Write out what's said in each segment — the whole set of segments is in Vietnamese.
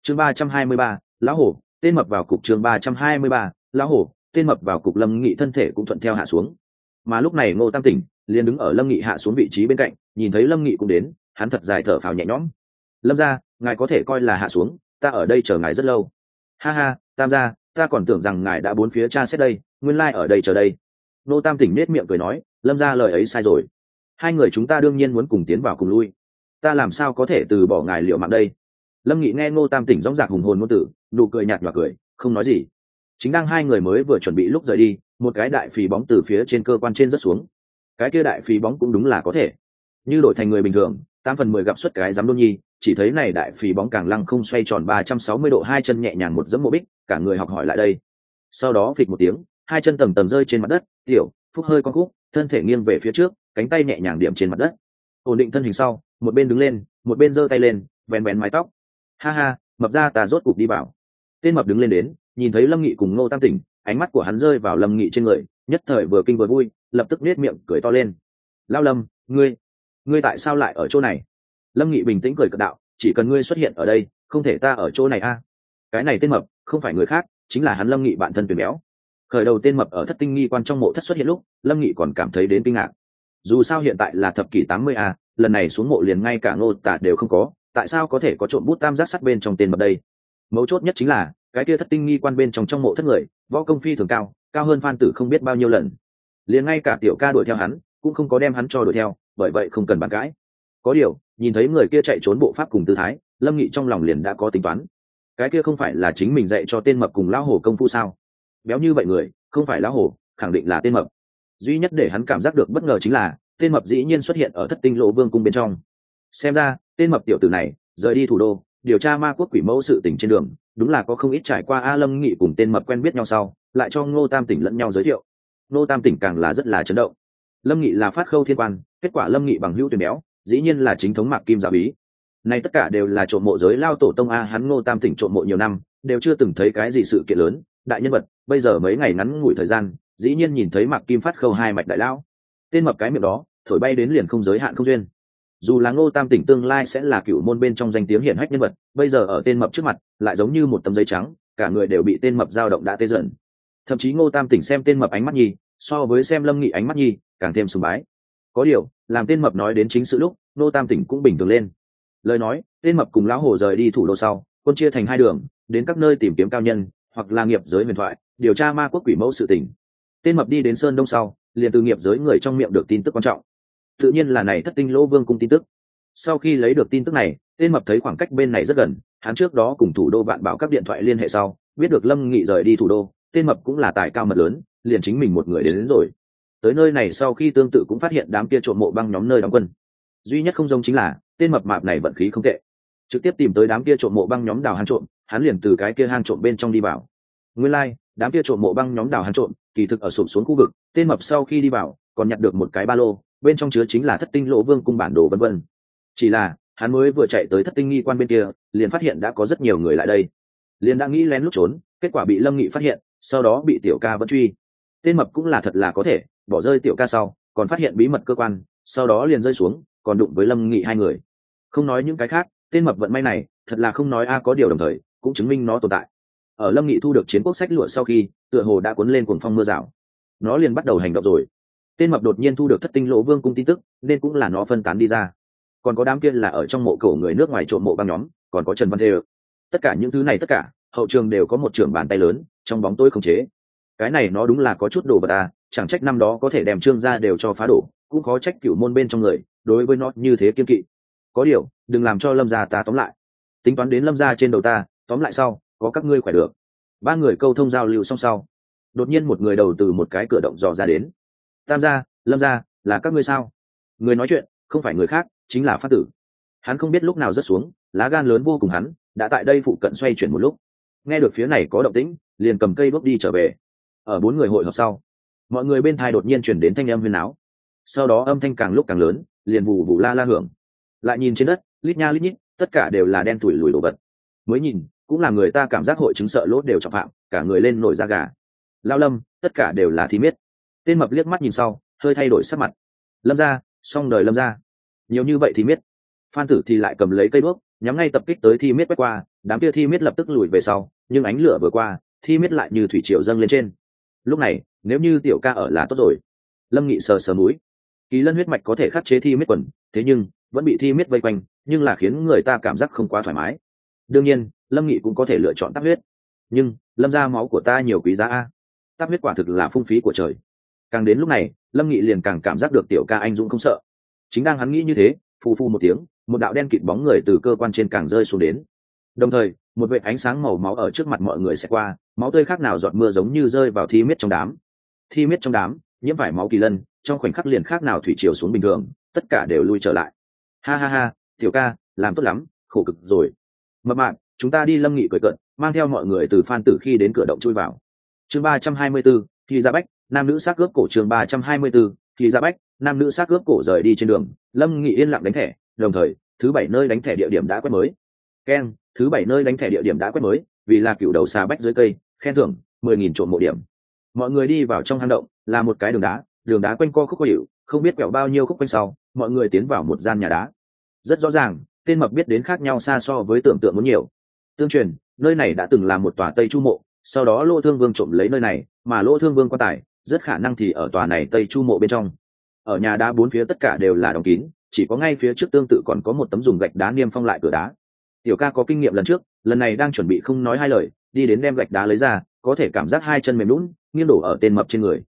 chương 323, lão hổ tên mập vào cục. chương 323, lão hổ tên mập vào cục. Lâm Nghị thân thể cũng thuận theo hạ xuống, mà lúc này Ngô Tam Tỉnh liền đứng ở Lâm Nghị hạ xuống vị trí bên cạnh, nhìn thấy Lâm Nghị cũng đến, hắn thật dài thở phào nhẹ nhõm. Lâm gia, ngài có thể coi là hạ xuống, ta ở đây chờ ngài rất lâu. Ha ha, Tam gia, ta còn tưởng rằng ngài đã bốn phía tra xét đây, nguyên lai ở đây chờ đây. Ngô Tam Tỉnh nết miệng cười nói, Lâm gia lời ấy sai rồi, hai người chúng ta đương nhiên muốn cùng tiến vào cùng lui, ta làm sao có thể từ bỏ ngài liệu mạng đây. Lâm Nghị nghe Ngô Tam Tỉnh dõng dạc hùng hồn ngôn tử, nụ cười nhạt nhòa cười, không nói gì. Chính đang hai người mới vừa chuẩn bị lúc rời đi, một cái đại phì bóng từ phía trên cơ quan trên rớt xuống. Cái kia đại phì bóng cũng đúng là có thể, như đổi thành người bình thường 8/10 gặp xuất cái giám đôn nhi, chỉ thấy này đại phì bóng càng lăng không xoay tròn 360 độ, hai chân nhẹ nhàng một dẫm mộ bích, cả người học hỏi lại đây. Sau đó phịch một tiếng, hai chân tầng tầng rơi trên mặt đất, tiểu phúc hơi con khúc, thân thể nghiêng về phía trước, cánh tay nhẹ nhàng điểm trên mặt đất, ổn định thân hình sau, một bên đứng lên, một bên giơ tay lên, vén vén mái tóc. Ha ha, mập ra ta rốt cục đi vào. Tên mập đứng lên đến, nhìn thấy Lâm Nghị cùng Ngô Tam Tỉnh, ánh mắt của hắn rơi vào Lâm Nghị trên người, nhất thời vừa kinh vừa vui, lập tức nết miệng cười to lên. Lao Lâm, ngươi tại sao lại ở chỗ này? Lâm Nghị bình tĩnh cười cợt đạo, chỉ cần ngươi xuất hiện ở đây, không thể ta ở chỗ này a. Cái này tên mập không phải người khác, chính là hắn Lâm Nghị bạn thân tuyển béo. Khởi đầu tên mập ở Thất Tinh Nghi Quan trong mộ thất xuất hiện lúc, Lâm Nghị còn cảm thấy đến kinh ngạc. Dù sao hiện tại là thập kỷ 80 a, lần này xuống mộ liền ngay cả Ngô Tả đều không có, tại sao có thể có trộm bút tam giác sắt bên trong tên mập đây? Mấu chốt nhất chính là cái kia Thất Tinh Nghi Quan bên trong mộ thất người, võ công phi thường cao, cao hơn Phan Tử không biết bao nhiêu lần. Liền ngay cả tiểu ca đuổi theo hắn, cũng không có đem hắn cho đuổi theo, bởi vậy không cần bàn cãi. Có điều, nhìn thấy người kia chạy trốn bộ pháp cùng tư thái, Lâm Nghị trong lòng liền đã có tính toán. Cái kia không phải là chính mình dạy cho tên mập cùng lão hổ công phu sao? Béo như vậy người, không phải lão hổ, khẳng định là tên mập. Duy nhất để hắn cảm giác được bất ngờ chính là tên mập dĩ nhiên xuất hiện ở Thất Tinh Lỗ Vương cung bên trong. Xem ra, tên mập tiểu tử này rời đi thủ đô, điều tra ma quốc quỷ mẫu sự tình trên đường, đúng là có không ít trải qua. A Lâm Nghị cùng tên mập quen biết nhau sau, lại cho Ngô Tam Tỉnh lẫn nhau giới thiệu. Ngô Tam Tỉnh càng là rất là chấn động. Lâm Nghị là phát khâu thiên quan, kết quả Lâm Nghị bằng hữu tuyển béo, dĩ nhiên là chính thống Mạc Kim giáo bí. Này tất cả đều là trộm mộ giới lao tổ tông a. Hắn Ngô Tam Tỉnh trộm mộ nhiều năm, đều chưa từng thấy cái gì sự kiện lớn, đại nhân vật, bây giờ mấy ngày ngắn ngủi thời gian, dĩ nhiên nhìn thấy Mạc Kim phát khâu hai mạch đại lão. Tên mập cái miệng đó, thổi bay đến liền không giới hạn không duyên. Dù là Ngô Tam Tỉnh tương lai sẽ là cửu môn bên trong danh tiếng hiển hách nhân vật, bây giờ ở tên mập trước mặt, lại giống như một tấm giấy trắng, cả người đều bị tên mập dao động đã tê dần. Thậm chí Ngô Tam Tỉnh xem tên mập ánh mắt nhi, so với xem Lâm Nghị ánh mắt nhi, càng thêm sùng bái. Có điều, làm tên mập nói đến chính sự lúc, Ngô Tam Tỉnh cũng bình thường lên. Lời nói, tên mập cùng lão hồ rời đi thủ đô sau, quân chia thành hai đường, đến các nơi tìm kiếm cao nhân, hoặc là nghiệp giới huyền thoại, điều tra ma quốc quỷ mẫu sự tình. Tên mập đi đến Sơn Đông sau, liền từ nghiệp giới người trong miệng được tin tức quan trọng. Tự nhiên là này Thất Tinh Lỗ Vương cung tin tức. Sau khi lấy được tin tức này, tên mập thấy khoảng cách bên này rất gần, hắn trước đó cùng thủ đô Vạn Bảo các điện thoại liên hệ sau, biết được Lâm Nghị rời đi thủ đô, tên mập cũng là tài cao mật lớn, liền chính mình một người đến rồi. Tới nơi này sau khi tương tự cũng phát hiện đám kia trộm mộ băng nhóm nơi đóng quân. Duy nhất không giống chính là, tên mập mạp này vận khí không tệ, trực tiếp tìm tới đám kia trộm mộ băng nhóm đào hang trộm, hắn liền từ cái kia hang trộm bên trong đi vào. Nguyên lai, đám kia trộm mộ băng nhóm đào hang trộm, kỳ thực ở sụp xuống khu vực, tên mập sau khi đi vào, còn nhặt được một cái ba lô, bên trong chứa chính là Thất Tinh Lỗ Vương cung bản đồ vân vân. Chỉ là, hắn mới vừa chạy tới Thất Tinh Nghi Quan bên kia, liền phát hiện đã có rất nhiều người lại đây. Liền đã nghĩ lén lút trốn, kết quả bị Lâm Nghị phát hiện, sau đó bị tiểu ca vẫn truy. Tên mập cũng là thật là có thể, bỏ rơi tiểu ca sau, còn phát hiện bí mật cơ quan, sau đó liền rơi xuống, còn đụng với Lâm Nghị hai người. Không nói những cái khác, tên mập vận may này, thật là không nói có điều đồng thời, cũng chứng minh nó tồn tại. Ở Lâm Nghị thu được chiến quốc sách lụa sau khi, tựa hồ đã cuốn lên cuồng phong mưa rào, nó liền bắt đầu hành động rồi. Tên mập đột nhiên thu được Thất Tinh Lỗ Vương cung tin tức, nên cũng là nó phân tán đi ra. Còn có đám kia là ở trong mộ cổ người nước ngoài trộm mộ băng nhóm, còn có Trần Văn Thê. Tất cả những thứ này tất cả, hậu trường đều có một trưởng bàn tay lớn, trong bóng tối khống chế. Cái này nó đúng là có chút đồ vật chẳng trách năm đó có thể đem Trương gia đều cho phá đổ, cũng khó trách cửu môn bên trong người, đối với nó như thế kiên kỵ. Có điều, đừng làm cho Lâm gia ta tóm lại. Tính toán đến Lâm gia trên đầu ta, tóm lại sau, có các ngươi khỏe được. Ba người câu thông giao lưu xong sau, đột nhiên một người đầu từ một cái cửa động dò ra đến. Tam gia, Lâm gia, là các ngươi sao? Người nói chuyện không phải người khác, chính là Phát Tử. Hắn không biết lúc nào rớt xuống, lá gan lớn vô cùng, hắn đã tại đây phụ cận xoay chuyển một lúc, nghe được phía này có động tĩnh, liền cầm cây đuốc đi trở về. Ở bốn người hội họp sau, mọi người bên thai đột nhiên chuyển đến thanh âm huyên náo, sau đó âm thanh càng lúc càng lớn, liền vù vù la la hưởng. Lại nhìn trên đất, lít nha lít nhít, tất cả đều là đen tủi lùi đồ vật. Mới nhìn, cũng là người ta cảm giác hội chứng sợ lốt đều trọng phạm, cả người lên nổi da gà. Lao Lâm, tất cả đều là thi miết. Tên mập liếc mắt nhìn sau, hơi thay đổi sắc mặt. Lâm gia, xong đời Lâm gia. Nhiều như vậy thì miết. Phan Tử thì lại cầm lấy cây đuốc, nhắm ngay tập kích tới thi miết quét qua, đám kia thi miết lập tức lùi về sau, nhưng ánh lửa vừa qua, thi miết lại như thủy triều dâng lên trên. Lúc này nếu như tiểu ca ở là tốt rồi. Lâm Nghị sờ sờ mũi. Kỳ lân huyết mạch có thể khắc chế thi miết quần, thế nhưng vẫn bị thi miết vây quanh, nhưng là khiến người ta cảm giác không quá thoải mái. Đương nhiên Lâm Nghị cũng có thể lựa chọn tắc huyết, nhưng Lâm ra máu của ta nhiều quý giá a. Tắc huyết quả thực là phung phí của trời. Càng đến lúc này Lâm Nghị liền càng cảm giác được tiểu ca anh dũng không sợ. Chính đang hắn nghĩ như thế, phù phù một tiếng, một đạo đen kịt bóng người từ cơ quan trên càng rơi xuống đến. Đồng thời một vệt ánh sáng màu máu ở trước mặt mọi người sẽ qua, máu tươi khác nào giọt mưa giống như rơi vào thi miết trong đám. Thi miết trong đám nhiễm phải máu kỳ lân, trong khoảnh khắc liền khác nào thủy triều xuống bình thường, tất cả đều lui trở lại. Ha ha ha, tiểu ca làm tốt lắm, khổ cực rồi. Mập mạp, chúng ta đi. Lâm Nghị cười cợt, mang theo mọi người từ Phan Tử khi đến cửa động chui vào. Chương 324, thì ra bách nam nữ xác cướp cổ. Chương 324, thì ra bách nam nữ xác cướp cổ. Rời đi trên đường, Lâm Nghị yên lặng đánh thẻ, đồng thời thứ 7 nơi đánh thẻ địa điểm đã quét mới. Ken, thứ 7 nơi đánh thẻ địa điểm đã quét mới, vì là cựu đầu xà bách dưới cây, khen thưởng 10.000 trộm mộ điểm. Mọi người đi vào trong hang động, là một cái đường đá quanh co khúc khuỷu, không biết quẹo bao nhiêu khúc quanh sau, mọi người tiến vào một gian nhà đá. Rất rõ ràng tên mập biết đến khác nhau xa so với tưởng tượng muốn nhiều. Tương truyền nơi này đã từng là một tòa Tây Chu mộ, sau đó Lỗ Thương Vương trộm lấy nơi này, mà Lỗ Thương Vương quan tài rất khả năng thì ở tòa này Tây Chu mộ bên trong. Ở nhà đá bốn phía tất cả đều là đóng kín, chỉ có ngay phía trước tương tự còn có một tấm dùng gạch đá niêm phong lại cửa đá. Tiểu ca có kinh nghiệm lần trước, lần này đang chuẩn bị không nói hai lời, đi đến đem gạch đá lấy ra, có thể cảm giác hai chân mềm lún, nghiêng đổ ở tên mập trên người.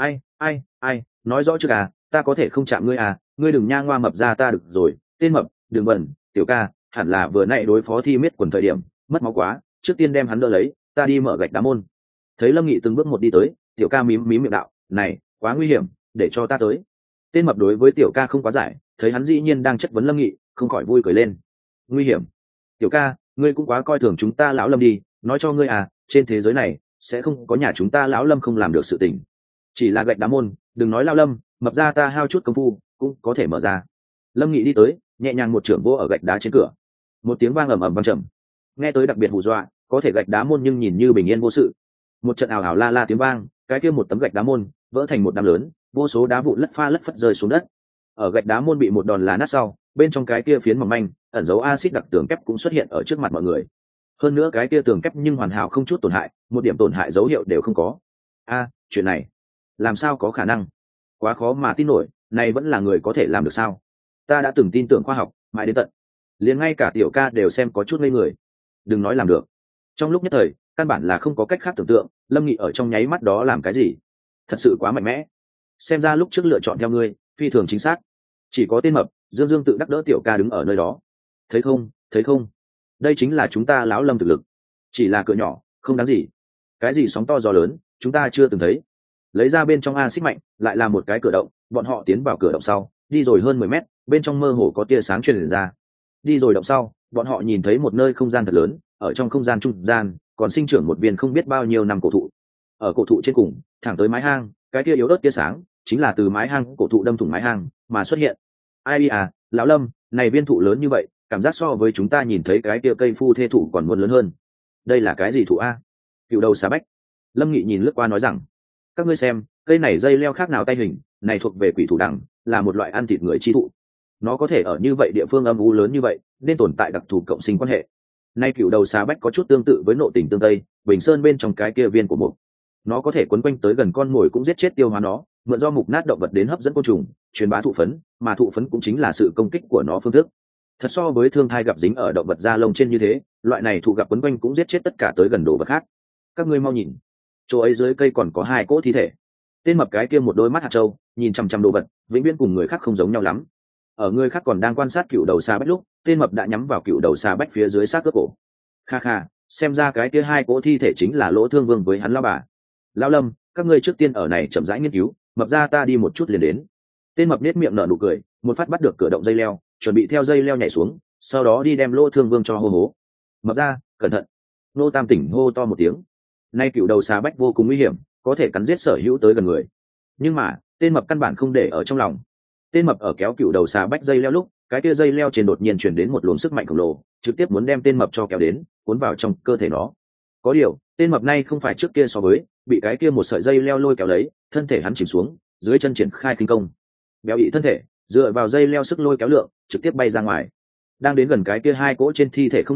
Ai, nói rõ trước à, ta có thể không chạm ngươi à, ngươi đừng nha ngoa mập ra ta được rồi. Tên mập, đừng bẩn, tiểu ca, hẳn là vừa nãy đối phó thi miết quần thời điểm mất máu quá, trước tiên đem hắn đỡ lấy, ta đi mở gạch đá môn. Thấy Lâm Nghị từng bước một đi tới, tiểu ca mím miệng đạo, này quá nguy hiểm, để cho ta tới. Tên mập đối với tiểu ca không quá giải, thấy hắn dĩ nhiên đang chất vấn Lâm Nghị, không khỏi vui cười lên. Nguy hiểm? Tiểu ca, ngươi cũng quá coi thường chúng ta lão Lâm đi, nói cho ngươi à, trên thế giới này sẽ không có nhà chúng ta lão Lâm không làm được sự tình. Chỉ là gạch đá môn, đừng nói lao Lâm, mập ra ta hao chút công phu cũng có thể mở ra. Lâm Nghị đi tới, nhẹ nhàng một chưởng vô ở gạch đá trên cửa. Một tiếng vang ầm ầm vang trầm, nghe tới đặc biệt hù dọa, có thể gạch đá môn nhưng nhìn như bình yên vô sự. Một trận ảo ảo la la tiếng vang, cái kia một tấm gạch đá môn vỡ thành một đám lớn, vô số đá vụn lất pha lất phất rơi xuống đất. Ở gạch đá môn bị một đòn lá nát sau, bên trong cái kia phiến mỏng manh ẩn dấu axit đặc tường kép cũng xuất hiện ở trước mặt mọi người. Hơn nữa cái kia tường kép nhưng hoàn hảo không chút tổn hại, một điểm tổn hại dấu hiệu đều không có. Chuyện này làm sao có khả năng? Quá khó mà tin nổi, này vẫn là người có thể làm được sao? Ta đã từng tin tưởng khoa học mãi đến tận liền ngay cả tiểu ca đều xem có chút ngây người, đừng nói làm được. Trong lúc nhất thời căn bản là không có cách khác tưởng tượng Lâm Nghị ở trong nháy mắt đó làm cái gì. Thật sự quá mạnh mẽ, xem ra lúc trước lựa chọn theo ngươi phi thường chính xác. Chỉ có tên mập Dương Dương tự đắc đỡ tiểu ca đứng ở nơi đó. Thấy không, đây chính là chúng ta lão Lâm thực lực. Chỉ là cửa nhỏ không đáng gì, cái gì sóng to gió lớn chúng ta chưa từng thấy. Lấy ra bên trong axit mạnh lại là một cái cửa động, bọn họ tiến vào cửa động sau đi rồi hơn 10 mét, bên trong mơ hồ có tia sáng truyền ra. Đi rồi động sau bọn họ nhìn thấy một nơi không gian thật lớn, ở trong không gian trung gian còn sinh trưởng một viên không biết bao nhiêu năm cổ thụ. Ở cổ thụ trên cùng thẳng tới mái hang, cái tia yếu ớt tia sáng chính là từ mái hang cổ thụ đâm thủng mái hang mà xuất hiện. Ai à, lão Lâm, này viên thụ lớn như vậy, cảm giác so với chúng ta nhìn thấy cái tia cây phu thê thụ còn muốn lớn hơn. Đây là cái gì thụ a? Cựu đầu xà bách. Lâm Nghị nhìn lướt qua nói rằng, các ngươi xem, cây này dây leo khác nào tay hình, này thuộc về quỷ thủ đẳng, là một loại ăn thịt người chi thụ. Nó có thể ở như vậy địa phương âm u lớn như vậy, nên tồn tại đặc thù cộng sinh quan hệ. Nay cựu đầu xà bách có chút tương tự với Nộ Tình Tương Tây, Bình Sơn bên trong cái kia viên của mục. Nó có thể quấn quanh tới gần con mồi cũng giết chết tiêu hóa nó, mượn do mục nát động vật đến hấp dẫn côn trùng, truyền bá thụ phấn, mà thụ phấn cũng chính là sự công kích của nó phương thức. Thật so với thương thai gặp dính ở động vật da lông trên như thế, loại này thụ gặp quấn quanh cũng giết chết tất cả tới gần đồ vật khác. Các ngươi mau nhìn, chỗ ấy dưới cây còn có 2 cỗ thi thể. Tên mập cái kia một đôi mắt hạt trâu nhìn chằm chằm đồ vật, vĩnh viễn cùng người khác không giống nhau lắm. Ở người khác còn đang quan sát cựu đầu xà bách lúc, tên mập đã nhắm vào cựu đầu xà bách phía dưới xác cướp cổ. Kha kha, xem ra cái kia 2 cỗ thi thể chính là Lỗ Thương Vương với hắn lão bà. Lão Lâm, các ngươi trước tiên ở này chậm rãi nghiên cứu, mập ra ta đi một chút liền đến. Tên mập nết miệng nở nụ cười, một phát bắt được cửa động dây leo, chuẩn bị theo dây leo nhảy xuống, sau đó đi đem Lỗ Thương Vương cho hô hố. Mập ra, cẩn thận. Nô Tam tỉnh hô to một tiếng. Nay cựu đầu xà bách vô cùng nguy hiểm, có thể cắn giết sở hữu tới gần người. Nhưng mà tên mập căn bản không để ở trong lòng. Tên mập ở kéo cựu đầu xà bách dây leo lúc, cái kia dây leo trên đột nhiên chuyển đến một luồng sức mạnh khổng lồ, trực tiếp muốn đem tên mập cho kéo đến, cuốn vào trong cơ thể nó. Có điều tên mập này không phải trước kia so với, bị cái kia một sợi dây leo lôi kéo lấy, thân thể hắn chìm xuống, dưới chân triển khai kinh công. Béo ị thân thể dựa vào dây leo sức lôi kéo lượng, trực tiếp bay ra ngoài. Đang đến gần cái kia 2 cỗ trên thi thể không lúc,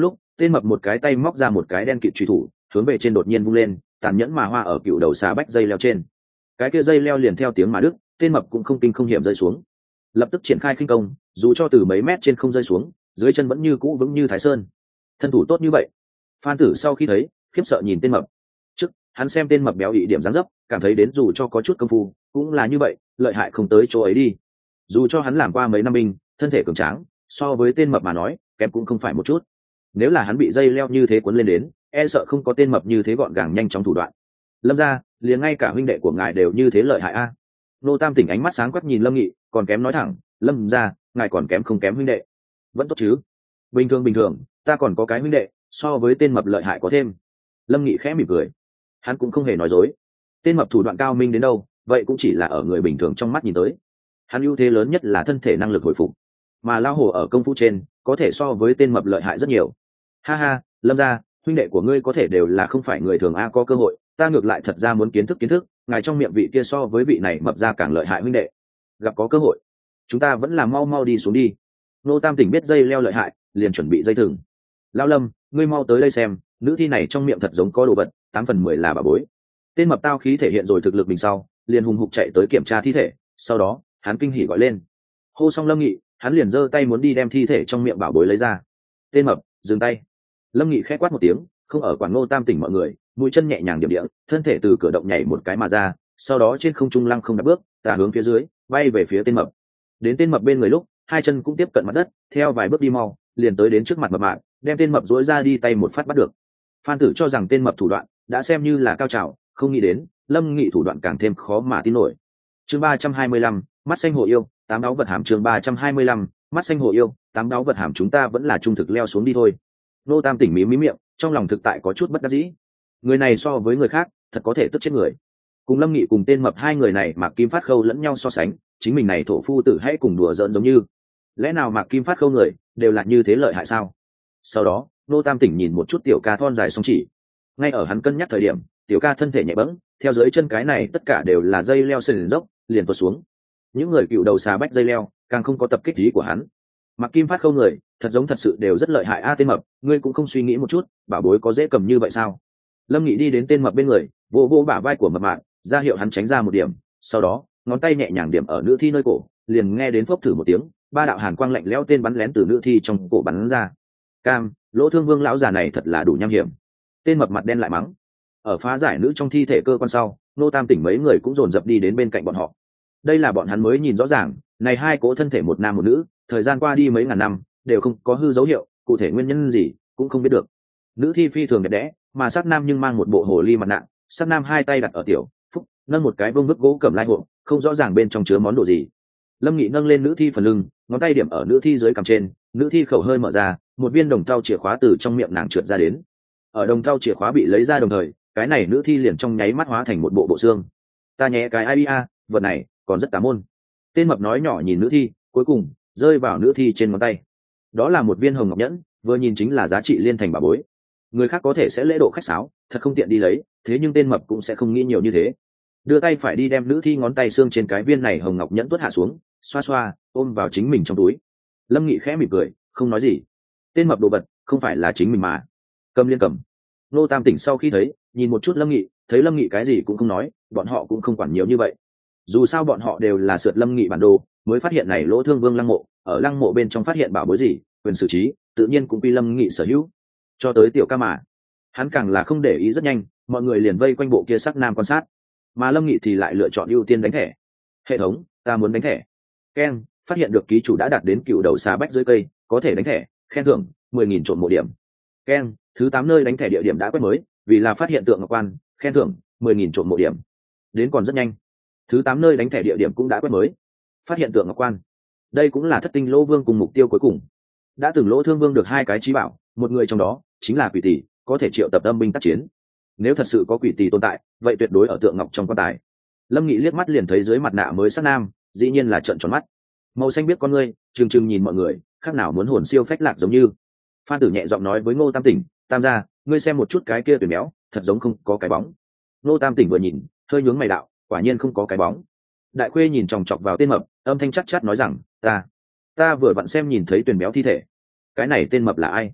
tên mập một cái tay móc ra một cái đen kịt truy thủ hướng về trên đột nhiên vung lên, tàn nhẫn mà hoa ở cựu đầu xà bách dây leo trên. Cái kia dây leo liền theo tiếng mà đứt, tên mập cũng không kinh không hiểm rơi xuống, lập tức triển khai khinh công, dù cho từ mấy mét trên không rơi xuống, dưới chân vẫn như cũ vững như thái sơn. Thân thủ tốt như vậy. Phan Tử sau khi thấy, khiếp sợ nhìn tên mập. Trước, hắn xem tên mập béo ị điểm dáng dấp, cảm thấy đến dù cho có chút công phu, cũng là như vậy, lợi hại không tới chỗ ấy đi. Dù cho hắn làm qua mấy năm binh, thân thể cường tráng, so với tên mập mà nói, kém cũng không phải một chút. Nếu là hắn bị dây leo như thế cuốn lên đến, e sợ không có tên mập như thế gọn gàng nhanh chóng thủ đoạn. Lâm gia, liền ngay cả huynh đệ của ngài đều như thế lợi hại a. Nô Tam Tỉnh ánh mắt sáng quắc nhìn Lâm Nghị, còn kém nói thẳng, Lâm gia, ngài còn kém không kém huynh đệ. Vẫn tốt chứ? Bình thường, ta còn có cái huynh đệ, so với tên mập lợi hại có thêm. Lâm Nghị khẽ mỉm cười, hắn cũng không hề nói dối. Tên mập thủ đoạn cao minh đến đâu, vậy cũng chỉ là ở người bình thường trong mắt nhìn tới. Hắn ưu thế lớn nhất là thân thể năng lực hồi phục, mà lao hổ ở công phu trên có thể so với tên mập lợi hại rất nhiều. Ha ha, Lâm gia, huynh đệ của ngươi có thể đều là không phải người thường a, có cơ hội ta ngược lại thật ra muốn kiến thức ngài trong miệng vị kia so với vị này mập ra càng lợi hại huynh đệ. Gặp có cơ hội chúng ta vẫn là mau đi xuống đi. Nô Tam Tỉnh biết dây leo lợi hại, liền chuẩn bị dây thừng. Lão Lâm, ngươi mau tới đây xem, nữ thi này trong miệng thật giống có đồ vật, 8/10 là bà bối. Tên mập tao khí thể hiện rồi thực lực mình sau, liền hùng hục chạy tới kiểm tra thi thể, sau đó hắn kinh hỉ gọi lên. Hô xong Lâm Nghị, hắn liền giơ tay muốn đi đem thi thể trong miệng bảo bối lấy ra. Tên mập dừng tay. Lâm Nghị khẽ quát một tiếng, không ở quản Ngô Tam Tỉnh mọi người, mũi chân nhẹ nhàng điểm địa, thân thể từ cửa động nhảy một cái mà ra, sau đó trên không trung lăng không đạp bước, tả hướng phía dưới, bay về phía tên mập. Đến tên mập bên người lúc, hai chân cũng tiếp cận mặt đất, theo vài bước đi mau, liền tới đến trước mặt mập mạp, đem tên mập duỗi ra đi tay một phát bắt được. Phan Tử cho rằng tên mập thủ đoạn đã xem như là cao trào, không nghĩ đến Lâm Nghị thủ đoạn càng thêm khó mà tin nổi. Chương 325, mắt xanh hồ yêu, tám đáo vật hàm. Chương 325, mắt xanh hồ yêu, tám đáo vật hàm. Chúng ta vẫn là trung thực leo xuống đi thôi. Nô Tam Tỉnh mí miệng, trong lòng thực tại có chút bất đắc dĩ. Người này so với người khác thật có thể tức chết người. Cùng Lâm Nghị cùng tên mập hai người này Mạc Kim Phát Khâu lẫn nhau so sánh, chính mình này thổ phu tử hãy cùng đùa giỡn giống như. Lẽ nào Mạc Kim Phát Khâu người đều là như thế lợi hại sao? Sau đó Nô Tam Tỉnh nhìn một chút tiểu ca thon dài song chỉ, ngay ở hắn cân nhắc thời điểm, tiểu ca thân thể nhẹ bẫng, theo dưới chân cái này tất cả đều là dây leo sườn dốc, liền tuột xuống. Những người cựu đầu xà bách dây leo càng không có tập kích ý của hắn. Mạc Kim Phát Khâu người thật sự đều rất lợi hại a. Tên mập, ngươi cũng không suy nghĩ một chút, bảo bối có dễ cầm như vậy sao? Lâm Nghị đi đến tên mập bên người, vỗ bả vai của mập mạp, ra hiệu hắn tránh ra một điểm, sau đó ngón tay nhẹ nhàng điểm ở nữ thi nơi cổ, liền nghe đến phốc thử một tiếng, ba đạo hàn quang lạnh lẽo tên bắn lén từ nữ thi trong cổ bắn ra. Cam, Lỗ Thương Vương lão già này thật là đủ nham hiểm. Tên mập mặt đen lại mắng. Ở phá giải nữ trong thi thể cơ quan sau, Nô Tam Tỉnh mấy người cũng dồn dập đi đến bên cạnh bọn họ. Đây là bọn hắn mới nhìn rõ ràng, này hai cỗ thân thể một nam một nữ, thời gian qua đi mấy ngàn năm, đều không có hư dấu hiệu, cụ thể nguyên nhân gì cũng không biết được. Nữ thi phi thường đẹp đẽ, mà sát nam nhưng mang một bộ hồ ly mặt nạ. Sát nam hai tay đặt ở tiểu phúc, nâng một cái vương vức gỗ cẩm lai hộ, không rõ ràng bên trong chứa món đồ gì. Lâm Nghị nâng lên nữ thi phần lưng, ngón tay điểm ở nữ thi dưới cằm trên, nữ thi khẩu hơi mở ra, một viên đồng thau chìa khóa từ trong miệng nàng trượt ra đến. Ở đồng thau chìa khóa bị lấy ra đồng thời, cái này nữ thi liền trong nháy mắt hóa thành một bộ bộ xương. Ta nhé cái ia, vật này còn rất tà môn. Tên mập nói nhỏ nhìn nữ thi, cuối cùng rơi vào nữ thi trên ngón tay. Đó là một viên hồng ngọc nhẫn, vừa nhìn chính là giá trị liên thành bảo bối. Người khác có thể sẽ lễ độ khách sáo, thật không tiện đi lấy, thế nhưng tên mập cũng sẽ không nghĩ nhiều như thế. Đưa tay phải đi đem nữ thi ngón tay xương trên cái viên này hồng ngọc nhẫn tuốt hạ xuống, xoa xoa, ôm vào chính mình trong túi. Lâm Nghị khẽ mỉm cười, không nói gì. Tên mập đồ vật không phải là chính mình mà. Cầm liên cầm. Nô Tam Tỉnh sau khi thấy, nhìn một chút Lâm Nghị, thấy Lâm Nghị cái gì cũng không nói, bọn họ cũng không quản nhiều như vậy. Dù sao bọn họ đều là sượt Lâm Nghị bản đồ, mới phát hiện này Lỗ Thương Vương lăng mộ, ở lăng mộ bên trong phát hiện bảo bối gì, quyền xử trí, tự nhiên cũng quy Lâm Nghị sở hữu. Cho tới tiểu ca mà, hắn càng là không để ý, rất nhanh, mọi người liền vây quanh bộ kia sắc nam quan sát, mà Lâm Nghị thì lại lựa chọn ưu tiên đánh thẻ. Hệ thống, ta muốn đánh thẻ. Ken, phát hiện được ký chủ đã đạt đến cựu đầu xà bách dưới cây, có thể đánh thẻ, khen thưởng 10.000 trộm 1 điểm. Ken, thứ 8 nơi đánh thẻ địa điểm đã quét mới, vì là phát hiện tượng ngọc quan, khen thưởng 10.000 trộm 1 điểm. Đến còn rất nhanh. Thứ 8 nơi đánh thẻ địa điểm cũng đã quét mới, phát hiện tượng ngọc quan. Đây cũng là thất tinh Lỗ Vương cùng mục tiêu cuối cùng. Đã từng Lỗ Thương Vương được 2 cái chí bảo, một người trong đó chính là quỷ tỷ, có thể triệu tập âm binh tác chiến. Nếu thật sự có quỷ tỷ tồn tại, vậy tuyệt đối ở tượng ngọc trong quan tài. Lâm Nghị liếc mắt liền thấy dưới mặt nạ mới sắc nam, dĩ nhiên là trợn tròn mắt. Màu xanh biết con ngươi, trừng nhìn mọi người, khác nào muốn hồn siêu phách lạc giống như. Phan Tử nhẹ giọng nói với Ngô Tam Tỉnh, Tam gia, ngươi xem một chút cái kia tuyển béo, thật giống không có cái bóng. Ngô Tam Tỉnh vừa nhìn, hơi nhướng mày đạo, quả nhiên không có cái bóng. Đại Khuê nhìn chòng chọc vào tên mập, âm thanh chắc chắn nói rằng, ta vừa vặn xem nhìn thấy tuyển béo thi thể. Cái này tên mập là ai?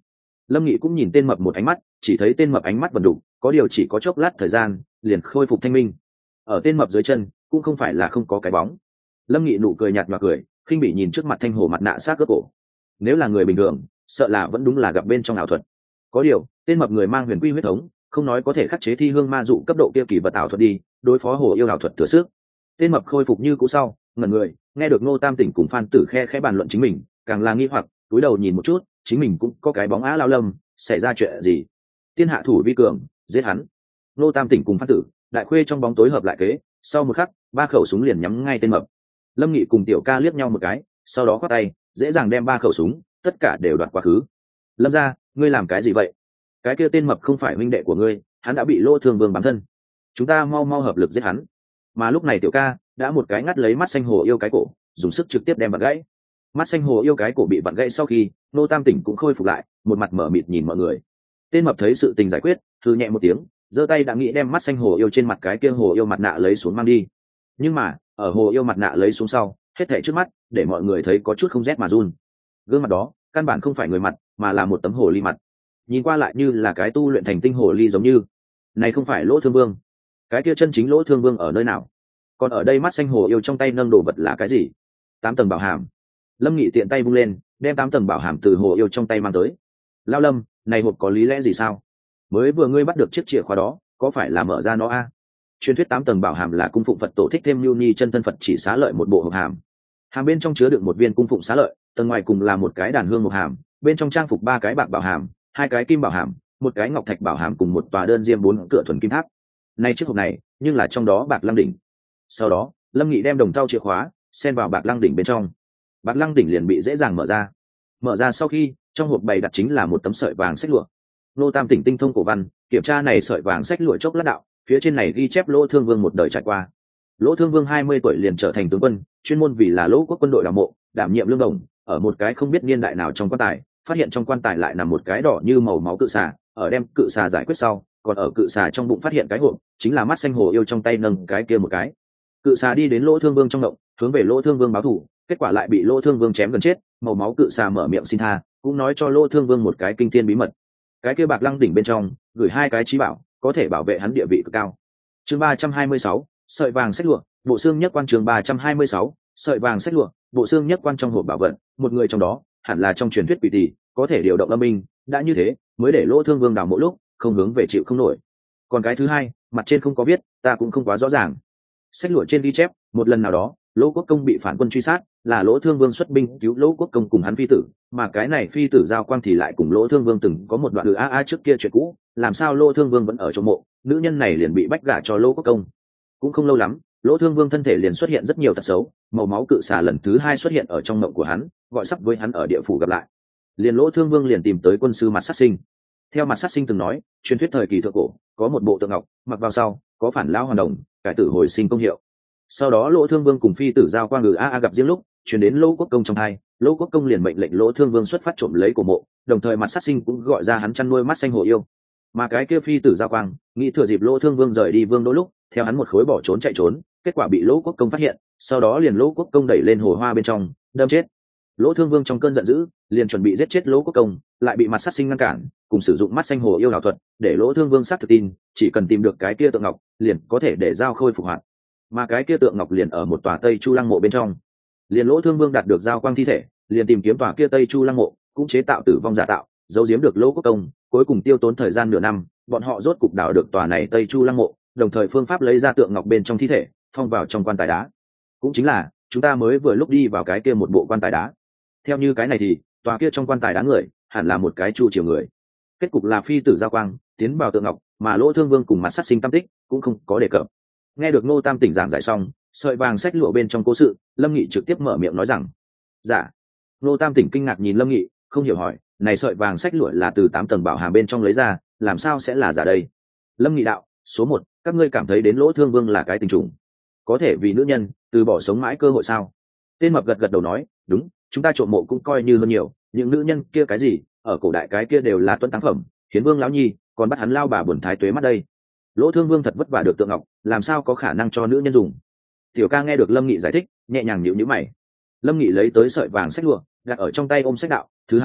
Lâm Nghị cũng nhìn tên mập một ánh mắt, chỉ thấy tên mập ánh mắt vần đục, có điều chỉ có chốc lát thời gian liền khôi phục thanh minh. Ở tên mập dưới chân cũng không phải là không có cái bóng. Lâm Nghị nụ cười nhạt nhòa cười, khinh bỉ nhìn trước mặt thanh hồ mặt nạ sát cướp cổ. Nếu là người bình thường sợ là vẫn đúng là gặp bên trong ảo thuật. Có điều tên mập người mang huyền quy huyết thống, không nói có thể khắc chế thi hương ma dụ cấp độ kia kỳ vật ảo thuật đi đối phó hồ yêu ảo thuật thừa sức. Tên mập khôi phục như cũ sau ngẩn người, nghe được Ngô Tam Tỉnh cùng Phan Tử khe khẽ bàn luận chính mình, càng là nghi hoặc cúi đầu nhìn một chút, chính mình cũng có cái bóng Á Lao Lâm, xảy ra chuyện gì? Tiên hạ thủ vi cường, giết hắn. Ngô Tam Tỉnh cùng Phan Tử, Đại Khuê trong bóng tối hợp lại kế, sau một khắc, ba khẩu súng liền nhắm ngay tên mập. Lâm Nghị cùng Tiểu Ca liếc nhau một cái, sau đó khoát tay, dễ dàng đem ba khẩu súng tất cả đều đoạt quá khứ. Lâm gia, ngươi làm cái gì vậy? Cái kia tên mập không phải huynh đệ của ngươi, hắn đã bị Lỗ Thương Vương bám thân, chúng ta mau mau hợp lực giết hắn. Mà lúc này Tiểu Ca đã một cái ngắt lấy mắt xanh hồ yêu cái cổ, dùng sức trực tiếp đem vặn gãy. Mắt xanh hồ yêu cái cổ bị vặn gãy sau khi, Nô Tam Tỉnh cũng khôi phục lại, một mặt mở mịt nhìn mọi người. Tên mập thấy sự tình giải quyết, thư nhẹ một tiếng, giơ tay đã nghĩ đem mắt xanh hồ yêu trên mặt cái kia hồ yêu mặt nạ lấy xuống mang đi. Nhưng mà ở hồ yêu mặt nạ lấy xuống sau, hết thảy trước mắt để mọi người thấy có chút không rét mà run. Gương mặt đó căn bản không phải người mặt, mà là một tấm hồ ly mặt, nhìn qua lại như là cái tu luyện thành tinh hồ ly giống như. Này không phải Lỗ Thương Vương? Cái kia chân chính Lỗ Thương Vương ở nơi nào? Còn ở đây mắt xanh hồ yêu trong tay nâng đồ vật là cái gì? 8 tầng bảo hàm. Lâm Nghị tiện tay vung lên, đem 8 tầng bảo hàm từ hồ yêu trong tay mang tới. Lao Lâm, này hộp có lý lẽ gì sao? Mới vừa ngươi bắt được chiếc chìa khóa đó, có phải là mở ra nó a? Truyền thuyết 8 tầng bảo hàm là cung phụng Phật tổ Thích Thêm Nhu Ni chân thân Phật chỉ xá lợi một bộ hộp hàm. Hàm bên trong chứa đựng một viên cung phụng xá lợi, tầng ngoài cùng là một cái đàn hương một hàm, bên trong trang phục 3 cái bạc bảo hàm, 2 cái kim bảo hàm, một cái ngọc thạch bảo hàm cùng một tòa đơn diêm 4 cửa thuần kim tháp. Nay chiếc hộp này, nhưng là trong đó bạc lăng đỉnh. Sau đó, Lâm Nghị đem đồng thau chìa khóa xen vào bạc lăng đỉnh bên trong. Bạc lăng đỉnh liền bị dễ dàng mở ra. Mở ra sau khi, trong hộp bày đặt chính là một tấm sợi vàng xách lụa. Nô Tam Tỉnh tinh thông cổ văn, kiểm tra này sợi vàng xách lụa chốc lát đạo, phía trên này ghi chép Lỗ Thương Vương một đời trải qua. Lỗ Thương Vương 20 tuổi liền trở thành tướng quân, chuyên môn vì là Lỗ quốc quân đội đào mộ, đảm nhiệm lương đồng. Ở một cái không biết niên đại nào trong quan tài, phát hiện trong quan tài lại nằm một cái đỏ như màu máu cự xà. Ở đem cự xà giải quyết sau, còn ở cự xà trong bụng phát hiện cái hộp, chính là mắt xanh hồ yêu trong tay nâng cái kia một cái. Cự xà đi đến Lỗ Thương Vương trong động, hướng về Lỗ Thương Vương báo thù, kết quả lại bị Lỗ Thương Vương chém gần chết. Màu máu cự xà mở miệng xin tha, cũng nói cho Lỗ Thương Vương một cái kinh thiên bí mật. Cái kia bạc lăng đỉnh bên trong gửi 2 cái chí bảo, có thể bảo vệ hắn địa vị cực cao. Chương 326, sợi vàng xách lụa, bộ xương nhất quan. Chương 326, sợi vàng xách lụa, bộ xương nhất quan. Trong hộp bảo vật, một người trong đó hẳn là trong truyền thuyết quỷ tỷ, có thể điều động âm binh, đã như thế mới để Lỗ Thương Vương đào mỗi lúc không hướng về chịu không nổi. Còn cái thứ hai, mặt trên không có viết, ta cũng không quá rõ ràng. Xách lụa trên ghi chép, một lần nào đó Lỗ Quốc Công bị phản quân truy sát, là Lỗ Thương Vương xuất binh cứu Lỗ Quốc Công cùng hắn phi tử, mà cái này phi tử Giao Quang thì lại cùng Lỗ Thương Vương từng có một đoạn trước kia chuyện cũ, làm sao Lỗ Thương Vương vẫn ở trong mộ, nữ nhân này liền bị bách gả cho Lỗ Quốc Công. Cũng không lâu lắm, Lỗ Thương Vương thân thể liền xuất hiện rất nhiều tật xấu, màu máu cự xà lần thứ 2 xuất hiện ở trong mộng của hắn, gọi sắp với hắn ở địa phủ gặp lại. Liền Lỗ Thương Vương liền tìm tới quân sư Mặt Sát Sinh. Theo Mặt Sát Sinh từng nói, truyền thuyết thời kỳ thượng cổ có một bộ tượng ngọc, mặc vào sau có phản lão hoàn đồng, cải tử hồi sinh công hiệu. Sau đó Lỗ Thương Vương cùng phi tử Giao Quang gặp riêng lúc, truyền đến Lỗ Quốc Công trong hai, Lỗ Quốc Công liền mệnh lệnh Lỗ Thương Vương xuất phát trộm lấy cổ mộ, đồng thời Mặt Sát Sinh cũng gọi ra hắn chăn nuôi mắt xanh hồ yêu. Mà cái kia phi tử Giao Quang nghĩ thừa dịp Lỗ Thương Vương rời đi vương đôi lúc, theo hắn một khối bỏ trốn chạy trốn, kết quả bị Lỗ Quốc Công phát hiện, sau đó liền Lỗ Quốc Công đẩy lên hồ hoa bên trong, đâm chết. Lỗ Thương Vương trong cơn giận dữ, liền chuẩn bị giết chết Lỗ Quốc Công, lại bị Mặt Sát Sinh ngăn cản, cùng sử dụng mắt xanh hồ yêu ảo thuật, để Lỗ Thương Vương xác thực tin, chỉ cần tìm được cái kia tượng ngọc, liền có thể để Giao khôi phục hoạt. Mà cái kia tượng ngọc liền ở một tòa Tây Chu Lăng mộ bên trong. Liền Lỗ Thương Vương đạt được Giao Quang thi thể, liền tìm kiếm tòa kia Tây Chu Lăng mộ, cũng chế tạo tử vong giả tạo, giấu giếm được Lỗ Quốc Công, cuối cùng tiêu tốn thời gian nửa năm, bọn họ rốt cục đào được tòa này Tây Chu Lăng mộ, đồng thời phương pháp lấy ra tượng ngọc bên trong thi thể, phong vào trong quan tài đá. Cũng chính là chúng ta mới vừa lúc đi vào cái kia một bộ quan tài đá. Theo như cái này thì tòa kia trong quan tài đá người hẳn là một cái Chu triều người. Kết cục là phi tử Giao Quang tiến vào tượng ngọc, mà Lỗ Thương Vương cùng Mặt Sát Sinh tâm tích cũng không có đề cập. Nghe được Ngô Tam Tỉnh giảng giải xong, sợi vàng xách lụa bên trong cố sự, Lâm Nghị trực tiếp mở miệng nói rằng: "Dạ." Ngô Tam Tỉnh kinh ngạc nhìn Lâm Nghị, không hiểu hỏi: "Này sợi vàng xách lụa là từ 8 tầng bảo hàm bên trong lấy ra, làm sao sẽ là giả đây?" Lâm Nghị đạo: "Số 1, các ngươi cảm thấy đến Lỗ Thương Vương là cái tình trùng, có thể vì nữ nhân từ bỏ sống mãi cơ hội sao?" Tên mập gật gật đầu nói: "Đúng, chúng ta trộm mộ cũng coi như hơn nhiều, những nữ nhân kia cái gì, ở cổ đại cái kia đều là tuấn táng phẩm, Hiến Vương lão nhi còn bắt hắn lao bà buồn thái tuế mắt đây. Lỗ Thương Vương thật vất vả được tượng ngọc, làm sao có khả năng cho nữ nhân dùng?" Tiểu Ca nghe được Lâm Nghị giải thích, nhẹ nhàng nhíu nhíu mày. Lâm Nghị lấy tới sợi vàng xách lụa, đặt ở trong tay ôm xách đạo: "Thứ hai,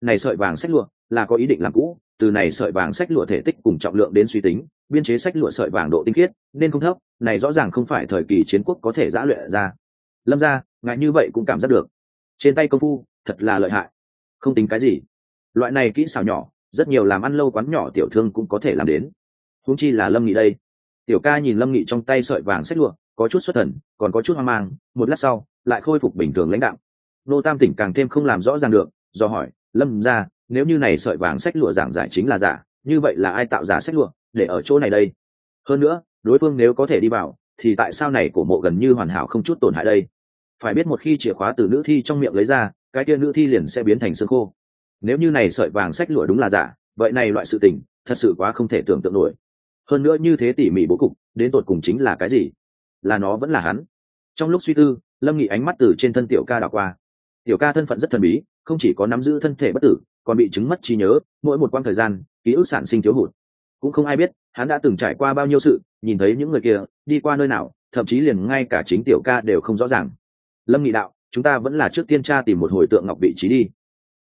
này sợi vàng xách lụa là có ý định làm cũ, từ này sợi vàng xách lụa thể tích cùng trọng lượng đến suy tính, biên chế xách lụa sợi vàng độ tinh khiết nên không thấp, này rõ ràng không phải thời kỳ chiến quốc có thể giã luyện ra. Lâm gia, ngài như vậy cũng cảm giác được, trên tay công phu thật là lợi hại. Không tính cái gì, loại này kỹ xảo nhỏ rất nhiều làm ăn lâu quán nhỏ tiểu thương cũng có thể làm đến, huống chi là Lâm Nghị đây. Tiểu ca nhìn Lâm Nghị trong tay sợi vàng xách lụa, có chút xuất thần, còn có chút hoang mang, một lát sau lại khôi phục bình thường lãnh đạo. Nô Tam Tỉnh càng thêm không làm rõ ràng được, do hỏi Lâm gia, nếu như này sợi vàng xách lụa giảng giải chính là giả, như vậy là ai tạo giả xách lụa để ở chỗ này đây? Hơn nữa đối phương nếu có thể đi vào thì tại sao này cổ mộ gần như hoàn hảo không chút tổn hại đây? Phải biết một khi chìa khóa từ nữ thi trong miệng lấy ra, cái kia nữ thi liền sẽ biến thành xương khô. Nếu như này sợi vàng xách lụa đúng là giả, vậy này loại sự tình thật sự quá không thể tưởng tượng nổi. Hơn nữa như thế tỉ mỉ bố cục đến tột cùng chính là cái gì? Là nó vẫn là hắn? Trong lúc suy tư, Lâm Nghị ánh mắt từ trên thân tiểu ca đảo qua. Tiểu ca thân phận rất thần bí, không chỉ có nắm giữ thân thể bất tử, còn bị chứng mất trí nhớ, mỗi một quãng thời gian ký ức sản sinh thiếu hụt, cũng không ai biết hắn đã từng trải qua bao nhiêu sự, nhìn thấy những người kia đi qua nơi nào, thậm chí liền ngay cả chính tiểu ca đều không rõ ràng. Lâm Nghị đạo, chúng ta vẫn là trước tiên tra tìm một hồi tượng ngọc vị trí đi.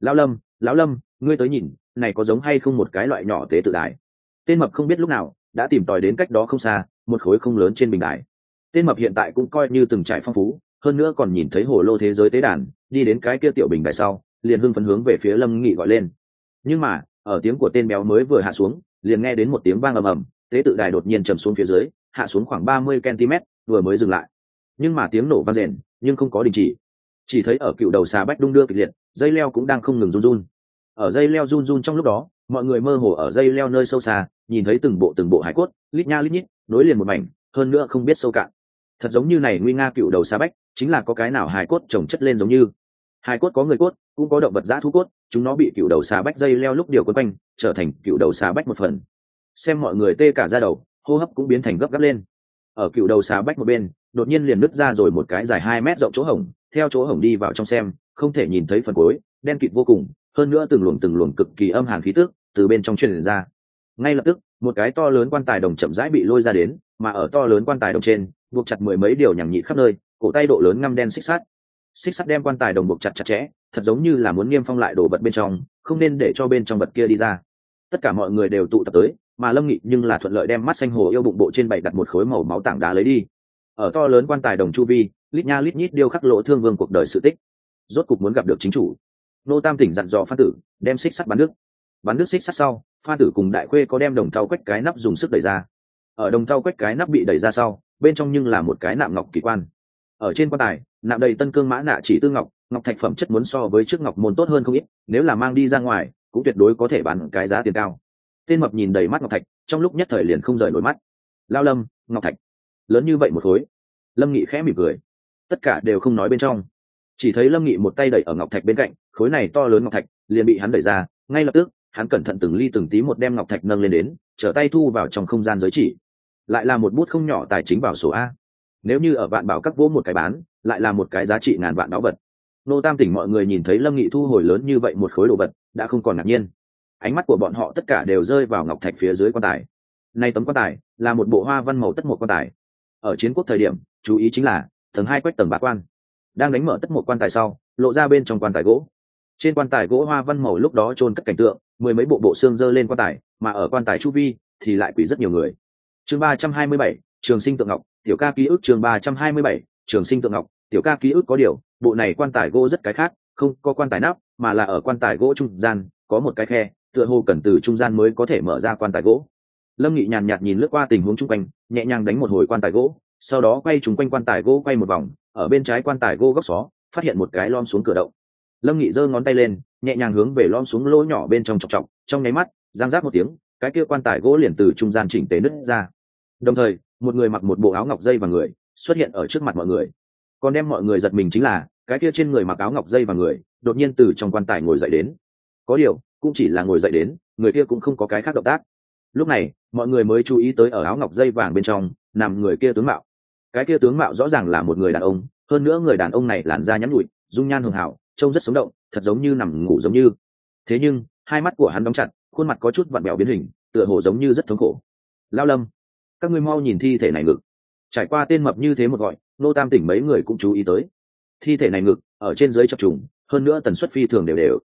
Lão Lâm, ngươi tới nhìn, này có giống hay không một cái loại nhỏ tế tự đài? Tên mập không biết lúc nào đã tìm tòi đến cách đó không xa một khối không lớn trên bình đài. Tên mập hiện tại cũng coi như từng trải phong phú, hơn nữa còn nhìn thấy hồ lô thế giới tế đàn, đi đến cái kia tiểu bình đài sau liền hưng phấn hướng về phía Lâm Nghị gọi lên. Nhưng mà ở tiếng của tên béo mới vừa hạ xuống, liền nghe đến một tiếng vang ầm ầm, tế tự đài đột nhiên trầm xuống phía dưới, hạ xuống khoảng 30 cm, vừa mới dừng lại. Nhưng mà tiếng nổ vang rền nhưng không có đình chỉ thấy ở cựu đầu xà bách đung đưa kịch liệt, dây leo cũng đang không ngừng run run. Ở dây leo run run trong lúc đó, mọi người mơ hồ ở dây leo nơi sâu xa nhìn thấy từng bộ hải cốt lít nha lít nhít nối liền một mảnh, hơn nữa không biết sâu cạn. Thật giống như này nguy nga cựu đầu xà bách chính là có cái nào hải cốt chồng chất lên, giống như hải cốt có người cốt, cũng có động vật dã thú cốt, chúng nó bị cựu đầu xà bách dây leo lúc điều quấn quanh, trở thành cựu đầu xà bách một phần. Xem mọi người tê cả da đầu, hô hấp cũng biến thành gấp gáp lên. Ở cựu đầu xà bách một bên đột nhiên liền nứt ra rồi một cái dài 2 mét rộng chỗ hổng, theo chỗ hổng đi vào trong xem không thể nhìn thấy phần cuối, đen kịt vô cùng, hơn nữa từng luồng cực kỳ âm hàn khí tức từ bên trong truyền ra. Ngay lập tức một cái to lớn quan tài đồng chậm rãi bị lôi ra đến, mà ở to lớn quan tài đồng trên buộc chặt 10 mấy điều nhằng nhị khắp nơi, cổ tay độ lớn ngăm đen xích sắt đem quan tài đồng buộc chặt chặt chẽ, thật giống như là muốn niêm phong lại đồ vật bên trong, không nên để cho bên trong vật kia đi ra. Tất cả mọi người đều tụ tập tới, mà Lâm Nghị nhưng là thuận lợi đem mắt xanh hồ yêu bụng bộ trên bày đặt một khối màu máu tảng đá lấy đi. Ở to lớn quan tài đồng chu vi lít nha lít nhít điêu khắc Lỗ Thương Vương cuộc đời sự tích. Rốt cục muốn gặp được chính chủ. Nô Tam Tỉnh dặn dò Phan Tử đem xích sắt bắn nước xích sắt sau, Phan Tử cùng Đại Khuê có đem đồng thau quách cái nắp dùng sức đẩy ra. Ở đồng thau quách cái nắp bị đẩy ra sau, bên trong nhưng là một cái nạm ngọc kỳ quan. Ở trên quan tài nạm đầy tân cương mã nạ chỉ tư ngọc thạch phẩm chất muốn so với trước ngọc môn tốt hơn không ít, nếu là mang đi ra ngoài cũng tuyệt đối có thể bán cái giá tiền cao. Tên mập nhìn đầy mắt ngọc thạch, trong lúc nhất thời liền không rời nổi mắt. Lao Lâm, ngọc thạch lớn như vậy một khối. Lâm Nghị khẽ mỉm cười. Tất cả đều không nói bên trong, chỉ thấy Lâm Nghị một tay đẩy ở ngọc thạch bên cạnh, khối này to lớn ngọc thạch liền bị hắn đẩy ra. Ngay lập tức hắn cẩn thận từng ly từng tí một đem ngọc thạch nâng lên đến, trở tay thu vào trong không gian giới chỉ. Lại là một bút không nhỏ tài chính vào sổ A. Nếu như ở Vạn Bảo Các vỗ một cái bán, lại là một cái giá trị ngàn vạn báu vật. Nô Tam Tỉnh mọi người nhìn thấy Lâm Nghị thu hồi lớn như vậy một khối đồ vật, đã không còn ngạc nhiên. Ánh mắt của bọn họ tất cả đều rơi vào ngọc thạch phía dưới quan tài. Nay tấm quan tài là một bộ hoa văn màu tất một quan tài. Ở chiến quốc thời điểm, chú ý chính là tầng 2 quách tầng 3 quan. Đang đánh mở tất một quan tài sau, lộ ra bên trong quan tài gỗ. Trên quan tài gỗ hoa văn màu lúc đó chôn cất cảnh tượng, 10 mấy bộ xương dơ lên quan tài, mà ở quan tài chu vi thì lại quỷ rất nhiều người. Chương 327, Trường Sinh Tượng Ngọc, tiểu ca ký ức. Chương 327, Trường Sinh Tượng Ngọc, tiểu ca ký ức. Có điều, bộ này quan tài gỗ rất cái khác, không có quan tài nắp, mà là ở quan tài gỗ trung gian có một cái khe, tựa hồ cần từ trung gian mới có thể mở ra quan tài gỗ. Lâm Nghị nhàn nhạt nhìn lướt qua tình huống chung quanh, nhẹ nhàng đánh một hồi quan tài gỗ, sau đó quay trúng quanh quan tài gỗ quay một vòng, ở bên trái quan tài gỗ góc xó phát hiện một cái lom xuống cửa động. Lâm Nghị giơ ngón tay lên, nhẹ nhàng hướng về lom xuống lỗ nhỏ bên trong chọc, trong nháy mắt giang rác một tiếng, cái kia quan tài gỗ liền từ trung gian chỉnh tề nứt ra. Đồng thời một người mặc một bộ áo ngọc dây và người xuất hiện ở trước mặt mọi người. Còn đem mọi người giật mình chính là cái kia trên người mặc áo ngọc dây và người đột nhiên từ trong quan tài ngồi dậy đến. Có điều cũng chỉ là ngồi dậy đến, người kia cũng không có cái khác động tác. Lúc này mọi người mới chú ý tới ở áo ngọc dây vàng bên trong nằm người kia tướng mạo. Cái kia tướng mạo rõ ràng là một người đàn ông, hơn nữa người đàn ông này làn da nhắn nhụi, dung nhan hường hảo, trông rất sống động, thật giống như nằm ngủ giống như. Thế nhưng hai mắt của hắn đóng chặt, khuôn mặt có chút vặn vẹo biến hình, tựa hồ giống như rất thống khổ. Lao Lâm, các ngươi mau nhìn thi thể này ngực. Trải qua tên mập như thế một gọi, Nô Tam Tỉnh mấy người cũng chú ý tới. Thi thể này ngực ở trên dưới chập trùng, hơn nữa tần suất phi thường đều.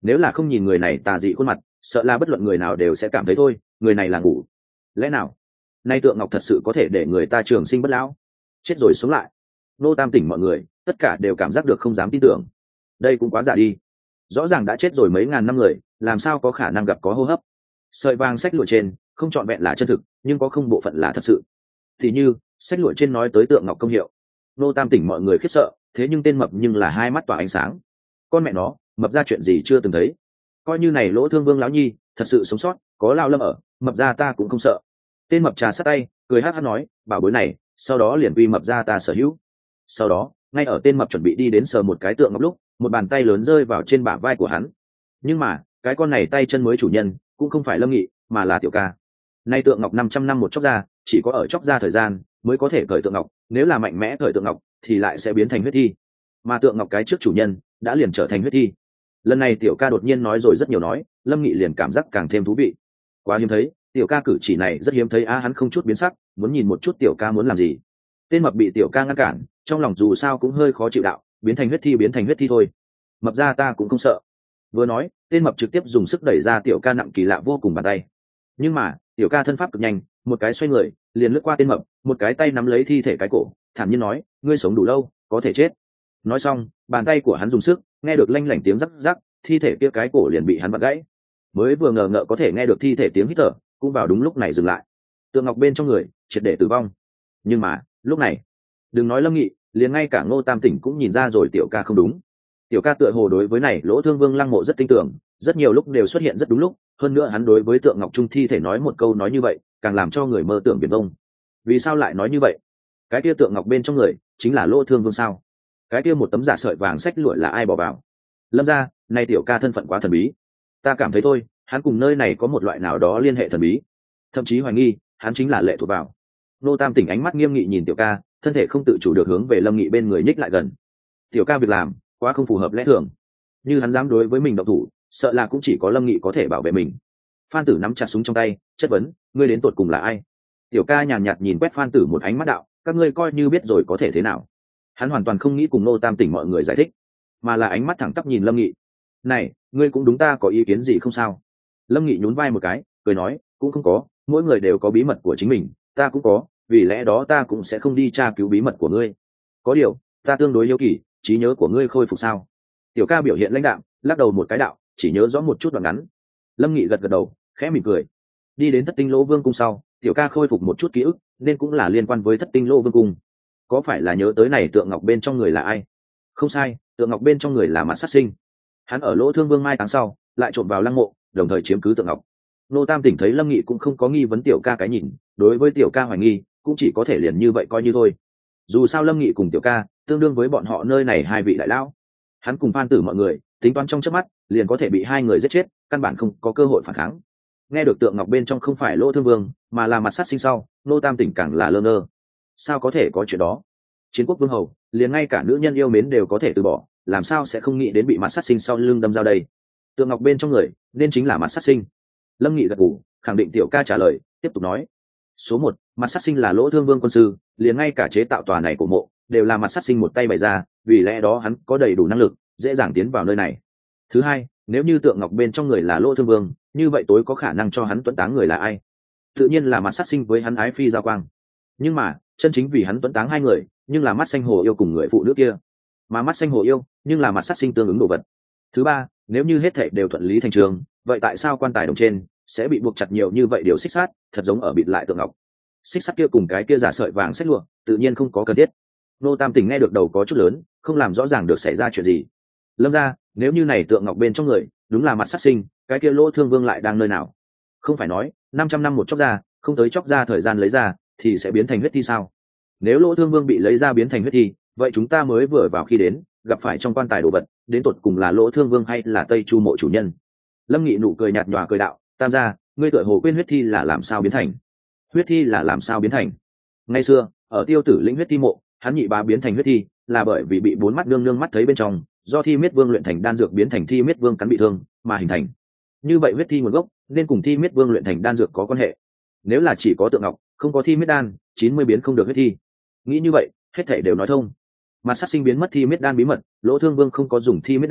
nếu là không nhìn người này tà dị khuôn mặt, sợ là bất luận người nào đều sẽ cảm thấy thôi, người này là ngủ. Lẽ nào nay tượng ngọc thật sự có thể để người ta trường sinh bất lão, chết rồi sống lại? Ngô Tam Tỉnh mọi người tất cả đều cảm giác được không dám tin tưởng. Đây cũng quá giả đi, rõ ràng đã chết rồi mấy ngàn năm người, làm sao có khả năng gặp có hô hấp? Sợi vàng sách lụa trên không trọn vẹn là chân thực, nhưng có không bộ phận là thật sự. Thì như sách lụa trên nói tới tượng ngọc công hiệu. Ngô Tam Tỉnh mọi người khiếp sợ, thế nhưng tên mập nhưng là hai mắt tỏa ánh sáng. Con mẹ nó, mập ra chuyện gì chưa từng thấy. Coi như này Lỗ Thương Vương lão nhi thật sự sống sót, có Lão Lâm ở, mập ra ta cũng không sợ. Tên mập trà sát tay, cười hát hát nói, bảo bối này sau đó liền quy mập ra ta sở hữu. Sau đó ngay ở tên mập chuẩn bị đi đến sờ một cái tượng ngọc lúc, một bàn tay lớn rơi vào trên bả vai của hắn. Nhưng mà cái con này tay chân mới chủ nhân cũng không phải Lâm Nghị, mà là Tiểu Ca. Nay tượng ngọc 500 năm một chốc ra, chỉ có ở chốc ra thời gian mới có thể cởi tượng ngọc, nếu là mạnh mẽ cởi tượng ngọc thì lại sẽ biến thành huyết thi, mà tượng ngọc cái trước chủ nhân đã liền trở thành huyết thi. Lần này Tiểu Ca đột nhiên nói rồi rất nhiều nói, Lâm Nghị liền cảm giác càng thêm thú vị. Quá hiếm thấy, Tiểu Ca cử chỉ này rất hiếm thấy á. Hắn không chút biến sắc, muốn nhìn một chút Tiểu Ca muốn làm gì. Tên mập bị Tiểu Ca ngăn cản, trong lòng dù sao cũng hơi khó chịu đạo, biến thành huyết thi thôi, mập ra ta cũng không sợ. Vừa nói, tên mập trực tiếp dùng sức đẩy ra Tiểu Ca nặng kỳ lạ vô cùng bàn tay. Nhưng mà Tiểu Ca thân pháp cực nhanh, một cái xoay người liền lướt qua tên mập, một cái tay nắm lấy thi thể cái cổ, thản nhiên nói, ngươi sống đủ lâu có thể chết. Nói xong, bàn tay của hắn dùng sức, nghe được lanh lảnh tiếng rắc rắc, thi thể kia cái cổ liền bị hắn vặn gãy. Mới vừa ngờ ngợ có thể nghe được thi thể tiếng hít thở, cũng vào đúng lúc này dừng lại. Tượng ngọc bên trong người triệt để tử vong. Nhưng mà lúc này, đừng nói Lâm Nghị, liền ngay cả Ngô Tam Tỉnh cũng nhìn ra rồi Tiểu Ca không đúng. Tiểu Ca tựa hồ đối với này Lỗ Thương Vương lăng mộ rất tin tưởng, rất nhiều lúc đều xuất hiện rất đúng lúc, hơn nữa hắn đối với tượng ngọc trung thi thể nói một câu nói như vậy, càng làm cho người mơ tưởng viển vông. Vì sao lại nói như vậy? Cái kia tượng ngọc bên trong người chính là Lỗ Thương Vương sao? Cái kia một tấm giả sợi vàng sách lụa là ai bỏ vào? Lâm ra, nay Tiểu Ca thân phận quá thần bí. Ta cảm thấy thôi, hắn cùng nơi này có một loại nào đó liên hệ thần bí, thậm chí hoài nghi hắn chính là lệ thuộc vào. Ngô Tam Tỉnh ánh mắt nghiêm nghị nhìn Tiểu Ca, thân thể không tự chủ được hướng về Lâm Nghị bên người nhích lại gần. Tiểu Ca việc làm quá không phù hợp lẽ thường, như hắn dám đối với mình động thủ, sợ là cũng chỉ có Lâm Nghị có thể bảo vệ mình. Phan Tử nắm chặt súng trong tay, chất vấn, ngươi đến tột cùng là ai? Tiểu Ca nhàn nhạt nhìn quét Phan Tử một ánh mắt đạo, các ngươi coi như biết rồi có thể thế nào. Hắn hoàn toàn không nghĩ cùng Ngô Tam Tỉnh mọi người giải thích, mà là ánh mắt thẳng tắp nhìn Lâm Nghị. Này, ngươi cũng đúng, ta có ý kiến gì không sao? Lâm Nghị nhún vai một cái, cười nói, cũng không có, mỗi người đều có bí mật của chính mình, ta cũng có, vì lẽ đó ta cũng sẽ không đi tra cứu bí mật của ngươi. Có điều ta tương đối hiếu kỳ, trí nhớ của ngươi khôi phục sao? Tiểu Ca biểu hiện lãnh đạm, lắc đầu một cái đạo, chỉ nhớ rõ một chút đoạn ngắn. Lâm Nghị gật gật đầu, khẽ mỉm cười. Đi đến Thất Tinh Lỗ Vương cung sau, Tiểu Ca khôi phục một chút ký ức, nên cũng là liên quan với Thất Tinh Lỗ Vương cung. Có phải là nhớ tới này tượng ngọc bên trong người là ai? Không sai, tượng ngọc bên trong người là Mạt Sát Sinh. Hắn ở Lỗ Thương Vương mai táng sau, lại trộn vào lăng mộ, đồng thời chiếm cứ tượng ngọc. Ngô Tam Tỉnh thấy Lâm Nghị cũng không có nghi vấn Tiểu Ca cái nhìn, đối với Tiểu Ca hoài nghi cũng chỉ có thể liền như vậy coi như thôi. Dù sao Lâm Nghị cùng Tiểu Ca tương đương với bọn họ nơi này hai vị đại lão, hắn cùng Phan Tử mọi người tính toán trong chớp mắt liền có thể bị hai người giết chết, căn bản không có cơ hội phản kháng. Nghe được tượng ngọc bên trong không phải Lỗ Thương Vương mà là Mạt Sát Sinh sau, Ngô Tam Tỉnh càng là lơ ngơ. Sao có thể có chuyện đó? Chiến quốc vương hầu, liền ngay cả nữ nhân yêu mến đều có thể từ bỏ, làm sao sẽ không nghĩ đến bị Mạt Sát Sinh sau lưng đâm dao đây? Tượng ngọc bên trong người nên chính là Mạt Sát Sinh. Lâm Nghị gật gù, khẳng định Tiểu Ca trả lời, tiếp tục nói, số 1, Mạt Sát Sinh là Lỗ Thương Vương quân sư, liền ngay cả chế tạo tòa này của mộ đều là Mạt Sát Sinh một tay bày ra, vì lẽ đó hắn có đầy đủ năng lực dễ dàng tiến vào nơi này. Thứ hai, nếu như tượng ngọc bên trong người là Lỗ Thương Vương, như vậy tối có khả năng cho hắn tuấn táng người là ai? Tự nhiên là Mạt Sát Sinh với hắn ái phi Giao Quang. Nhưng mà chân chính vì hắn tuấn táng hai người, nhưng là Mắt Xanh Hồ Yêu cùng người phụ nữ kia, mà Mắt Xanh Hồ Yêu nhưng là Mạt Sát Sinh tương ứng đồ vật. Thứ ba, nếu như hết thảy đều thuận lý thành trường, vậy tại sao quan tài đồng trên sẽ bị buộc chặt nhiều như vậy điều xích sắt, thật giống ở bịt lại tượng ngọc. Xích sắt kia cùng cái kia giả sợi vàng xếp lụa, tự nhiên không có cần thiết. Nô Tam Tỉnh nghe được đầu có chút lớn, không làm rõ ràng được xảy ra chuyện gì. Lâm ra, nếu như này tượng ngọc bên trong người đúng là Mạt Sát Sinh, cái kia Lỗ Thương Vương lại đang nơi nào? Không phải nói 500 năm một chốc ra, không tới chốc ra thời gian lấy ra thì sẽ biến thành huyết thi sao? Nếu Lỗ Thương Vương bị lấy ra biến thành huyết thi, vậy chúng ta mới vừa vào khi đến gặp phải trong quan tài đồ vật, đến tột cùng là Lỗ Thương Vương hay là Tây Chu mộ chủ nhân? Lâm Nghị nụ cười nhạt nhòa cười đạo, Tam gia, ngươi tựa hồ quên huyết thi là làm sao biến thành? Huyết thi là làm sao biến thành? Ngày xưa ở Tiêu Tử lĩnh huyết thi mộ, hắn nhị bá biến thành huyết thi là bởi vì bị bốn mắt nương nương mắt thấy bên trong, do Thi Miết Vương luyện thành đan dược biến thành Thi Miết Vương cắn bị thương mà hình thành. Như vậy huyết thi nguồn gốc nên cùng Thi Miết Vương luyện thành đan dược có quan hệ. Nếu là chỉ có tượng ngọc, không có Thi Miết đan, 90 biến không được huyết thi. Nghĩ như vậy, hết thảy đều nói thông. Mà Sát Sinh biến mất Thi Miết đan bí mật, Lỗ Thương Vương không có dùng Thi Miết đan,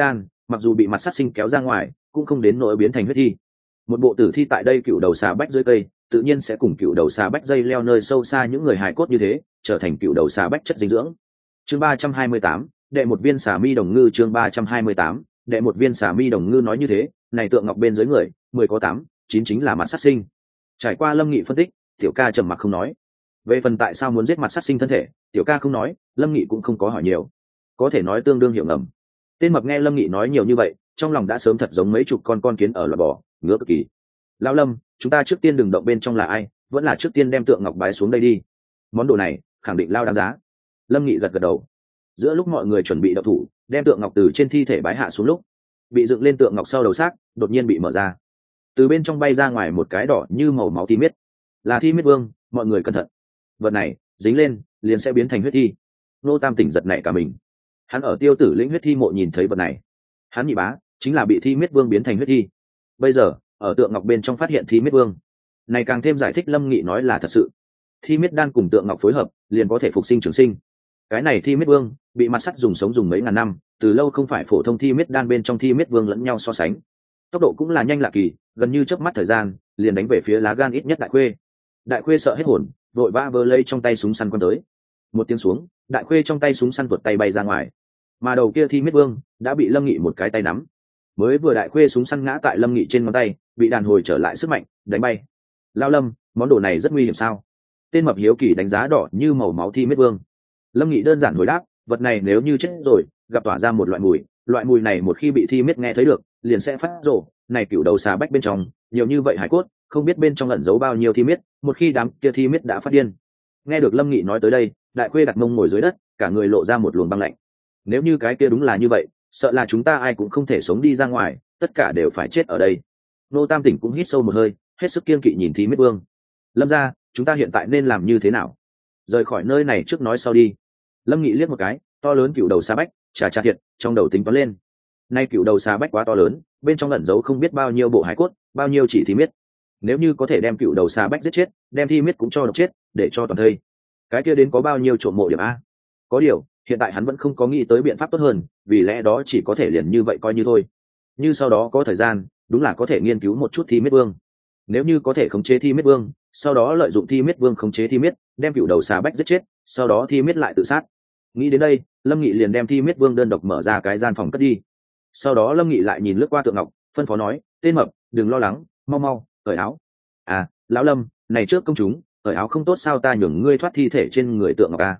mặc dù bị mặt sát sinh kéo ra ngoài cũng không đến nỗi biến thành huyết thi. Một bộ tử thi tại đây cựu đầu xà bách dưới cây tự nhiên sẽ cùng cựu đầu xà bách dây leo nơi sâu xa những người hài cốt như thế trở thành cựu đầu xà bách chất dinh dưỡng. Chương 328, đệ một viên xà mi đồng ngư. Chương 328, đệ một viên xà mi đồng ngư. Nói như thế này tượng ngọc bên dưới người 10 có 8, 9 chính là mặt sát sinh. Trải qua Lâm Nghị phân tích, Tiểu Ca trầm mặc không nói. Về phần tại sao muốn giết mặt sát sinh thân thể, Tiểu Ca không nói, Lâm Nghị cũng không có hỏi nhiều, có thể nói tương đương hiểu ngầm. Tên mập nghe Lâm Nghị nói nhiều như vậy, trong lòng đã sớm thật giống mấy chục con kiến ở loại bò, ngứa cực kỳ. Lão Lâm, chúng ta trước tiên đừng động bên trong là ai, vẫn là trước tiên đem tượng ngọc bái xuống đây đi. Món đồ này khẳng định lao đáng giá. Lâm Nghị gật gật đầu. Giữa lúc mọi người chuẩn bị động thủ đem tượng ngọc từ trên thi thể bái hạ xuống lúc, bị dựng lên tượng ngọc sau đầu xác đột nhiên bị mở ra, từ bên trong bay ra ngoài một cái đỏ như màu máu thi miết. Là thi miết vương, mọi người cẩn thận, vật này dính lên liền sẽ biến thành huyết thi. Nô Tam tỉnh giật nảy cả mình. Hắn ở Tiêu Tử lĩnh huyết thi mộ nhìn thấy vật này, hắn nhị bá chính là bị thi miết vương biến thành huyết thi. Bây giờ ở tượng ngọc bên trong phát hiện thi miết vương này, càng thêm giải thích Lâm Nghị nói là thật sự. Thi miết đan cùng tượng ngọc phối hợp liền có thể phục sinh trường sinh. Cái này thi miết vương bị mặt sắt dùng sống dùng mấy ngàn năm, từ lâu không phải phổ thông thi miết đan bên trong thi miết vương lẫn nhau so sánh. Tốc độ cũng là nhanh lạ kỳ, gần như chớp mắt thời gian liền đánh về phía lá gan ít nhất Đại Khuê. Đại Khuê sợ hết hồn, vội vã vơ lấy trong tay súng săn quăng tới. Một tiếng xuống, Đại Khuê trong tay súng săn tuột tay bay ra ngoài, mà đầu kia thi miết vương đã bị Lâm Nghị một cái tay nắm. Mới vừa Đại Khuê súng săn ngã tại Lâm Nghị trên ngón tay, bị đàn hồi trở lại sức mạnh đánh bay. Lao Lâm, món đồ này rất nguy hiểm sao? Tên mập hiếu kỳ đánh giá đỏ như màu máu thi miết vương. Lâm Nghị đơn giản hồi đáp, vật này nếu như chết rồi gặp tỏa ra một loại mùi này một khi bị thi miết nghe thấy được liền sẽ phát rổ. Này cựu đầu xà bách bên trong nhiều như vậy hải cốt, không biết bên trong ẩn giấu bao nhiêu thi miết, một khi đám kia thi miết đã phát điên. Nghe được Lâm Nghị nói tới đây, Đại Khuê đặt mông ngồi dưới đất, cả người lộ ra một luồng băng lạnh. Nếu như cái kia đúng là như vậy, sợ là chúng ta ai cũng không thể sống đi ra ngoài, tất cả đều phải chết ở đây. Nô Tam tỉnh cũng hít sâu một hơi, hết sức kiên kỵ nhìn thi miết vương. Lâm gia, chúng ta hiện tại nên làm như thế nào? Rời khỏi nơi này trước nói sau đi. Lâm Nghị liếc một cái, to lớn cựu đầu xà bách, chà thiệt, trong đầu tính toán lên. Nay cựu đầu xà bách quá to lớn, bên trong ẩn giấu không biết bao nhiêu bộ hải cốt, bao nhiêu chỉ thi miết. Nếu như có thể đem cựu đầu xà bách giết chết, đem thi miết cũng cho độc chết, để cho toàn thây, cái kia đến có bao nhiêu trộm mộ điểm a? Có điều hiện tại hắn vẫn không có nghĩ tới biện pháp tốt hơn, vì lẽ đó chỉ có thể liền như vậy coi như thôi. Như sau đó có thời gian, đúng là có thể nghiên cứu một chút thi miết vương. Nếu như có thể khống chế thi miết vương, sau đó lợi dụng thi miết vương khống chế thi miết, đem cựu đầu xà bách giết chết, sau đó thi miết lại tự sát. Nghĩ đến đây, Lâm Nghị liền đem thi miết vương đơn độc mở ra cái gian phòng cất đi. Sau đó Lâm Nghị lại nhìn lướt qua tượng ngọc, phân phó nói, tên mập, đừng lo lắng, mau cởi áo. À, lão Lâm, này trước công chúng, cởi áo không tốt sao, ta nhường ngươi thoát thi thể trên người tượng ngọc à?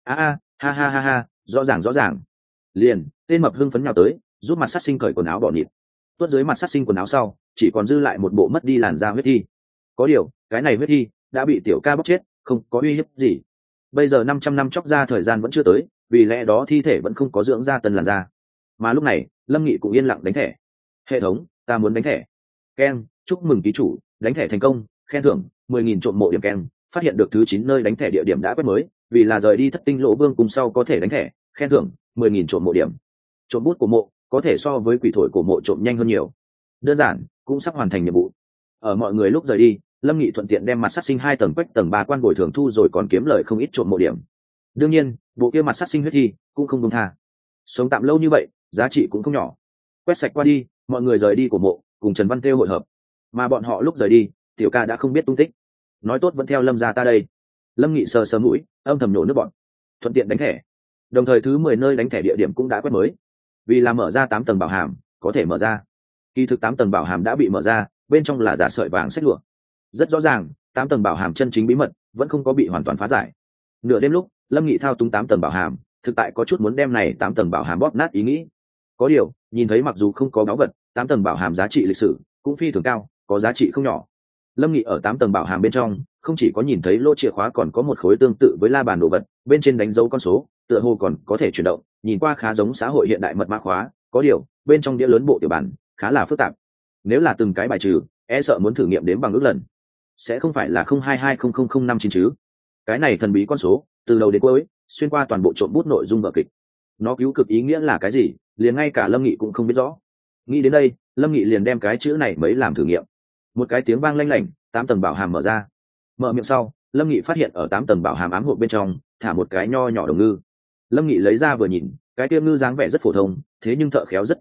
Ha, rõ ràng. Liền, tên mập hưng phấn nhào tới, giúp mặt sát sinh cởi quần áo bỏ nịt. Tuốt dưới mặt sát sinh quần áo sau, chỉ còn dư lại một bộ mất đi làn da huyết thi. Có điều, cái này huyết thi đã bị Tiểu Ca bóc chết, không có uy hiếp gì. Bây giờ 500 năm chóc ra thời gian vẫn chưa tới, vì lẽ đó thi thể vẫn không có dưỡng ra tân làn da. Mà lúc này, Lâm Nghị cũng yên lặng đánh thẻ. Hệ thống, ta muốn đánh thẻ. Ken, chúc mừng ký chủ, đánh thẻ thành công, khen thưởng 10.000 trộm mộ điểm Ken, phát hiện được thứ 9 nơi đánh thẻ địa điểm đã quét mới, vì là rời đi Thất Tinh Lỗ Vương cùng sau có thể đánh thẻ, khen thưởng 10.000 trộm mộ điểm. Trộm bút của mộ có thể so với quỷ thổi của mộ trộm nhanh hơn nhiều. Đơn giản, cũng sắp hoàn thành nhiệm vụ. Ở mọi người lúc rời đi, Lâm Nghị thuận tiện đem mặt sát sinh 2 tầng quách tầng 3 quan bồi thường thu rồi, còn kiếm lời không ít trộm mộ điểm. Đương nhiên, bộ kia mặt sát sinh huyết thi cũng không buông tha. Sống tạm lâu như vậy, giá trị cũng không nhỏ. Quét sạch qua đi, mọi người rời đi của mộ, cùng Trần Văn Tiêu hội hợp. Mà bọn họ lúc rời đi, Tiểu Ca đã không biết tung tích. Nói tốt vẫn theo Lâm gia ta đây. Lâm Nghị sờ mũi, âm thầm nhổ nước bọn. Thuận tiện đánh thẻ. Đồng thời thứ 10 nơi đánh thẻ địa điểm cũng đã quét mới. Vì là mở ra 8 tầng bảo hàm, có thể mở ra. Kỳ thực 8 tầng bảo hàm đã bị mở ra, bên trong là giả sợi vàng sách lụa. Rất rõ ràng, 8 tầng bảo hàm chân chính bí mật vẫn không có bị hoàn toàn phá giải. Nửa đêm lúc, Lâm Nghị thao túng 8 tầng bảo hàm, thực tại có chút muốn đem này 8 tầng bảo hàm bóp nát ý nghĩ. Có điều, nhìn thấy mặc dù không có báu vật, 8 tầng bảo hàm giá trị lịch sử cũng phi thường cao, có giá trị không nhỏ. Lâm Nghị ở 8 tầng bảo hàm bên trong, không chỉ có nhìn thấy lô chìa khóa, còn có một khối tương tự với la bàn đồ vật, bên trên đánh dấu con số, tựa hồ còn có thể chuyển động, nhìn qua khá giống xã hội hiện đại mật mã khóa. Có điều, bên trong đĩa lớn bộ tiểu bản khá là phức tạp. Nếu là từng cái bài trừ, e sợ muốn thử nghiệm đếm bằng ước lần, sẽ không phải là 0220005 chứ. Cái này thần bí con số, từ đầu đến cuối, xuyên qua toàn bộ trộm bút nội dung vở kịch. Nó cứu cực ý nghĩa là cái gì, liền ngay cả Lâm Nghị cũng không biết rõ. Nghĩ đến đây, Lâm Nghị liền đem cái chữ này mới làm thử nghiệm. Một cái tiếng vang lanh lảnh, 8 tầng bảo hàm mở ra. Mở miệng sau, Lâm Nghị phát hiện ở 8 tầng bảo hàm ám hộp bên trong thả một cái nho nhỏ đồng ngư. Lâm Nghị lấy ra vừa nhìn, cái kia ngư dáng vẻ rất phổ thông, thế nhưng thợ khéo rất tinh tế,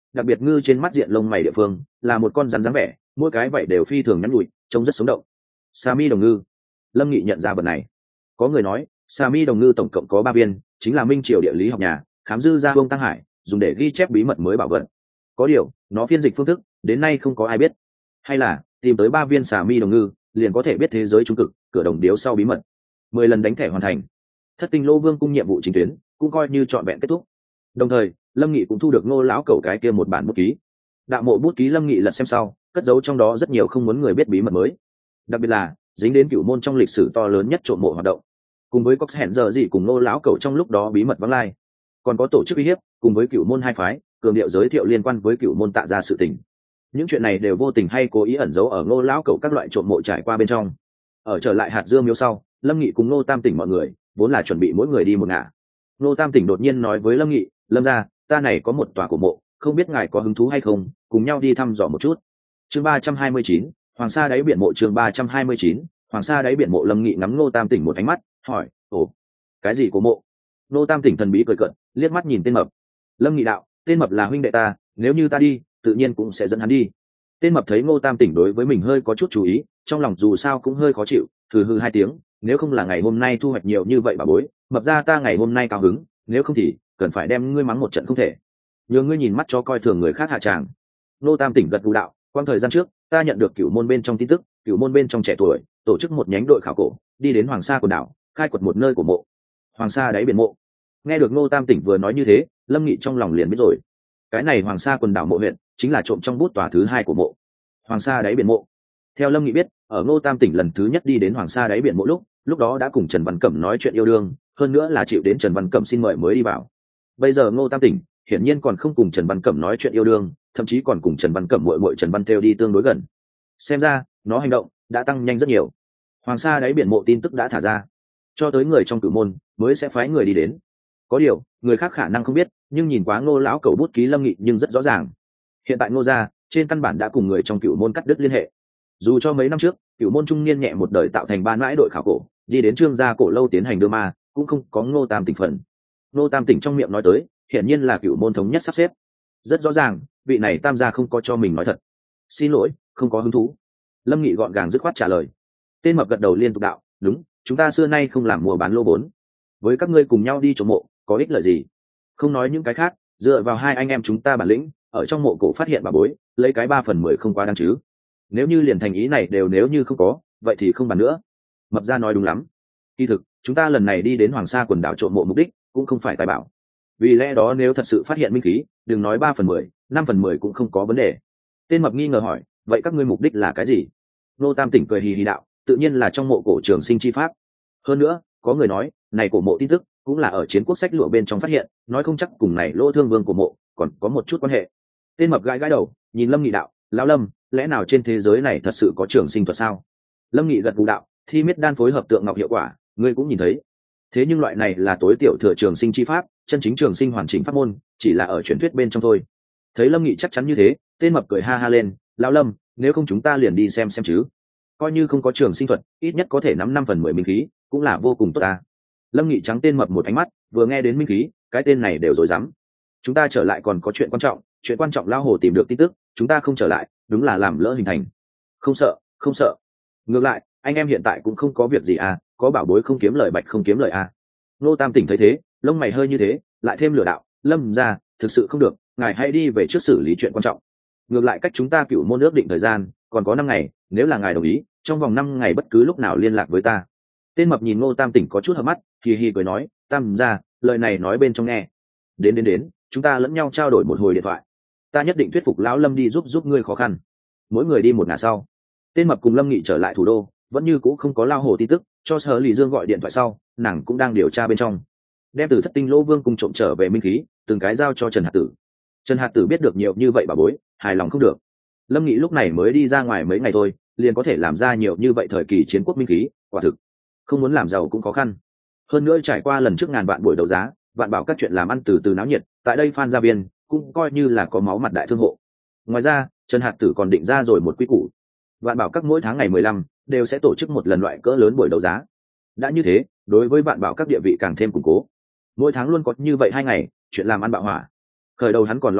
đặc biệt ngư trên mắt diện lông mày địa phương là một con rắn dáng vẻ, mỗi cái vảy đều phi thường nhắn nhụi, trông rất sống động. Sa mi đồng ngư. Lâm Nghị nhận ra vật này. Có người nói sa mi đồng ngư tổng cộng có 3 viên, chính là minh triều địa lý học nhà khám dư ra Vương Tăng Hải dùng để ghi chép bí mật mới bảo vật. Có điều nó phiên dịch phương thức đến nay không có ai biết, hay là tìm tới 3 viên sa mi đồng ngư liền có thể biết thế giới trung cực cửa đồng điếu sau bí mật. 10 lần đánh thẻ hoàn thành, Thất Tinh Lô Vương cung nhiệm vụ chính tuyến cũng coi như trọn vẹn kết thúc. Đồng thời Lâm Nghị cũng thu được Ngô lão cẩu cái kia một bản bút ký. Đạo mộ bút ký Lâm Nghị lật xem sau, cất giấu trong đó rất nhiều không muốn người biết bí mật mới, đặc biệt là dính đến cửu môn trong lịch sử to lớn nhất trộm mộ hoạt động, cùng với có hẹn giờ gì cùng Ngô lão cẩu trong lúc đó bí mật vắng lai, còn có tổ chức uy hiếp cùng với cửu môn hai phái cường điệu giới thiệu liên quan với cửu môn Tạ gia sự tình. Những chuyện này đều vô tình hay cố ý ẩn giấu ở Ngô lão cẩu các loại trộm mộ trải qua bên trong. Ở trở lại hạt dương miếu sau, Lâm Nghị cùng Ngô Tam Tỉnh mọi người vốn là chuẩn bị mỗi người đi một ngả. Ngô Tam Tỉnh đột nhiên nói với Lâm Nghị, Lâm gia, ta này có một tòa cổ mộ, không biết ngài có hứng thú hay không, cùng nhau đi thăm dò một chút. Chương 329, Hoàng Sa đáy biển mộ. Chương 329, Hoàng Sa đáy biển mộ. Lâm Nghị ngắm Ngô Tam Tỉnh một ánh mắt, hỏi, ồ, cái gì cổ mộ? Ngô Tam Tỉnh thần bí cười cợt, liếc mắt nhìn tên mập. Lâm Nghị đạo, tên mập là huynh đệ ta, nếu như ta đi, tự nhiên cũng sẽ dẫn hắn đi. Tên mập thấy Ngô Tam Tỉnh đối với mình hơi có chút chú ý, trong lòng dù sao cũng hơi khó chịu, hừ hừ 2 tiếng, nếu không là ngày hôm nay thu hoạch nhiều như vậy bà bối, mập ra ta ngày hôm nay cao hứng, nếu không thì cần phải đem ngươi mắng một trận không thể. Nhờ ngươi nhìn mắt cho coi thường người khác hạ tràng. Ngô Tam Tỉnh gật gù đạo, quang thời gian trước ta nhận được cửu môn bên trong tin tức, cửu môn bên trong trẻ tuổi tổ chức một nhánh đội khảo cổ, đi đến Hoàng Sa quần đảo, khai quật một nơi của mộ. Hoàng Sa đáy biển mộ. Nghe được Ngô Tam Tỉnh vừa nói như thế, Lâm Nghị trong lòng liền biết rồi. Cái này Hoàng Sa quần đảo mộ huyện chính là trộm trong bút tòa thứ 2 của mộ. Hoàng Sa đáy biển mộ. Theo Lâm Nghị biết, ở Ngô Tam Tỉnh lần thứ nhất đi đến Hoàng Sa đáy biển mộ lúc đó đã cùng Trần Văn Cẩm nói chuyện yêu đương, hơn nữa là chịu đến Trần Văn Cẩm xin mời mới đi vào. Bây giờ Ngô Tam Tỉnh hiển nhiên còn không cùng Trần Văn Cẩm nói chuyện yêu đương, thậm chí còn cùng Trần Văn Cẩm muội Trần Văn Thêu đi tương đối gần. Xem ra nó hành động đã tăng nhanh rất nhiều. Hoàng Sa đáy biển mộ tin tức đã thả ra, cho tới người trong cửu môn mới sẽ phái người đi đến. Có điều người khác khả năng không biết, nhưng nhìn quá Ngô lão cẩu bút ký Lâm Nghị nhưng rất rõ ràng. Hiện tại Ngô gia trên căn bản đã cùng người trong cửu môn cắt đứt liên hệ. Dù cho mấy năm trước cửu môn trung niên nhẹ một đời tạo thành ban mãi đội khảo cổ, đi đến Trương gia cổ lâu tiến hành đưa ma, cũng không có Ngô Tam Tỉnh phần. Ngô Tam Tỉnh trong miệng nói tới, hiển nhiên là cửu môn thống nhất sắp xếp. Rất rõ ràng, vị này Tam gia không có cho mình nói thật. Xin lỗi, không có hứng thú. Lâm Nghị gọn gàng dứt khoát trả lời. Tên mập gật đầu liên tục đạo, đúng, chúng ta xưa nay không làm mua bán lô vốn. Với các ngươi cùng nhau đi trộm mộ, có ích lợi gì? Không nói những cái khác, dựa vào 2 anh em chúng ta bản lĩnh, ở trong mộ cổ phát hiện bà bối, lấy cái 3/10 không quá đáng chứ. Nếu như liền thành ý này đều nếu như không có, vậy thì không bàn nữa. Mập gia nói đúng lắm. Kỳ thực, chúng ta lần này đi đến Hoàng Sa quần đảo trộm mộ mục đích cũng không phải tài bảo. Vì lẽ đó nếu thật sự phát hiện minh khí, đừng nói 3/10, 5/10 cũng không có vấn đề. Tên mập nghi ngờ hỏi, vậy các ngươi mục đích là cái gì? Ngô Tam Tỉnh cười hì hì đạo, tự nhiên là trong mộ cổ trường sinh chi pháp. Hơn nữa, có người nói, này cổ mộ tin tức cũng là ở chiến quốc sách lụa bên trong phát hiện, nói không chắc cùng này Lỗ Thương Vương của mộ còn có một chút quan hệ. Tên mập gãi gãi đầu, nhìn Lâm Nghị đạo, lão Lâm, lẽ nào trên thế giới này thật sự có trường sinh thuật sao? Lâm Nghị gật gù đạo, thi miết đan phối hợp tượng ngọc hiệu quả, ngươi cũng nhìn thấy. Thế nhưng loại này là tối tiểu thừa trường sinh chi pháp, chân chính trường sinh hoàn chỉnh pháp môn, chỉ là ở truyền thuyết bên trong thôi. Thấy Lâm Nghị chắc chắn như thế, tên mập cười ha ha lên, lão Lâm, nếu không chúng ta liền đi xem chứ. Coi như không có trường sinh thuật, ít nhất có thể nắm 5/10 minh khí, cũng là vô cùng tốt ta. Lâm Nghị trắng tên mập một ánh mắt, vừa nghe đến minh khí, cái tên này đều rồi dám. Chúng ta trở lại còn có chuyện quan trọng lão hồ tìm được tin tức, chúng ta không trở lại, đúng là làm lỡ hình thành. Không sợ. Ngược lại, anh em hiện tại cũng không có việc gì à, có bảo bối không kiếm lời bạch không kiếm lời à. Ngô Tam Tỉnh thấy thế, lông mày hơi như thế, lại thêm lửa đạo, Lâm ra, thực sự không được, ngài hãy đi về trước xử lý chuyện quan trọng. Ngược lại cách chúng ta cửu môn ước định thời gian còn có 5 ngày, nếu là ngài đồng ý, trong vòng 5 ngày bất cứ lúc nào liên lạc với ta. Tên mập nhìn Ngô Tam Tỉnh có chút hợp mắt, hì hì cười nói, Tam ra, lời này nói bên trong nghe. Đến, chúng ta lẫn nhau trao đổi một hồi điện thoại. Ta nhất định thuyết phục lão Lâm đi giúp ngươi khó khăn. Mỗi người đi một ngả sau. Tên mập cùng Lâm Nghị trở lại thủ đô, vẫn như cũ không có lao hồ tin tức, cho Sở Lý Dương gọi điện thoại sau, nàng cũng đang điều tra bên trong. Đem từ Thất Tinh Lỗ Vương cùng trộm trở về minh khí, từng cái giao cho Trần Hạt Tử. Trần Hạt Tử biết được nhiều như vậy bà bối, hài lòng không được. Lâm Nghị lúc này mới đi ra ngoài mấy ngày thôi, liền có thể làm ra nhiều như vậy thời kỳ chiến quốc minh khí, quả thực không muốn làm giàu cũng khó khăn. Hơn nữa trải qua lần trước ngàn vạn buổi đấu giá, vạn bảo các chuyện làm ăn từ từ náo nhiệt, tại đây Phan Gia Viên cũng coi như là có máu mặt đại thương hộ. Ngoài ra, Trần Hạt Tử còn định ra rồi một quy củ, vạn bảo các mỗi tháng ngày 15 đều sẽ tổ chức một lần loại cỡ lớn buổi đấu giá. Đã như thế, đối với vạn bảo các địa vị càng thêm củng cố. Mỗi tháng luôn có như vậy 2 ngày, chuyện làm ăn bạo hỏa. Khởi đầu hắn còn lo lắng,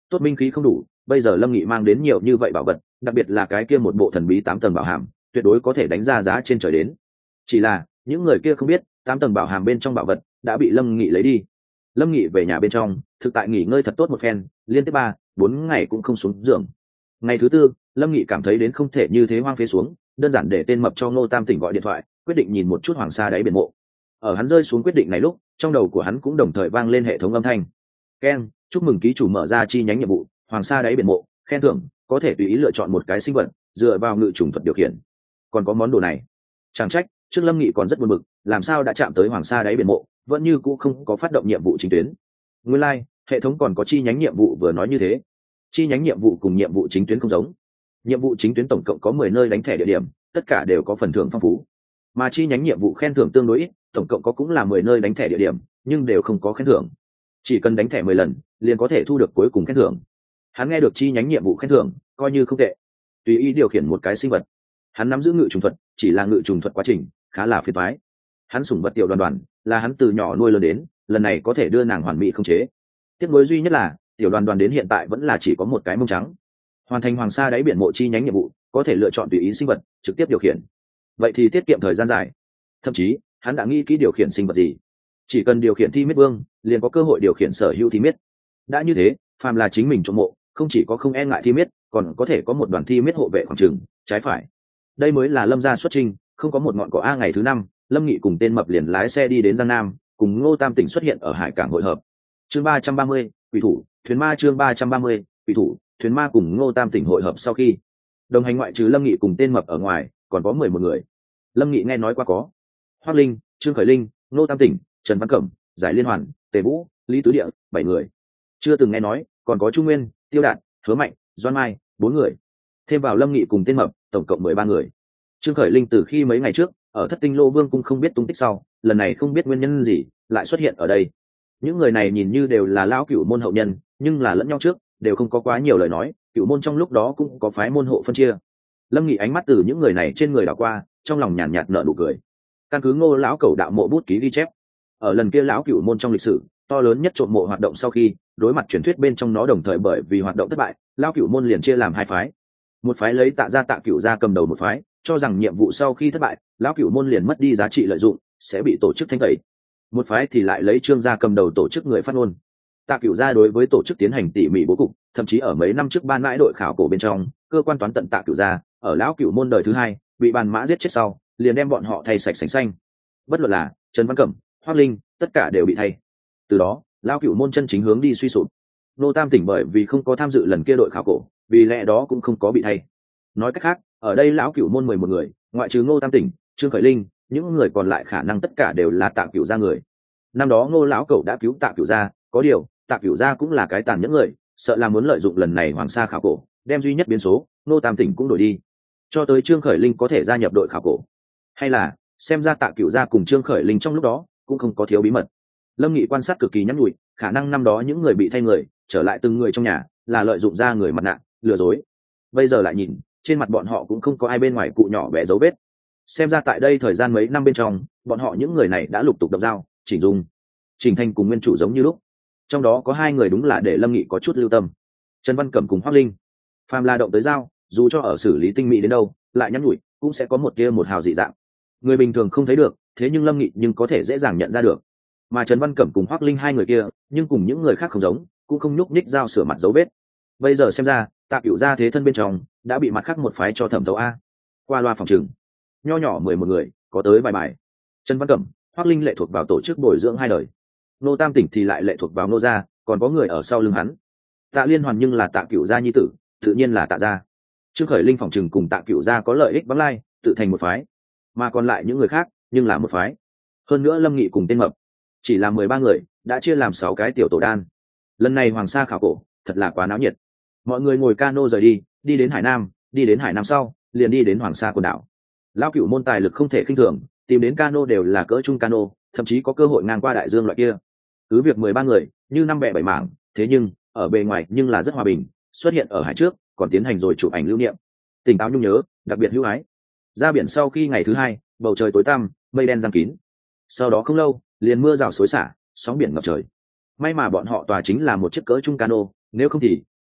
tốt binh khí không đủ, bây giờ lâm nghị mang đến nhiều như vậy bảo vật, đặc biệt là cái kia một bộ thần bí 8 tầng bảo hàm, tuyệt đối có thể đánh ra giá trên trời đến. Chỉ là những người kia không biết 8 tầng bảo hàm bên trong bảo vật đã bị lâm nghị lấy đi. Lâm nghị về nhà bên trong thực tại nghỉ ngơi thật tốt một phen, liên tiếp 3-4 ngày cũng không xuống giường. Ngày thứ tư, lâm nghị cảm thấy đến không thể như thế hoang phế xuống, đơn giản để tên mập cho Ngô Tam Tỉnh gọi điện thoại, quyết định nhìn một chút hoàng sa đáy biển mộ. Ở hắn rơi xuống quyết định này lúc, trong đầu của hắn cũng đồng thời vang lên hệ thống âm thanh. Ken, chúc mừng ký chủ mở ra chi nhánh nhiệm vụ hoàng sa đáy biển mộ, khen thưởng có thể tùy ý lựa chọn một cái sinh vật dựa vào ngự trùng thuật điều khiển. Còn có món đồ này, chẳng trách trước lâm nghị còn rất buồn bực, làm sao đã chạm tới hoàng sa đáy biển mộ vẫn như cũ không có phát động nhiệm vụ chính tuyến. Nguyên lai hệ thống còn có chi nhánh nhiệm vụ vừa nói như thế. Chi nhánh nhiệm vụ cùng nhiệm vụ chính tuyến không giống. Nhiệm vụ chính tuyến tổng cộng có 10 nơi đánh thẻ địa điểm, tất cả đều có phần thưởng phong phú, mà chi nhánh nhiệm vụ khen thưởng tương đối ít, tổng cộng có cũng là 10 nơi đánh thẻ địa điểm, nhưng đều không có khen thưởng. Chỉ cần đánh thẻ 10 lần liền có thể thu được cuối cùng khen thưởng. Hắn nghe được chi nhánh nhiệm vụ khen thưởng coi như không tệ, tùy ý điều khiển một cái sinh vật. Hắn nắm giữ ngự trùng thuật, chỉ là ngự trùng thuật quá trình khá là phiền toái. Hắn sủng vật tiểu đoàn đoàn là hắn từ nhỏ nuôi lớn đến, lần này có thể đưa nàng hoàn mỹ không chế. Tiếc nuối duy nhất là tiểu đoàn đoàn đến hiện tại vẫn là chỉ có một cái mông trắng. Hoàn thành hoàng sa đáy biển mộ chi nhánh nhiệm vụ có thể lựa chọn tùy ý sinh vật trực tiếp điều khiển, vậy thì tiết kiệm thời gian dài. Thậm chí hắn đã nghĩ kỹ điều khiển sinh vật gì, chỉ cần điều khiển thi miết vương liền có cơ hội điều khiển sở hữu thi miết. Đã như thế, phàm là chính mình trộm mộ không chỉ có không e ngại thi miết, còn có thể có một đoàn thi miết hộ vệ khoảng trường trái phải. Đây mới là lâm gia xuất trình, không có một ngọn cỏ. Ngày thứ 5, lâm nghị cùng tên mập liền lái xe đi đến Giang Nam, cùng Ngô Tam Tỉnh xuất hiện ở hải cảng hội hợp. Chương 330, quỷ thủ thuyền ma. Chương 330, quỷ thủ thuyền ma. Cùng Ngô Tam Tỉnh hội hợp sau khi đồng hành, ngoại trừ lâm nghị cùng tên mập ở ngoài còn có 11 người. Lâm nghị nghe nói qua có Hoắc Linh, Trương Khởi Linh, Ngô Tam Tỉnh, Trần Văn Cẩm, Giải Liên Hoàn, Tề Vũ, Lý Tứ Địa 7 người. Chưa từng nghe nói còn có Trung Nguyên, Tiêu Đạt, Hứa Mạnh, Doan Mai 4 người. Thêm vào lâm nghị cùng tên mập tổng cộng 13 người. Trương Khởi Linh từ khi mấy ngày trước ở Thất Tinh Lô Vương cung không biết tung tích sau, lần này không biết nguyên nhân gì lại xuất hiện ở đây. Những người này nhìn như đều là lão cửu môn hậu nhân, nhưng là lẫn nhau trước đều không có quá nhiều lời nói, cửu môn trong lúc đó cũng có phái môn hộ phân chia. Lâm nghị ánh mắt từ những người này trên người đảo qua, trong lòng nhàn nhạt nở nụ cười. Căn cứ Ngô lão cẩu đạo mộ bút ký ghi chép, ở lần kia lão cửu môn trong lịch sử to lớn nhất trộm mộ hoạt động sau khi đối mặt truyền thuyết bên trong nó, đồng thời bởi vì hoạt động thất bại, lão cửu môn liền chia làm hai phái. Một phái lấy Tạ gia Tạ Cửu gia cầm đầu một phái, cho rằng nhiệm vụ sau khi thất bại, lão cửu môn liền mất đi giá trị lợi dụng, sẽ bị tổ chức thanh tẩy. Một phái thì lại lấy Trương gia cầm đầu tổ chức người phát ngôn. Tạ Cửu gia đối với tổ chức tiến hành tỉ mỉ bố cục, thậm chí ở mấy năm trước ban mãi đội khảo cổ bên trong, cơ quan toán tận Tạ Cửu gia ở lão cửu môn đời thứ 2 bị bàn mã giết chết sau, liền đem bọn họ thay sạch sành xanh. Bất luận là Trần Văn Cẩm, Hoắc Linh, tất cả đều bị thay. Từ đó, lão cửu môn chân chính hướng đi suy sụp. Ngô Tam Tỉnh bởi vì không có tham dự lần kia đội khảo cổ, vì lẽ đó cũng không có bị thay. Nói cách khác, ở đây lão cửu môn 11 người, ngoại trừ Ngô Tam Tỉnh, Trương Khởi Linh, những người còn lại khả năng tất cả đều là Tạ Cửu gia người. Năm đó Ngô lão cẩu đã cứu Tạ Cửu gia, có điều Tạ Cửu gia cũng là cái tàn nhẫn người, sợ là muốn lợi dụng lần này hoàng sa khảo cổ, đem duy nhất biến số Ngô Tam Tỉnh cũng đổi đi, cho tới Trương Khởi Linh có thể gia nhập đội khảo cổ. Hay là xem ra Tạ Cửu gia cùng Trương Khởi Linh trong lúc đó cũng không có thiếu bí mật. Lâm nghị quan sát cực kỳ nhắn nhủi, khả năng năm đó những người bị thay người trở lại từng người trong nhà là lợi dụng ra người mặt nạ lừa dối. Bây giờ lại nhìn, trên mặt bọn họ cũng không có ai bên ngoài cụ nhỏ bé dấu vết. Xem ra tại đây thời gian mấy năm bên trong, bọn họ những người này đã lục tục đập dao, chỉnh dung, chỉnh thành cùng nguyên chủ giống như lúc. Trong đó có 2 người đúng là để Lâm nghị có chút lưu tâm, Trần Văn Cẩm cùng Hoắc Linh. Phàm la động tới dao, dù cho ở xử lý tinh mỹ đến đâu, lại nhắn nhủi cũng sẽ có một tia một hào dị dạng, người bình thường không thấy được, thế nhưng Lâm nghị nhưng có thể dễ dàng nhận ra được. Mà Trần Văn Cẩm cùng Hoắc Linh 2 người kia, nhưng cùng những người khác không giống, cũng không nhúc nhích dao sửa mặt dấu vết. Bây giờ xem ra, Tạ Cửu gia thế thân bên trong đã bị mặt khác một phái cho thẩm thấu a. Qua loa phòng trừng, nho nhỏ 11 người, có tới vài bài. Trần Văn Cẩm, Hoắc Linh lệ thuộc vào tổ chức bồi dưỡng 2 đời. Ngô Tam Tỉnh thì lại lệ thuộc vào Ngô gia, còn có người ở sau lưng hắn. Tạ Liên Hoàn nhưng là Tạ Cửu gia nhi tử, tự nhiên là Tạ gia. Trương Khởi Linh phòng trừng cùng Tạ Cửu gia có lợi ích vắng lai, tự thành một phái. Mà còn lại những người khác, nhưng là một phái. Hơn nữa Lâm nghị cùng tên mập, chỉ là 13 người, đã chia làm 6 cái tiểu tổ đan. Lần này hoàng sa khảo cổ, thật là quá náo nhiệt. Mọi người ngồi cano rời đi, đi đến Hải Nam, đi đến Hải Nam sau, liền đi đến hoàng sa quần đảo. Lão cửu môn tài lực không thể khinh thường, tìm đến cano đều là cỡ trung cano, thậm chí có cơ hội ngang qua đại dương loại kia. Cứ việc 13 người, như 5 bè 7 mảng, thế nhưng ở bề ngoài nhưng là rất hòa bình, xuất hiện ở hải trước, còn tiến hành rồi chụp ảnh lưu niệm. Tỉnh táo nhung nhớ, đặc biệt hữu ái. Ra biển sau khi ngày thứ 2, bầu trời tối tăm, mây đen giăng kín. Sau đó không lâu, liền mưa rào xối xả, sóng biển ngập trời. May mà bọn họ tòa chính là một chiếc cỡ trung cano, nếu không thì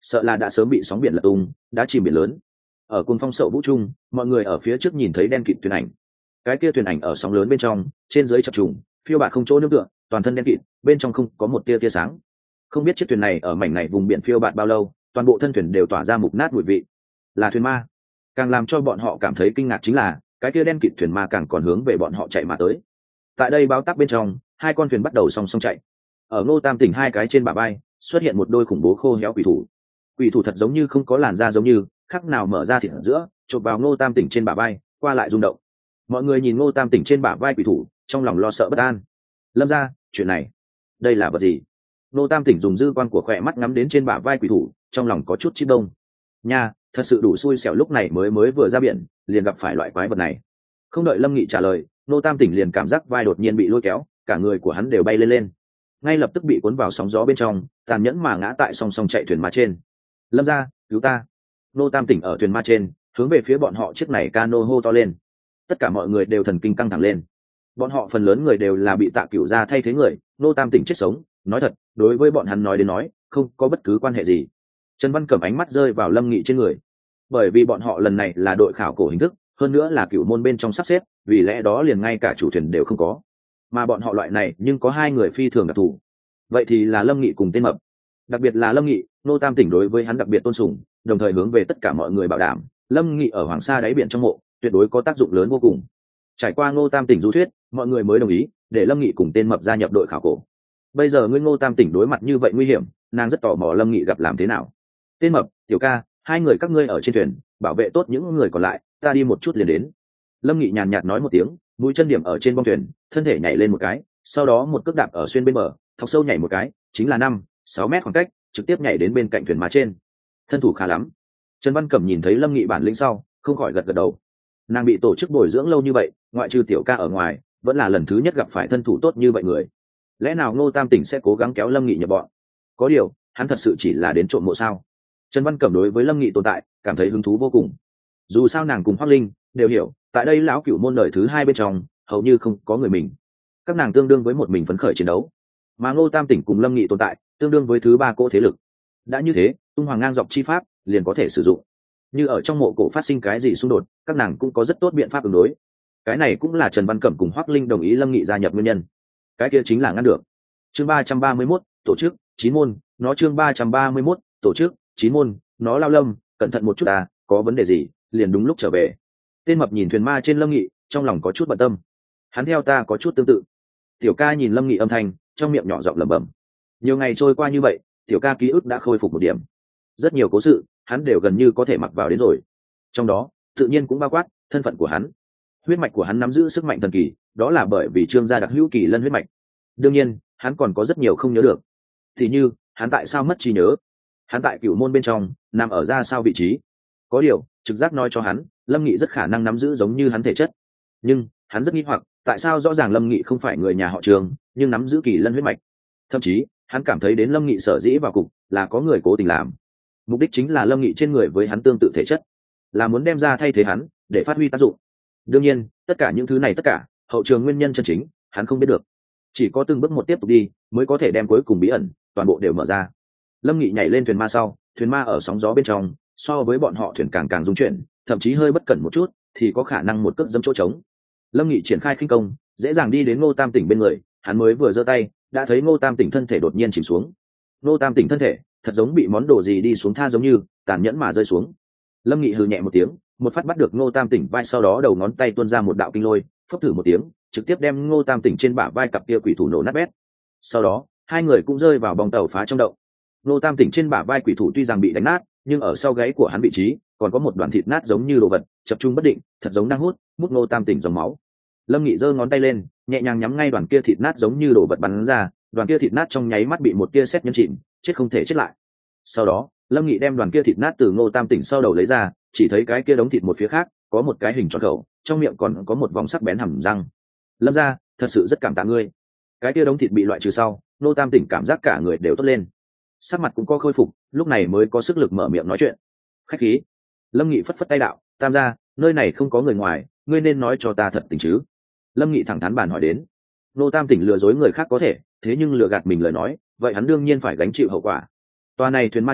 sợ là đã sớm bị sóng biển lật tung, đã chìm biển lớn. Ở cuồng phong sậu vũ trung, mọi người ở phía trước nhìn thấy đen kịt thuyền ảnh. Cái kia thuyền ảnh ở sóng lớn bên trong, trên dưới chập trùng, phiêu bạt không chỗ nương tựa, toàn thân đen kịt, bên trong không có một tia tia sáng. Không biết chiếc thuyền này ở mảnh này vùng biển phiêu bạt bao lâu, toàn bộ thân thuyền đều tỏa ra mục nát mùi vị. Là thuyền ma. Càng làm cho bọn họ cảm thấy kinh ngạc chính là, cái kia đen kịt thuyền ma càng còn hướng về bọn họ chạy mà tới. Tại đây báo táp bên trong, hai con thuyền bắt đầu song song chạy. Ở Ngô Tam Tỉnh hai cái trên bả vai, xuất hiện một đôi khủng bố khô héo quỷ thủ. Quỷ thủ thật giống như không có làn da giống như, khắc nào mở ra thịt ở giữa, chộp vào Ngô Tam Tỉnh trên bả vai, qua lại rung động. Mọi người nhìn Ngô Tam Tỉnh trên bả vai quỷ thủ, trong lòng lo sợ bất an. Lâm gia, chuyện này, đây là vật gì? Ngô Tam Tỉnh dùng dư quan của khỏe mắt ngắm đến trên bả vai quỷ thủ, trong lòng có chút chip đông. Nha, thật sự đủ xui xẻo, lúc này mới vừa ra biển, liền gặp phải loại quái vật này. Không đợi Lâm Nghị trả lời, Ngô Tam Tỉnh liền cảm giác vai đột nhiên bị lôi kéo, cả người của hắn đều bay lên, ngay lập tức bị cuốn vào sóng gió bên trong, tàn nhẫn mà ngã tại song song chạy thuyền ma trên. Lâm gia, cứu ta! Ngô Tam Tỉnh ở thuyền ma trên, hướng về phía bọn họ chiếc này cano hô to lên. Tất cả mọi người đều thần kinh căng thẳng lên. Bọn họ phần lớn người đều là bị Tạ Cửu gia thay thế người, Ngô Tam Tỉnh chết sống, nói thật, đối với bọn hắn nói đến nói, không có bất cứ quan hệ gì. Trần Văn Cẩm ánh mắt rơi vào Lâm Nghị trên người, bởi vì bọn họ lần này là đội khảo cổ hình thức, hơn nữa là cửu môn bên trong sắp xếp, vì lẽ đó liền ngay cả chủ thuyền đều không có, mà bọn họ loại này nhưng có hai người phi thường đặc thù, vậy thì là Lâm Nghị cùng tên mập. Đặc biệt là Lâm Nghị, Ngô Tam Tỉnh đối với hắn đặc biệt tôn sùng, đồng thời hướng về tất cả mọi người bảo đảm, Lâm Nghị ở Hoàng Sa đáy biển trong mộ tuyệt đối có tác dụng lớn vô cùng. Trải qua Ngô Tam Tỉnh du thuyết, mọi người mới đồng ý để Lâm Nghị cùng tên mập gia nhập đội khảo cổ. Bây giờ ngươi Ngô Tam Tỉnh đối mặt như vậy nguy hiểm, nàng rất tò mò Lâm Nghị gặp làm thế nào. Tên mập, Tiểu ca, hai người các ngươi ở trên thuyền bảo vệ tốt những người còn lại, ta đi một chút liền đến. Lâm Nghị nhàn nhạt nói một tiếng, mũi chân điểm ở trên bong thuyền, thân thể nhảy lên một cái, sau đó một cước đạp ở xuyên bên bờ, thọc sâu nhảy một cái, chính là 5-6 mét khoảng cách, trực tiếp nhảy đến bên cạnh thuyền má trên. Thân thủ khá lắm. Trần Văn Cẩm nhìn thấy Lâm Nghị bản lĩnh sau, không khỏi gật gật đầu. Nàng bị tổ chức bồi dưỡng lâu như vậy, ngoại trừ Tiểu ca ở ngoài, vẫn là lần thứ nhất gặp phải thân thủ tốt như vậy người. Lẽ nào Ngô Tam Tỉnh sẽ cố gắng kéo Lâm Nghị nhập bọn? Có điều, hắn thật sự chỉ là đến trộm mộ sao? Trần Văn Cẩm đối với Lâm Nghị tồn tại cảm thấy hứng thú vô cùng. Dù sao nàng cùng Hoắc Linh đều hiểu, tại đây lão cửu môn đời thứ hai bên trong, hầu như không có người mình. Các nàng tương đương với một mình phấn khởi chiến đấu, mà Ngô Tam Tỉnh cùng Lâm Nghị tồn tại, tương đương với thứ ba cỗ thế lực. Đã như thế, tung hoàng ngang dọc chi pháp liền có thể sử dụng. Như ở trong mộ cổ phát sinh cái gì xung đột, các nàng cũng có rất tốt biện pháp ứng đối. Cái này cũng là Trần Văn Cẩm cùng Hoắc Linh đồng ý Lâm Nghị gia nhập nguyên nhân. Cái kia chính là ngăn được. Chương 331, tổ chức 9 môn, nó chương 331, tổ chức 9 môn, nó lao Lâm, cẩn thận một chút à, có vấn đề gì, liền đúng lúc trở về. Tên mập nhìn thuyền ma trên Lâm Nghị, trong lòng có chút bận tâm. Hắn theo ta có chút tương tự. Tiểu ca nhìn Lâm Nghị âm thanh, trong miệng nhỏ giọng lẩm bẩm. Nhiều ngày trôi qua như vậy, Tiểu ca ký ức đã khôi phục một điểm. Rất nhiều cố sự, hắn đều gần như có thể mặc vào đến rồi. Trong đó, tự nhiên cũng bao quát thân phận của hắn. Huyết mạch của hắn nắm giữ sức mạnh thần kỳ, đó là bởi vì Trương gia đặc hữu kỳ lân huyết mạch. Đương nhiên, hắn còn có rất nhiều không nhớ được. Thì như, hắn tại sao mất trí nhớ? Hắn tại cửu môn bên trong, nằm ở ra sao vị trí? Có điều, trực giác nói cho hắn, Lâm Nghị rất khả năng nắm giữ giống như hắn thể chất. Nhưng, hắn rất nghi hoặc, tại sao rõ ràng Lâm Nghị không phải người nhà họ Trương, nhưng nắm giữ kỳ lân huyết mạch. Thậm chí, hắn cảm thấy đến Lâm Nghị sở dĩ vào cục là có người cố tình làm. Mục đích chính là Lâm Nghị trên người với hắn tương tự thể chất, là muốn đem ra thay thế hắn, để phát huy tác dụng. Đương nhiên, tất cả những thứ này tất cả, hậu trường nguyên nhân chân chính, hắn không biết được. Chỉ có từng bước một tiếp tục đi, mới có thể đem cuối cùng bí ẩn toàn bộ đều mở ra. Lâm Nghị nhảy lên thuyền ma sau, thuyền ma ở sóng gió bên trong, so với bọn họ thuyền càng càng rung chuyển, thậm chí hơi bất cẩn một chút thì có khả năng một cước dẫm chỗ trống. Lâm Nghị triển khai khinh công, dễ dàng đi đến Ngô Tam Tỉnh bên người, hắn mới vừa giơ tay, đã thấy Ngô Tam Tỉnh thân thể đột nhiên chìm xuống. Ngô Tam Tỉnh thân thể thật giống bị món đồ gì đi xuống tha giống như, tàn nhẫn mà rơi xuống. Lâm Nghị hừ nhẹ một tiếng, một phát bắt được Ngô Tam Tỉnh vai, sau đó đầu ngón tay tuôn ra một đạo kinh lôi, phốc thử một tiếng, trực tiếp đem Ngô Tam Tỉnh trên bả vai cặp kia quỷ thủ nổ nát bét. Sau đó, hai người cũng rơi vào bong tàu phá trong động. Ngô Tam Tỉnh trên bả vai quỷ thủ tuy rằng bị đánh nát, nhưng ở sau gáy của hắn vị trí còn có một đoạn thịt nát giống như đồ vật chập trung bất định, thật giống đang hút Ngô Tam Tỉnh dòng máu. Lâm Nghị giơ ngón tay lên, nhẹ nhàng nhắm ngay đoàn kia thịt nát giống như đồ vật bắn ra, đoàn kia thịt nát trong nháy mắt bị một tia sét nhấn chìm, chết không thể chết lại. Sau đó, Lâm Nghị đem đoàn kia thịt nát từ Ngô Tam Tỉnh sau đầu lấy ra, chỉ thấy cái kia đống thịt một phía khác có một cái hình tròn khẩu, trong miệng còn có một vòng sắc bén hầm răng. Lâm gia, thật sự rất cảm tạ ngươi. Cái kia đống thịt bị loại trừ sau, Ngô Tam Tỉnh cảm giác cả người đều tốt lên, sắc mặt cũng có khôi phục, lúc này mới có sức lực mở miệng nói chuyện. Khách khí. Lâm Nghị phất phất tay đạo, Tam gia, nơi này không có người ngoài, ngươi nên nói cho ta thật tình chứ? Lâm Nghị thẳng thắn bàn hỏi đến. Ngô Tam Tỉnh lừa dối người khác có thể, thế nhưng lừa gạt mình lời nói, vậy hắn đương nhiên phải gánh chịu hậu quả. Toa này thuyền ma trên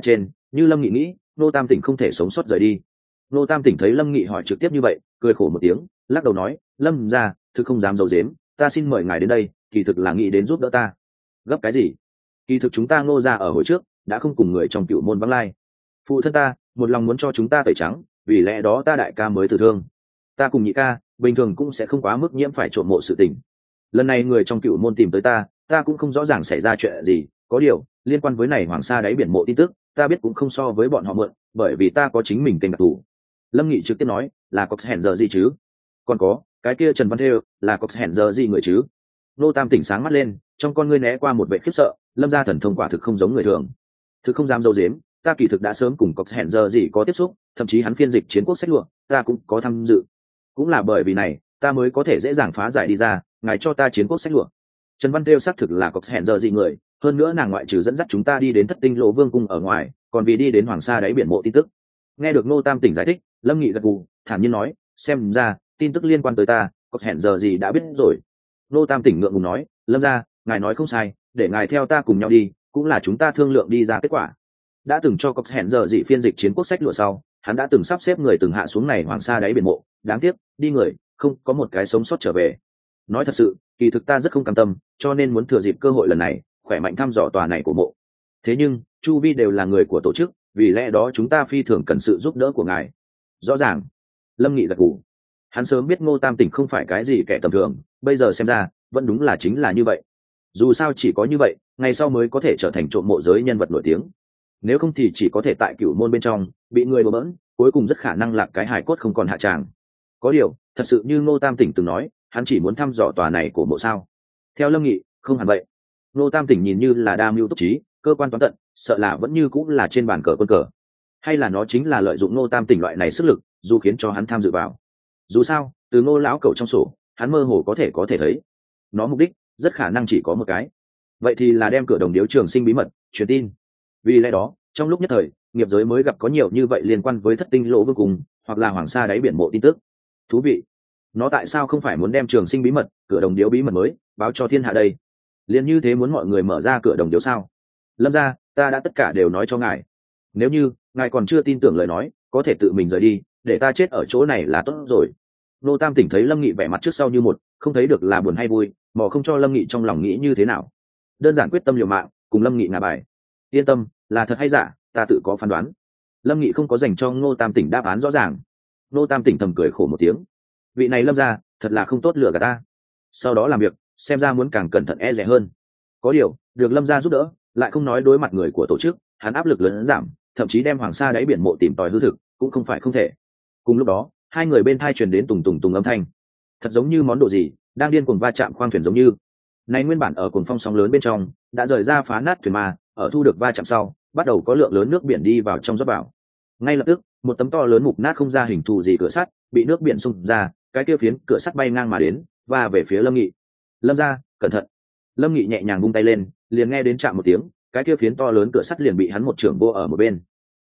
như lâm nghị nghĩ ngô tam tỉnh không thể sống sót rời đi. ngô tam tỉnh thấy lâm nghị hỏi trực tiếp như vậy cười khổ một tiếng, lắc đầu nói lâm ra thực không dám d i ấ u dếm, ta xin mời ngài đến đây kỳ thực là nghĩ đến giúp đỡ ta. Gấp cái gì? Kỳ thực chúng ta ngô ra ở hồi trước đã không cùng người trong cựu môn vắng lai, phụ thân ta một lòng muốn cho chúng ta tẩy trắng, vì lẽ đó ta đại ca mới tử thương. Ta cùng nhị ca bình thường cũng sẽ không quá mức nhiễm phải trộm mộ sự tình. Lần này người trong cựu môn tìm tới ta cũng không rõ ràng xảy ra chuyện gì, có điều liên quan với này hoàng sa đáy biển mộ tin tức ta biết cũng không so với bọn họ mượn, bởi vì ta có chính mình kênh đặc thù. Lâm Nghị trực tiếp nói là có hẹn giờ gì chứ? Còn có cái kia Trần Văn Thêu là có hẹn giờ gì người chứ? Nô Tam tỉnh sáng mắt lên, trong con ngươi né qua một vẻ khiếp sợ. Lâm gia thần thông quả thực không giống người thường, thực không dám dâu dếm, ta kỳ thực đã sớm cùng có hẹn giờ gì có tiếp xúc, thậm chí hắn phiên dịch chiến quốc sách lụa ta cũng có tham dự. Cũng là bởi vì này ta mới có thể dễ dàng phá giải đi ra, ngài cho ta chiến quốc sách lụa. Trần Văn Thêu xác thực là có hẹn giờ gì người, hơn nữa nàng ngoại trừ dẫn dắt chúng ta đi đến Thất Tinh Lộ Vương cung ở ngoài, còn vì đi đến Hoàng Sa đáy biển mộ tin tức. Nghe được Nô Tam tỉnh giải thích, Lâm Nghị gật gù thản nhiên nói xem ra tin tức liên quan tới ta có hẹn giờ gì đã biết rồi. Nô Tam tỉnh ngượng ngùng nói Lâm ra ngài nói không sai, để ngài theo ta cùng nhau đi cũng là chúng ta thương lượng đi ra kết quả. Đã từng cho có hẹn giờ gì phiên dịch chiến quốc sách lụa sau, hắn đã từng sắp xếp người từng hạ xuống này Hoàng Sa đáy biển mộ, đáng tiếc đi người không có một cái sống sót trở về. Nói thật sự kỳ thực ta rất không cam tâm, cho nên muốn thừa dịp cơ hội lần này khỏe mạnh thăm dò tòa này của mộ. Thế nhưng chu vi đều là người của tổ chức, vì lẽ đó chúng ta phi thường cần sự giúp đỡ của ngài. Rõ ràng. Lâm Nghị gật gù, hắn sớm biết Ngô Tam tỉnh không phải cái gì kẻ tầm thường, bây giờ xem ra vẫn đúng là chính là như vậy. Dù sao chỉ có như vậy ngày sau mới có thể trở thành trộm mộ giới nhân vật nổi tiếng, nếu không thì chỉ có thể tại cửu môn bên trong bị người đổ bỡn, cuối cùng rất khả năng lạc cái hài cốt không còn hạ tràng. Có điều thật sự như Ngô Tam tỉnh từng nói, hắn chỉ muốn thăm dò tòa này của mộ sao? Theo Lâm Nghị không hẳn vậy. Ngô Tam tỉnh nhìn như là đa mưu túc trí, cơ quan toán tận, sợ là vẫn như cũng là trên bàn cờ quân cờ, hay là nó chính là lợi dụng Ngô Tam tỉnh loại này sức lực dù khiến cho hắn tham dự vào. Dù sao từ Ngô lão cẩu trong sổ hắn mơ hồ có thể thấy nó mục đích rất khả năng chỉ có một cái, vậy thì là đem cửa đồng điếu trường sinh bí mật truyền tin. Vì lẽ đó trong lúc nhất thời nghiệp giới mới gặp có nhiều như vậy liên quan với Thất Tinh Lộ Vương cung hoặc là Hoàng Sa đáy biển mộ tin tức. Thú vị, nó tại sao không phải muốn đem trường sinh bí mật, cửa đồng điếu bí mật mới báo cho thiên hạ đây? Liền như thế muốn mọi người mở ra cửa đồng điếu sao? Lâm ra ta đã tất cả đều nói cho ngài, nếu như ngài còn chưa tin tưởng lời nói có thể tự mình rời đi, để ta chết ở chỗ này là tốt rồi. Nô Tam tỉnh thấy Lâm Nghị vẻ mặt trước sau như một, không thấy được là buồn hay vui, mò không cho Lâm Nghị trong lòng nghĩ như thế nào, đơn giản quyết tâm liều mạng cùng Lâm Nghị ngả bài. Yên tâm, là thật hay giả ta tự có phán đoán. Lâm Nghị không có dành cho Ngô Tam tỉnh đáp án rõ ràng. Ngô Tam tỉnh thầm cười khổ một tiếng, vị này Lâm ra thật là không tốt lừa cả ta, sau đó làm việc xem ra muốn càng cẩn thận e dè hơn. Có điều được Lâm ra giúp đỡ, lại không nói đối mặt người của tổ chức hắn áp lực lớn giảm, thậm chí đem Hoàng Sa đáy biển mộ tìm tòi hư thực cũng không phải không thể. Cùng lúc đó hai người bên thai truyền đến tùng tùng tùng âm thanh, thật giống như món đồ gì đang điên cuồng va chạm khoang thuyền giống như. Này nguyên bản ở cuồng phong sóng lớn bên trong đã rời ra phá nát thuyền mà ở thu được va chạm sau bắt đầu có lượng lớn nước biển đi vào trong rót vào. Ngay lập tức một tấm to lớn mục nát không ra hình thù gì cửa sắt bị nước biển xung ra, cái kia phiến cửa sắt bay ngang mà đến và về phía Lâm Nghị. Lâm ra cẩn thận. Lâm Nghị nhẹ nhàng vung tay lên, liền nghe đến chạm một tiếng, cái kia phiến to lớn cửa sắt liền bị hắn một trưởng vô ở một bên.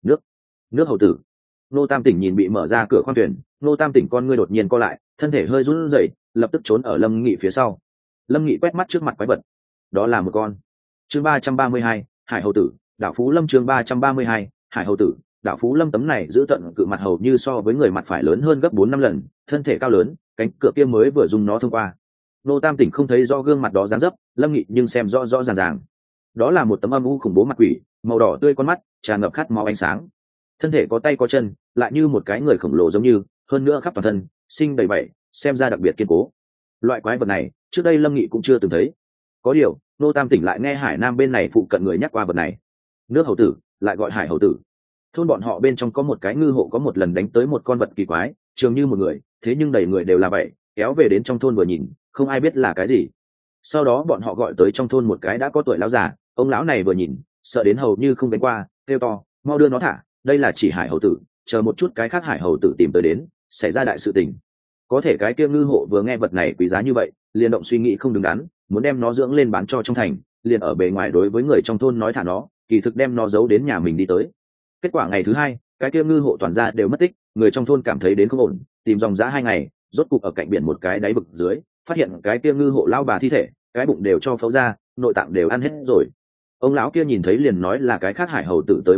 Nước hầu tử. Nô Tam tỉnh nhìn bị mở ra cửa khoang thuyền, Nô Tam tỉnh con ngươi đột nhiên co lại, thân thể hơi run rẩy, lập tức trốn ở Lâm Nghị phía sau. Lâm Nghị quét mắt trước mặt quái vật, đó là một con. Chương 332, Hải hầu tử, Đảo Phú Lâm. Chương 332, Hải hầu tử, Đảo Phú Lâm. Tấm này giữ tận cự mặt hầu như so với người mặt phải lớn hơn gấp 4-5 lần, thân thể cao lớn, cánh cửa kia mới vừa dùng nó thông qua. Nô Tam tỉnh không thấy rõ gương mặt đó dáng dấp, Lâm Nghị nhưng xem rõ rõ ràng ràng. Đó là một tấm âm u khủng bố mặt quỷ, màu đỏ tươi con mắt, tràn ngập khát máu ánh sáng. Thân thể có tay có chân, lại như một cái người khổng lồ giống như, hơn nữa khắp toàn thân, sinh đầy vảy, xem ra đặc biệt kiên cố. Loại quái vật này, trước đây Lâm Nghị cũng chưa từng thấy. Có điều, Nô Tam tỉnh lại nghe Hải Nam bên này phụ cận người nhắc qua vật này. Nước hầu tử, lại gọi Hải hầu tử. Thôn bọn họ bên trong có một cái ngư hộ có một lần đánh tới một con vật kỳ quái, trường như một người, thế nhưng đầy người đều là vậy, kéo về đến trong thôn vừa nhìn, không ai biết là cái gì. Sau đó bọn họ gọi tới trong thôn một cái đã có tuổi lão già, ông lão này vừa nhìn, sợ đến hầu như không đánh qua, kêu to, mau đưa nó thả, đây là chỉ Hải hầu tử, chờ một chút cái khác Hải hầu tử tìm tới đến, xảy ra đại sự tình. Có thể cái kia ngư hộ vừa nghe vật này quý giá như vậy, liền động suy nghĩ không đứng đắn, muốn đem nó dưỡng lên bán cho trong thành, liền ở bề ngoài đối với người trong thôn nói thả nó, kỳ thực đem nó giấu đến nhà mình đi tới. Kết quả ngày thứ hai, cái kia ngư hộ toàn ra đều mất tích, người trong thôn cảm thấy đến không ổn, tìm dòng dã 2 ngày, rốt cục ở cạnh biển một cái đáy vực dưới, phát hiện cái kia ngư hộ lao bà thi thể, cái bụng đều cho phẫu ra, nội tạng đều ăn hết rồi. Ông lão kia nhìn thấy liền nói là cái khác Hải hầu tử tới báo thù,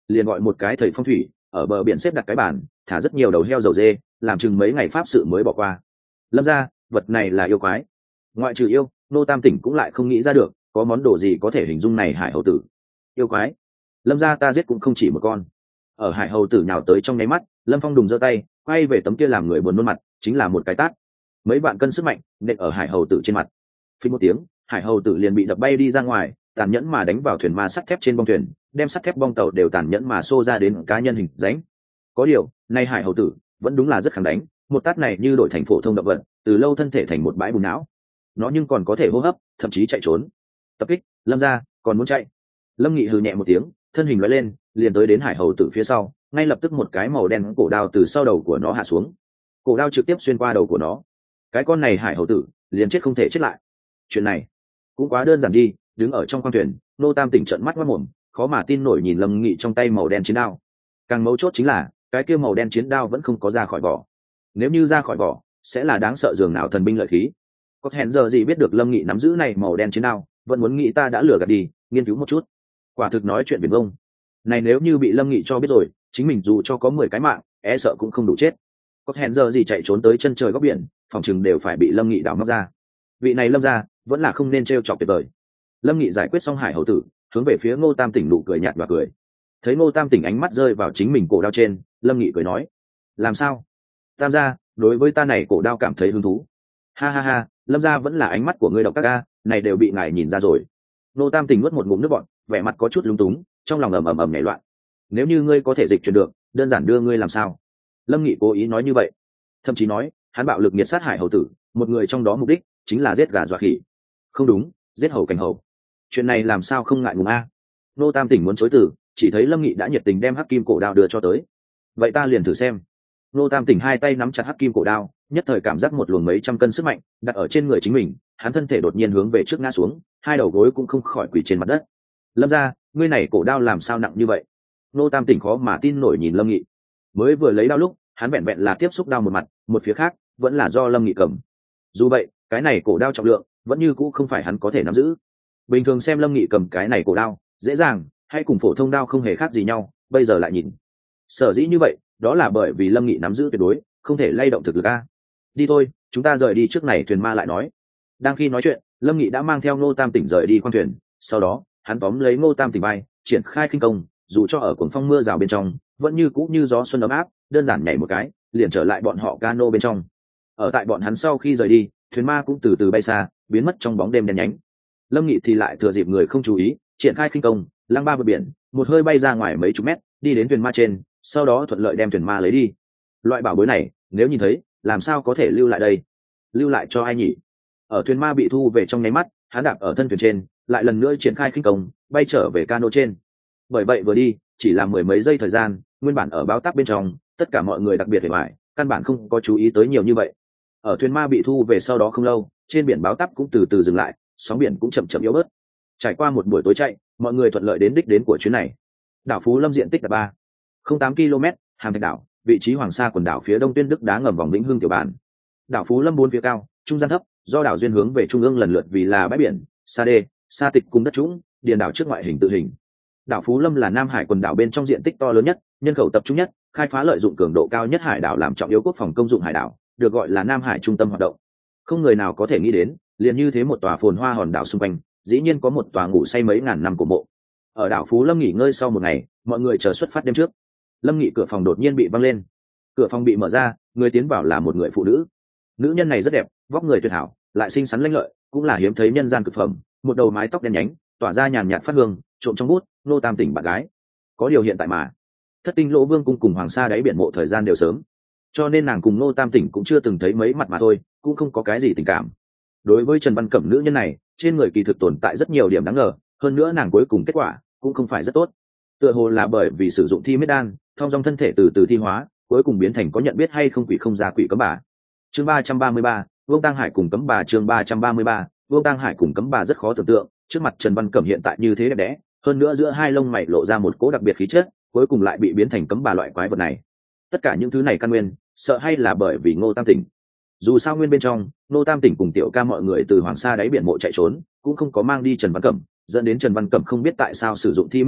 liền gọi một cái thầy phong thủy ở bờ biển xếp đặt cái bàn, thả rất nhiều đầu heo dầu dê, làm chừng mấy ngày pháp sự mới bỏ qua. Lâm gia, vật này là yêu quái. Ngoại trừ yêu, Ngô Tam Tỉnh cũng lại không nghĩ ra được có món đồ gì có thể hình dung này hải hầu tử. Yêu quái? Lâm gia ta giết cũng không chỉ một con. Ở hải hầu tử nhào tới trong nháy mắt, Lâm Phong đùng giơ tay quay về tấm kia làm người buồn nôn mặt, chính là một cái tát. Mấy vạn cân sức mạnh nện ở hải hầu tử trên mặt. Phình một tiếng, hải hầu tử liền bị đập bay đi ra ngoài, tàn nhẫn mà đánh vào thuyền ma sắt thép trên bong thuyền, đem sắt thép bong tàu đều tàn nhẫn mà xô ra đến cá nhân hình rãnh. Có điều, nay hải hầu tử vẫn đúng là rất kháng đánh, một tát này như đổi thành phổ thông động vật, từ lâu thân thể thành một bãi bùn não. Nó nhưng còn có thể hô hấp, thậm chí chạy trốn. Tập kích, Lâm gia, còn muốn chạy. Lâm Nghị hừ nhẹ một tiếng, thân hình lóe lên, liền tới đến hải hầu tử phía sau, ngay lập tức một cái màu đen cổ đao từ sau đầu của nó hạ xuống. Cổ đao trực tiếp xuyên qua đầu của nó. Cái con này hải hầu tử liền chết không thể chết lại. Chuyện này cũng quá đơn giản đi. Đứng ở trong khoang thuyền, Ngô Tam Tỉnh trợn mắt ngoác mồm, khó mà tin nổi nhìn Lâm Nghị trong tay màu đen chiến đao. Càng mấu chốt chính là cái kia màu đen chiến đao vẫn không có ra khỏi vỏ. Nếu như ra khỏi vỏ, sẽ là đáng sợ dường nào thần binh lợi khí. Có hẹn giờ gì biết được Lâm Nghị nắm giữ này màu đen chiến đao, vẫn muốn nghĩ ta đã lừa gạt đi, nghiên cứu một chút. Quả thực nói chuyện viển vông. Này nếu như bị Lâm Nghị cho biết rồi, chính mình dù cho có 10 cái mạng, e sợ cũng không đủ chết. Có hẹn giờ gì chạy trốn tới chân trời góc biển, phòng chừng đều phải bị Lâm Nghị đào móc ra. Vị này Lâm gia vẫn là không nên trêu chọc tuyệt vời. Lâm Nghị giải quyết xong hải hầu tử, hướng về phía Ngô Tam Tỉnh nụ cười nhạt và cười. Thấy Ngô Tam Tỉnh ánh mắt rơi vào chính mình cổ đao trên, Lâm Nghị cười nói: làm sao? Tam gia, đối với ta này cổ đao cảm thấy hứng thú. Ha ha ha, Lâm gia vẫn là ánh mắt của ngươi độc các ca, này đều bị ngài nhìn ra rồi. Ngô Tam Tỉnh nuốt một ngụm nước bọt, vẻ mặt có chút lúng túng, trong lòng ầm nhảy loạn. Nếu như ngươi có thể dịch chuyển được, đơn giản đưa ngươi làm sao? Lâm Nghị cố ý nói như vậy, thậm chí nói hắn bạo lực nghiệt sát hải hầu tử, một người trong đó mục đích chính là giết gà dọa khỉ. Không đúng, giết hầu cảnh hầu. Chuyện này làm sao không ngại ngùng a? Ngô Tam Tỉnh muốn chối từ, chỉ thấy Lâm Nghị đã nhiệt tình đem hắc kim cổ đao đưa cho tới. Vậy ta liền thử xem. Ngô Tam Tỉnh hai tay nắm chặt hắc kim cổ đao, nhất thời cảm giác một luồng mấy trăm cân sức mạnh đặt ở trên người chính mình, hắn thân thể đột nhiên hướng về trước ngã xuống, hai đầu gối cũng không khỏi quỳ trên mặt đất. Lâm gia, ngươi này cổ đao làm sao nặng như vậy? Ngô Tam Tỉnh khó mà tin nổi nhìn Lâm Nghị. Mới vừa lấy đao lúc, hắn vẹn vẹn là tiếp xúc đao một mặt, một phía khác vẫn là do Lâm Nghị cầm. Dù vậy, cái này cổ đao trọng lượng vẫn như cũ không phải hắn có thể nắm giữ. Bình thường xem Lâm Nghị cầm cái này cổ đao dễ dàng, hay cùng phổ thông đao không hề khác gì nhau, bây giờ lại nhìn, sở dĩ như vậy, đó là bởi vì Lâm Nghị nắm giữ tuyệt đối không thể lay động thực lực a. Đi thôi, chúng ta rời đi trước này thuyền ma lại nói. Đang khi nói chuyện, Lâm Nghị đã mang theo Ngô Tam Tỉnh rời đi khoang thuyền, sau đó hắn tóm lấy Ngô Tam Tỉnh vai, triển khai khinh công, dù cho ở cuồng phong mưa rào bên trong, vẫn như cũ như gió xuân ấm áp, đơn giản nhảy một cái, liền trở lại bọn họ cano bên trong. Ở tại bọn hắn sau khi rời đi, thuyền ma cũng từ từ bay xa, biến mất trong bóng đêm đen nhánh. Lâm Nghị thì lại thừa dịp người không chú ý, triển khai khinh công, lăng ba vượt biển, một hơi bay ra ngoài mấy chục mét, đi đến thuyền ma trên, sau đó thuận lợi đem thuyền ma lấy đi. Loại bảo bối này, nếu nhìn thấy, làm sao có thể lưu lại đây? Lưu lại cho ai nhỉ? Ở thuyền ma bị thu về trong nháy mắt, hắn đạp ở thân thuyền trên, lại lần nữa triển khai khinh công, bay trở về cano trên. Bởi vậy vừa đi, chỉ là mười mấy giây thời gian, nguyên bản ở báo táp bên trong, tất cả mọi người đặc biệt hề bại, căn bản không có chú ý tới nhiều như vậy. Ở thuyền ma bị thu về sau đó không lâu, trên biển báo táp cũng từ từ dừng lại, sóng biển cũng chậm chậm yếu bớt. Trải qua một buổi tối chạy, mọi người thuận lợi đến đích đến của chuyến này. Đảo Phú Lâm diện tích là 3,08 km, Hàm Thạch đảo, vị trí hoàng sa quần đảo phía đông tuyên đức đá ngầm vòng Vĩnh Hương tiểu bản. Đảo Phú Lâm bốn phía cao, trung gian thấp, do đảo duyên hướng về trung ương lần lượt vì là bãi biển, sa đê, sa tịch cùng đất trũng, điền đảo trước ngoại hình tự hình. Đảo Phú Lâm là Nam Hải quần đảo bên trong diện tích to lớn nhất, nhân khẩu tập trung nhất, khai phá lợi dụng cường độ cao nhất hải đảo làm trọng yếu quốc phòng công dụng hải đảo, được gọi là Nam Hải trung tâm hoạt động. Không người nào có thể nghĩ đến, liền như thế một tòa phồn hoa hòn đảo xung quanh, dĩ nhiên có một tòa ngủ say mấy ngàn năm cổ mộ. Ở đảo Phú Lâm nghỉ ngơi sau một ngày, mọi người chờ xuất phát đêm trước. Lâm Nghị cửa phòng đột nhiên bị văng lên. Cửa phòng bị mở ra, người tiến vào là một người phụ nữ. Nữ nhân này rất đẹp, vóc người tuyệt hảo, lại xinh xắn lanh lợi, cũng là hiếm thấy nhân gian cực phẩm, một đầu mái tóc đen nhánh, tỏa ra nhàn nhạt phát hương, trộm trong bút, Ngô Tam Tỉnh bạn gái. Có điều hiện tại mà, Thất Tinh Lỗ Vương cung cùng Hoàng Sa đáy biển mộ thời gian đều sớm, cho nên nàng cùng Ngô Tam Tỉnh cũng chưa từng thấy mấy mặt mà thôi, cũng không có cái gì tình cảm. Đối với Trần Văn Cẩm nữ nhân này, trên người kỳ thực tồn tại rất nhiều điểm đáng ngờ, hơn nữa nàng cuối cùng kết quả cũng không phải rất tốt. Tựa hồ là bởi vì sử dụng thi miết đan, thông dong thân thể từ từ thi hóa, cuối cùng biến thành có nhận biết hay không quỷ không ra quỷ cấm bà. Chương 333, Vương Tăng Hải cùng cấm bà. Chương 333, Vương Tăng Hải cùng cấm bà rất khó tưởng tượng, trước mặt Trần Văn Cẩm hiện tại như thế đẹp đẽ, hơn nữa giữa hai lông mày lộ ra một cỗ đặc biệt khí chất, cuối cùng lại bị biến thành cấm bà loại quái vật này. Tất cả những thứ này căn nguyên, sợ hay là bởi vì Ngô Tam Tỉnh. Dù sao nguyên bên trong, Ngô Tam Tỉnh cùng Tiểu Ca mọi người từ Hoàng Sa đáy biển mộ chạy trốn, cũng không có mang đi Trần Văn Cẩm, dẫn đến Trần Văn Cẩm không biết tại sao sử dụng thi miết đan,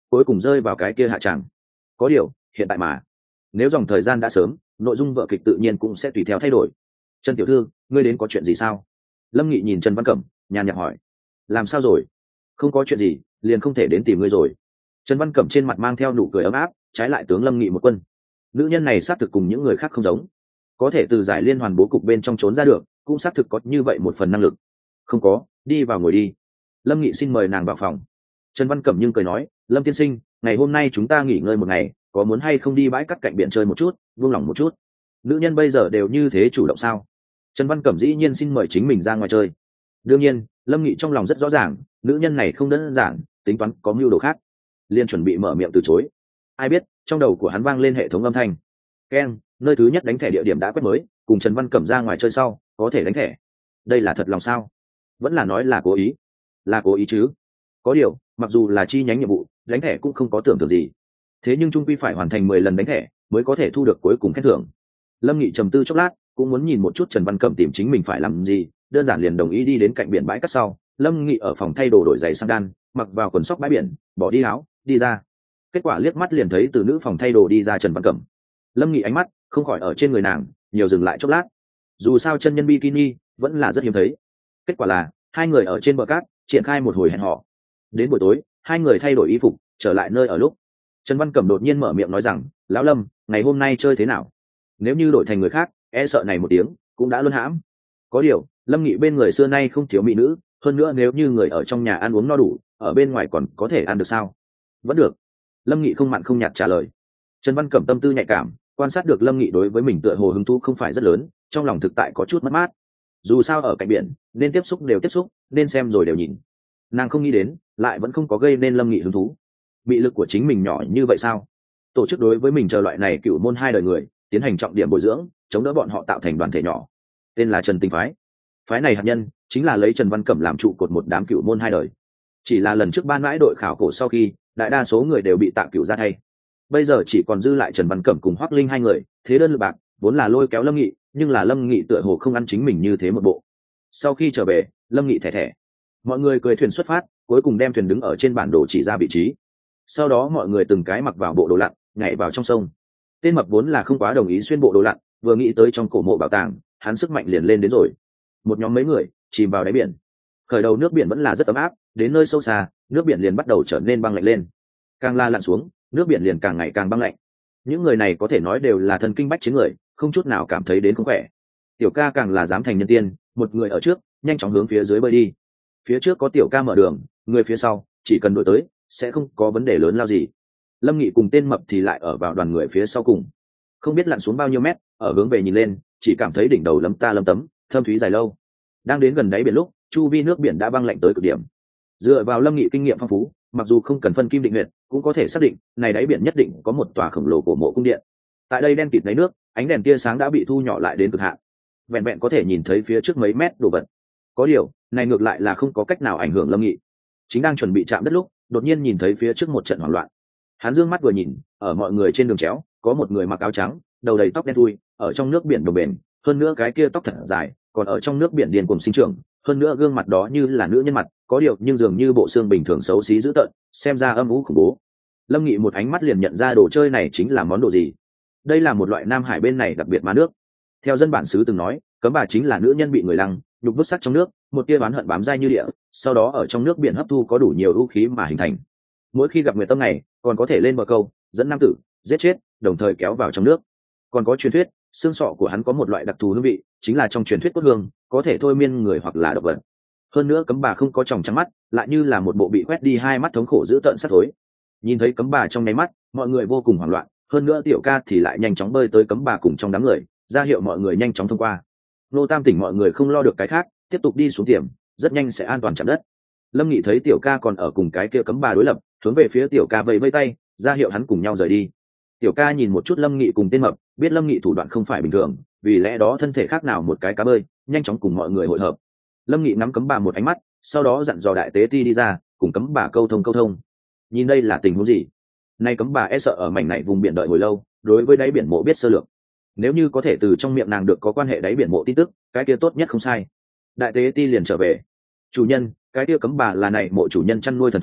cuối cùng rơi vào cái kia hạ tràng. Có điều hiện tại mà, nếu dòng thời gian đã sớm, nội dung vở kịch tự nhiên cũng sẽ tùy theo thay đổi. Trần tiểu thư, ngươi đến có chuyện gì sao? Lâm Nghị nhìn Trần Văn Cẩm, nhàn nhạt hỏi. Làm sao rồi? Không có chuyện gì, liền không thể đến tìm ngươi rồi. Trần Văn Cẩm trên mặt mang theo nụ cười ấm áp, trái lại tướng Lâm Nghị một quân. Nữ nhân này xác thực cùng những người khác không giống, có thể từ giải liên hoàn bố cục bên trong trốn ra được, cũng xác thực có như vậy một phần năng lực. Không có, đi vào ngồi đi. Lâm Nghị xin mời nàng vào phòng. Trần Văn Cẩm nhưng cười nói, Lâm tiên sinh, ngày hôm nay chúng ta nghỉ ngơi một ngày, có muốn hay không đi bãi cắt cạnh biển chơi một chút, buông lỏng một chút? Nữ nhân bây giờ đều như thế chủ động sao? Trần Văn Cẩm dĩ nhiên xin mời chính mình ra ngoài chơi. Đương nhiên, Lâm Nghị trong lòng rất rõ ràng, nữ nhân này không đơn giản, tính toán có mưu đồ khác. Liên chuẩn bị mở miệng từ chối. Ai biết, trong đầu của hắn vang lên hệ thống âm thanh. Keng, nơi thứ nhất đánh thẻ địa điểm đã quét mới, cùng Trần Văn Cẩm ra ngoài chơi sau, có thể đánh thẻ. Đây là thật lòng sao? Vẫn là nói là cố ý? Là cố ý chứ? Có điều, mặc dù là chi nhánh nhiệm vụ, đánh thẻ cũng không có tưởng tượng gì. Thế nhưng trung quy phải hoàn thành 10 lần đánh thẻ, mới có thể thu được cuối cùng khen thưởng. Lâm Nghị trầm tư chốc lát, cũng muốn nhìn một chút Trần Văn Cẩm tìm chính mình phải làm gì, đơn giản liền đồng ý đi đến cạnh biển bãi cát sau. Lâm Nghị ở phòng thay đồ đổi giày sang đan, mặc vào quần sóc bãi biển, bỏ đi áo, đi ra. Kết quả liếc mắt liền thấy từ nữ phòng thay đồ đi ra Trần Văn Cẩm. Lâm Nghị ánh mắt không khỏi ở trên người nàng nhiều dừng lại chốc lát. Dù sao chân nhân bikini vẫn là rất hiếm thấy. Kết quả là hai người ở trên bờ cát triển khai một hồi hẹn hò. Đến buổi tối, hai người thay đổi y phục, trở lại nơi ở lúc. Trần Văn Cẩm đột nhiên mở miệng nói rằng, lão Lâm, ngày hôm nay chơi thế nào? Nếu như đổi thành người khác, e sợ này một tiếng cũng đã luân hãm. Có điều, Lâm Nghị bên người xưa nay không thiếu mỹ nữ, hơn nữa nếu như người ở trong nhà ăn uống no đủ, ở bên ngoài còn có thể ăn được sao? Vẫn được. Lâm Nghị không mặn không nhạt trả lời. Trần Văn Cẩm tâm tư nhạy cảm, quan sát được Lâm Nghị đối với mình tựa hồ hứng thú không phải rất lớn, trong lòng thực tại có chút mất mát. Dù sao ở cạnh biển, nên tiếp xúc đều tiếp xúc, nên xem rồi đều nhìn. Nàng không nghĩ đến, lại vẫn không có gây nên Lâm Nghị hứng thú. Bị lực của chính mình nhỏ như vậy sao? Tổ chức đối với mình chờ loại này cựu môn hai đời người, tiến hành trọng điểm bồi dưỡng, chống đỡ bọn họ tạo thành đoàn thể nhỏ, tên là Trần Tình phái. Phái này hạt nhân chính là lấy Trần Văn Cẩm làm trụ cột một đám cựu môn hai đời. Chỉ là lần trước ban mãi đội khảo cổ sau khi, đại đa số người đều bị Tạ Cửu ra thay. Bây giờ chỉ còn dư lại Trần Văn Cẩm cùng Hoắc Linh hai người, thế đơn lực bạc, vốn là lôi kéo Lâm Nghị, nhưng là Lâm Nghị tựa hồ không ăn chính mình như thế một bộ. Sau khi trở về, Lâm Nghị thẻ thẻ. Mọi người cười thuyền xuất phát, cuối cùng đem thuyền đứng ở trên bản đồ chỉ ra vị trí. Sau đó mọi người từng cái mặc vào bộ đồ lặn, nhảy vào trong sông. Tên mập vốn là không quá đồng ý xuyên bộ đồ lặn, vừa nghĩ tới trong cổ mộ bảo tàng, hắn sức mạnh liền lên đến rồi. Một nhóm mấy người chìm vào đáy biển. Khởi đầu nước biển vẫn là rất ấm áp, đến nơi sâu xa, nước biển liền bắt đầu trở nên băng lạnh lên. Càng la lặn xuống, nước biển liền càng ngày càng băng lạnh. Những người này có thể nói đều là thần kinh bách chiến người, không chút nào cảm thấy đến không khỏe. Tiểu ca càng là dám thành nhân tiên, một người ở trước, nhanh chóng hướng phía dưới bơi đi. Phía trước có tiểu ca mở đường, người phía sau chỉ cần đuổi tới, sẽ không có vấn đề lớn lao gì. Lâm Nghị cùng tên mập thì lại ở vào đoàn người phía sau cùng. Không biết lặn xuống bao nhiêu mét, ở hướng về nhìn lên, chỉ cảm thấy đỉnh đầu lấm ta lấm tấm, thâm thúy dài lâu. Đang đến gần đáy biển lúc, chu vi nước biển đã băng lạnh tới cực điểm. Dựa vào Lâm Nghị kinh nghiệm phong phú, mặc dù không cần phân kim định huyệt, cũng có thể xác định này đáy biển nhất định có một tòa khổng lồ cổ mộ cung điện. Tại đây đen kịt đáy nước, ánh đèn tia sáng đã bị thu nhỏ lại đến cực hạn, vẹn vẹn có thể nhìn thấy phía trước mấy mét đồ vật. Có điều, này ngược lại là không có cách nào ảnh hưởng Lâm Nghị. Chính đang chuẩn bị chạm đất lúc, đột nhiên nhìn thấy phía trước một trận hoảng loạn. Hắn dương mắt vừa nhìn, ở mọi người trên đường chéo, có một người mặc áo trắng, đầu đầy tóc đen thui, ở trong nước biển đồng bền, hơn nữa cái kia tóc thật dài, còn ở trong nước biển điên cuồng sinh trưởng, hơn nữa gương mặt đó như là nữ nhân mặt, có điều nhưng dường như bộ xương bình thường xấu xí dữ tợn, xem ra âm u khủng bố. Lâm Nghị một ánh mắt liền nhận ra đồ chơi này chính là món đồ gì. Đây là một loại Nam Hải bên này đặc biệt ma nước. Theo dân bản xứ từng nói, cấm bà chính là nữ nhân bị người lăng, nhục vứt xác trong nước, một tia oán hận bám dai như địa, sau đó ở trong nước biển hấp thu có đủ nhiều vũ khí mà hình thành. Mỗi khi gặp nguyệt tâm này, còn có thể lên bờ câu, dẫn nam tử, giết chết, đồng thời kéo vào trong nước. Còn có truyền thuyết, xương sọ của hắn có một loại đặc thù hương vị, chính là trong truyền thuyết cốt hương, có thể thôi miên người hoặc là độc vật. Hơn nữa cấm bà không có tròng trắng mắt, lại như là một bộ bị quét đi hai mắt thống khổ dữ tợn sắt thối. Nhìn thấy cấm bà trong nháy mắt, mọi người vô cùng hoảng loạn, hơn nữa tiểu ca thì lại nhanh chóng bơi tới cấm bà cùng trong đám người, ra hiệu mọi người nhanh chóng thông qua. Nô Tam tỉnh mọi người không lo được cái khác, tiếp tục đi xuống tiềm, rất nhanh sẽ an toàn chạm đất. Lâm Nghị thấy tiểu ca còn ở cùng cái kia cấm bà đối lập, hướng về phía tiểu ca vẫy vẫy tay, ra hiệu hắn cùng nhau rời đi. Tiểu ca nhìn một chút Lâm Nghị cùng tên mập, biết Lâm Nghị thủ đoạn không phải bình thường, vì lẽ đó thân thể khác nào một cái cá bơi, nhanh chóng cùng mọi người hội hợp. Lâm Nghị ngắm cấm bà một ánh mắt, sau đó dặn dò đại tế ti đi ra, cùng cấm bà câu thông. Nhìn đây là tình huống gì? Nay cấm bà e sợ ở mảnh này vùng biển đợi hồi lâu, đối với đáy biển mộ biết sơ lược. Nếu như có thể từ trong miệng nàng được có quan hệ đáy biển mộ tin tức, cái kia tốt nhất không sai. Đại tế ti liền trở về. Chủ nhân, cái kia cấm bà là này mộ chủ nhân chăn nuôi thần thú,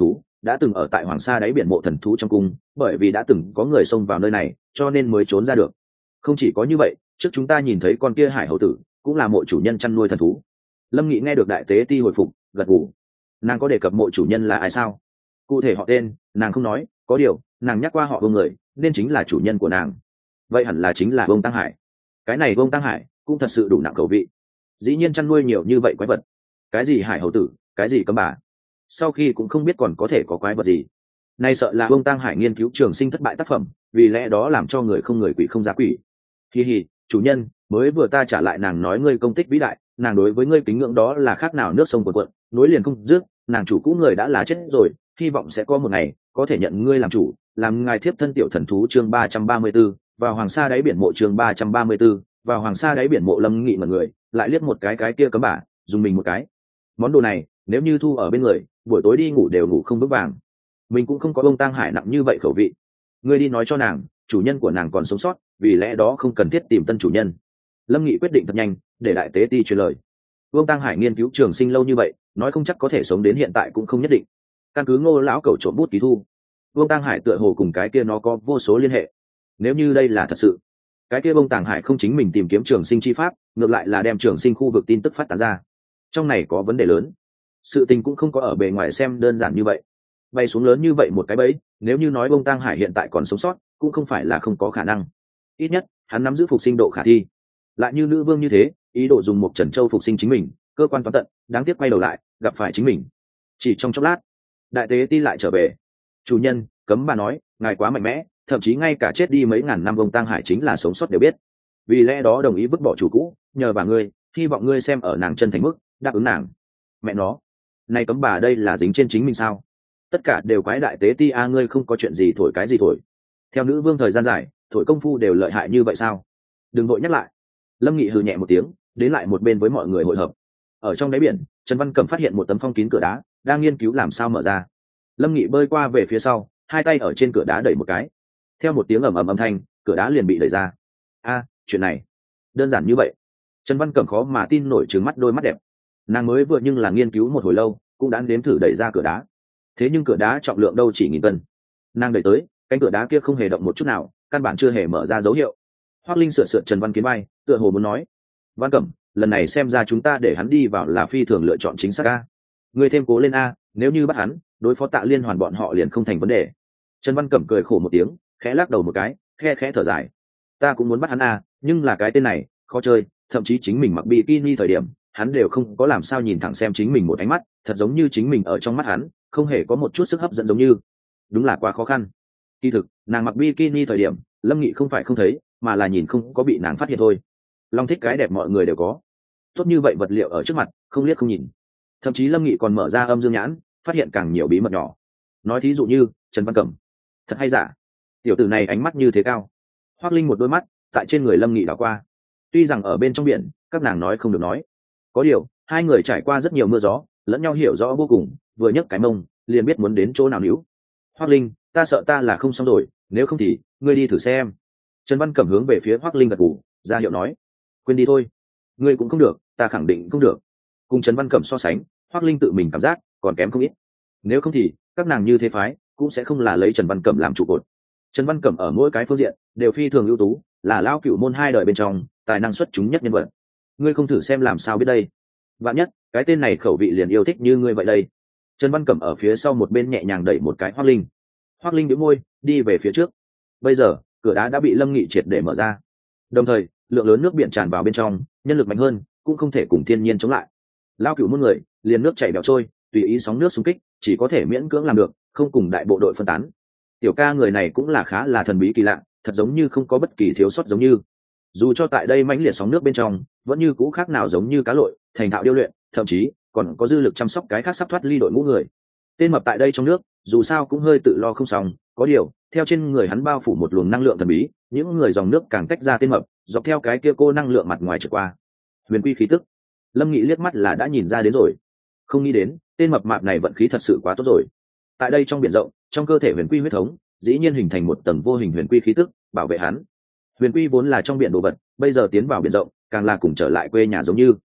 đã từng ở tại Hoàng Sa đáy biển mộ thần thú trong cung, bởi vì đã từng có người xông vào nơi này cho nên mới trốn ra được. Không chỉ có như vậy, trước chúng ta nhìn thấy con kia hải hầu tử cũng là mộ chủ nhân chăn nuôi thần thú. Lâm Nghị nghe được đại tế ti hồi phục, gật gù. Nàng có đề cập mộ chủ nhân là ai sao? Cụ thể họ tên nàng không nói, có điều nàng nhắc qua họ Vương người nên chính là chủ nhân của nàng. Vậy hẳn là chính là Vương Tăng Hải. Cái này Vương Tăng Hải cũng thật sự đủ nặng khẩu vị, dĩ nhiên chăn nuôi nhiều như vậy quái vật. Cái gì hải hầu tử, cái gì cấm bà, sau khi cũng không biết còn có thể có quái vật gì. Nay sợ là Vương Tăng Hải nghiên cứu trường sinh thất bại tác phẩm, vì lẽ đó làm cho người không người quỷ không giá quỷ. Hi hi, chủ nhân, mới vừa ta trả lại nàng nói ngươi công tích vĩ đại, nàng đối với ngươi kính ngưỡng đó là khác nào nước sông cuồn cuộn, nối liền không dứt. Nàng chủ cũ người đã là chết rồi, hy vọng sẽ có một ngày có thể nhận ngươi làm chủ, làm ngài thiếp thân tiểu thần thú. Chương 334, vào Hoàng Sa đáy biển mộ. Chương 334, vào Hoàng Sa đáy biển mộ. Lâm Nghị mật người lại liếc một cái kia cấm bả, dùng mình một cái. Món đồ này nếu như thu ở bên người, buổi tối đi ngủ đều ngủ không vững vàng. Mình cũng không có Vương Tăng Hải nặng như vậy khẩu vị. Ngươi đi nói cho nàng, chủ nhân của nàng còn sống sót, vì lẽ đó không cần thiết tìm tân chủ nhân. Lâm Nghị quyết định thật nhanh, để đại tế ti truyền lời. Vương Tăng Hải nghiên cứu trường sinh lâu như vậy, nói không chắc có thể sống đến hiện tại cũng không nhất định. Căn cứ Ngô lão cẩu trộm bút ký thu, Vương Tăng Hải tựa hồ cùng cái kia nó có vô số liên hệ. Nếu như đây là thật sự, cái kia Vương Tăng Hải không chính mình tìm kiếm trường sinh chi pháp, ngược lại là đem trường sinh khu vực tin tức phát tán ra. Trong này có vấn đề lớn. Sự tình cũng không có ở bề ngoài xem đơn giản như vậy. Bay xuống lớn như vậy một cái bẫy, nếu như nói Vương Tăng Hải hiện tại còn sống sót, cũng không phải là không có khả năng. Ít nhất, hắn nắm giữ phục sinh độ khả thi. Lại như nữ vương như thế, ý đồ dùng một Trần Châu phục sinh chính mình, cơ quan toán tận, đáng tiếc quay đầu lại, gặp phải chính mình. Chỉ trong chốc lát, đại tế ti lại trở về. Chủ nhân, cấm bà nói, ngài quá mạnh mẽ, thậm chí ngay cả chết đi mấy ngàn năm Vương Tăng Hải chính là sống sót đều biết. Vì lẽ đó đồng ý vứt bỏ chủ cũ, nhờ vào ngươi, hy vọng ngươi xem ở nàng chân thành mức, đáp ứng nàng. Mẹ nó, này cấm bà đây là dính trên chính mình sao? Tất cả đều quái đại tế ti a, ngươi không có chuyện gì thổi cái gì thổi. Theo nữ vương thời gian dài, thổi công phu đều lợi hại như vậy sao? Đừng vội nhắc lại. Lâm Nghị hừ nhẹ một tiếng, đến lại một bên với mọi người hội hợp. Ở trong đáy biển, Trần Văn Cẩm phát hiện một tấm phong kín cửa đá, đang nghiên cứu làm sao mở ra. Lâm Nghị bơi qua về phía sau, hai tay ở trên cửa đá đẩy một cái. Theo một tiếng ầm ầm âm thanh, cửa đá liền bị đẩy ra. A, chuyện này đơn giản như vậy? Trần Văn Cẩm khó mà tin nổi, trừng mắt đôi mắt đẹp. Nàng mới vừa nhưng là nghiên cứu một hồi lâu, cũng đã nếm thử đẩy ra cửa đá. Thế nhưng cửa đá trọng lượng đâu chỉ 1000 cân. Nàng đẩy tới, cánh cửa đá kia không hề động một chút nào, căn bản chưa hề mở ra dấu hiệu. Hoắc Linh sửa Trần Văn Kiến bay, tựa hồ muốn nói: Văn Cẩm, lần này xem ra chúng ta để hắn đi vào là phi thường lựa chọn chính xác a. Ngươi thêm cố lên a, nếu như bắt hắn, đối phó Tạ Liên Hoàn bọn họ liền không thành vấn đề. Trần Văn Cẩm cười khổ một tiếng, khẽ lắc đầu một cái, khẽ thở dài. Ta cũng muốn bắt hắn a, nhưng là cái tên này khó chơi, thậm chí chính mình mặc bikini thời điểm, hắn đều không có làm sao nhìn thẳng xem chính mình một ánh mắt, thật giống như chính mình ở trong mắt hắn không hề có một chút sức hấp dẫn giống như. Đúng là quá khó khăn. Kỳ thực, nàng mặc bikini thời điểm, Lâm Nghị không phải không thấy, mà là nhìn không có bị nàng phát hiện thôi. Long thích cái đẹp mọi người đều có, tốt như vậy vật liệu ở trước mặt, không liếc không nhìn. Thậm chí Lâm Nghị còn mở ra âm dương nhãn, phát hiện càng nhiều bí mật nhỏ. Nói thí dụ như Trần Văn Cẩm, thật hay giả? Tiểu tử này ánh mắt như thế cao. Hoắc Linh một đôi mắt tại trên người Lâm Nghị đảo qua. Tuy rằng ở bên trong biển, các nàng nói không được nói, có điều hai người trải qua rất nhiều mưa gió, lẫn nhau hiểu rõ vô cùng, vừa nhấc cái mông liền biết muốn đến chỗ nào níu. Hoắc Linh, ta sợ ta là không xong rồi, nếu không thì ngươi đi thử xem. Trần Văn Cẩm hướng về phía Hoắc Linh gật gù, ra hiệu nói: quên đi thôi, ngươi cũng không được, ta khẳng định không được. Cùng Trần Văn Cẩm so sánh, Hoắc Linh tự mình cảm giác còn kém không ít. Nếu không thì các nàng như thế phái cũng sẽ không là lấy Trần Văn Cẩm làm trụ cột. Trần Văn Cẩm ở mỗi cái phương diện đều phi thường ưu tú, là lão cửu môn hai đời bên trong tài năng xuất chúng nhất nhân vật. Ngươi không thử xem làm sao biết đây? Vạn nhất cái tên này khẩu vị liền yêu thích như ngươi vậy đây. Trần Văn Cẩm ở phía sau một bên nhẹ nhàng đẩy một cái Hoắc Linh. Hoắc Linh nhếch môi, đi về phía trước. Bây giờ cửa đá đã bị Lâm Nghị triệt để mở ra, đồng thời lượng lớn nước biển tràn vào bên trong, nhân lực mạnh hơn cũng không thể cùng thiên nhiên chống lại. Lao cửu muôn người liền nước chảy bèo trôi, tùy ý sóng nước xung kích, chỉ có thể miễn cưỡng làm được, không cùng đại bộ đội phân tán. Tiểu ca người này cũng là khá là thần bí kỳ lạ, thật giống như không có bất kỳ thiếu sót giống như. Dù cho tại đây mãnh liệt sóng nước bên trong, vẫn như cũ khác nào giống như cá lội, thành thạo điêu luyện, thậm chí còn có dư lực chăm sóc cái khác sắp thoát ly đội ngũ người. Tên mập tại đây trong nước, dù sao cũng hơi tự lo không xong, có điều theo trên người hắn bao phủ một luồng năng lượng thần bí, những người dòng nước càng tách ra tên mập, dọc theo cái kia cô năng lượng mặt ngoài trượt qua. Huyền quy khí tức, Lâm Nghị liếc mắt là đã nhìn ra đến rồi. Không nghĩ đến tên mập mạp này vận khí thật sự quá tốt rồi. Tại đây trong biển rộng, trong cơ thể huyền quy huyết thống dĩ nhiên hình thành một tầng vô hình huyền quy khí tức bảo vệ hắn. Huyền quy vốn là trong biển đồ vật, bây giờ tiến vào biển rộng càng là cùng trở lại quê nhà giống như.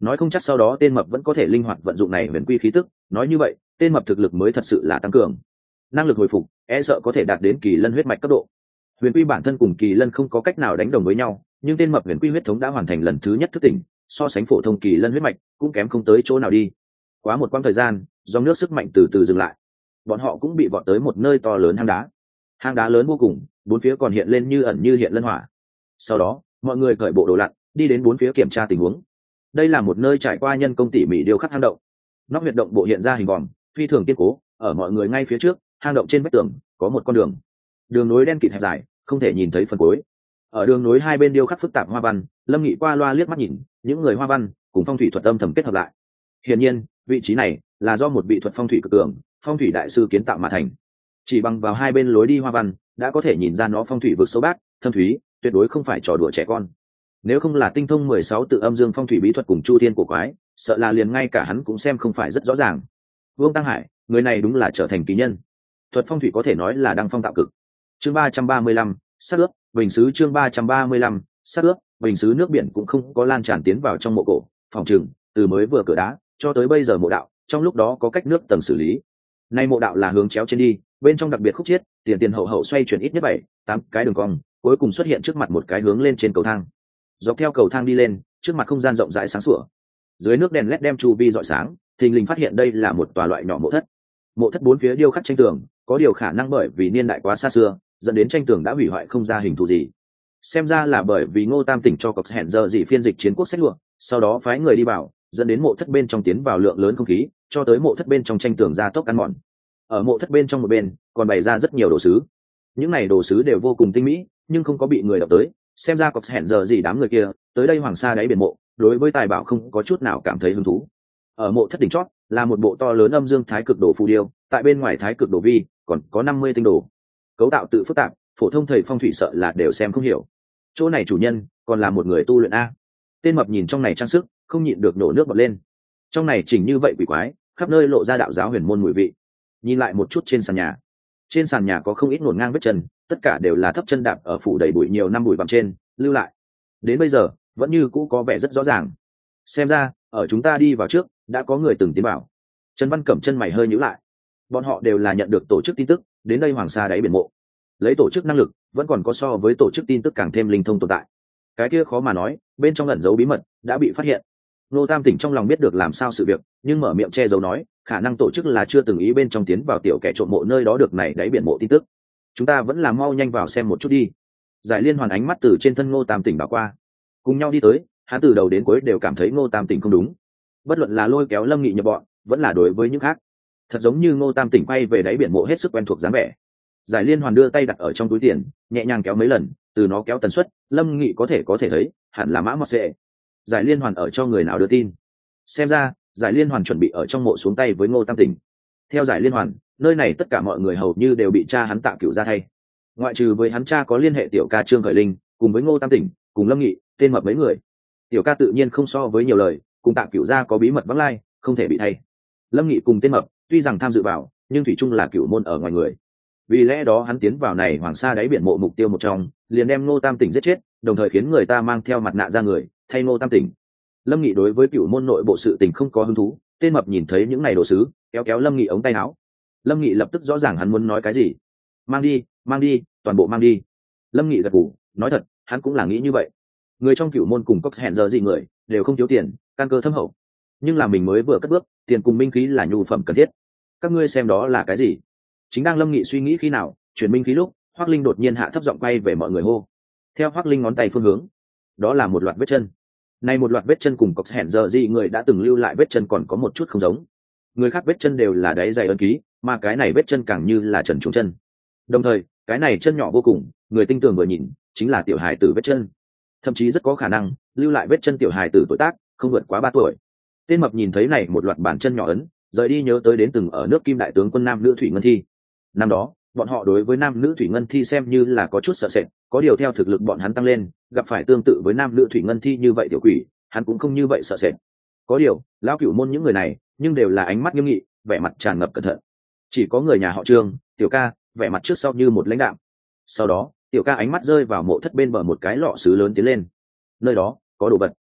nói không chắc sau đó tên mập vẫn có thể linh hoạt vận dụng này huyền quy khí tức, nói như vậy tên mập thực lực mới thật sự là tăng cường, năng lực hồi phục e sợ có thể đạt đến kỳ lân huyết mạch cấp độ. Huyền quy bản thân cùng kỳ lân không có cách nào đánh đồng với nhau, nhưng tên mập huyền quy huyết thống đã hoàn thành lần thứ nhất thức tỉnh, so sánh phổ thông kỳ lân huyết mạch cũng kém không tới chỗ nào đi. Quá một quãng thời gian, dòng nước sức mạnh từ từ dừng lại, bọn họ cũng bị vọt tới một nơi to lớn hang đá lớn vô cùng, bốn phía còn hiện lên như ẩn như hiện lân hỏa. Sau đó mọi người cởi bộ đồ lặn đi đến bốn phía kiểm tra tình huống. Đây là một nơi trải qua nhân công tỉ mỉ điêu khắc hang động, nóc huyệt động bộ hiện ra hình vòm phi thường kiên cố, ở mọi người ngay phía trước hang động trên vách tường có một con đường nối đen kịt hẹp dài, không thể nhìn thấy phần cuối. Ở đường nối hai bên điêu khắc phức tạp hoa văn, Lâm Nghị qua loa liếc mắt nhìn, những người hoa văn cùng phong thủy thuật âm thầm kết hợp lại. Hiển nhiên vị trí này là do một vị thuật phong thủy cực cường phong thủy đại sư kiến tạo mà thành. Chỉ bằng vào hai bên lối đi hoa văn đã có thể nhìn ra nó phong thủy vực sâu bác thâm thúy, tuyệt đối không phải trò đùa trẻ con. Nếu không là tinh thông 16 tự âm dương phong thủy bí thuật cùng chu thiên cổ quái, sợ là liền ngay cả hắn cũng xem không phải rất rõ ràng. Vương Tăng Hải, người này đúng là trở thành kỳ nhân. Thuật phong thủy có thể nói là đăng phong tạo cực. Chương 335, sát ướp, bình sứ. Chương 335, sát ướp, bình sứ. Nước biển cũng không có lan tràn tiến vào trong mộ cổ, phòng trừng từ mới vừa cửa đá cho tới bây giờ mộ đạo, trong lúc đó có cách nước tầng xử lý. Nay mộ đạo là hướng chéo trên đi, bên trong đặc biệt khúc chiết, tiền hậu hậu xoay chuyển ít nhất 7-8 cái đường cong, cuối cùng xuất hiện trước mặt một cái hướng lên trên cầu thang. Dọc theo cầu thang đi lên, trước mặt không gian rộng rãi sáng sủa. Dưới nước đèn led đem chu vi rọi sáng, thình lình phát hiện đây là một tòa loại nhỏ mộ thất. Mộ thất bốn phía điêu khắc tranh tường, có điều khả năng bởi vì niên đại quá xa xưa, dẫn đến tranh tường đã hủy hoại không ra hình thù gì. Xem ra là bởi vì Ngô Tam Tỉnh cho cọc hẹn giờ gì phiên dịch chiến quốc sách lụa, sau đó phái người đi vào, dẫn đến mộ thất bên trong tiến vào lượng lớn không khí, cho tới mộ thất bên trong tranh tường ra tốc ăn mòn. Ở mộ thất bên trong một bên còn bày ra rất nhiều đồ sứ, những này đồ sứ đều vô cùng tinh mỹ, nhưng không có bị người đọc tới. Xem ra cọc hẹn giờ gì đám người kia tới đây hoàng sa đáy biển mộ, đối với tài bảo không có chút nào cảm thấy hứng thú. Ở mộ thất đỉnh chót là một bộ to lớn âm dương thái cực đồ phù điêu, tại bên ngoài thái cực đồ vi còn có 50 tinh đồ, cấu tạo tự phức tạp, phổ thông thầy phong thủy sợ là đều xem không hiểu. Chỗ này chủ nhân còn là một người tu luyện a. Tên mập nhìn trong này trang sức, không nhịn được nổ nước bọt lên. Trong này chỉnh như vậy quỷ quái, khắp nơi lộ ra đạo giáo huyền môn mùi vị. Nhìn lại một chút trên sàn nhà có không ít ngổn ngang vết chân, tất cả đều là thấp chân đạp ở phủ đầy bụi nhiều năm bụi bặm trên lưu lại, đến bây giờ vẫn như cũ có vẻ rất rõ ràng. Xem ra ở chúng ta đi vào trước đã có người từng tiến vào. Trần Văn Cẩm chân mày hơi nhíu lại, bọn họ đều là nhận được tổ chức tin tức đến đây hoàng sa đáy biển mộ, lấy tổ chức năng lực vẫn còn có so với tổ chức tin tức càng thêm linh thông tồn tại. Cái kia khó mà nói, bên trong ẩn giấu bí mật đã bị phát hiện. Ngô Tam Tỉnh trong lòng biết được làm sao sự việc, nhưng mở miệng che giấu nói, khả năng tổ chức là chưa từng ý bên trong tiến vào tiểu kẻ trộm mộ nơi đó được này đáy biển mộ tin tức. Chúng ta vẫn là mau nhanh vào xem một chút đi. Giải Liên hoàn ánh mắt từ trên thân Ngô Tam Tỉnh đảo qua, cùng nhau đi tới. Hắn từ đầu đến cuối đều cảm thấy Ngô Tam Tỉnh không đúng, bất luận là lôi kéo Lâm Nghị nhập bọn, vẫn là đối với những khác, thật giống như Ngô Tam Tỉnh quay về đáy biển mộ hết sức quen thuộc dáng vẻ. Giải Liên hoàn đưa tay đặt ở trong túi tiền, nhẹ nhàng kéo mấy lần, từ nó kéo tần suất, Lâm Nghị có thể thấy, hẳn là mã mọt xệ. Giải Liên hoàn ở cho người nào đưa tin? Xem ra Giải Liên hoàn chuẩn bị ở trong mộ xuống tay với Ngô Tam Tỉnh. Theo Giải Liên hoàn, nơi này tất cả mọi người hầu như đều bị cha hắn Tạ Cửu ra thay, ngoại trừ với hắn cha có liên hệ tiểu ca Trương Khởi Linh, cùng với Ngô Tam Tỉnh, cùng Lâm Nghị, tên mập mấy người. Tiểu ca tự nhiên không so với nhiều lời, cùng Tạ Cửu ra có bí mật vắng lai, không thể bị thay. Lâm Nghị cùng tên mập tuy rằng tham dự vào, nhưng thủy chung là cửu môn ở ngoài người. Vì lẽ đó hắn tiến vào này hoàng sa đáy biển mộ mục tiêu một trong, liền đem Ngô Tam Tỉnh giết chết, đồng thời khiến người ta mang theo mặt nạ ra người thay Ngô Tam Tỉnh. Lâm Nghị đối với cửu môn nội bộ sự tình không có hứng thú. Tên mập nhìn thấy những này đồ sứ, kéo Lâm Nghị ống tay áo. Lâm Nghị lập tức rõ ràng hắn muốn nói cái gì. Mang đi, toàn bộ mang đi. Lâm Nghị gật gù, nói thật, hắn cũng là nghĩ như vậy. Người trong cửu môn cùng Cox hẹn giờ gì người đều không thiếu tiền, căn cơ thâm hậu, nhưng là mình mới vừa cất bước, tiền cùng minh khí là nhu phẩm cần thiết. Các ngươi xem đó là cái gì? Chính đang Lâm Nghị suy nghĩ khi nào chuyển minh khí lúc, Hoắc Linh đột nhiên hạ thấp giọng quay về mọi người hô. Theo Hoắc Linh ngón tay phương hướng, đó là một loạt vết chân. Này một loạt vết chân cùng Cox hẹn giờ gì người đã từng lưu lại vết chân còn có một chút không giống. Người khác vết chân đều là đáy dày ấn ký, mà cái này vết chân càng như là trần trùng chân. Đồng thời, cái này chân nhỏ vô cùng, người tinh tường vừa nhìn, chính là tiểu hài tử vết chân. Thậm chí rất có khả năng lưu lại vết chân tiểu hài tử tuổi tác không vượt quá 3 tuổi. Tên mập nhìn thấy này một loạt bàn chân nhỏ ấn, rời đi nhớ tới đến từng ở nước Kim đại tướng quân nam nữ thủy ngân thi. Năm đó, bọn họ đối với nam nữ thủy ngân thi xem như là có chút sợ sệt, có điều theo thực lực bọn hắn tăng lên, gặp phải tương tự với nam nữ thủy ngân thi như vậy tiểu quỷ, hắn cũng không như vậy sợ sệt. Có điều, lão cửu môn những người này, nhưng đều là ánh mắt nghiêm nghị, vẻ mặt tràn ngập cẩn thận. Chỉ có người nhà họ Trương, tiểu ca, vẻ mặt trước sau như một lãnh đạm. Sau đó, tiểu ca ánh mắt rơi vào mộ thất bên bờ một cái lọ sứ lớn tiến lên. Nơi đó có đồ vật.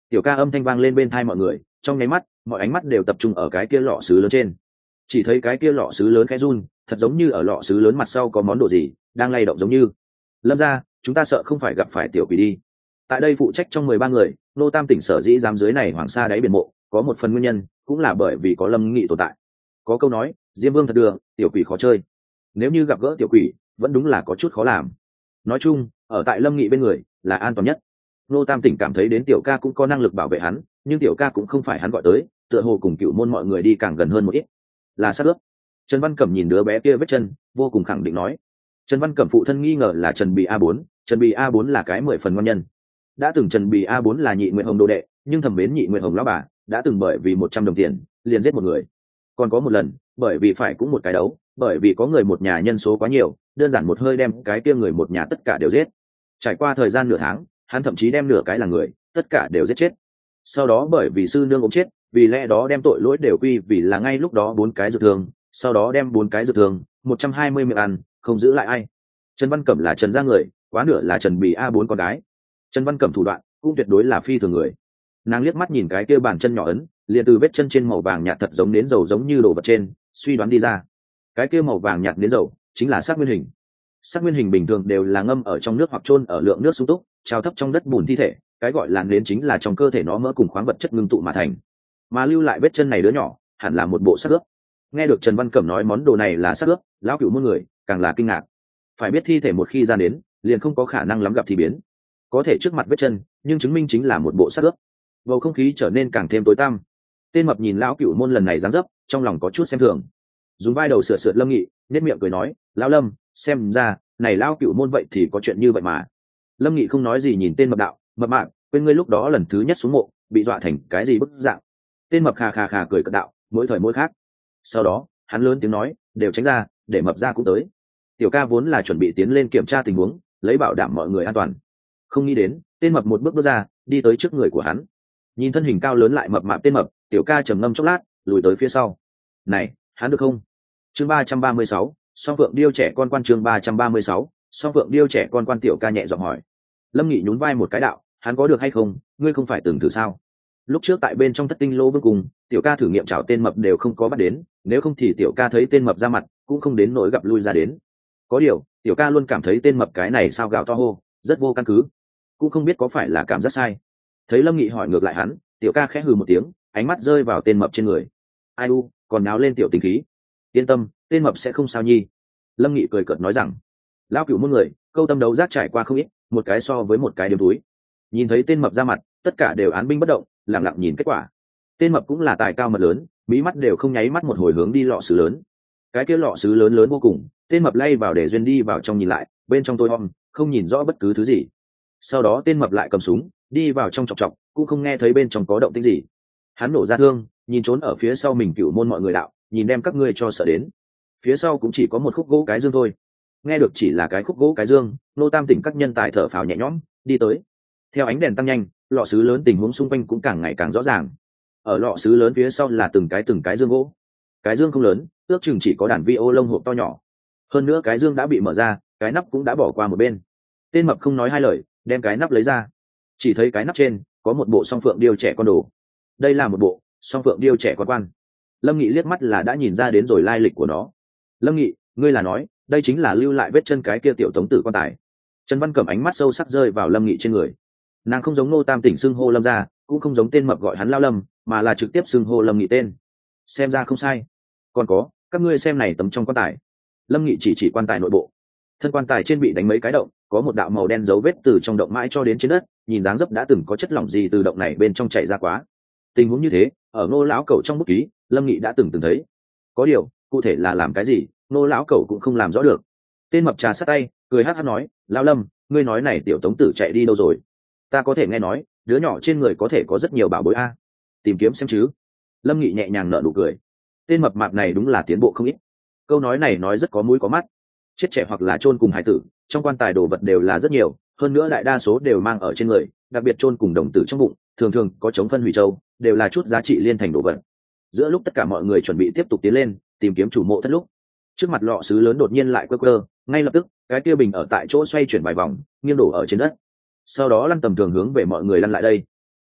Tiểu ca âm thanh vang lên bên tai mọi người, trong nháy mắt mọi ánh mắt đều tập trung ở cái kia lọ sứ lớn trên. Chỉ thấy cái kia lọ sứ lớn khẽ run, thật giống như ở lọ sứ lớn mặt sau có món đồ gì đang lay động giống như. Lâm gia, chúng ta sợ không phải gặp phải tiểu quỷ đi. Tại đây phụ trách trong 13 người, Nô Tam tỉnh sở dĩ dám dưới này hoàng sa đáy biển mộ, có một phần nguyên nhân cũng là bởi vì có Lâm Nghị tồn tại. Có câu nói, Diêm Vương thật đường, tiểu quỷ khó chơi. Nếu như gặp gỡ tiểu quỷ, vẫn đúng là có chút khó làm. Nói chung, ở tại Lâm Nghị bên người là an toàn nhất. Nô Tam tỉnh cảm thấy đến tiểu ca cũng có năng lực bảo vệ hắn, nhưng tiểu ca cũng không phải hắn gọi tới, tựa hồ cùng Cửu Môn mọi người đi càng gần hơn một ít. Là sát ướp. Trần Văn Cẩm nhìn đứa bé kia vết chân, vô cùng khẳng định nói. Trần Văn Cẩm phụ thân nghi ngờ là Trần Bì A4, Trần Bì A4 là cái 10 phần ngon nhân. Đã từng Trần Bì A4 là Nhị Nguyệt Hồng đồ đệ, nhưng thầm mến Nhị Nguyệt Hồng lão bà, đã từng bởi vì 100 đồng tiền, liền giết một người. Còn có một lần, bởi vì phải cũng một cái đấu, bởi vì có người một nhà nhân số quá nhiều, đơn giản một hơi đem cái kia người một nhà tất cả đều giết. Trải qua thời gian nửa tháng, hắn thậm chí đem nửa cái là người, tất cả đều giết chết. Sau đó bởi vì sư nương ốm chết, vì lẽ đó đem tội lỗi đều quy vì là ngay lúc đó 4 cái dược thương, sau đó đem 4 cái dược thương, 120 miệng ăn, không giữ lại ai. Trần Văn Cẩm là Trần gia người, quá nửa là Trần Bì A4 con gái. Trần Văn Cẩm thủ đoạn cũng tuyệt đối là phi thường người. Nàng liếc mắt nhìn cái kia bàn chân nhỏ ấn, liền từ vết chân trên màu vàng nhạt thật giống nến dầu giống như đồ vật trên, suy đoán đi ra. Cái kia màu vàng nhạt nến dầu chính là xác nguyên hình. Xác nguyên hình bình thường đều là ngâm ở trong nước hoặc chôn ở lượng nước sung túc, trao thấp trong đất bùn thi thể, cái gọi là nến chính là trong cơ thể nó mỡ cùng khoáng vật chất ngưng tụ mà thành. Mà lưu lại vết chân này đứa nhỏ, hẳn là một bộ xác ướp. Nghe được Trần Văn Cẩm nói món đồ này là xác ướp, lão Cửu Môn người càng là kinh ngạc. Phải biết thi thể một khi ra đến, liền không có khả năng lắm gặp thì biến. Có thể trước mặt vết chân, nhưng chứng minh chính là một bộ xác ướp. Bầu không khí trở nên càng thêm tối tăm. Tên mập nhìn lão Cửu Môn lần này dáng dấp, trong lòng có chút xem thường. Dùng vai đầu sượt sượt Lâm Nghị, nét miệng cười nói, lão Lâm, xem ra này lão Cửu Môn vậy thì có chuyện như vậy mà. Lâm Nghị không nói gì nhìn tên mập đạo, mập mạp, quên ngươi lúc đó lần thứ nhất xuống mộ, bị dọa thành cái gì bức dạng. Tên mập khà khà khà cười cợt đạo, mỗi thời mỗi khác. Sau đó hắn lớn tiếng nói, đều tránh ra, để mập ra cũng tới. Tiểu ca vốn là chuẩn bị tiến lên kiểm tra tình huống, lấy bảo đảm mọi người an toàn. Không nghĩ đến, tên mập một bước bước ra, đi tới trước người của hắn. Nhìn thân hình cao lớn lại mập mạp tên mập, tiểu ca trầm ngâm chốc lát, lùi tới phía sau. Này, hắn được không? Chương 336, Song Phượng điêu trẻ con quan, chương 336, Song Phượng điêu trẻ con quan. Tiểu ca nhẹ giọng hỏi. Lâm Nghị nhún vai một cái đạo, hắn có được hay không, ngươi không phải từng thử sao? Lúc trước tại bên trong Thất Tinh Lô Vương Cung, tiểu ca thử nghiệm chảo tên mập đều không có bắt đến, nếu không thì tiểu ca thấy tên mập ra mặt, cũng không đến nỗi gặp lui ra đến. Có điều, tiểu ca luôn cảm thấy tên mập cái này sao gào to hô, rất vô căn cứ, cũng không biết có phải là cảm giác sai. Thấy Lâm Nghị hỏi ngược lại hắn, tiểu ca khẽ hừ một tiếng, ánh mắt rơi vào tên mập trên người. Ai u, còn náo lên tiểu tình khí. Yên tâm, tên mập sẽ không sao nhi. Lâm Nghị cười cợt nói rằng, lão Cửu Môn người, câu tâm đấu giác trải qua không ít, một cái so với một cái điếm túi. Nhìn thấy tên mập ra mặt, tất cả đều án binh bất động, lặng lặng nhìn kết quả. Tên mập cũng là tài cao mật lớn, mí mắt đều không nháy mắt một hồi hướng đi lọ sứ lớn. Cái kia lọ sứ lớn lớn vô cùng, tên mập lay vào để duyên đi vào trong nhìn lại, bên trong tối om, không nhìn rõ bất cứ thứ gì. Sau đó tên mập lại cầm súng, đi vào trong chọc chọc, cũng không nghe thấy bên trong có động tĩnh gì. Hắn nổ ra thương, nhìn trốn ở phía sau mình Cửu Môn mọi người đạo, nhìn đem các ngươi cho sợ đến. Phía sau cũng chỉ có một khúc gỗ cái dương thôi. Nghe được chỉ là cái khúc gỗ cái dương, Nô Tam tỉnh các nhân tài thở phào nhẹ nhõm, đi tới. Theo ánh đèn tăng nhanh, lọ sứ lớn tình huống xung quanh cũng càng ngày càng rõ ràng. Ở lọ sứ lớn phía sau là từng cái dương gỗ. Cái dương không lớn, ước chừng chỉ có đàn vi ô lông hộp to nhỏ. Hơn nữa cái dương đã bị mở ra, cái nắp cũng đã bỏ qua một bên. Tên mập không nói hai lời, đem cái nắp lấy ra. Chỉ thấy cái nắp trên có một bộ song phượng điêu trẻ con đồ. Đây là một bộ song phượng điêu trẻ con quan. Lâm Nghị liếc mắt là đã nhìn ra đến rồi lai lịch của nó. Lâm Nghị, ngươi là nói đây chính là lưu lại vết chân cái kia tiểu tống tử quan tài? Trần Văn Cẩm ánh mắt sâu sắc rơi vào Lâm Nghị trên người. Nàng không giống Nô Tam tỉnh xưng hô Lâm gia, cũng không giống tên mập gọi hắn lao Lâm, mà là trực tiếp xưng hô Lâm Nghị tên. Xem ra không sai. Còn có, các ngươi xem này tấm trong quan tài. Lâm Nghị chỉ quan tài nội bộ. Thân quan tài trên bị đánh mấy cái động, có một đạo màu đen dấu vết từ trong động mãi cho đến trên đất, nhìn dáng dấp đã từng có chất lỏng gì từ động này bên trong chảy ra quá. Tình huống như thế, ở Ngô lão cẩu trong bút ký, Lâm Nghị đã từng thấy. Có điều, cụ thể là làm cái gì, Ngô lão cẩu cũng không làm rõ được. Tên mập trà sát tay, cười hắc hắc nói, lão Lâm, ngươi nói này tiểu tống tử chạy đi đâu rồi? Ta có thể nghe nói, đứa nhỏ trên người có thể có rất nhiều bảo bối a. Tìm kiếm xem chứ. Lâm Nghị nhẹ nhàng nở nụ cười. Tên mập mạp này đúng là tiến bộ không ít. Câu nói này nói rất có mũi có mắt. Chết trẻ hoặc là chôn cùng hải tử, trong quan tài đồ vật đều là rất nhiều, hơn nữa đại đa số đều mang ở trên người, đặc biệt chôn cùng đồng tử trong bụng, thường thường có chống phân hủy châu, đều là chút giá trị liên thành đồ vật. Giữa lúc tất cả mọi người chuẩn bị tiếp tục tiến lên, tìm kiếm chủ mộ thất lúc, trước mặt lọ sứ lớn đột nhiên lại quơ quơ, ngay lập tức, cái kia bình ở tại chỗ xoay chuyển vài vòng, nghiêng đổ ở trên đất. Sau đó lăn tầm thường hướng về mọi người lăn lại đây.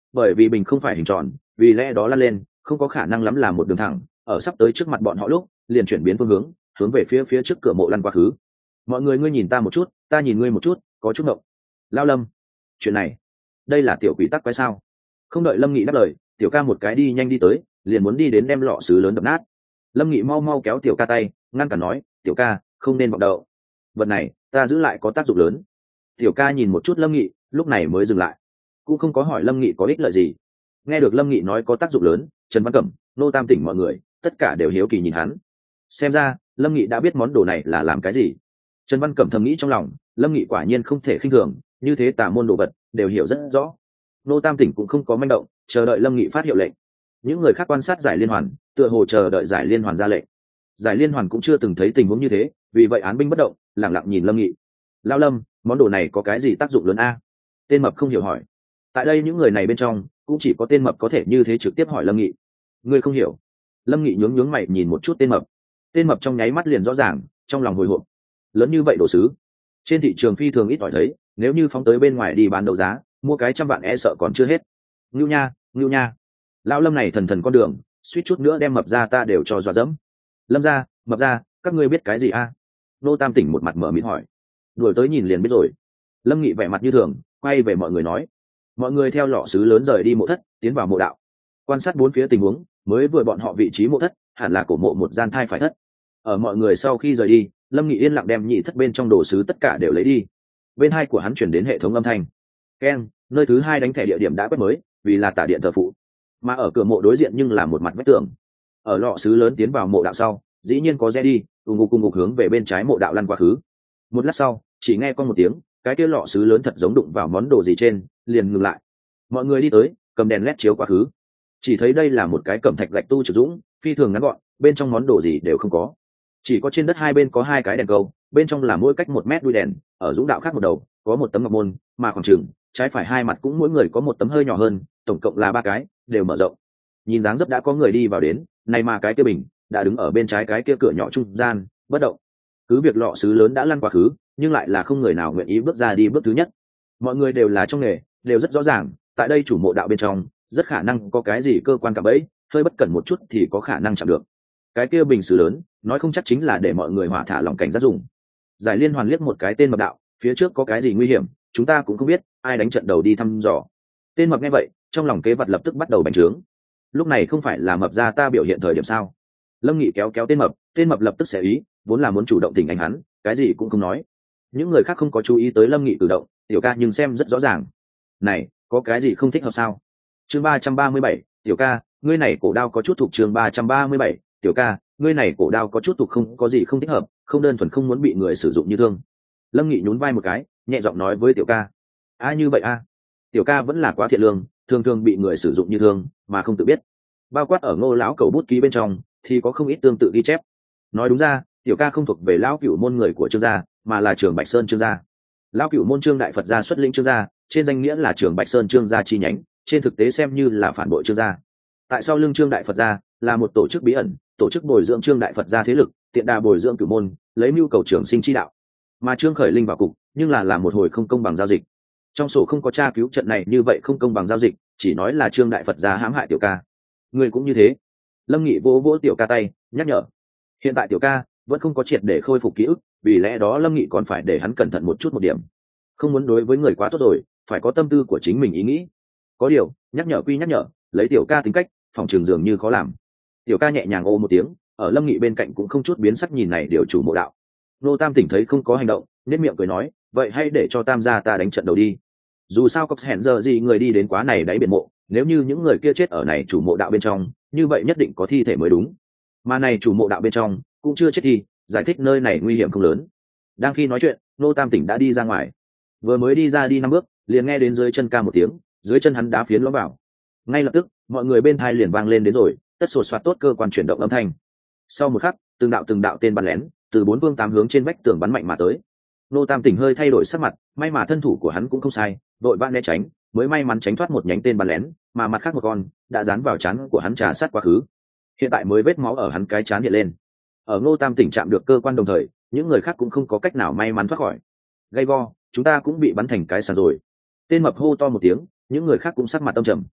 bởi vì bình không phải hình tròn, vì lẽ đó lăn lên không có khả năng lắm là một đường thẳng, ở sắp tới trước mặt bọn họ lúc liền chuyển biến phương hướng, hướng về phía trước cửa mộ lăn quá khứ. Mọi người ngươi nhìn ta một chút, ta nhìn ngươi một chút, có chút ngộng. Lao Lâm, chuyện này đây là tiểu quỷ tắc quái sao? Không đợi Lâm Nghị đáp lời, tiểu ca một cái đi nhanh đi tới, liền muốn đi đến đem lọ sứ lớn đập nát. Lâm Nghị mau mau kéo tiểu ca tay, ngăn cản nói, tiểu ca không nên vọng đậu, vật này ta giữ lại có tác dụng lớn. Tiểu ca nhìn một chút Lâm Nghị, lúc này mới dừng lại, cũng không có hỏi Lâm Nghị có ích lợi gì. Nghe được Lâm Nghị nói có tác dụng lớn, Trần Văn Cẩm, Nô Tam Tỉnh mọi người tất cả đều hiếu kỳ nhìn hắn. Xem ra Lâm Nghị đã biết món đồ này là làm cái gì. Trần Văn Cẩm thầm nghĩ trong lòng, Lâm Nghị quả nhiên không thể khinh thường, như thế tà môn đồ vật đều hiểu rất rõ. Nô Tam Tỉnh cũng không có manh động, chờ đợi Lâm Nghị phát hiệu lệnh. Những người khác quan sát giải liên hoàn, tựa hồ chờ đợi giải liên hoàn ra lệnh. Giải liên hoàn cũng chưa từng thấy tình huống như thế, vì vậy án binh bất động, lặng lặng nhìn Lâm Nghị. Lao Lâm, món đồ này có cái gì tác dụng lớn a? Tên mập không hiểu hỏi. Tại đây những người này bên trong cũng chỉ có tên mập có thể như thế trực tiếp hỏi Lâm Nghị. Ngươi không hiểu? Lâm Nghị nhướng mày nhìn một chút tên mập. Tên mập trong nháy mắt liền rõ ràng, trong lòng hồi hộp. Lớn như vậy đồ sứ, trên thị trường phi thường ít ỏi thấy, nếu như phóng tới bên ngoài đi bán đấu giá, mua cái 100 vạn e sợ còn chưa hết. Ngưu nha. Lão Lâm này thần thần con đường, suýt chút nữa đem mập ra ta đều cho dọa dẫm. Lâm ra, mập ra, các ngươi biết cái gì a? Nô Tam Tỉnh một mặt mở mịt hỏi. Đuổi tới nhìn liền biết rồi. Lâm Nghị vẻ mặt như thường, quay về mọi người nói. Mọi người theo lọ sứ lớn rời đi mộ thất, tiến vào mộ đạo, quan sát bốn phía tình huống. Mới vừa bọn họ vị trí mộ thất hẳn là cổ mộ một gian thai phải thất. Ở mọi người sau khi rời đi, Lâm Nghị yên lặng đem nhị thất bên trong đồ sứ tất cả đều lấy đi. Bên hai của hắn chuyển đến hệ thống âm thanh. Keng, nơi thứ 2 đánh thẻ địa điểm đã quét mới, vì là tả điện thờ phụ. Mà ở cửa mộ đối diện nhưng là một mặt vách tường. Ở lọ sứ lớn tiến vào mộ đạo sau, dĩ nhiên có rẽ đi, cùng ngục hướng về bên trái mộ đạo lăn quá khứ. Một lát sau, chỉ nghe con một tiếng, cái kia lọ sứ lớn thật giống đụng vào món đồ gì trên, liền ngừng lại. Mọi người đi tới, cầm đèn led chiếu quá khứ. Chỉ thấy đây là một cái cẩm thạch gạch tu trực dũng, phi thường ngắn gọn, bên trong món đồ gì đều không có. Chỉ có trên đất hai bên có 2 cái đèn câu, bên trong là mỗi cách 1 mét đuôi đèn, ở dũng đạo khác một đầu có một tấm ngọc môn, mà khoảng chừng trái phải 2 mặt cũng mỗi người có một tấm hơi nhỏ hơn, tổng cộng là 3 cái, đều mở rộng. Nhìn dáng dấp đã có người đi vào đến, này mà cái kia bình đã đứng ở bên trái cái kia cửa nhỏ trung gian, bất động. Cứ việc lọ sứ lớn đã lăn quá khứ, nhưng lại là không người nào nguyện ý bước ra đi bước thứ nhất. Mọi người đều là trong nghề, đều rất rõ ràng, tại đây chủ mộ đạo bên trong, rất khả năng có cái gì cơ quan cả bẫy, hơi bất cẩn một chút thì có khả năng chạm được. Cái kia bình sứ lớn, nói không chắc chính là để mọi người hỏa thả lòng cảnh giác dùng. Giải liên hoàn liếc một cái tên mập đạo, phía trước có cái gì nguy hiểm, chúng ta cũng không biết, ai đánh trận đầu đi thăm dò. Tên mập nghe vậy, trong lòng kế vật lập tức bắt đầu bành trướng. Lúc này không phải là mập ra ta biểu hiện thời điểm sao? Lâm Nghị kéo tên mập lập tức sẽ ý, vốn là muốn chủ động tình anh hắn, cái gì cũng không nói. Những người khác không có chú ý tới Lâm Nghị cử động, tiểu ca nhưng xem rất rõ ràng. Này, có cái gì không thích hợp sao? Chương 337, tiểu ca, ngươi này cổ đao có chút thuộc. Chương 337, tiểu ca, ngươi này cổ đao có chút thuộc, không có gì không thích hợp, không đơn thuần không muốn bị người sử dụng như thương. Lâm Nghị nhún vai một cái, nhẹ giọng nói với tiểu ca. Như vậy a? Tiểu ca vẫn là quá thiện lương, thường thường bị người sử dụng như thương mà không tự biết. Bao quát ở Ngô lão cầu bút ký bên trong thì có không ít tương tự ghi chép. Nói đúng ra, tiểu ca không thuộc về lão cửu môn người của Trương gia, mà là Trường Bạch Sơn Trương gia. Lão cửu môn Trương đại Phật gia xuất lĩnh Trương gia, trên danh nghĩa là Trường Bạch Sơn Trương gia chi nhánh, trên thực tế xem như là phản bội Trương gia. Tại sau lưng Trương đại Phật gia là một tổ chức bí ẩn, tổ chức bồi dưỡng Trương đại Phật gia thế lực, tiện đà bồi dưỡng cửu môn, lấy mưu cầu trường sinh chi đạo. Mà Trương Khởi Linh vào cục, nhưng là một hồi không công bằng giao dịch. Trong sổ không có tra cứu trận này như vậy không công bằng giao dịch, chỉ nói là Trương đại Phật gia hãm hại tiểu ca. Người cũng như thế. Lâm Nghị vỗ vỗ tiểu ca tay, nhắc nhở. Hiện tại tiểu ca vẫn không có triệt để khôi phục ký ức, vì lẽ đó Lâm Nghị còn phải để hắn cẩn thận một chút một điểm. Không muốn đối với người quá tốt rồi, phải có tâm tư của chính mình ý nghĩ. Có điều, nhắc nhở quy nhắc nhở, lấy tiểu ca tính cách, phòng trường dường như khó làm. Tiểu ca nhẹ nhàng ô một tiếng, ở Lâm Nghị bên cạnh cũng không chút biến sắc nhìn này điều chủ mộ đạo. Nô Tam Tỉnh thấy không có hành động, nét miệng cười nói, vậy hãy để cho Tam gia ta đánh trận đầu đi. Dù sao có hẹn giờ gì người đi đến quá này đáy biển mộ, nếu như những người kia chết ở này chủ mộ đạo bên trong, như vậy nhất định có thi thể mới đúng. Mà này chủ mộ đạo bên trong cũng chưa chết thì giải thích nơi này nguy hiểm không lớn. Đang khi nói chuyện, Nô Tam Tỉnh đã đi ra ngoài. Vừa mới đi ra đi 5 bước, liền nghe đến dưới chân ca một tiếng, dưới chân hắn đá phiến lõm vào. Ngay lập tức, mọi người bên thai liền vang lên đến rồi, tất sột soạt tốt cơ quan chuyển động âm thanh. Sau một khắc, từng đạo tên bắn lén từ 4 phương 8 hướng trên vách tường bắn mạnh mà tới. Nô Tam Tỉnh hơi thay đổi sắc mặt, may mà thân thủ của hắn cũng không sai, đội vã né tránh, mới may mắn tránh thoát một nhánh tên bắn lén, mà mặt khác một con đã dán vào trán của hắn trà sát quá khứ. Hiện tại mới vết máu ở hắn cái trán hiện lên. Ở Nô Tam Tỉnh chạm được cơ quan đồng thời, những người khác cũng không có cách nào may mắn thoát khỏi. Gay go, chúng ta cũng bị bắn thành cái sàn rồi. Tên mập hô to một tiếng, những người khác cũng sắc mặt âm trầm,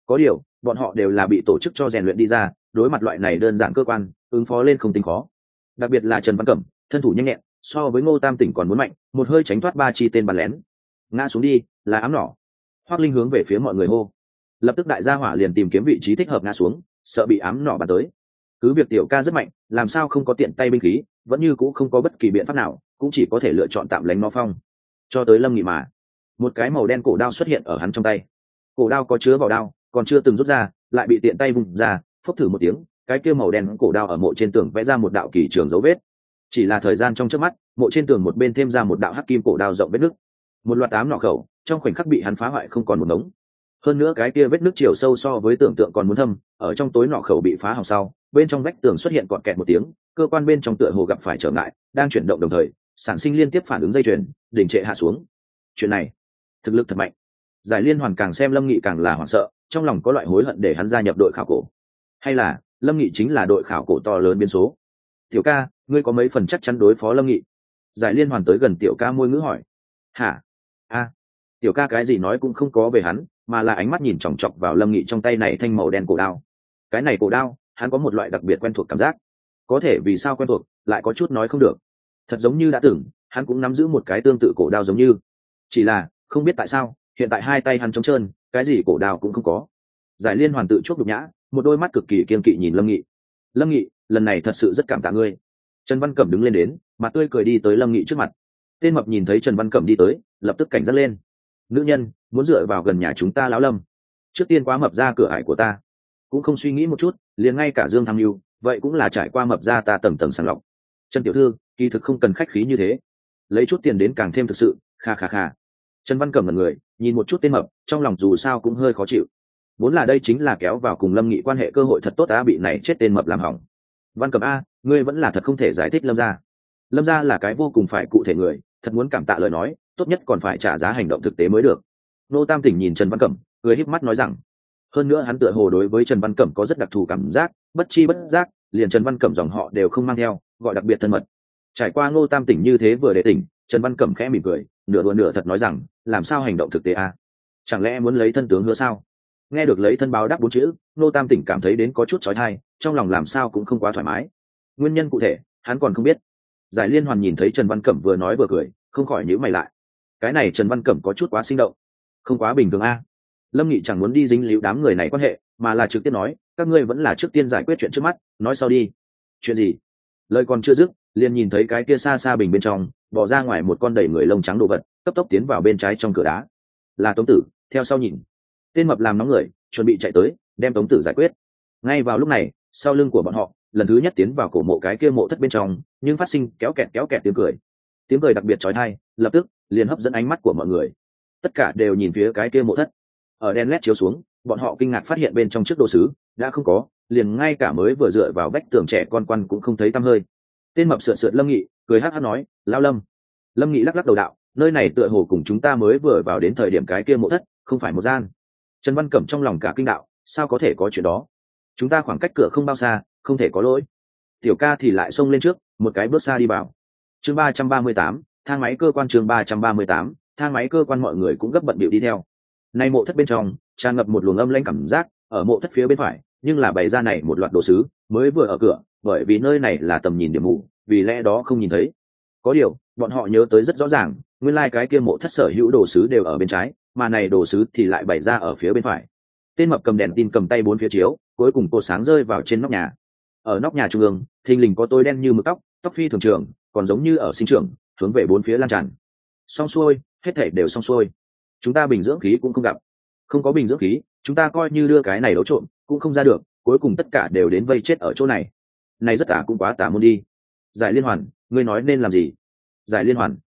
có điều bọn họ đều là bị tổ chức cho rèn luyện đi ra, đối mặt loại này đơn giản cơ quan ứng phó lên không tính khó. Đặc biệt là Trần Văn Cẩm, thân thủ nhanh nhẹn, so với Ngô Tam Tỉnh còn muốn mạnh, một hơi tránh thoát 3 chi tên bắn lén. Ngã xuống đi, là ám nỏ. Hoắc Linh hướng về phía mọi người hô. Lập tức đại gia hỏa liền tìm kiếm vị trí thích hợp ngã xuống, sợ bị ám nỏ bắn tới. Cứ việc tiểu ca rất mạnh, làm sao không có tiện tay binh khí, vẫn như cũng không có bất kỳ biện pháp nào, cũng chỉ có thể lựa chọn tạm lánh nó phong. Cho tới Lâm Nghị mà, một cái màu đen cổ đao xuất hiện ở hắn trong tay. Cổ đao có chứa vào đao, còn chưa từng rút ra, lại bị tiện tay vùng ra, phốc thử một tiếng, cái kia màu đen cổ đao ở mộ trên tường vẽ ra một đạo kỳ trường dấu vết. Chỉ là thời gian trong chớp mắt, mộ trên tường một bên thêm ra một đạo hắc kim cổ đao rộng vết nứt. Một loạt tám nỏ khẩu, trong khoảnh khắc bị hắn phá hoại không còn một ngống. Hơn nữa cái kia vết nứt chiều sâu so với tưởng tượng còn muốn thâm, ở trong tối nỏ khẩu bị phá hỏng sau, bên trong vách tường xuất hiện cọt kẹt một tiếng, cơ quan bên trong tựa hồ gặp phải trở ngại, đang chuyển động đồng thời, sản sinh liên tiếp phản ứng dây chuyền, đình trệ hạ xuống. Chuyện này, thực lực thật mạnh. Giải Liên Hoàn càng xem Lâm Nghị càng là hoảng sợ, trong lòng có loại hối hận để hắn gia nhập đội khảo cổ. Hay là Lâm Nghị chính là đội khảo cổ to lớn biến số? Tiểu ca, ngươi có mấy phần chắc chắn đối phó Lâm Nghị? Giải Liên Hoàn tới gần tiểu ca môi ngữ hỏi. Hả? A. Tiểu ca cái gì nói cũng không có về hắn, mà là ánh mắt nhìn chòng chọc vào Lâm Nghị trong tay này thanh màu đen cổ đao. Cái này cổ đao, hắn có một loại đặc biệt quen thuộc cảm giác. Có thể vì sao quen thuộc, lại có chút nói không được. Thật giống như đã từng, hắn cũng nắm giữ một cái tương tự cổ đao giống như. Chỉ là, không biết tại sao, hiện tại hai tay hắn trống trơn, cái gì cổ đao cũng không có. Giải Liên Hoàn tự chuốc nhục nhã, một đôi mắt cực kỳ kiên kỵ nhìn Lâm Nghị. Lâm Nghị, lần này thật sự rất cảm tạ ngươi. Trần Văn Cẩm đứng lên đến, mặt tươi cười đi tới Lâm Nghị trước mặt. Tên mập nhìn thấy Trần Văn Cẩm đi tới, lập tức cảnh giác lên. Nữ nhân muốn dựa vào gần nhà chúng ta lão Lâm, trước tiên quá mập ra cửa ải của ta, cũng không suy nghĩ một chút, liền ngay cả Dương Thăng Lưu, vậy cũng là trải qua mập ra ta tầng tầng sàng lọc. Trần tiểu thư, kỳ thực không cần khách khí như thế, lấy chút tiền đến càng thêm thực sự. Kha kha kha. Trần Văn Cẩm ngẩn người, nhìn một chút tên mập, trong lòng dù sao cũng hơi khó chịu. Vốn là đây chính là kéo vào cùng Lâm Nghị quan hệ cơ hội thật tốt, đã bị này chết tên mập làm hỏng. Văn Cẩm a, ngươi vẫn là thật không thể giải thích Lâm gia. Lâm gia là cái vô cùng phải cụ thể người, thật muốn cảm tạ lời nói, tốt nhất còn phải trả giá hành động thực tế mới được. Nô Tam Tỉnh nhìn Trần Văn Cẩm, cười híp mắt nói rằng, hơn nữa hắn tựa hồ đối với Trần Văn Cẩm có rất đặc thù cảm giác, bất chi bất giác, liền Trần Văn Cẩm dòng họ đều không mang theo, gọi đặc biệt thân mật. Trải qua Ngô Tam Tỉnh như thế vừa để tỉnh, Trần Văn Cẩm khẽ mỉm cười, nửa đùa nửa thật nói rằng, làm sao hành động thực tế a? Chẳng lẽ muốn lấy thân tướng hứa sao? Nghe được lấy thân báo đáp 4 chữ, Ngô Tam Tỉnh cảm thấy đến có chút chói tai, trong lòng làm sao cũng không quá thoải mái. Nguyên nhân cụ thể, hắn còn không biết. Giải Liên Hoàn nhìn thấy Trần Văn Cẩm vừa nói vừa cười, không khỏi nhíu mày lại. Cái này Trần Văn Cẩm có chút quá sinh động, không quá bình thường a. Lâm Nghị chẳng muốn đi dính líu đám người này quan hệ, mà là trực tiếp nói, các ngươi vẫn là trước tiên giải quyết chuyện trước mắt, nói sau đi. Chuyện gì? Lời còn chưa dứt, liền nhìn thấy cái kia xa xa bình bên trong bỏ ra ngoài một con đầy người lông trắng đồ vật, cấp tốc tiến vào bên trái trong cửa đá. Là Tống Tử, theo sau nhìn. Tên mập làm nóng người, chuẩn bị chạy tới, đem Tống Tử giải quyết. Ngay vào lúc này, sau lưng của bọn họ, lần thứ nhất tiến vào cổ mộ cái kia mộ thất bên trong, nhưng phát sinh kéo kẹt tiếng cười đặc biệt chói tai, lập tức liền hấp dẫn ánh mắt của mọi người. Tất cả đều nhìn phía cái kia mộ thất. Ở đèn led chiếu xuống, bọn họ kinh ngạc phát hiện bên trong chiếc đồ sứ đã không có, liền ngay cả mới vừa dựa vào vách tường trẻ con quan cũng không thấy tăm hơi. Tên mập sượt Lâm Nghị cười hắc hắc nói, lão Lâm. Lâm Nghị lắc lắc đầu đạo, nơi này tựa hồ cùng chúng ta mới vừa vào đến thời điểm cái kia mộ thất không phải một gian. Trần Văn Cẩm trong lòng cả kinh đạo, sao có thể có chuyện đó? Chúng ta khoảng cách cửa không bao xa, không thể có lỗi. Tiểu ca thì lại xông lên trước, một cái bước xa đi vào. Chương 338, thang máy cơ quan. Chương 338, thang máy cơ quan. Mọi người cũng gấp bận bịu đi theo. Nay mộ thất bên trong tràn ngập một luồng âm lãnh cảm giác, ở mộ thất phía bên phải, nhưng là bày ra này một loạt đồ sứ, mới vừa ở cửa, bởi vì nơi này là tầm nhìn điểm mù, vì lẽ đó không nhìn thấy. Có điều, bọn họ nhớ tới rất rõ ràng, nguyên lai cái kia mộ thất sở hữu đồ sứ đều ở bên trái, mà này đồ sứ thì lại bày ra ở phía bên phải. Tên mập cầm đèn tin cầm tay 4 phía chiếu, cuối cùng cột sáng rơi vào trên nóc nhà. Ở nóc nhà trung ương, thình lình có tối đen như mực tóc phi thường trường, còn giống như ở sinh trưởng, hướng về 4 phía lan tràn. Xong xuôi, hết thảy đều xong xuôi. Chúng ta bình dưỡng khí cũng không gặp, không có bình dưỡng khí, chúng ta coi như đưa cái này đấu trộm cũng không ra được, cuối cùng tất cả đều đến vây chết ở chỗ này. Này rất cũng quá tà môn đi. Giải Liên Hoàn, ngươi nói nên làm gì? Giải Liên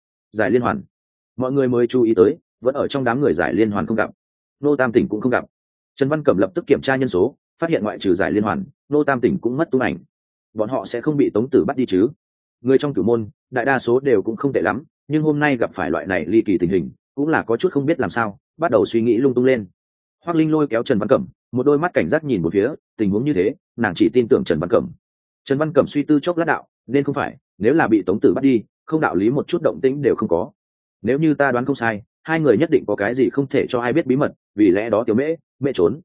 Hoàn. Mọi người mới chú ý tới, vẫn ở trong đám người Giải Liên Hoàn không gặp. Nô Tam Tỉnh cũng không gặp. Trần Văn Cẩm lập tức kiểm tra nhân số, phát hiện ngoại trừ Giải Liên Hoàn, Nô Tam Tỉnh cũng mất tung ảnh. Bọn họ sẽ không bị Tống Tử bắt đi chứ? Người trong Cửu môn, đại đa số đều cũng không tệ lắm, nhưng hôm nay gặp phải loại này ly kỳ tình hình, cũng là có chút không biết làm sao, bắt đầu suy nghĩ lung tung lên. Hoắc Linh lôi kéo Trần Văn Cẩm, một đôi mắt cảnh giác nhìn một phía, tình huống như thế, nàng chỉ tin tưởng Trần Văn Cẩm. Trần Văn Cẩm suy tư chốc lát đạo, nên không phải, nếu là bị Tống Tử bắt đi, không đạo lý một chút động tĩnh đều không có. Nếu như ta đoán không sai, hai người nhất định có cái gì không thể cho ai biết bí mật, vì lẽ đó Tiểu Mễ trốn.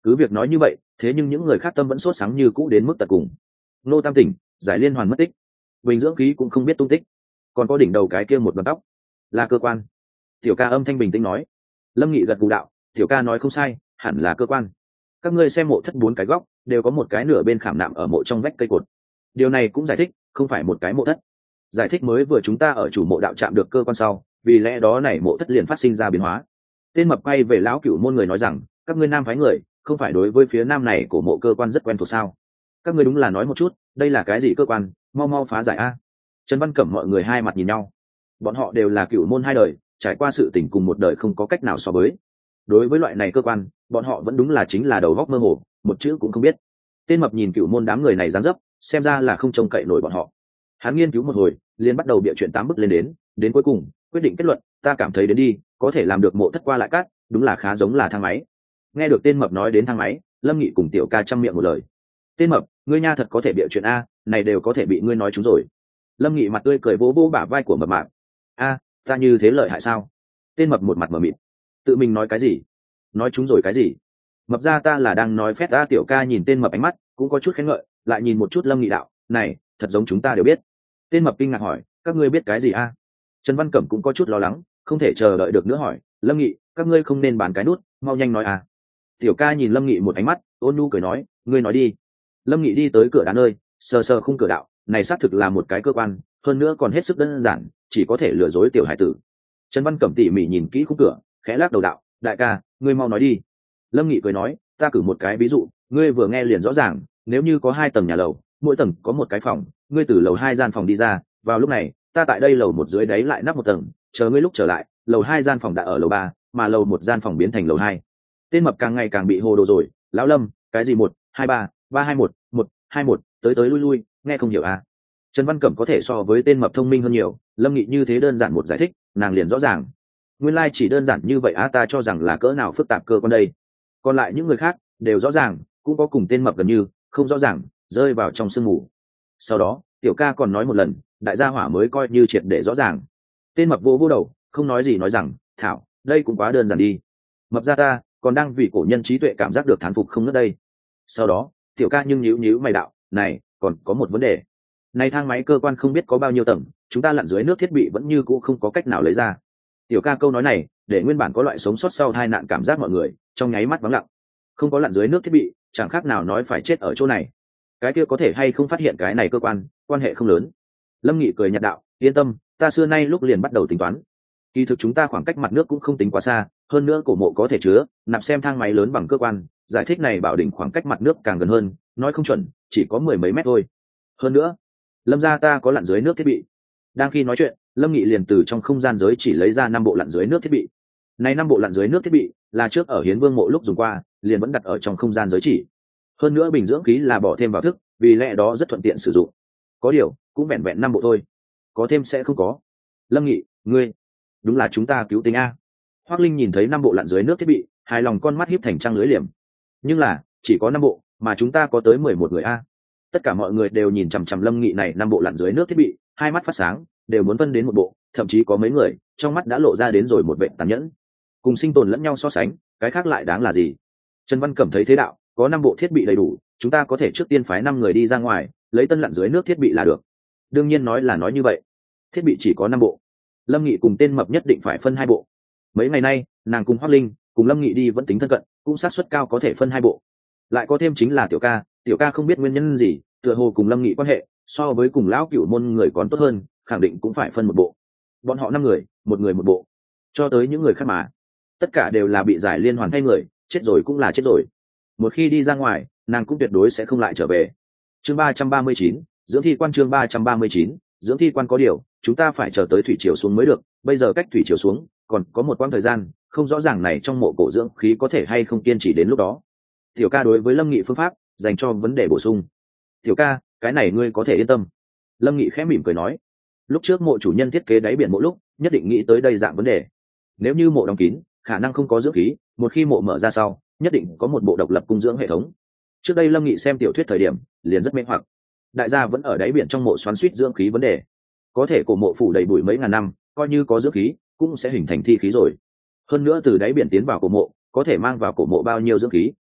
cứ việc nói như vậy, thế nhưng những người khác tâm vẫn sốt sáng như cũ đến mức tận cùng. Ngô Tam tỉnh, giải liên hoàn mất tích, bình dưỡng khí cũng không biết tung tích, còn có đỉnh đầu cái kia một đoàn tóc là cơ quan. Tiểu ca âm thanh bình tĩnh nói. Lâm Nghị gật gù đạo, tiểu ca nói không sai, hẳn là cơ quan. Các ngươi xem mộ thất 4 cái góc đều có một cái nửa bên khảm nạm ở mộ trong vách cây cột, điều này cũng giải thích không phải một cái mộ thất. Giải thích mới vừa chúng ta ở chủ mộ đạo chạm được cơ quan sau, vì lẽ đó này mộ thất liền phát sinh ra biến hóa. Tên mập quay về lão cửu môn người nói rằng, các ngươi nam phái người không phải đối với phía nam này của mộ cơ quan rất quen thuộc sao? Các ngươi đúng là nói một chút, đây là cái gì cơ quan, mau mau phá giải a. Trần Văn Cẩm mọi người hai mặt nhìn nhau, bọn họ đều là cửu môn hai đời, trải qua sự tình cùng một đời không có cách nào so với. Đối với loại này cơ quan, bọn họ vẫn đúng là chính là đầu góc mơ hồ, một chữ cũng không biết. Tên mập nhìn cửu môn đám người này dáng dấp, xem ra là không trông cậy nổi bọn họ. Hắn nghiên cứu một hồi, liền bắt đầu bịa chuyện 8 bước lên đến cuối cùng quyết định kết luận, ta cảm thấy đến đi có thể làm được mộ thất qua lại cát, đúng là khá giống là thang máy. Nghe được tên mập nói đến thang máy, Lâm Nghị cùng Tiểu ca chăm miệng một lời. Tên mập, ngươi nha thật có thể bịa chuyện a, này đều có thể bị ngươi nói chúng rồi. Lâm Nghị mặt tươi cười vỗ vỗ bả vai của mập mạp. A, ta như thế lợi hại sao? Tên mập một mặt mờ mịt. Tự mình nói cái gì? Nói chúng rồi cái gì? Mập ra ta là đang nói phét. Ta Tiểu ca nhìn tên mập ánh mắt cũng có chút khen ngợi, lại nhìn một chút Lâm Nghị đạo, này thật giống chúng ta đều biết. Tên mập kinh ngạc hỏi, các ngươi biết cái gì a? Trần Văn Cẩm cũng có chút lo lắng, không thể chờ đợi được nữa hỏi, Lâm Nghị, các ngươi không nên bàn cái nút, mau nhanh nói a. Tiểu ca nhìn Lâm Nghị một ánh mắt, ôn nhu cười nói, ngươi nói đi. Lâm Nghị đi tới cửa đá nơi, sờ sờ khung cửa đạo, này xác thực là một cái cơ quan, hơn nữa còn hết sức đơn giản, chỉ có thể lừa dối tiểu hải tử. Trần Văn Cẩm tỉ mỉ nhìn kỹ khung cửa, khẽ lắc đầu đạo, đại ca, ngươi mau nói đi. Lâm Nghị cười nói, ta cử một cái ví dụ, ngươi vừa nghe liền rõ ràng, nếu như có 2 tầng nhà lầu, mỗi tầng có một cái phòng, ngươi từ lầu 2 gian phòng đi ra, vào lúc này ta tại đây lầu 1 dưới đáy lại nắp một tầng, chờ ngươi lúc trở lại, lầu 2 gian phòng đã ở lầu 3, mà lầu 1 gian phòng biến thành lầu 2. Tên mập càng ngày càng bị hồ đồ rồi, lão Lâm, cái gì 1 2 3 3 2 1 1 2 1, tới tới lui lui, nghe không hiểu à? Trần Văn Cẩm có thể so với tên mập thông minh hơn nhiều, Lâm Nghị như thế đơn giản một giải thích, nàng liền rõ ràng. Nguyên lai chỉ đơn giản như vậy á, ta cho rằng là cỡ nào phức tạp cơ quan đây. Còn lại những người khác đều rõ ràng, cũng có cùng tên mập gần như không rõ ràng, rơi vào trong sương mù. Sau đó Tiểu ca còn nói một lần, đại gia hỏa mới coi như triệt để rõ ràng. Tên mập vô đầu, không nói gì nói rằng, thảo, đây cũng quá đơn giản đi. Mập ra ta còn đang vì cổ nhân trí tuệ cảm giác được thán phục không ngớt đây. Sau đó Tiểu ca nhưng nhíu mày đạo, này còn có một vấn đề, này thang máy cơ quan không biết có bao nhiêu tầng, chúng ta lặn dưới nước thiết bị vẫn như cũ không có cách nào lấy ra. Tiểu ca câu nói này để nguyên bản có loại sống sót sau tai nạn cảm giác mọi người trong nháy mắt vắng lặng. Không có lặn dưới nước thiết bị, chẳng khác nào nói phải chết ở chỗ này. Cái kia có thể hay không phát hiện cái này cơ quan, quan hệ không lớn. Lâm Nghị cười nhạt đạo, yên tâm, ta xưa nay lúc liền bắt đầu tính toán. Kỳ thực chúng ta khoảng cách mặt nước cũng không tính quá xa, hơn nữa cổ mộ có thể chứa nạp xem thang máy lớn bằng cơ quan, giải thích này bảo định khoảng cách mặt nước càng gần hơn, nói không chuẩn chỉ có 10 mấy mét thôi. Hơn nữa, Lâm gia ta có lặn dưới nước thiết bị. Đang khi nói chuyện, Lâm Nghị liền từ trong không gian giới chỉ lấy ra 5 bộ lặn dưới nước thiết bị. Này 5 bộ lặn dưới nước thiết bị là trước ở Hiến Vương mộ lúc dùng qua, liền vẫn đặt ở trong không gian giới chỉ. Hơn nữa bình dưỡng khí là bỏ thêm vào thức, vì lẽ đó rất thuận tiện sử dụng. Có điều cũng vẹn vẹn 5 bộ thôi, có thêm sẽ không có. Lâm Nghị, ngươi đúng là chúng ta cứu tính a. Hoắc Linh nhìn thấy 5 bộ lặn dưới nước thiết bị, hài lòng con mắt híp thành trăng lưới liềm. Nhưng là chỉ có 5 bộ mà chúng ta có tới 11 người a. Tất cả mọi người đều nhìn chằm chằm Lâm Nghị này 5 bộ lặn dưới nước thiết bị, hai mắt phát sáng, đều muốn phân đến một bộ, thậm chí có mấy người trong mắt đã lộ ra đến rồi một vẻ tàn nhẫn. Cùng sinh tồn lẫn nhau so sánh, cái khác lại đáng là gì? Trần Văn Cẩm thấy thế đạo, có 5 bộ thiết bị đầy đủ, chúng ta có thể trước tiên phái 5 người đi ra ngoài, lấy tân lặn dưới nước thiết bị là được. Đương nhiên nói là nói như vậy, thiết bị chỉ có 5 bộ. Lâm Nghị cùng tên mập nhất định phải phân 2 bộ. Mấy ngày nay nàng cùng Hoắc Linh cùng Lâm Nghị đi vẫn tính thân cận, cũng xác suất cao có thể phân 2 bộ. Lại có thêm chính là Tiểu ca không biết nguyên nhân gì, tựa hồ cùng Lâm Nghị quan hệ so với cùng lão cửu môn người còn tốt hơn, khẳng định cũng phải phân một bộ. Bọn họ 5 người, một người một bộ. Cho tới những người khác mà, tất cả đều là bị giải liên hoàn thay người, chết rồi cũng là chết rồi. Một khi đi ra ngoài, nàng cũng tuyệt đối sẽ không lại trở về. Chương 339, dưỡng thi quan. Chương 339, dưỡng thi quan. Có điều chúng ta phải chờ tới thủy triều xuống mới được, bây giờ cách thủy triều xuống còn có một quãng thời gian, không rõ ràng này trong mộ cổ dưỡng khí có thể hay không kiên trì đến lúc đó. Tiểu ca đối với Lâm Nghị phương pháp dành cho vấn đề bổ sung. Tiểu ca, cái này ngươi có thể yên tâm. Lâm Nghị khẽ mỉm cười nói, lúc trước mộ chủ nhân thiết kế đáy biển mỗi lúc nhất định nghĩ tới đây dạng vấn đề. Nếu như mộ đóng kín, khả năng không có dưỡng khí, một khi mộ mở ra sau, nhất định có một bộ độc lập cung dưỡng hệ thống. Trước đây Lâm Nghị xem tiểu thuyết thời điểm liền rất mê hoặc, đại gia vẫn ở đáy biển trong mộ xoắn suýt dưỡng khí vấn đề. Có thể cổ mộ phủ đầy bụi mấy ngàn năm, coi như có dưỡng khí cũng sẽ hình thành thi khí rồi. Hơn nữa từ đáy biển tiến vào cổ mộ có thể mang vào cổ mộ bao nhiêu dưỡng khí,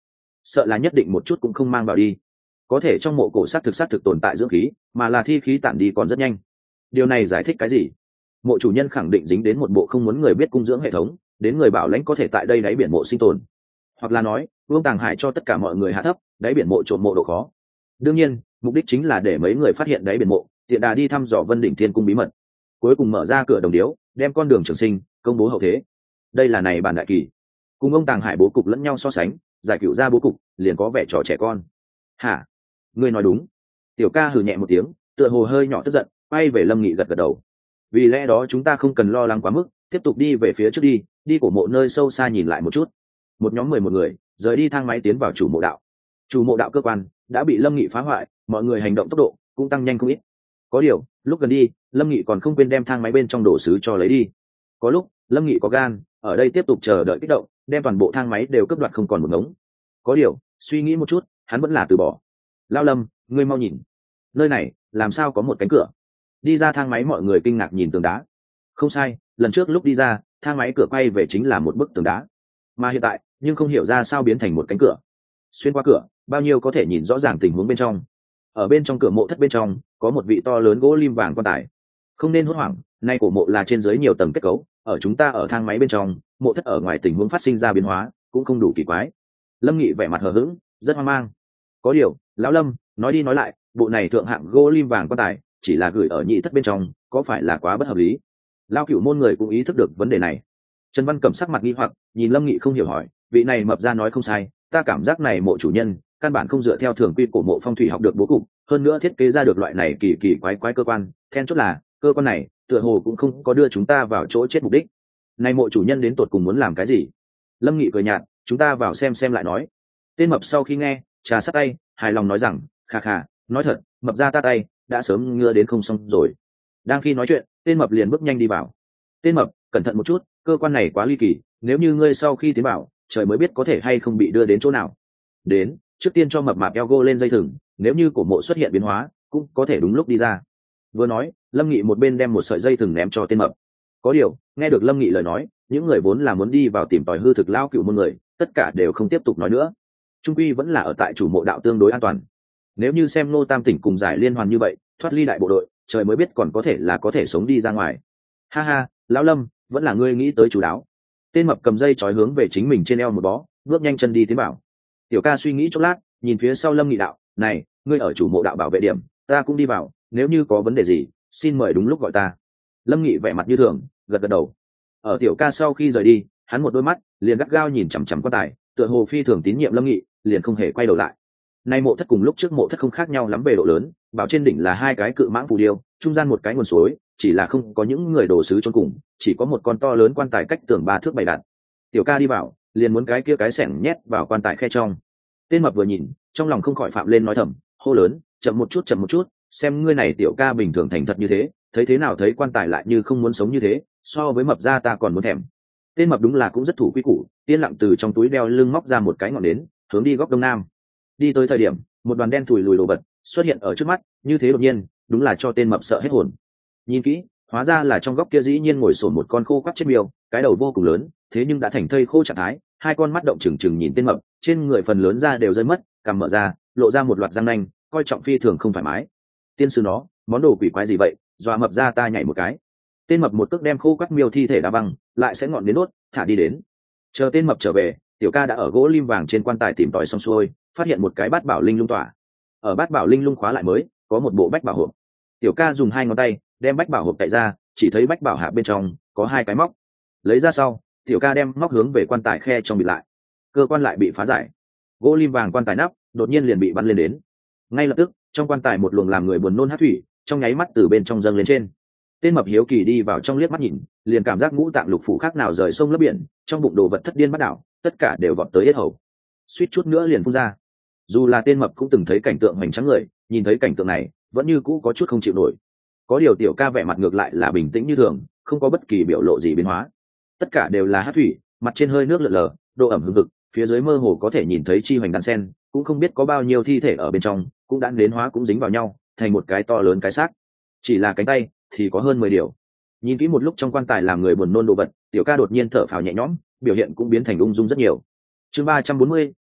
sợ là nhất định một chút cũng không mang vào đi. Có thể trong mộ cổ xác thực tồn tại dưỡng khí, mà là thi khí tản đi còn rất nhanh. Điều này giải thích cái gì? Mộ chủ nhân khẳng định dính đến một bộ không muốn người biết cung dưỡng hệ thống, đến người bảo lãnh có thể tại đây đáy biển mộ sinh tồn. Hoặc là nói Vương Tàng Hải cho tất cả mọi người hạ thấp đáy biển mộ trộm mộ độ khó. Đương nhiên mục đích chính là để mấy người phát hiện đáy biển mộ, tiện đà đi thăm dò Vân Đỉnh Thiên Cung bí mật, cuối cùng mở ra cửa đồng điếu, đem con đường trường sinh công bố hậu thế. Đây là này bản đại kỳ cùng ông Tàng Hải bố cục lẫn nhau so sánh, giải cựu ra bố cục liền có vẻ trò trẻ con. Hả? Ngươi nói đúng. Tiểu ca hừ nhẹ một tiếng, tựa hồ hơi nhỏ tức giận, quay về Lâm Nghị gật gật đầu. Vì lẽ đó chúng ta không cần lo lắng quá mức, tiếp tục đi về phía trước đi cổ mộ nơi sâu xa nhìn lại một chút. Một nhóm 11 người rời đi thang máy tiến vào chủ mộ đạo. Chủ mộ đạo cơ quan đã bị Lâm Nghị phá hoại, mọi người hành động tốc độ cũng tăng nhanh không ít. Có điều lúc gần đi, Lâm Nghị còn không quên đem thang máy bên trong đồ sứ cho lấy đi. Có lúc Lâm Nghị có gan ở đây tiếp tục chờ đợi kích động, đem toàn bộ thang máy đều cướp đoạt không còn một ngống. Có điều suy nghĩ một chút, hắn vẫn là từ bỏ. Lao Lâm, ngươi mau nhìn, nơi này làm sao có một cánh cửa? Đi ra thang máy mọi người kinh ngạc nhìn tường đá. Không sai, lần trước lúc đi ra thang máy cửa quay về chính là một bức tường đá, mà hiện tại nhưng không hiểu ra sao biến thành một cánh cửa. Xuyên qua cửa bao nhiêu có thể nhìn rõ ràng tình huống bên trong. Ở bên trong cửa mộ thất bên trong có một vị to lớn gỗ lim vàng quan tài. Không nên hốt hoảng, nay cổ mộ là trên dưới nhiều tầng kết cấu, ở chúng ta ở thang máy bên trong, mộ thất ở ngoài tình huống phát sinh ra biến hóa cũng không đủ kỳ quái. Lâm Nghị vẻ mặt hờ hững, rất hoang mang. Có điều lão Lâm nói đi nói lại, bộ này thượng hạng gỗ lim vàng quan tài chỉ là gửi ở nhị thất bên trong, có phải là quá bất hợp lý? Lao Cửu môn người cũng ý thức được vấn đề này. Trần Văn Cẩm sắc mặt nghi hoặc nhìn Lâm Nghị không hiểu hỏi, vị này mập ra nói không sai, ta cảm giác này mộ chủ nhân căn bản không dựa theo thường quy của mộ phong thủy học được bố cục, hơn nữa thiết kế ra được loại này kỳ kỳ quái quái cơ quan, then chốt là cơ quan này tựa hồ cũng không có đưa chúng ta vào chỗ chết mục đích. Này mộ chủ nhân đến tột cùng muốn làm cái gì? Lâm Nghị cười nhạt, chúng ta vào xem lại nói. Tên mập sau khi nghe trà sát tay, hài lòng nói rằng, khà khà, nói thật, mập ra ta tay đã sớm ngứa đến không xong rồi. Đang khi nói chuyện, tên mập liền bước nhanh đi vào. Tên mập, cẩn thận một chút, cơ quan này quá ly kỳ, nếu như ngươi sau khi tiến vào, trời mới biết có thể hay không bị đưa đến chỗ nào. Đến, trước tiên cho mập mạp eo gô lên dây thừng, nếu như cổ mộ xuất hiện biến hóa, cũng có thể đúng lúc đi ra. Vừa nói, Lâm Nghị một bên đem một sợi dây thừng ném cho tên mập. Có điều, nghe được Lâm Nghị lời nói, những người vốn là muốn đi vào tìm tòi hư thực Lao Cửu môn người, tất cả đều không tiếp tục nói nữa. Trung quy vẫn là ở tại chủ mộ đạo tương đối an toàn. Nếu như xem Nô Tam tỉnh cùng giải liên hoàn như vậy, thoát ly đại bộ đội, trời mới biết còn có thể sống đi ra ngoài. Ha ha, lão Lâm, vẫn là ngươi nghĩ tới chú đáo. Tên mập cầm dây trói hướng về chính mình trên eo một bó, bước nhanh chân đi tiến bảo. Tiểu ca suy nghĩ chốc lát, nhìn phía sau Lâm Nghị đạo, này, ngươi ở chủ mộ đạo bảo vệ điểm, ta cũng đi vào, nếu như có vấn đề gì, xin mời đúng lúc gọi ta. Lâm Nghị vẻ mặt như thường, gật gật đầu. Ở tiểu ca sau khi rời đi, hắn một đôi mắt liền gắt gao nhìn chằm chằm quan tài, tựa hồ phi thường tín nhiệm Lâm Nghị, liền không hề quay đầu lại. Nay mộ thất cùng lúc trước mộ thất không khác nhau lắm về độ lớn, bảo trên đỉnh là hai cái cự mãng phù điêu, trung gian một cái nguồn suối, chỉ là không có những người đồ sứ chôn cùng, chỉ có một con to lớn quan tài cách tường 3 thước bày đặt. Tiểu ca đi vào, liền muốn cái kia cái xẻng nhét vào quan tài khe trong. Tên mập vừa nhìn, trong lòng không khỏi phạm lên nói thầm, hô lớn, chậm một chút, xem ngươi này tiểu ca bình thường thành thật như thế, thấy thế nào thấy quan tài lại như không muốn sống như thế, so với mập ra ta còn muốn thèm. Tên mập đúng là cũng rất thủ quy củ, yên lặng từ trong túi đeo lưng móc ra một cái ngọn nến, hướng đi góc đông nam. Đi tới thời điểm, một đoàn đen thùi lùi đồ vật xuất hiện ở trước mắt, như thế đột nhiên, đúng là cho tên mập sợ hết hồn. Nhìn kỹ, hóa ra là trong góc kia dĩ nhiên ngồi sổn một con khô quắt chết miêu, cái đầu vô cùng lớn, thế nhưng đã thành thây khô trạng thái, hai con mắt động trừng trừng nhìn tên mập, trên người phần lớn da đều rơi mất, cằm mở ra, lộ ra một loạt răng nanh, coi trọng phi thường không thoải mái. Tiên sư nó, món đồ quỷ quái gì vậy? Dọa mập ra ta nhảy một cái. Tên mập một cước đem khô quắt miêu thi thể đá băng, lại sẽ ngọn đến đốt, thả đi đến. Chờ tên mập trở về, tiểu ca đã ở gỗ lim vàng trên quan tài tìm tòi xong xuôi, phát hiện một cái bát bảo linh lung tỏa. Ở bát bảo linh lung khóa lại mới có một bộ bách bảo hộp. Tiểu ca dùng hai ngón tay đem bách bảo hộp cạy ra, chỉ thấy bách bảo hạ bên trong có hai cái móc. Lấy ra sau, tiểu ca đem móc hướng về quan tài khe trong bịt lại. Cơ quan lại bị phá giải. Gỗ lim vàng quan tài nắp đột nhiên liền bị bắn lên đến. Ngay lập tức, trong quan tài một luồng làm người buồn nôn hắc thủy trong nháy mắt từ bên trong dâng lên trên. Tên mập hiếu kỳ đi vào trong liếc mắt nhìn, liền cảm giác ngũ tạng lục phủ khác nào rời sông lấp biển, trong bụng đồ vật thất điên bắt đảo, tất cả đều vọt tới yết hầu, suýt chút nữa liền phun ra. Dù là tên mập cũng từng thấy cảnh tượng hoành tráng người, nhìn thấy cảnh tượng này vẫn như cũ có chút không chịu nổi. Có điều tiểu ca vẻ mặt ngược lại là bình tĩnh như thường, không có bất kỳ biểu lộ gì biến hóa. Tất cả đều là hắc thủy, mặt trên hơi nước lợn lờ, độ ẩm hừng hực, phía dưới mơ hồ có thể nhìn thấy chi hoành đan sen, cũng không biết có bao nhiêu thi thể ở bên trong, cũng đã nến hóa cũng dính vào nhau, thành một cái to lớn cái xác. Chỉ là cánh tay thì có hơn 10 điều. Nhìn kỹ một lúc trong quan tài làm người buồn nôn đồ vật, tiểu ca đột nhiên thở phào nhẹ nhõm, biểu hiện cũng biến thành ung dung rất nhiều. Chương 340,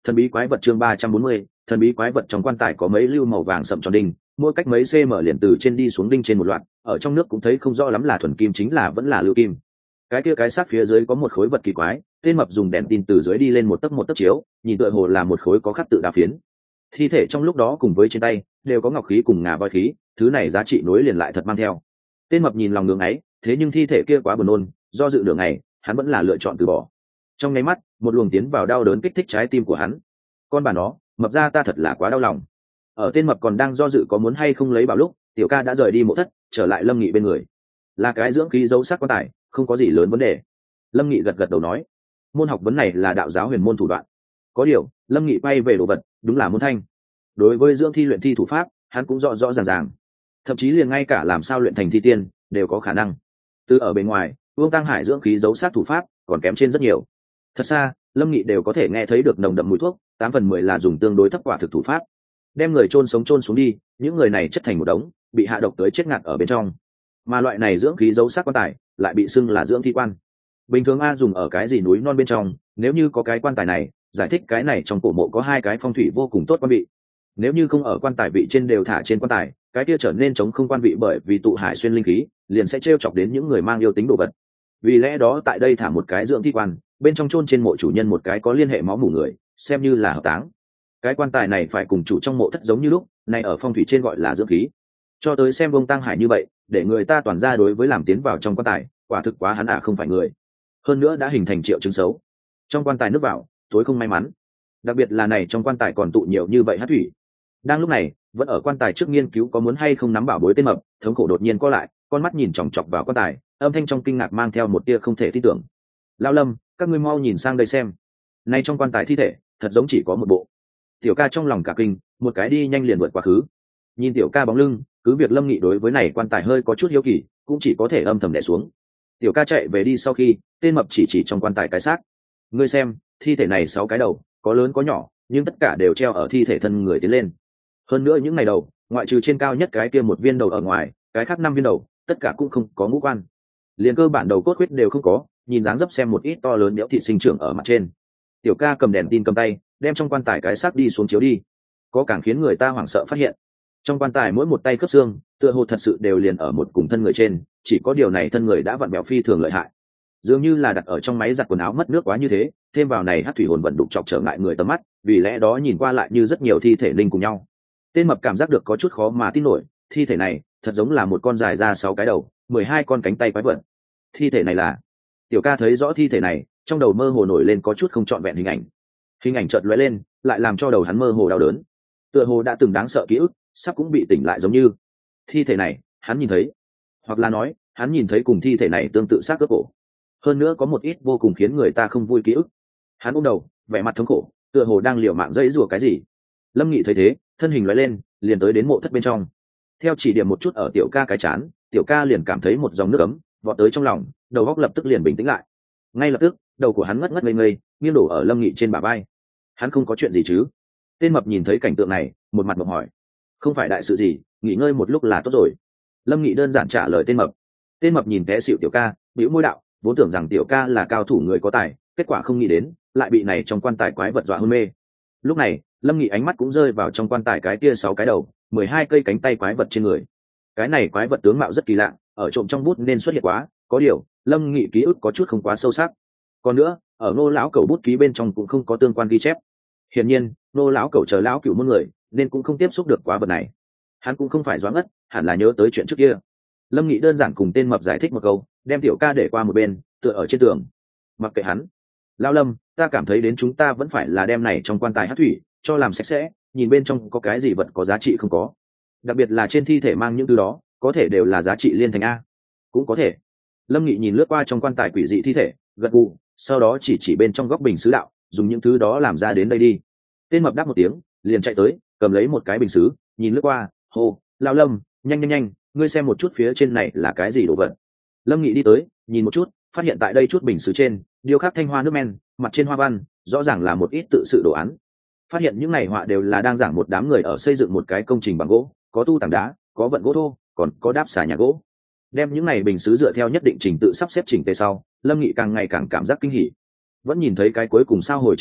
Thần bí quái vật chương 340, thần bí quái vật trong quan tài có mấy lưu màu vàng sậm tròn đinh, mỗi cách mấy cm liền từ trên đi xuống đinh trên một loạt, ở trong nước cũng thấy không rõ lắm là thuần kim chính là vẫn là lưu kim. Cái kia cái sát phía dưới có một khối vật kỳ quái, tên mập dùng đèn tin từ dưới đi lên một tấc chiếu, nhìn tựa hồ là một khối có khắc tự đá phiến. Thi thể trong lúc đó cùng với trên tay đều có ngọc khí cùng ngà voi khí, thứ này giá trị nối liền lại thật mang theo. Tên mập nhìn lòng ngưỡng ấy, thế nhưng thi thể kia quá buồn nôn, do dự đường này, hắn vẫn là lựa chọn từ bỏ. Trong nháy mắt, một luồng tiến vào đau đớn kích thích trái tim của hắn. Con bà nó, mập ra ta thật là quá đau lòng. Ở tên mập còn đang do dự có muốn hay không lấy bảo lúc, tiểu ca đã rời đi mộ thất, trở lại Lâm Nghị bên người. Là cái dưỡng khí giấu xác quan tài, không có gì lớn vấn đề. Lâm Nghị gật gật đầu nói, môn học vấn này là đạo giáo huyền môn thủ đoạn. Có điều, Lâm Nghị quay về đồ vật, đúng là môn thanh. Đối với dưỡng thi luyện thi thủ pháp, hắn cũng rõ rõ ràng ràng. Thậm chí liền ngay cả làm sao luyện thành thi tiên, đều có khả năng. Từ ở bên ngoài, Vương Tăng Hải dưỡng khí giấu xác thủ pháp, còn kém trên rất nhiều. Thật xa, Lâm Nghị đều có thể nghe thấy được nồng đậm mùi thuốc, 8/10 là dùng tương đối thấp quả thực thủ pháp. Đem người chôn sống chôn xuống đi, những người này chất thành một đống, bị hạ độc tới chết ngạt ở bên trong. Mà loại này dưỡng khí giấu xác quan tài, lại bị xưng là dưỡng thi quan. Bình thường a dùng ở cái gì núi non bên trong, nếu như có cái quan tài này, giải thích cái này trong cổ mộ có hai cái phong thủy vô cùng tốt quan vị. Nếu như không ở quan tài vị trên đều thả trên quan tài, cái kia trở nên chống không quan vị, bởi vì tụ hải xuyên linh khí, liền sẽ trêu chọc đến những người mang yêu tính đồ vật. Vì lẽ đó tại đây thả một cái dưỡng thi quan, bên trong chôn trên mộ chủ nhân một cái có liên hệ máu mủ người, xem như là hợp táng. Cái quan tài này phải cùng chủ trong mộ thất giống như lúc này, ở phong thủy trên gọi là dưỡng khí. Cho tới xem Vương Tăng Hải như vậy, để người ta toàn ra đối với làm tiến vào trong quan tài, quả thực quá hắn không phải người. Hơn nữa đã hình thành triệu chứng xấu. Trong quan tài nước vào, tối không may mắn. Đặc biệt là này trong quan tài còn tụ nhiều như vậy hắc thủy. Đang lúc này, vẫn ở quan tài trước nghiên cứu có muốn hay không nắm bảo bối tên mập, thống khổ đột nhiên co lại, con mắt nhìn chòng chọc vào quan tài, âm thanh trong kinh ngạc mang theo một tia không thể tin tưởng. Lão Lâm, các ngươi mau nhìn sang đây xem. Nay trong quan tài thi thể, thật giống chỉ có một bộ. Tiểu ca trong lòng cả kinh, một cái đi nhanh liền vượt quá khứ. Nhìn tiểu ca bóng lưng, cứ việc Lâm Nghị đối với này quan tài hơi có chút hiếu kỳ, cũng chỉ có thể âm thầm đè xuống. Tiểu ca chạy về đi sau khi, tên mập chỉ trong quan tài cái xác. Ngươi xem, thi thể này 6 cái đầu, có lớn có nhỏ, nhưng tất cả đều treo ở thi thể thân người tiến lên. Hơn nữa những này đầu, ngoại trừ trên cao nhất cái kia một viên đầu ở ngoài, cái khác 5 viên đầu, tất cả cũng không có ngũ quan. Liền cơ bản đầu cốt huyết đều không có, nhìn dáng dấp xem một ít to lớn đẽo thịt sinh trưởng ở mặt trên. Tiểu ca cầm đèn tin cầm tay, đem trong quan tài cái xác đi xuống chiếu đi. Có càng khiến người ta hoảng sợ phát hiện, trong quan tài mỗi một tay khớp xương, tựa hồ thật sự đều liền ở một cùng thân người trên, chỉ có điều này thân người đã vặn bẹo phi thường lợi hại, dường như là đặt ở trong máy giặt quần áo mất nước quá như thế. Thêm vào này hắc thủy hồn vận đục chọc trở ngại người tầm mắt, vì lẽ đó nhìn qua lại như rất nhiều thi thể linh cùng nhau. Tên mập cảm giác được có chút khó mà tin nổi, thi thể này thật giống là một con dài ra 6 cái đầu, 12 con cánh tay quái vật. Thi thể này là... Tiểu ca thấy rõ thi thể này, trong đầu mơ hồ nổi lên có chút không trọn vẹn hình ảnh chợt lóe lên, lại làm cho đầu hắn mơ hồ đau đớn, tựa hồ đã từng đáng sợ ký ức sắp cũng bị tỉnh lại giống như. Thi thể này hắn nhìn thấy, hoặc là nói hắn nhìn thấy cùng thi thể này tương tự xác ướp cổ, hơn nữa có một ít vô cùng khiến người ta không vui ký ức. Hắn ôm đầu, vẻ mặt thống khổ, tựa hồ đang liều mạng dãy rủa cái gì. Lâm Nghị thấy thế, thân hình lóe lên, liền tới đến mộ thất bên trong. Theo chỉ điểm một chút ở tiểu ca cái chán, tiểu ca liền cảm thấy một dòng nước ấm vọt tới trong lòng, đầu óc lập tức liền bình tĩnh lại. Ngay lập tức, đầu của hắn ngất ngất ngây ngây, nghiêng đổ ở Lâm Nghị trên bả vai. Hắn không có chuyện gì chứ? Tên mập nhìn thấy cảnh tượng này, một mặt mộng hỏi. Không phải đại sự gì, nghỉ ngơi một lúc là tốt rồi. Lâm Nghị đơn giản trả lời tên mập. Tên mập nhìn té xịu tiểu ca, bĩu môi đạo, vốn tưởng rằng tiểu ca là cao thủ người có tài, kết quả không nghĩ đến lại bị này trong quan tài quái vật dọa hôn mê. Lúc này, Lâm Nghị ánh mắt cũng rơi vào trong quan tài cái kia 6 cái đầu, 12 cây cánh tay quái vật trên người. Cái này quái vật tướng mạo rất kỳ lạ, ở trộm trong bút nên xuất hiện quá, có điều Lâm Nghị ký ức có chút không quá sâu sắc. Còn nữa, ở Ngô lão cẩu bút ký bên trong cũng không có tương quan ghi chép. Hiển nhiên, Ngô lão cẩu chờ lão cửu môn người, nên cũng không tiếp xúc được quái vật này. Hắn cũng không phải doãn ngất, hẳn là nhớ tới chuyện trước kia. Lâm Nghị đơn giản cùng tên mập giải thích một câu, đem tiểu ca để qua một bên, tựa ở trên tường. Mặc kệ hắn. Lão Lâm, ta cảm thấy đến chúng ta vẫn phải là đem này trong quan tài hắc thủy cho làm sạch sẽ, nhìn bên trong có cái gì vật có giá trị không có. Đặc biệt là trên thi thể mang những thứ đó, có thể đều là giá trị liên thành a. Cũng có thể. Lâm Nghị nhìn lướt qua trong quan tài quỷ dị thi thể, gật gù, sau đó chỉ bên trong góc bình sứ đạo, dùng những thứ đó làm ra đến đây đi. Tên mập đáp một tiếng, liền chạy tới, cầm lấy một cái bình sứ, nhìn lướt qua, hô, Lão Lâm, nhanh, ngươi xem một chút phía trên này là cái gì đồ vật. Lâm Nghị đi tới, nhìn một chút, phát hiện tại đây chút bình sứ trên điêu khắc thanh hoa nước men, mặt trên hoa văn rõ ràng là một ít tự sự đồ án. Phát hiện những này họa đều là đang giảng một đám người ở xây dựng một cái công trình bằng gỗ, có tu tảng đá, có vận gỗ thô, còn có đáp xà nhà gỗ. Đem những này bình sứ dựa theo nhất định trình tự sắp xếp chỉnh tề sau, Lâm Nghị càng ngày càng cảm giác kinh hỉ. Vẫn nhìn thấy cái cuối cùng sao hồi chiếc lọ,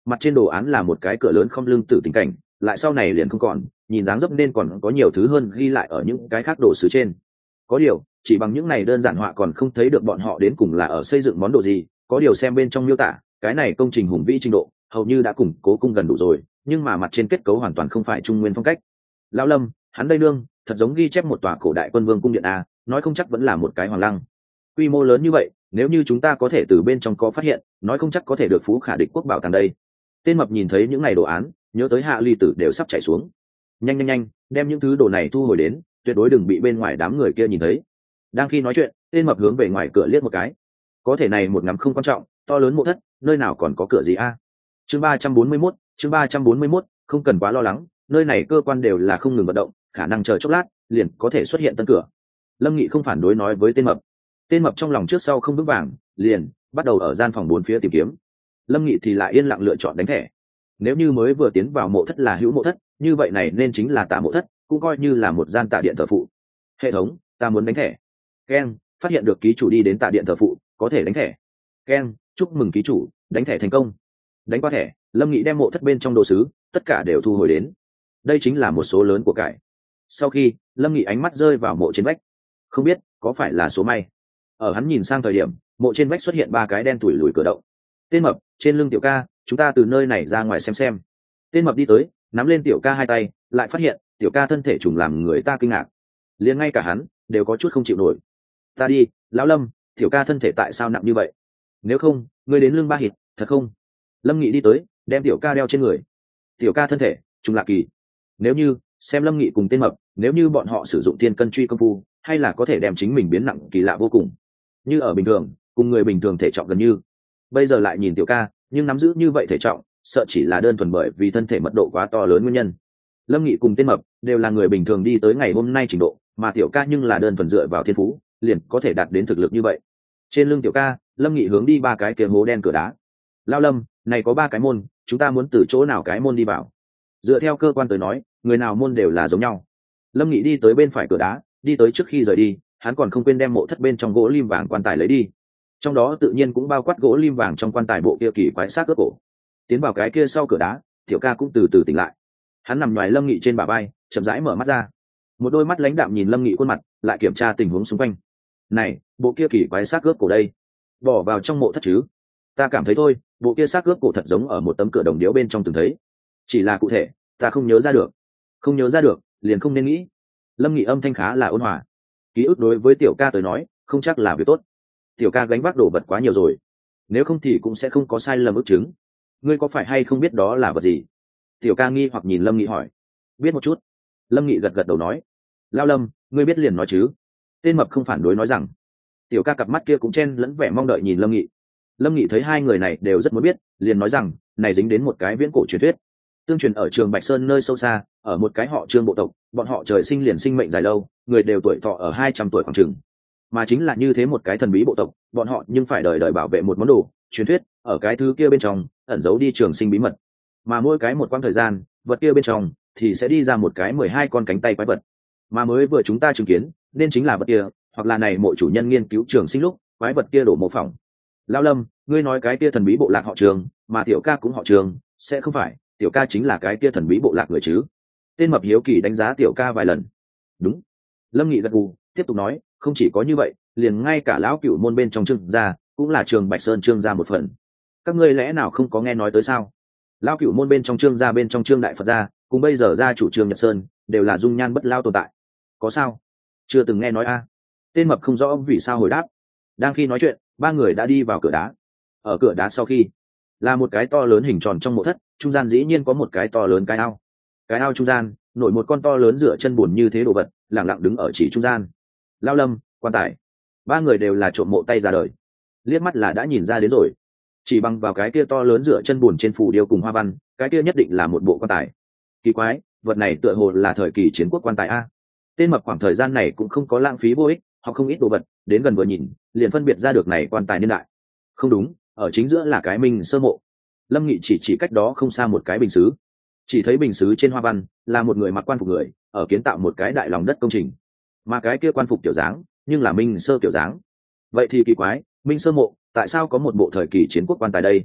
mặt trên đồ án là một cái cửa lớn không lưng tử tình cảnh, lại sau này liền không còn, nhìn dáng dấp nên còn có nhiều thứ hơn ghi lại ở những cái khác đồ sứ trên. Có điều chỉ bằng những này đơn giản họa còn không thấy được bọn họ đến cùng là ở xây dựng món đồ gì, có điều xem bên trong miêu tả, cái này công trình hùng vĩ trình độ hầu như đã củng cố cung gần đủ rồi, nhưng mà mặt trên kết cấu hoàn toàn không phải trung nguyên phong cách. Lão Lâm, hắn đây nương thật giống ghi chép một tòa cổ đại quân vương cung điện a, nói không chắc vẫn là một cái hoàng lăng. Quy mô lớn như vậy, nếu như chúng ta có thể từ bên trong có phát hiện, nói không chắc có thể được phú khả địch quốc bảo tàng đây. Tên mập nhìn thấy những ngày đồ án, nhớ tới Hạ Ly Tử đều sắp chảy xuống. Nhanh nhanh nhanh, đem những thứ đồ này thu hồi đến, tuyệt đối đừng bị bên ngoài đám người kia nhìn thấy. Đang khi nói chuyện, tên mập hướng về ngoài cửa liếc một cái. Có thể này một ngắm không quan trọng, to lớn mộ thất, nơi nào còn có cửa gì a? Chương 341, chương 341, không cần quá lo lắng, nơi này cơ quan đều là không ngừng vận động, khả năng chờ chốc lát, liền có thể xuất hiện tân cửa. Lâm Nghị không phản đối nói với tên mập. Tên mập trong lòng trước sau không vững vàng, liền bắt đầu ở gian phòng bốn phía tìm kiếm. Lâm Nghị thì lại yên lặng lựa chọn đánh thẻ. Nếu như mới vừa tiến vào mộ thất là hữu mộ thất, như vậy này nên chính là tả mộ thất, cũng coi như là một gian tạ điện thờ phụ. Hệ thống, ta muốn đánh thẻ. Ken, phát hiện được ký chủ đi đến tạ điện thờ phụ, có thể đánh thẻ. Ken, chúc mừng ký chủ, đánh thẻ thành công. Đánh qua thẻ, Lâm Nghị đem mộ thất bên trong đồ sứ tất cả đều thu hồi đến. Đây chính là một số lớn của cải. Sau khi Lâm Nghị ánh mắt rơi vào mộ trên vách, không biết có phải là số may, ở hắn nhìn sang thời điểm, mộ trên vách xuất hiện ba cái đen tủi lùi cửa động. Tên mập, trên lưng Tiểu Ca, chúng ta từ nơi này ra ngoài xem. Tên mập đi tới, nắm lên Tiểu Ca hai tay, lại phát hiện Tiểu Ca thân thể trùng làm người ta kinh ngạc, liền ngay cả hắn đều có chút không chịu nổi. Ta đi, Lão Lâm, Tiểu Ca thân thể tại sao nặng như vậy? Nếu không, ngươi đến lưng ba hít, thật không? Lâm Nghị đi tới, đem Tiểu Ca đeo trên người. Tiểu Ca thân thể trùng lạ kỳ. Nếu như xem Lâm Nghị cùng tên mập, nếu như bọn họ sử dụng thiên cân truy công phu, hay là có thể đem chính mình biến nặng kỳ lạ vô cùng, như ở bình thường cùng người bình thường thể trọng gần như. Bây giờ lại nhìn Tiểu Ca, nhưng nắm giữ như vậy thể trọng, sợ chỉ là đơn thuần bởi vì thân thể mật độ quá to lớn nguyên nhân. Lâm Nghị cùng tên mập đều là người bình thường đi tới ngày hôm nay trình độ, mà Tiểu Ca nhưng là đơn thuần dựa vào thiên phú liền có thể đạt đến thực lực như vậy. Trên lưng Tiểu Ca, Lâm Nghị hướng đi ba cái kia hố đen cửa đá. Lao Lâm, này có ba cái môn, chúng ta muốn từ chỗ nào cái môn đi vào? Dựa theo cơ quan tới nói, người nào môn đều là giống nhau. Lâm Nghị đi tới bên phải cửa đá, đi tới trước khi rời đi, hắn còn không quên đem mộ thất bên trong gỗ lim vàng quan tài lấy đi. Trong đó tự nhiên cũng bao quát gỗ lim vàng trong quan tài bộ kia kỳ quái xác ướp cổ. Tiến vào cái kia sau cửa đá, Tiểu Ca cũng từ từ tỉnh lại. Hắn nằm ngoài Lâm Nghị trên bả vai, chậm rãi mở mắt ra. Một đôi mắt lãnh đạm nhìn Lâm Nghị khuôn mặt, lại kiểm tra tình huống xung quanh. Này, bộ kia kỳ quái xác ướp cổ đây, bỏ vào trong mộ thất chứ? Ta cảm thấy thôi, bộ kia xác ướp cổ thật giống ở một tấm cửa đồng điếu bên trong từng thấy. Chỉ là cụ thể, ta không nhớ ra được. Không nhớ ra được, liền không nên nghĩ. Lâm Nghị âm thanh khá là ôn hòa. Ký ức đối với Tiểu Ca tới nói, không chắc là việc tốt. Tiểu Ca gánh vác đồ vật quá nhiều rồi, nếu không thì cũng sẽ không có sai lầm ước chứng. Ngươi có phải hay không biết đó là vật gì? Tiểu Ca nghi hoặc nhìn Lâm Nghị hỏi. Biết một chút. Lâm Nghị gật gật đầu nói. Lao Lâm, ngươi biết liền nói chứ? Tên mập không phản đối nói rằng. Tiểu Ca cặp mắt kia cũng chen lẫn vẻ mong đợi nhìn Lâm Nghị. Lâm Nghị thấy hai người này đều rất muốn biết, liền nói rằng này dính đến một cái viễn cổ truyền thuyết, tương truyền ở Trường Bạch Sơn nơi sâu xa, ở một cái họ Trương bộ tộc, bọn họ trời sinh liền sinh mệnh dài lâu, người đều tuổi thọ ở 200 tuổi khoảng chừng. Mà chính là như thế một cái thần bí bộ tộc, bọn họ nhưng phải đời đời bảo vệ một món đồ truyền thuyết, ở cái thứ kia bên trong ẩn giấu đi trường sinh bí mật. Mà mỗi cái một quãng thời gian, vật kia bên trong thì sẽ đi ra một cái 12 con cánh tay quái vật. Mà mới vừa chúng ta chứng kiến, nên chính là vật kia, hoặc là này mộ chủ nhân nghiên cứu trường sinh lúc, quái vật kia đổ mô phỏng. Lao Lâm, ngươi nói cái kia thần bí bộ lạc họ Trường, mà Tiểu Ca cũng họ Trường, sẽ không phải Tiểu Ca chính là cái kia thần bí bộ lạc người chứ? Tên mập hiếu kỳ đánh giá Tiểu Ca vài lần. Đúng. Lâm Nghị gật gù, tiếp tục nói, không chỉ có như vậy, liền ngay cả lão cửu môn bên trong Trương gia cũng là Trường Bạch Sơn Trương gia một phần. Các ngươi lẽ nào không có nghe nói tới sao? Lão cửu môn bên trong Trương gia bên trong Trương đại Phật gia, cùng bây giờ gia chủ Trương Nhật Sơn, đều là dung nhan bất lao tồn tại. Có sao? Chưa từng nghe nói a. Tên mập không rõ vì sao hồi đáp. Đang khi nói chuyện, ba người đã đi vào cửa đá. Ở cửa đá sau khi, là một cái to lớn hình tròn trong mộ thất, trung gian dĩ nhiên có một cái to lớn cái ao. Cái ao trung gian nổi một con to lớn dựa chân buồn như thế đồ vật, lẳng lặng đứng ở chỉ trung gian. Lao Lâm, quan tài. Ba người đều là trộm mộ tay ra đời, liếc mắt là đã nhìn ra đến rồi. Chỉ bằng vào cái kia to lớn dựa chân buồn trên phủ điêu cùng hoa văn, cái kia nhất định là một bộ quan tài. Kỳ quái, vật này tựa hồ là thời kỳ chiến quốc quan tài a. Tên mập khoảng thời gian này cũng không có lãng phí vô ích, họ không ít đồ vật, đến gần vừa nhìn, liền phân biệt ra được này quan tài niên đại. Không đúng, ở chính giữa là cái Minh sơ mộ. Lâm Nghị chỉ cách đó không xa một cái bình sứ, chỉ thấy bình sứ trên hoa văn là một người mặc quan phục người ở kiến tạo một cái đại lòng đất công trình, mà cái kia quan phục kiểu dáng nhưng là Minh sơ kiểu dáng. Vậy thì kỳ quái, Minh sơ mộ tại sao có một bộ thời kỳ chiến quốc quan tài đây?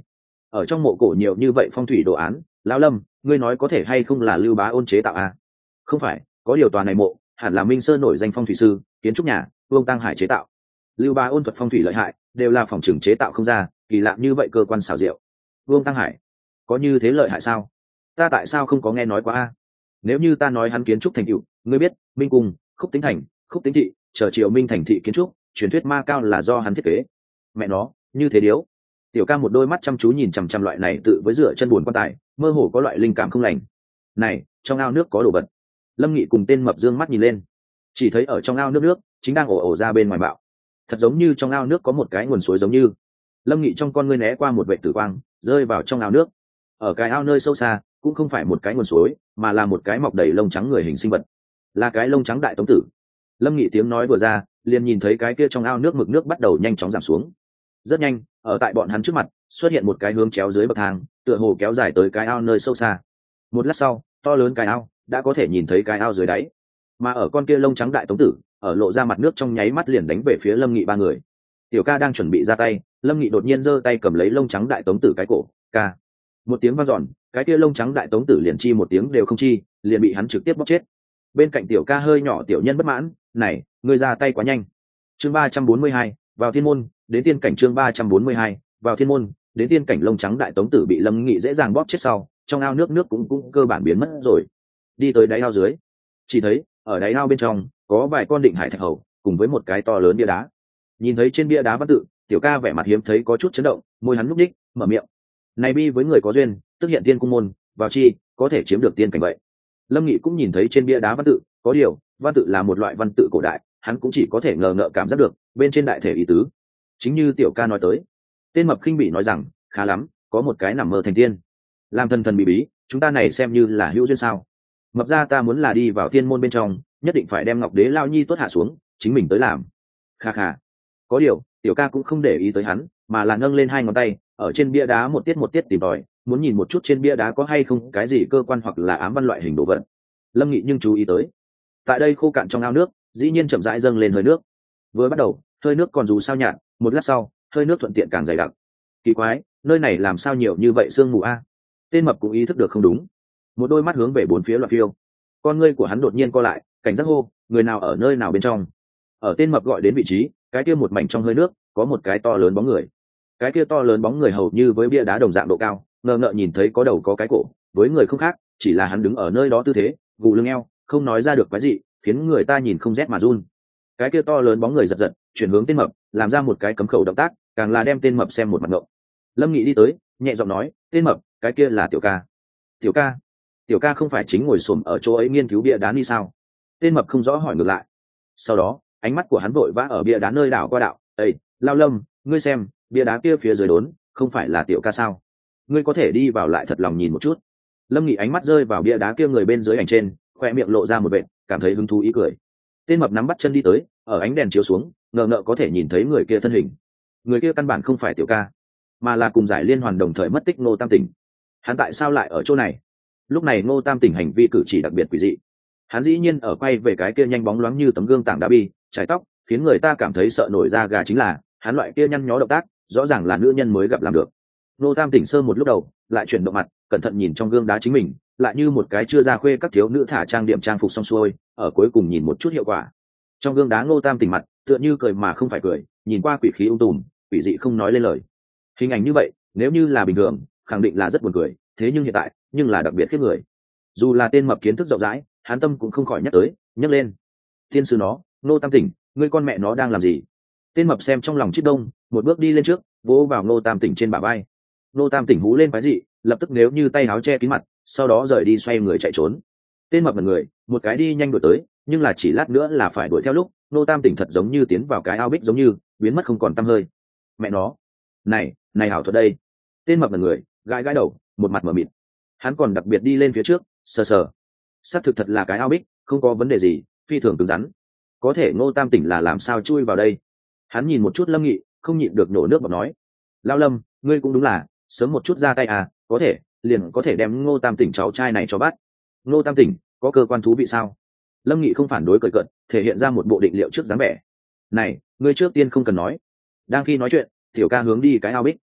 ở trong mộ cổ nhiều như vậy phong thủy đồ án, lão Lâm, ngươi nói có thể hay không là Lưu Bá Ôn chế tạo à? Không phải, có điều tòa này mộ hẳn là Minh Sơn nổi danh phong thủy sư, kiến trúc nhà Vương Tăng Hải chế tạo. Lưu Bá Ôn thuật phong thủy lợi hại, đều là phòng trưởng chế tạo không ra, kỳ lạ như vậy cơ quan xảo diệu. Vương Tăng Hải, có như thế lợi hại sao? Ta tại sao không có nghe nói qua a? Nếu như ta nói hắn kiến trúc thành tựu, ngươi biết, Minh Cung, Khúc Tính Thành, Khúc Tính Thị, chờ Triều Minh thành thị kiến trúc, truyền thuyết ma cao là do hắn thiết kế. Mẹ nó, như thế điếu. Tiểu ca một đôi mắt chăm chú nhìn chằm chằm loại này tự với dựa chân buồn quan tài, mơ hồ có loại linh cảm không lành. Này, trong ao nước có đồ vật. Lâm Nghị cùng tên mập dương mắt nhìn lên, chỉ thấy ở trong ao nước chính đang ồ ồ ra bên ngoài bạo, thật giống như trong ao nước có một cái nguồn suối giống như. Lâm Nghị trong con ngươi né qua một vệ tử quang, rơi vào trong ao nước. Ở cái ao nơi sâu xa cũng không phải một cái nguồn suối, mà là một cái mọc đầy lông trắng người hình sinh vật, là cái lông trắng đại tống tử. Lâm Nghị tiếng nói vừa ra, liền nhìn thấy cái kia trong ao nước mực nước bắt đầu nhanh chóng giảm xuống. Rất nhanh, ở tại bọn hắn trước mặt xuất hiện một cái hướng chéo dưới bậc thang, tựa hồ kéo dài tới cái ao nơi sâu xa. Một lát sau, to lớn cái ao đã có thể nhìn thấy cái ao dưới đáy, mà ở con kia lông trắng đại tống tử ở lộ ra mặt nước trong nháy mắt liền đánh về phía Lâm Nghị ba người. Tiểu ca đang chuẩn bị ra tay, Lâm Nghị đột nhiên giơ tay cầm lấy lông trắng đại tống tử cái cổ, ca. Một tiếng vang dọn, cái kia lông trắng đại tống tử liền chi một tiếng đều không chi, liền bị hắn trực tiếp bóp chết. Bên cạnh tiểu ca hơi nhỏ tiểu nhân bất mãn, này, ngươi ra tay quá nhanh. Chương 342, vào thiên môn, đến tiên cảnh. Chương 342, vào thiên môn, đến tiên cảnh. Lông trắng đại tống tử bị Lâm Nghị dễ dàng bóp chết sau, trong ao nước cũng cơ bản biến mất rồi. Đi tới đáy ao dưới, chỉ thấy ở đáy ao bên trong có vài con định hải thạch hầu cùng với một cái to lớn bia đá. Nhìn thấy trên bia đá văn tự, tiểu ca vẻ mặt hiếm thấy có chút chấn động, môi hắn nhúc nhích, mở miệng. Này bi với người có duyên, tức hiện tiên cung môn, vào chi có thể chiếm được tiên cảnh vậy. Lâm Nghị cũng nhìn thấy trên bia đá văn tự, có điều văn tự là một loại văn tự cổ đại, hắn cũng chỉ có thể ngờ ngợ cảm giác được bên trên đại thể ý tứ. Chính như tiểu ca nói tới, tên mập khinh bỉ nói rằng, khá lắm, có một cái nằm mơ thành tiên, làm thần thần bí bí, chúng ta này xem như là hữu duyên sao? Mập ra ta muốn là đi vào thiên môn bên trong, nhất định phải đem Ngọc Đế Lao Nhi tốt hạ xuống, chính mình tới làm. Kha kha. Có điều tiểu ca cũng không để ý tới hắn, mà là nâng lên hai ngón tay ở trên bia đá một tiết tìm tòi, muốn nhìn một chút trên bia đá có hay không cái gì cơ quan hoặc là ám văn loại hình đồ vật. Lâm Nghị nhưng chú ý tới, tại đây khô cạn trong ao nước dĩ nhiên chậm rãi dâng lên hơi nước. Vừa bắt đầu hơi nước còn dù sao nhạt, một lát sau hơi nước thuận tiện càng dày đặc. Kỳ quái, nơi này làm sao nhiều như vậy sương mù a? Tên mập cũng ý thức được không đúng, một đôi mắt hướng về bốn phía loạt phiêu. Con ngươi của hắn đột nhiên co lại, cảnh giác hô, người nào ở nơi nào bên trong? Ở tên mập gọi đến vị trí, cái kia một mảnh trong hơi nước có một cái to lớn bóng người. Cái kia to lớn bóng người hầu như với bia đá đồng dạng độ cao, ngờ ngợ nhìn thấy có đầu có cái cổ, với người không khác, chỉ là hắn đứng ở nơi đó tư thế gù lưng eo, không nói ra được cái gì, khiến người ta nhìn không rét mà run. Cái kia to lớn bóng người giật giật chuyển hướng tên mập, làm ra một cái cấm khẩu động tác, càng là đem tên mập xem một mặt ngộng. Lâm Nghị đi tới, nhẹ giọng nói, tên mập, cái kia là tiểu ca. Tiểu ca? Tiểu ca không phải chính ngồi xổm ở chỗ ấy nghiên cứu bia đá ni sao? Tên mập không rõ hỏi ngược lại. Sau đó ánh mắt của hắn vội vã ở bia đá nơi đảo qua đạo, ây, Lao Lâm, ngươi xem bia đá kia phía dưới đốn, không phải là tiểu ca sao? Ngươi có thể đi vào lại thật lòng nhìn một chút. Lâm Nghị ánh mắt rơi vào bia đá kia người bên dưới ảnh trên, khoe miệng lộ ra một vệt, cảm thấy hứng thú ý cười. Tên mập nắm bắt chân đi tới, ở ánh đèn chiếu xuống, ngờ ngợ có thể nhìn thấy người kia thân hình. Người kia căn bản không phải tiểu ca, mà là cùng giải liên hoàn đồng thời mất tích Ngô Tam Tỉnh. Hắn tại sao lại ở chỗ này? Lúc này Ngô Tam Tỉnh hành vi cử chỉ đặc biệt quỷ dị, hắn dĩ nhiên ở quay về cái kia nhanh bóng loáng như tấm gương tảng đá bi, trải tóc, khiến người ta cảm thấy sợ nổi da gà, chính là hắn loại kia nhăn nhó động tác, rõ ràng là nữ nhân mới gặp làm được. Ngô Tam Tỉnh sơ một lúc đầu, lại chuyển động mặt, cẩn thận nhìn trong gương đá chính mình, lại như một cái chưa ra khuê các thiếu nữ thả trang điểm trang phục xong xuôi, ở cuối cùng nhìn một chút hiệu quả. Trong gương đá Ngô Tam Tỉnh mặt, tựa như cười mà không phải cười, nhìn qua quỷ khí tùm, quỷ dị không nói lên lời. Hình ảnh như vậy, nếu như là bình thường, khẳng định là rất buồn cười, thế nhưng hiện tại, nhưng là đặc biệt khiếp người. Dù là tên mập kiến thức rộng rãi, hắn tâm cũng không khỏi nhắc tới, nhấc lên. Thiên sư nó, Ngô Tam Tỉnh, ngươi con mẹ nó đang làm gì? Tên mập xem trong lòng chích đông, một bước đi lên trước, vỗ vào Ngô Tam Tỉnh trên bả vai. Ngô Tam Tỉnh hú lên cái gì, lập tức nếu như tay áo che kín mặt, sau đó rời đi xoay người chạy trốn. Tên mập là người, một cái đi nhanh đuổi tới, nhưng là chỉ lát nữa là phải đuổi theo lúc, Ngô Tam Tỉnh thật giống như tiến vào cái ao bích giống như, biến mất không còn tăm hơi. Mẹ nó, này ảo thuật đây. Tên mập là người, gãi gãi đầu, một mặt mở mịt. Hắn còn đặc biệt đi lên phía trước, sờ sờ. Xác thực thật là cái ao bích, không có vấn đề gì, phi thường cứng rắn. Có thể Ngô Tam Tỉnh là làm sao chui vào đây? Hắn nhìn một chút Lâm Nghị, không nhịn được nổ nước bọt nói, Lao Lâm, ngươi cũng đúng là sớm một chút ra tay à, có thể liền có thể đem Ngô Tam Tỉnh cháu trai này cho bắt. Ngô Tam Tỉnh có cơ quan thú vị sao? Lâm Nghị không phản đối, cười cợt, thể hiện ra một bộ định liệu trước dáng vẻ. Này, ngươi trước tiên không cần nói. Đang khi nói chuyện, tiểu ca hướng đi cái ao bích.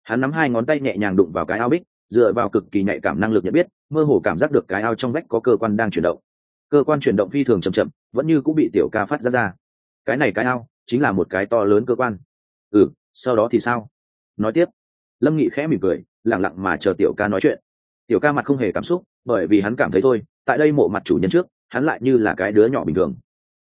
Hắn nắm hai ngón tay nhẹ nhàng đụng vào cái ao bích, dựa vào cực kỳ nhạy cảm năng lực nhận biết, mơ hồ cảm giác được cái ao trong vách có cơ quan đang chuyển động. Cơ quan chuyển động phi thường chậm chậm, vẫn như cũng bị tiểu ca phát ra. Cái này cái ao chính là một cái to lớn cơ quan. Sau đó thì sao? Nói tiếp. Lâm Nghị khẽ mỉm cười, lặng lặng mà chờ tiểu ca nói chuyện. Tiểu ca mặt không hề cảm xúc, bởi vì hắn cảm thấy thôi, tại đây mộ mặt chủ nhân trước, hắn lại như là cái đứa nhỏ bình thường.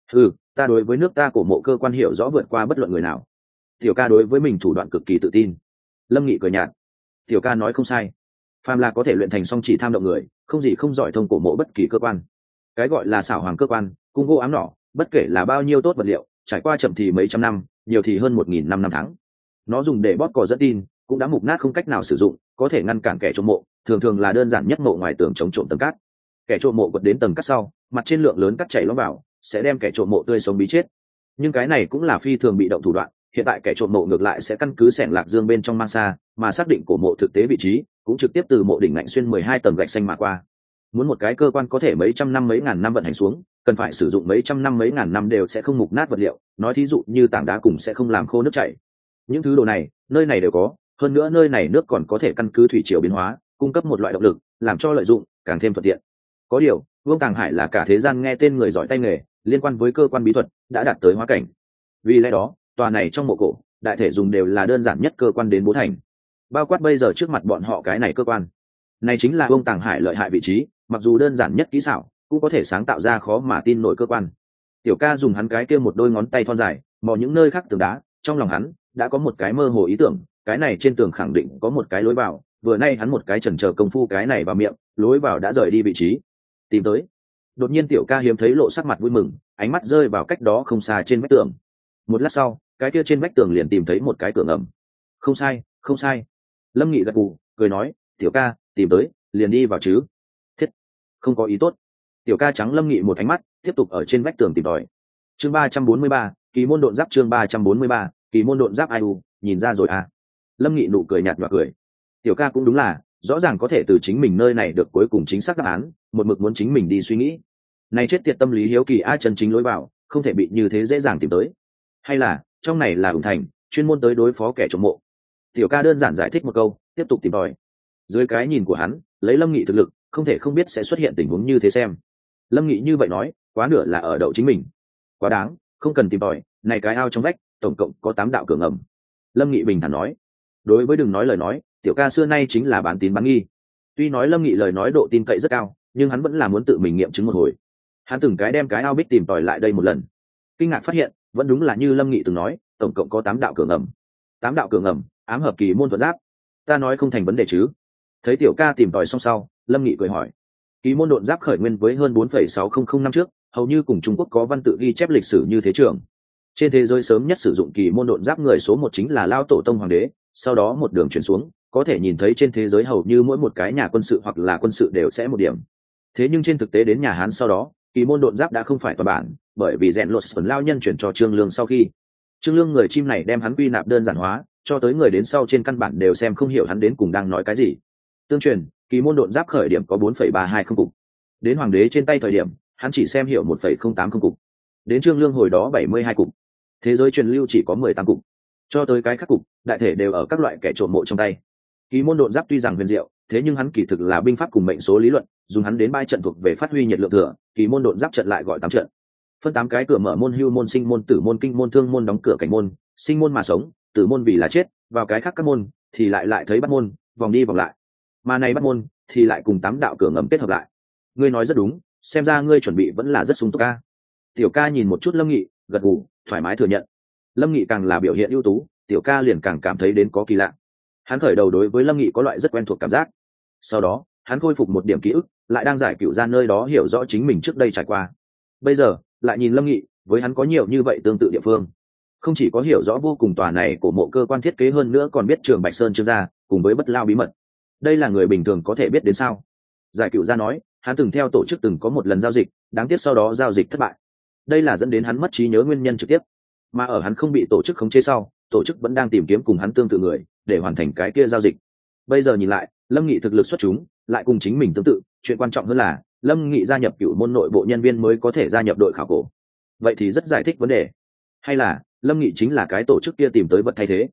Ta đối với nước ta cổ mộ cơ quan hiểu rõ vượt qua bất luận người nào. Tiểu ca đối với mình thủ đoạn cực kỳ tự tin. Lâm Nghị cười nhạt. Tiểu ca nói không sai, phàm là có thể luyện thành song chỉ tham động người, không gì không giỏi thông cổ mộ bất kỳ cơ quan. Cái gọi là xảo hoàng cơ quan, cung gỗ ám nỏ, bất kể là bao nhiêu tốt vật liệu, trải qua chậm thì mấy trăm năm, nhiều thì hơn 1.000 năm tháng. Nó dùng để bóp cò dẫn tin, cũng đã mục nát không cách nào sử dụng, có thể ngăn cản kẻ trộm mộ, thường thường là đơn giản nhất mộ ngoài tường chống trộm tầng cát. Kẻ trộm mộ quật đến tầng cát sau, mặt trên lượng lớn cát chảy lõm vào, sẽ đem kẻ trộm mộ tươi sống bí chết. Nhưng cái này cũng là phi thường bị động thủ đoạn, hiện tại kẻ trộm mộ ngược lại sẽ căn cứ xẻng lạc dương bên trong mang xa, mà xác định cổ mộ thực tế vị trí, cũng trực tiếp từ mộ đỉnh ngạnh xuyên 12 tầng gạch xanh mà qua. Muốn một cái cơ quan có thể mấy trăm năm mấy ngàn năm vận hành xuống, cần phải sử dụng mấy trăm năm mấy ngàn năm đều sẽ không mục nát vật liệu, nói thí dụ như tảng đá cùng sẽ không làm khô nước chảy. Những thứ đồ này, nơi này đều có, hơn nữa nơi này nước còn có thể căn cứ thủy triều biến hóa, cung cấp một loại động lực, làm cho lợi dụng càng thêm thuận tiện. Có điều, Vương Tàng Hải là cả thế gian nghe tên người giỏi tay nghề, liên quan với cơ quan bí thuật, đã đạt tới hóa cảnh. Vì lẽ đó, tòa này trong mộ cổ, đại thể dùng đều là đơn giản nhất cơ quan đến bố thành. Bao quát bây giờ trước mặt bọn họ cái này cơ quan. Này chính là Vương Tàng Hải lợi hại vị trí, mặc dù đơn giản nhất kỹ xảo, cũng có thể sáng tạo ra khó mà tin nổi cơ quan. Tiểu ca dùng hắn cái kia một đôi ngón tay thon dài, mò những nơi khác tường đá, trong lòng hắn đã có một cái mơ hồ ý tưởng, cái này trên tường khẳng định có một cái lối vào, vừa nay hắn một cái chần chờ công phu cái này vào miệng, lối vào đã rời đi vị trí. Tìm tới. Đột nhiên tiểu ca hiếm thấy lộ sắc mặt vui mừng, ánh mắt rơi vào cách đó không xa trên vách tường. Một lát sau, cái kia trên vách tường liền tìm thấy một cái cửa ngầm. Không sai, không sai. Lâm Nghị gật gù, cười nói, tiểu ca, tìm tới, liền đi vào chứ. Thiết, không có ý tốt. Tiểu ca trắng Lâm Nghị một ánh mắt, tiếp tục ở trên vách tường tìm tòi. Chương 343, kỳ môn độn giáp. Chương 343, kỳ môn độn giáp. Ai u, nhìn ra rồi à? Lâm Nghị nụ cười nhạt nhòa cười. Tiểu ca cũng đúng là, rõ ràng có thể từ chính mình nơi này được cuối cùng chính xác đáp án, một mực muốn chính mình đi suy nghĩ. Này chết tiệt tâm lý hiếu kỳ ai chân chính lối vào, không thể bị như thế dễ dàng tìm tới. Hay là, trong này là ủng thành, chuyên môn tới đối phó kẻ trộm mộ. Tiểu ca đơn giản giải thích một câu, tiếp tục tìm tòi. Dưới cái nhìn của hắn, lấy Lâm Nghị thực lực, không thể không biết sẽ xuất hiện tình huống như thế xem. Lâm Nghị như vậy nói, quá nửa là ở đậu chính mình. Quá đáng, không cần tìm tòi, này cái ao trong vách, tổng cộng có 8 đạo cửa ngầm. Lâm Nghị bình thản nói. Đối với đừng nói lời nói, tiểu ca xưa nay chính là bán tín bán nghi. Tuy nói Lâm Nghị lời nói độ tin cậy rất cao, nhưng hắn vẫn là muốn tự mình nghiệm chứng một hồi. Hắn từng cái đem cái ao bích tìm tòi lại đây một lần, kinh ngạc phát hiện vẫn đúng là như Lâm Nghị từng nói, tổng cộng có 8 đạo cửa ngầm. 8 đạo cửa ngầm, ám hợp kỳ môn thuật giáp. Ta nói không thành vấn đề chứ? Thấy tiểu ca tìm tòi xong sau, Lâm Nghị cười hỏi. Kỳ môn độn giáp khởi nguyên với hơn 4,600 năm trước, hầu như cùng Trung Quốc có văn tự ghi chép lịch sử như thế trường. Trên thế giới sớm nhất sử dụng kỳ môn độn giáp người số 1 chính là Lao Tổ Tông Hoàng đế, sau đó một đường chuyển xuống, có thể nhìn thấy trên thế giới hầu như mỗi một cái nhà quân sự hoặc là quân sự đều sẽ một điểm. Thế nhưng trên thực tế đến nhà Hán sau đó, kỳ môn độn giáp đã không phải toàn bản, bởi vì rèn lột phần lao nhân chuyển cho Trương Lương sau khi, Trương Lương người chim này đem hắn quy nạp đơn giản hóa, cho tới người đến sau trên căn bản đều xem không hiểu hắn đến cùng đang nói cái gì. Tương truyền, kỳ môn độn giáp khởi điểm có 4,320 cục. Đến hoàng đế trên tay thời điểm, hắn chỉ xem hiểu 1,080 cục. Đến Trương Lương hồi đó 72 cục. Thế giới truyền lưu chỉ có 18 cục. Cho tới cái khác cục, đại thể đều ở các loại kẻ trộm mộ trong tay. Kỳ môn độn giáp tuy rằng huyền diệu, thế nhưng hắn kỳ thực là binh pháp cùng mệnh số lý luận, dùng hắn đến 3 trận thuộc về phát huy nhiệt lượng thừa, kỳ môn độn giáp trận lại gọi 8 trận. Phân 8 cái cửa mở môn, hưu môn, sinh môn, tử môn, kinh môn, thương môn, đóng cửa cảnh môn, sinh môn mà sống, tử môn vì là chết, vào cái khác các môn thì lại thấy bắt môn, vòng đi vòng lại. Mà này bắt môn thì lại cùng 8 đạo cửa ngầm kết hợp lại. Ngươi nói rất đúng, xem ra ngươi chuẩn bị vẫn là rất sung túc ca. Tiểu ca nhìn một chút Lâm Nghị, gật gù, thoải mái thừa nhận. Lâm Nghị càng là biểu hiện ưu tú, tiểu ca liền càng cảm thấy đến có kỳ lạ. Hắn khởi đầu đối với Lâm Nghị có loại rất quen thuộc cảm giác. Sau đó, hắn khôi phục một điểm ký ức, lại đang giải cựu ra nơi đó hiểu rõ chính mình trước đây trải qua. Bây giờ, lại nhìn Lâm Nghị, với hắn có nhiều như vậy tương tự địa phương. Không chỉ có hiểu rõ vô cùng tòa này của mộ cơ quan thiết kế, hơn nữa còn biết Trường Bạch Sơn Trương gia cùng với Bất Lao bí mật. Đây là người bình thường có thể biết đến sao? Giải cựu gia nói, hắn từng theo tổ chức từng có một lần giao dịch, đáng tiếc sau đó giao dịch thất bại. Đây là dẫn đến hắn mất trí nhớ nguyên nhân trực tiếp. Mà ở hắn không bị tổ chức khống chế sau, tổ chức vẫn đang tìm kiếm cùng hắn tương tự người để hoàn thành cái kia giao dịch. Bây giờ nhìn lại, Lâm Nghị thực lực xuất chúng, lại cùng chính mình tương tự, chuyện quan trọng hơn là Lâm Nghị gia nhập cựu môn nội bộ nhân viên mới có thể gia nhập đội khảo cổ. Vậy thì rất giải thích vấn đề. Hay là Lâm Nghị chính là cái tổ chức kia tìm tới vật thay thế?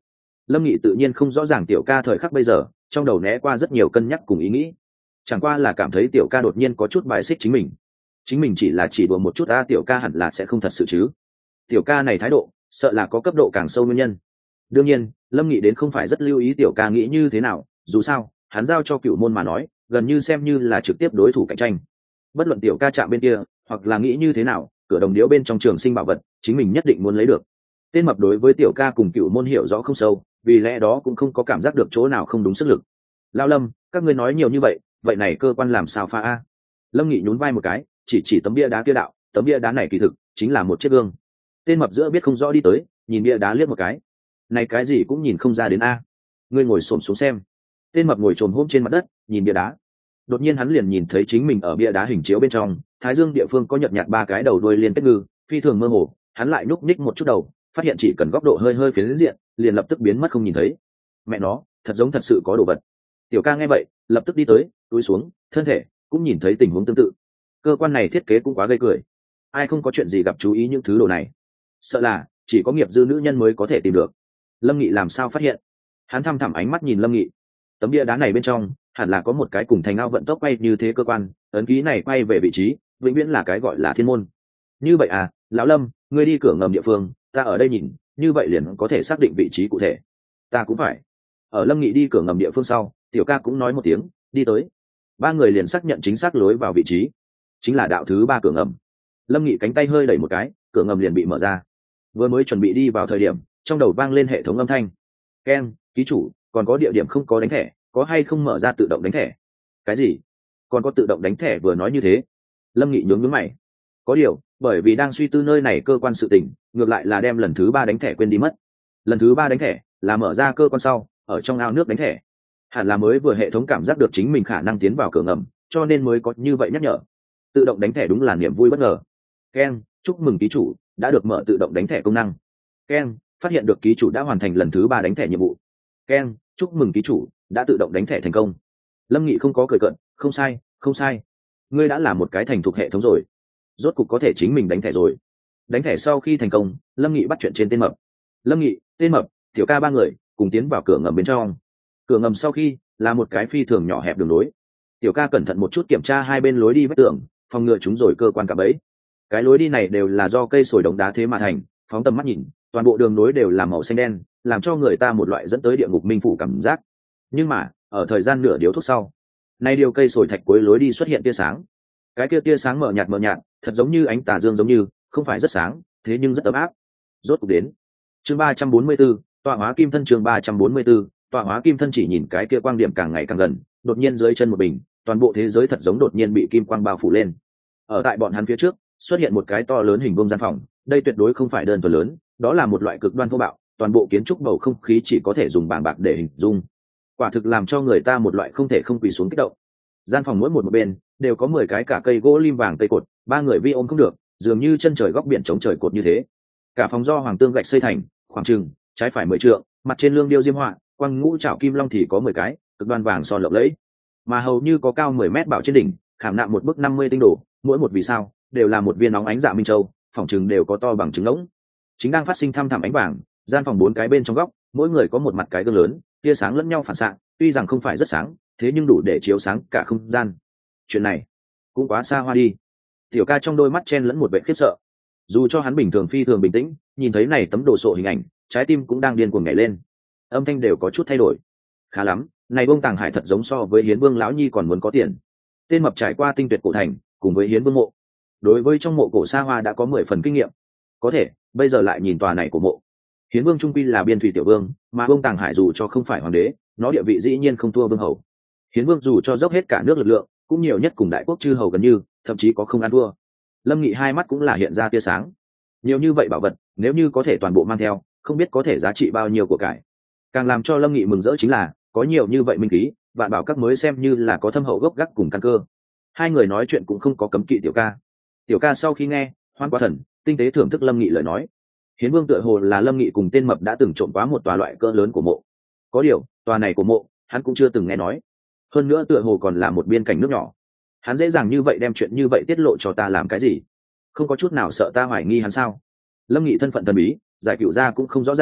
Lâm Nghị tự nhiên không rõ ràng tiểu ca thời khắc bây giờ trong đầu né qua rất nhiều cân nhắc cùng ý nghĩ, chẳng qua là cảm thấy tiểu ca đột nhiên có chút bài xích chính mình chỉ là chỉ đùa một chút, tiểu ca hẳn là sẽ không thật sự chứ. Tiểu ca này thái độ sợ là có cấp độ càng sâu nguyên nhân. Đương nhiên Lâm Nghị đến không phải rất lưu ý tiểu ca nghĩ như thế nào, dù sao hắn giao cho Cửu Môn mà nói gần như xem như là trực tiếp đối thủ cạnh tranh. Bất luận tiểu ca chạm bên kia hoặc là nghĩ như thế nào, cửa đồng điếu bên trong trường sinh bảo vật chính mình nhất định muốn lấy được. Tên mập đối với tiểu ca cùng Cửu Môn hiểu rõ không sâu, vì lẽ đó cũng không có cảm giác được chỗ nào không đúng sức lực. Lao Lâm, các ngươi nói nhiều như vậy, vậy này cơ quan làm sao pha a? Lâm Nghị nhún vai một cái, chỉ tấm bia đá kia đạo, tấm bia đá này kỳ thực chính là một chiếc gương. Tên mập giữa biết không rõ đi tới, nhìn bia đá liếc một cái. Này cái gì cũng nhìn không ra đến a. Ngươi ngồi xổm xuống xem. Tên mập ngồi trồm hôm trên mặt đất, nhìn bia đá. Đột nhiên hắn liền nhìn thấy chính mình ở bia đá hình chiếu bên trong, thái dương địa phương có nhợt nhạt ba cái đầu đuôi liên kết ngư, phi thường mơ hồ. Hắn lại nhúc nhích một chút đầu, phát hiện chỉ cần góc độ hơi phiến diện, liền lập tức biến mất không nhìn thấy. Mẹ nó, thật giống thật sự có đồ vật. Tiểu ca nghe vậy, lập tức đi tới, túi xuống, thân thể cũng nhìn thấy tình huống tương tự. Cơ quan này thiết kế cũng quá gây cười. Ai không có chuyện gì gặp chú ý những thứ đồ này? Sợ là chỉ có nghiệp dư nữ nhân mới có thể tìm được. Lâm Nghị làm sao phát hiện? Hắn thăm thẳm ánh mắt nhìn Lâm Nghị. Tấm bia đá này bên trong hẳn là có một cái cùng thành ao vận tốc quay như thế cơ quan, ấn ký này quay về vị trí vĩnh viễn là cái gọi là thiên môn. Như vậy à, lão Lâm, ngươi đi cửa ngầm địa phương, ta ở đây nhìn, như vậy liền có thể xác định vị trí cụ thể. Ta cũng phải. Ở Lâm Nghị đi cửa ngầm địa phương sau, tiểu ca cũng nói một tiếng, đi tới. Ba người liền xác nhận chính xác lối vào vị trí, chính là đạo thứ 3 cửa ngầm. Lâm Nghị cánh tay hơi đẩy một cái, cửa ngầm liền bị mở ra. Vừa mới chuẩn bị đi vào thời điểm, trong đầu vang lên hệ thống âm thanh. Ken, ký chủ, còn có địa điểm không có đánh thẻ, có hay không mở ra tự động đánh thẻ? Cái gì? Còn có tự động đánh thẻ? Vừa nói như thế, Lâm Nghị nhướng nhướng mày. Có điều, bởi vì đang suy tư nơi này cơ quan sự tình, ngược lại là đem lần thứ 3 đánh thẻ quên đi mất. Lần thứ 3 đánh thẻ là mở ra cơ quan sau, ở trong ao nước đánh thẻ. Hẳn là mới vừa hệ thống cảm giác được chính mình khả năng tiến vào cửa ngầm, cho nên mới có như vậy nhắc nhở. Tự động đánh thẻ đúng là niềm vui bất ngờ. Ken, chúc mừng ký chủ đã được mở tự động đánh thẻ công năng. Ken, phát hiện được ký chủ đã hoàn thành lần thứ 3 đánh thẻ nhiệm vụ. Ken, chúc mừng ký chủ đã tự động đánh thẻ thành công. Lâm Nghị không có cười cợt, không sai, không sai. Ngươi đã là một cái thành thục hệ thống rồi. Rốt cục có thể chính mình đánh thẻ rồi. Đánh thẻ sau khi thành công, Lâm Nghị bắt chuyện trên tên mập. Lâm Nghị, tên mập, tiểu ca 3 người cùng tiến vào cửa ngầm bên trong. Cửa ngầm sau khi là một cái phi thường nhỏ hẹp đường lối. Tiểu ca cẩn thận một chút kiểm tra hai bên lối đi vách tường, phòng ngừa chúng rồi cơ quan cả bẫy. Cái lối đi này đều là do cây sồi đống đá thế mà thành, phóng tầm mắt nhìn, toàn bộ đường lối đều là màu xanh đen, làm cho người ta một loại dẫn tới địa ngục minh phủ cảm giác. Nhưng mà ở thời gian nửa điếu thuốc sau, nay điều cây sồi thạch cuối lối đi xuất hiện tia sáng. Cái kia tia sáng mờ nhạt, thật giống như ánh tà dương giống như, không phải rất sáng, thế nhưng rất ấm áp. Rốt cuộc đến. Chương 344, tọa hóa kim thân. Chương 344, tọa hóa kim thân. Chỉ nhìn cái kia quang điểm càng ngày càng gần, đột nhiên dưới chân một bình, toàn bộ thế giới thật giống đột nhiên bị kim quang bao phủ lên. Ở tại bọn hắn phía trước xuất hiện một cái to lớn hình vuông gian phòng, đây tuyệt đối không phải đơn thuần lớn, đó là một loại cực đoan thô bạo, toàn bộ kiến trúc bầu không khí chỉ có thể dùng bảng bạc để hình dung. Quả thực làm cho người ta một loại không thể không quỳ xuống kích động. Gian phòng mỗi một bên đều có 10 cái cả cây gỗ lim vàng cây cột, 3 người vi ôm không được, dường như chân trời góc biển chống trời cột như thế. Cả phòng do hoàng tương gạch xây thành, khoảng chừng trái phải 10 trượng, mặt trên lương điêu diêm họa, quang ngũ trảo kim long thì có 10 cái, cực đoan vàng son lộng lẫy, mà hầu như có cao 10 mét bảo trên đỉnh khảm nạm một bức 50 tinh đồ, mỗi một vì sao đều là một viên nóng ánh dạ minh châu, phòng chừng đều có to bằng trứng ngỗng. Chính đang phát sinh thăm thẳm ánh vàng, gian phòng 4 cái bên trong góc, mỗi người có một mặt cái gương lớn, tia sáng lẫn nhau phản xạ, tuy rằng không phải rất sáng, thế nhưng đủ để chiếu sáng cả không gian. Chuyện này cũng quá xa hoa đi. Tiểu ca trong đôi mắt chen lẫn một vẻ khiếp sợ. Dù cho hắn bình thường phi thường bình tĩnh, nhìn thấy này tấm đồ sộ hình ảnh, trái tim cũng đang điên cuồng nhảy lên. Âm thanh đều có chút thay đổi. Khá lắm, này Bông Tàng Hải thật giống so với Hiến Vương lão nhi còn muốn có tiền. Tên mập trải qua tinh tuyệt cổ thành, cùng với Hiến Vương mộ, đối với trong mộ cổ xa hoa đã có 10 phần kinh nghiệm. Có thể bây giờ lại nhìn tòa này của mộ, Hiến Vương trung quy là biên thủy tiểu vương, mà Bông Tàng Hải dù cho không phải hoàng đế, nó địa vị dĩ nhiên không thua vương hầu. Hiến Vương dù cho dốc hết cả nước lực lượng, cũng nhiều nhất cùng đại quốc chư hầu gần như, thậm chí có không ăn thua. Lâm Nghị hai mắt cũng là hiện ra tia sáng. Nhiều như vậy bảo vật, nếu như có thể toàn bộ mang theo, không biết có thể giá trị bao nhiêu của cải. Càng làm cho Lâm Nghị mừng rỡ chính là có nhiều như vậy minh khí, vạn bảo các mới xem như là có thâm hậu gốc gác cùng căn cơ. Hai người nói chuyện cũng không có cấm kỵ. Tiểu ca sau khi nghe, hoan quá thần, tinh tế thưởng thức Lâm Nghị lời nói. Hiến Vương tựa hồ là Lâm Nghị cùng tên mập đã từng trộm quá một tòa loại cỡ lớn của mộ. Có điều, tòa này của mộ, hắn cũng chưa từng nghe nói. Hơn nữa tựa hồ còn là một biên cảnh nước nhỏ. Hắn dễ dàng như vậy đem chuyện như vậy tiết lộ cho ta làm cái gì? Không có chút nào sợ ta hoài nghi hắn sao? Lâm Nghị thân phận thần bí, giải cựu gia cũng không rõ ràng,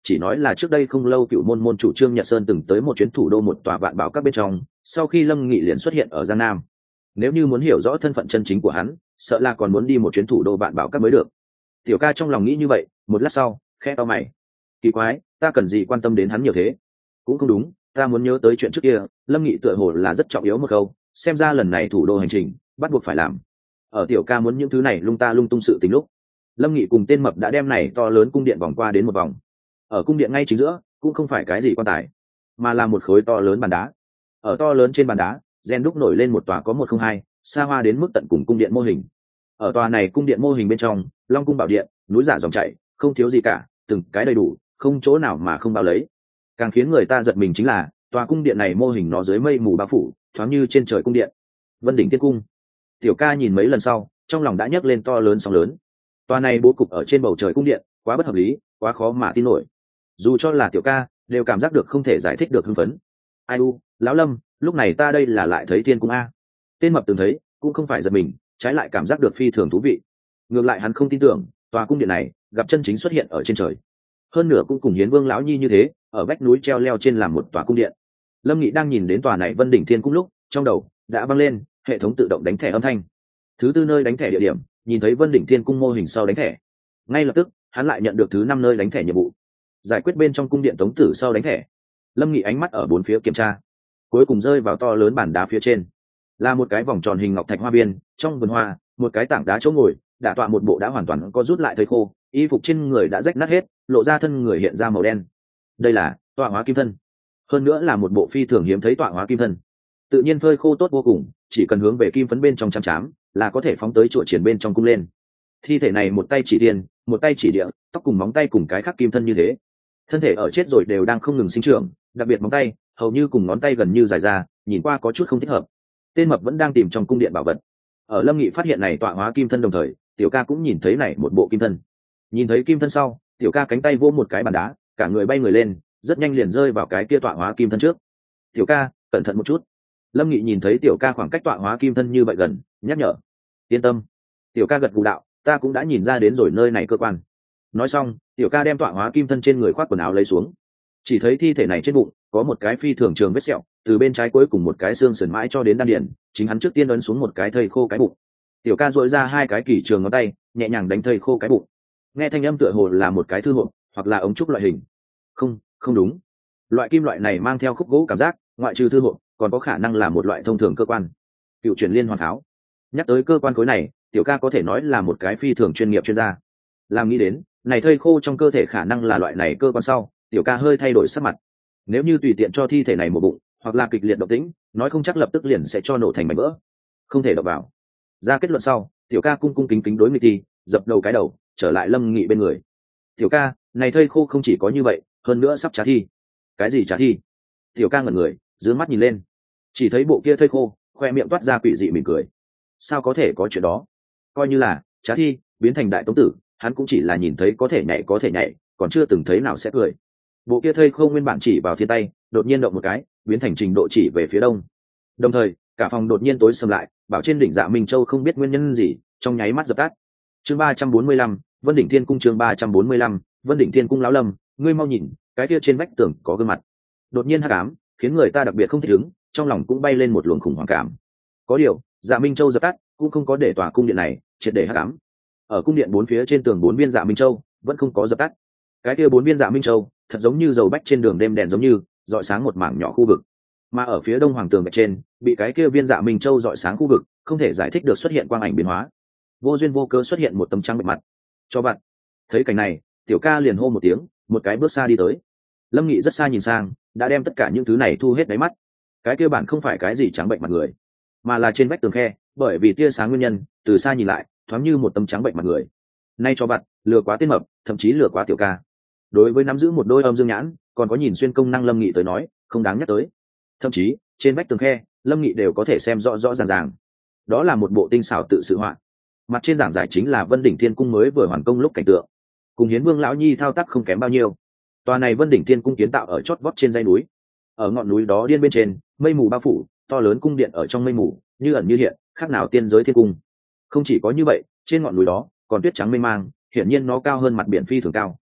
chỉ nói là trước đây không lâu cựu môn môn chủ Trương Nhật Sơn từng tới một chuyến thủ đô một tòa vạn bảo các bên trong, sau khi Lâm Nghị liền xuất hiện ở Giang Nam. Nếu như muốn hiểu rõ thân phận chân chính của hắn, sợ là còn muốn đi một chuyến thủ đô vạn bảo các mới được. Tiểu ca trong lòng nghĩ như vậy, một lát sau khẽ to mày. Kỳ quái, ta cần gì quan tâm đến hắn nhiều thế? Cũng không đúng, ta muốn nhớ tới chuyện trước kia. Lâm Nghị tựa hồ là rất trọng yếu một câu, xem ra lần này thủ đô hành trình bắt buộc phải làm. Ở tiểu ca muốn những thứ này lung ta lung tung sự tình lúc, Lâm Nghị cùng tên mập đã đem này to lớn cung điện vòng qua đến một vòng. Ở cung điện ngay chính giữa cũng không phải cái gì quan tài, mà là một khối to lớn bàn đá. Ở to lớn trên bàn đá gen đúc nổi lên một tòa có 102, xa hoa đến mức tận cùng cung điện mô hình. Ở tòa này cung điện mô hình bên trong, Long cung bảo điện, núi giả dòng chảy, không thiếu gì cả, từng cái đầy đủ, không chỗ nào mà không bao lấy. Càng khiến người ta giật mình chính là tòa cung điện này mô hình nó dưới mây mù bao phủ, thoáng như trên trời cung điện. Vân đỉnh tiên cung. Tiểu ca nhìn mấy lần sau, trong lòng đã nhấc lên to lớn sóng lớn. Tòa này bố cục ở trên bầu trời cung điện, quá bất hợp lý, quá khó mà tin nổi. Dù cho là tiểu ca, đều cảm giác được không thể giải thích được hưng phấn. Ai u, lão Lâm, lúc này ta đây là lại thấy thiên cung a. Tên mập từng thấy, cũng không phải giật mình, trái lại cảm giác được phi thường thú vị. Ngược lại hắn không tin tưởng, tòa cung điện này gặp chân chính xuất hiện ở trên trời. Hơn nữa cũng cùng Hiến Vương lão nhi như thế, ở vách núi treo leo trên làm một tòa cung điện. Lâm Nghị đang nhìn đến tòa này Vân đỉnh thiên cung lúc, trong đầu đã vang lên hệ thống tự động đánh thẻ âm thanh. Thứ tư nơi đánh thẻ địa điểm, nhìn thấy Vân đỉnh thiên cung mô hình sau đánh thẻ. Ngay lập tức, hắn lại nhận được thứ 5 nơi đánh thẻ nhiệm vụ. Giải quyết bên trong cung điện tống tử sau đánh thẻ. Lâm Nghị ánh mắt ở bốn phía kiểm tra, cuối cùng rơi vào to lớn bàn đá phía trên. Là một cái vòng tròn hình ngọc thạch hoa viên, trong vườn hoa, một cái tảng đá chỗ ngồi, đã tọa một bộ đã hoàn toàn có rút lại thời khô, y phục trên người đã rách nát hết, lộ ra thân người hiện ra màu đen. Đây là tọa hóa kim thân, hơn nữa là một bộ phi thường hiếm thấy tọa hóa kim thân. Tự nhiên phơi khô tốt vô cùng, chỉ cần hướng về kim phấn bên trong chăm chám, là có thể phóng tới chùa triển bên trong cung lên. Thi thể này một tay chỉ tiền, một tay chỉ địa, tóc cùng móng tay cùng cái khắc kim thân như thế. Thân thể ở chết rồi đều đang không ngừng sinh trưởng, đặc biệt móng tay, hầu như cùng ngón tay gần như dài ra, nhìn qua có chút không thích hợp. Tên mập vẫn đang tìm trong cung điện bảo vật. Ở Lâm Nghị phát hiện này tọa hóa kim thân đồng thời, tiểu ca cũng nhìn thấy này một bộ kim thân. Nhìn thấy kim thân sau, tiểu ca cánh tay vỗ một cái bàn đá, cả người bay người lên, rất nhanh liền rơi vào cái kia tọa hóa kim thân trước. Tiểu ca, cẩn thận một chút. Lâm Nghị nhìn thấy tiểu ca khoảng cách tọa hóa kim thân như vậy gần, nhắc nhở. Yên tâm. Tiểu ca gật gù đạo, ta cũng đã nhìn ra đến rồi nơi này cơ quan. Nói xong, tiểu ca đem tọa hóa kim thân trên người khoác quần áo lấy xuống. Chỉ thấy thi thể này trên bụng có một cái phi thường trường vết sẹo, từ bên trái cuối cùng một cái xương sườn mãi cho đến đan điền, chính hắn trước tiên ấn xuống một cái thây khô cái bụng. Tiểu ca duỗi ra hai cái kỳ trường ngón tay, nhẹ nhàng đánh thây khô cái bụng. Nghe thanh âm tựa hồ là một cái thư hộp hoặc là ống trúc loại hình. Không đúng. Loại kim loại này mang theo khúc gỗ cảm giác, ngoại trừ thư hộp, còn có khả năng là một loại thông thường cơ quan. Cựu chuyển liên hoàn pháo. Nhắc tới cơ quan khối này, tiểu ca có thể nói là một cái phi thường chuyên nghiệp chuyên gia. Làm nghĩ đến, này thây khô trong cơ thể khả năng là loại này cơ quan sau, tiểu ca hơi thay đổi sắc mặt. Nếu như tùy tiện cho thi thể này một bụng, hoặc là kịch liệt động tĩnh, nói không chắc lập tức liền sẽ cho nổ thành mảnh vỡ. Không thể đập vào. Ra kết luận sau, tiểu ca cung cung kính kính đối nghịch thi, dập đầu cái đầu, trở lại Lâm Nghị bên người. Tiểu ca, này thây khô không chỉ có như vậy, hơn nữa sắp trả thi. Cái gì trả thi? Tiểu ca ngẩn người, giương mắt nhìn lên, chỉ thấy bộ kia thây khô, khoe miệng toát ra quỷ dị mỉm cười. Sao có thể có chuyện đó? Coi như là trả thi biến thành đại tống tử, hắn cũng chỉ là nhìn thấy có thể nhảy, còn chưa từng thấy nào sẽ cười. Bộ kia thây khô nguyên bản chỉ vào thiên tay, đột nhiên động một cái, biến thành trình độ chỉ về phía đông. Đồng thời, cả phòng đột nhiên tối sầm lại, bảo trên đỉnh Dạ Minh Châu không biết nguyên nhân gì, trong nháy mắt dập tắt. Chương 345, Vân đỉnh Thiên cung. Chương 345, Vân đỉnh Thiên cung. Lão Lâm, ngươi mau nhìn, cái kia trên vách tường có gương mặt. Đột nhiên hắc ám, khiến người ta đặc biệt không thích ứng, trong lòng cũng bay lên một luồng khủng hoảng cảm. Có điều, Dạ Minh Châu dập tắt, cũng không có để tòa cung điện này triệt để hắc ám. Ở cung điện bốn phía trên tường 4 viên Dạ Minh Châu vẫn không có dập tắt. Cái kia 4 viên Dạ Minh Châu thật giống như dầu bách trên đường đêm đèn giống như rọi sáng một mảng nhỏ khu vực, mà ở phía đông hoàng tường gạch trên bị cái kia viên Dạ Minh Châu rọi sáng khu vực không thể giải thích được xuất hiện quang ảnh biến hóa, vô duyên vô cớ xuất hiện một tấm trắng bệ mặt. Cho bạn thấy cảnh này, tiểu ca liền hô một tiếng, một cái bước xa đi tới. Lâm Nghị rất xa nhìn sang, đã đem tất cả những thứ này thu hết đáy mắt. Cái kia bản không phải cái gì trắng bệnh mặt người, mà là trên vách tường khe, bởi vì tia sáng nguyên nhân, từ xa nhìn lại thoáng như một tấm trắng bệnh mặt người. Nay cho bạn lừa quá tên mập, thậm chí lừa quá tiểu ca. Đối với nắm giữ một đôi âm dương nhãn, còn có nhìn xuyên công năng Lâm Nghị tới nói, không đáng nhắc tới. Thậm chí trên vách tường khe, Lâm Nghị đều có thể xem rõ rõ ràng ràng. Đó là một bộ tinh xảo tự sự họa. Mặt trên giảng giải chính là Vân đỉnh Thiên cung mới vừa hoàn công lúc cảnh tượng, cùng Hiến Vương lão nhi thao tác không kém bao nhiêu. Tòa này Vân đỉnh Thiên cung kiến tạo ở chót vót trên dãy núi, ở ngọn núi đó điên bên trên, mây mù bao phủ, to lớn cung điện ở trong mây mù, như ẩn như hiện, khác nào tiên giới thiên cung. Không chỉ có như vậy, trên ngọn núi đó còn tuyết trắng mây mang, hiển nhiên nó cao hơn mặt biển phi thường cao.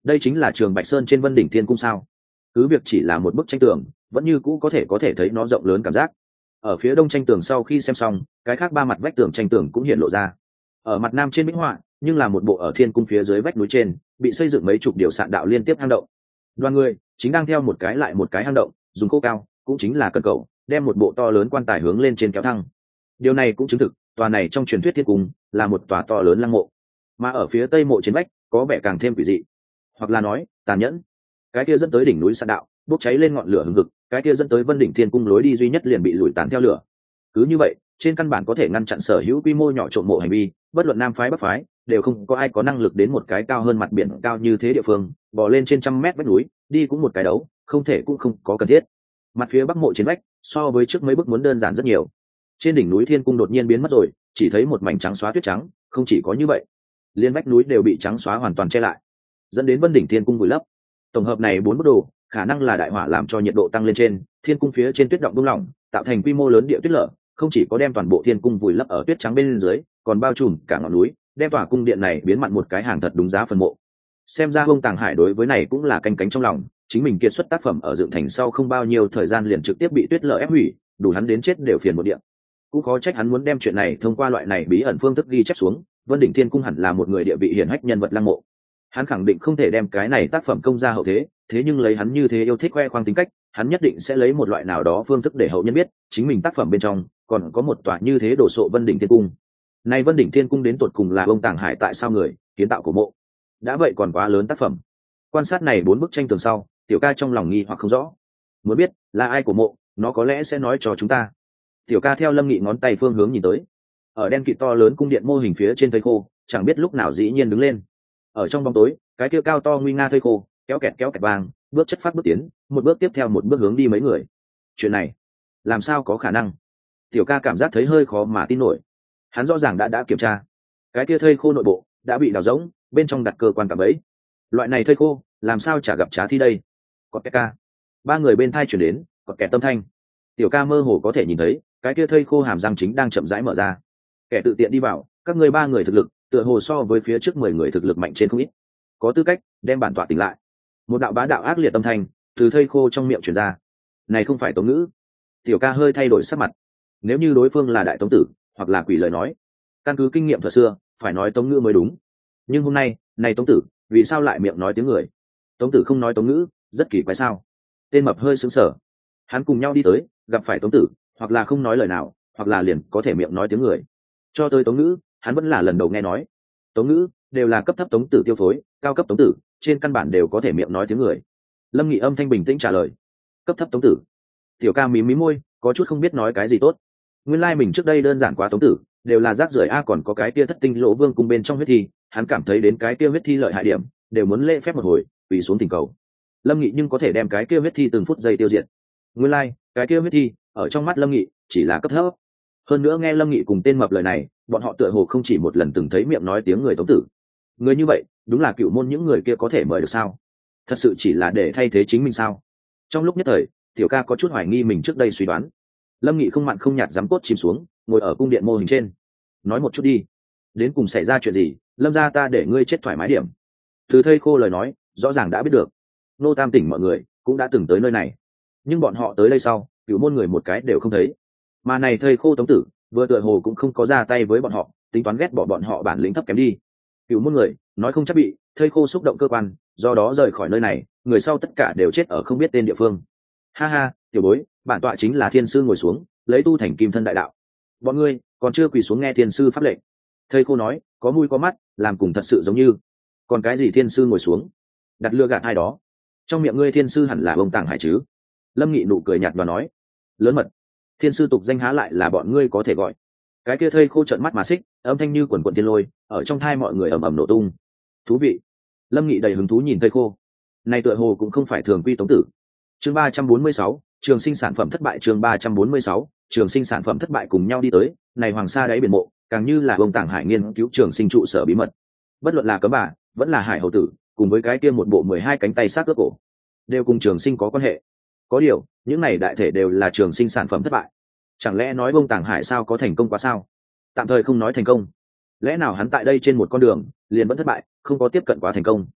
đây chính là trường Bạch Sơn trên Vân Đỉnh Thiên Cung sao? Cứ việc chỉ là một bức tranh tường, vẫn như cũ có thể thấy nó rộng lớn cảm giác. Ở phía đông tranh tường sau khi xem xong, cái khác ba mặt vách tường tranh tường cũng hiện lộ ra. Ở mặt nam trên bích họa, nhưng là một bộ ở thiên cung phía dưới vách núi trên, bị xây dựng mấy chục điều sạn đạo liên tiếp hang động. Đoàn người chính đang theo một cái lại một cái hang động, dùng khô cao, cũng chính là cần cầu, đem một bộ to lớn quan tài hướng lên trên kéo thăng. Điều này cũng chứng thực, tòa này trong truyền thuyết thiên cung là một tòa to lớn lăng mộ, mà ở phía tây mộ trên vách có vẻ càng thêm quỷ dị, hoặc là nói tàn nhẫn. Cái kia dẫn tới đỉnh núi sạn đạo bốc cháy lên ngọn lửa hừng hực, cái kia dẫn tới Vân Đỉnh Thiên Cung lối đi duy nhất liền bị lùi tàn theo lửa. Cứ như vậy, trên căn bản có thể ngăn chặn sở hữu quy mô nhỏ trộm mộ hành vi, bất luận nam phái bắc phái, đều không có ai có năng lực đến một cái cao hơn mặt biển cao như thế địa phương, bò lên trên trăm mét vách núi, đi cũng một cái đấu, không thể cũng không có cần thiết. Mặt phía bắc mộ trên vách, so với trước mấy bước muốn đơn giản rất nhiều. Trên đỉnh núi Thiên Cung đột nhiên biến mất rồi, chỉ thấy một mảnh trắng xóa tuyết trắng, không chỉ có như vậy, liên vách núi đều bị trắng xóa hoàn toàn che lại, dẫn đến Vân Đỉnh Thiên Cung vùi lấp. Tổng hợp này bốn bức đồ, khả năng là đại hỏa làm cho nhiệt độ tăng lên trên, thiên cung phía trên tuyết động buông lỏng, tạo thành quy mô lớn địa tuyết lở, không chỉ có đem toàn bộ thiên cung vùi lấp ở tuyết trắng bên dưới, còn bao trùm cả ngọn núi, đem tòa cung điện này biến mặn một cái hàng thật đúng giá phần mộ. Xem ra ông Tàng Hải đối với này cũng là canh cánh trong lòng, chính mình kiệt xuất tác phẩm ở dựng thành sau không bao nhiêu thời gian liền trực tiếp bị tuyết lở ép hủy, đủ hắn đến chết đều phiền một điện. Cũng khó trách hắn muốn đem chuyện này thông qua loại này bí ẩn phương thức ghi chép xuống, Vân Đỉnh Thiên Cung hẳn là một người địa vị hiển hách nhân vật lăng mộ. Hắn khẳng định không thể đem cái này tác phẩm công ra hậu thế, thế nhưng lấy hắn như thế yêu thích khoe khoang tính cách, hắn nhất định sẽ lấy một loại nào đó phương thức để hậu nhân biết chính mình tác phẩm bên trong còn có một tòa như thế đồ sộ Vân Đỉnh Thiên Cung. Này Vân Đỉnh Thiên Cung đến tột cùng là ông Tàng Hải tại sao người kiến tạo của mộ? Đã vậy còn quá lớn tác phẩm. Quan sát này bốn bức tranh tường sau, Tiểu Ca trong lòng nghi hoặc không rõ. Muốn biết là ai của mộ, nó có lẽ sẽ nói cho chúng ta. Tiểu Ca theo Lâm Nghị ngón tay phương hướng nhìn tới. Ở đen kịt to lớn cung điện mô hình phía trên thây khô, chẳng biết lúc nào dĩ nhiên đứng lên. Ở trong bóng tối, cái kia cao to nguy nga thây khô, kéo kẹt vàng, bước chất phát bước tiến, một bước tiếp theo một bước hướng đi mấy người. Chuyện này, làm sao có khả năng? Tiểu Ca cảm giác thấy hơi khó mà tin nổi. Hắn rõ ràng đã kiểm tra, cái kia thây khô nội bộ đã bị đào rỗng, bên trong đặt cơ quan cả bẫy. Loại này thây khô, làm sao chả gặp trá thi đây? Cọt kẹt ca. Ba người bên thai chuyển đến, cọt kẹt tâm thanh. Tiểu Ca mơ hồ có thể nhìn thấy, cái kia thây khô hàm răng chính đang chậm rãi mở ra. Kẻ tự tiện đi vào, các ngươi ba người thực lực, tựa hồ so với phía trước 10 người thực lực mạnh trên không ít, có tư cách đem bản tọa tỉnh lại. Một đạo bá đạo ác liệt âm thanh từ thây khô trong miệng truyền ra. Này không phải Tống Ngữ. Tiểu Ca hơi thay đổi sắc mặt. Nếu như đối phương là đại tống tử hoặc là quỷ lời nói, căn cứ kinh nghiệm thuở xưa phải nói Tống Ngữ mới đúng. Nhưng hôm nay này tống tử vì sao lại miệng nói tiếng người? Tống tử không nói Tống Ngữ, rất kỳ quái sao? Tên mập hơi sững sờ. Hắn cùng nhau đi tới, gặp phải tống tử, hoặc là không nói lời nào, hoặc là liền có thể miệng nói tiếng người. Cho tới Tống Ngữ, hắn vẫn là lần đầu nghe nói. Tống Ngữ đều là cấp thấp tống tử tiêu phối, cao cấp tống tử trên căn bản đều có thể miệng nói tiếng người. Lâm Nghị âm thanh bình tĩnh trả lời. Cấp thấp tống tử. Tiểu Ca mím môi, có chút không biết nói cái gì tốt. Nguyên lai mình trước đây đơn giản quá tống tử, đều là rác rưởi a, còn có cái kia thất tinh lỗ vương cung bên trong huyết thi, hắn cảm thấy đến cái kia huyết thi lợi hại điểm, đều muốn lễ phép một hồi, quỳ xuống thỉnh cầu. Lâm Nghị nhưng có thể đem cái kia huyết thi từng phút giây tiêu diệt. Nguyên lai, cái kia huyết thi ở trong mắt Lâm Nghị chỉ là cấp thấp. Hơn nữa nghe Lâm Nghị cùng tên mập lời này, bọn họ tựa hồ không chỉ một lần từng thấy miệng nói tiếng người tống tử. Người như vậy, đúng là cựu môn những người kia có thể mời được sao? Thật sự chỉ là để thay thế chính mình sao? Trong lúc nhất thời, Tiểu Ca có chút hoài nghi mình trước đây suy đoán. Lâm Nghị không mặn không nhạt dám cốt chìm xuống, ngồi ở cung điện mô hình trên. Nói một chút đi, đến cùng xảy ra chuyện gì? Lâm gia ta để ngươi chết thoải mái điểm. Từ thây khô lời nói, rõ ràng đã biết được. Nô Tam tỉnh mọi người cũng đã từng tới nơi này, nhưng bọn họ tới đây sau, cựu môn người một cái đều không thấy. Mà này thây khô tống tử vừa tựa hồ cũng không có ra tay với bọn họ, tính toán ghét bỏ bọn họ bản lĩnh thấp kém đi. Cựu môn người nói không chắc bị thây khô xúc động cơ quan, do đó rời khỏi nơi này, người sau tất cả đều chết ở không biết tên địa phương. Ha ha, tiểu bối, bản tọa chính là thiên sư ngồi xuống, lấy tu thành kim thân đại đạo. Bọn ngươi còn chưa quỳ xuống nghe thiên sư pháp lệnh. Thây khô nói, có mũi có mắt, làm cùng thật sự giống như. Còn cái gì thiên sư ngồi xuống? Đặt lừa gạt ai đó. Trong miệng ngươi thiên sư hẳn là ông Tàng Hải chứ? Lâm Nghị nụ cười nhạt và nói, lớn mật. Thiên sư tục danh há lại là bọn ngươi có thể gọi. Cái kia thây khô trợn mắt mà xích, âm thanh như quần quần tiên lôi, ở trong thai mọi người ầm ầm nổ tung. Thú vị. Lâm Nghị đầy hứng thú nhìn thây khô. Này tựa hồ cũng không phải thường quy tống tử. Chương 346, trường sinh sản phẩm thất bại. Chương 346, trường sinh sản phẩm thất bại cùng nhau đi tới. Này hoàng sa đáy biển mộ, càng như là ông Tàng Hải nghiên cứu trường sinh trụ sở bí mật. Bất luận là cấm bà, vẫn là hải hầu tử, cùng với cái kia một bộ 12 cánh tay xác ướp cổ, đều cùng trường sinh có quan hệ. Có điều, những này đại thể đều là trường sinh sản phẩm thất bại. Chẳng lẽ nói ông Tàng Hải sao có thành công quá sao? Tạm thời không nói thành công, lẽ nào hắn tại đây trên một con đường liền vẫn thất bại, không có tiếp cận quá thành công?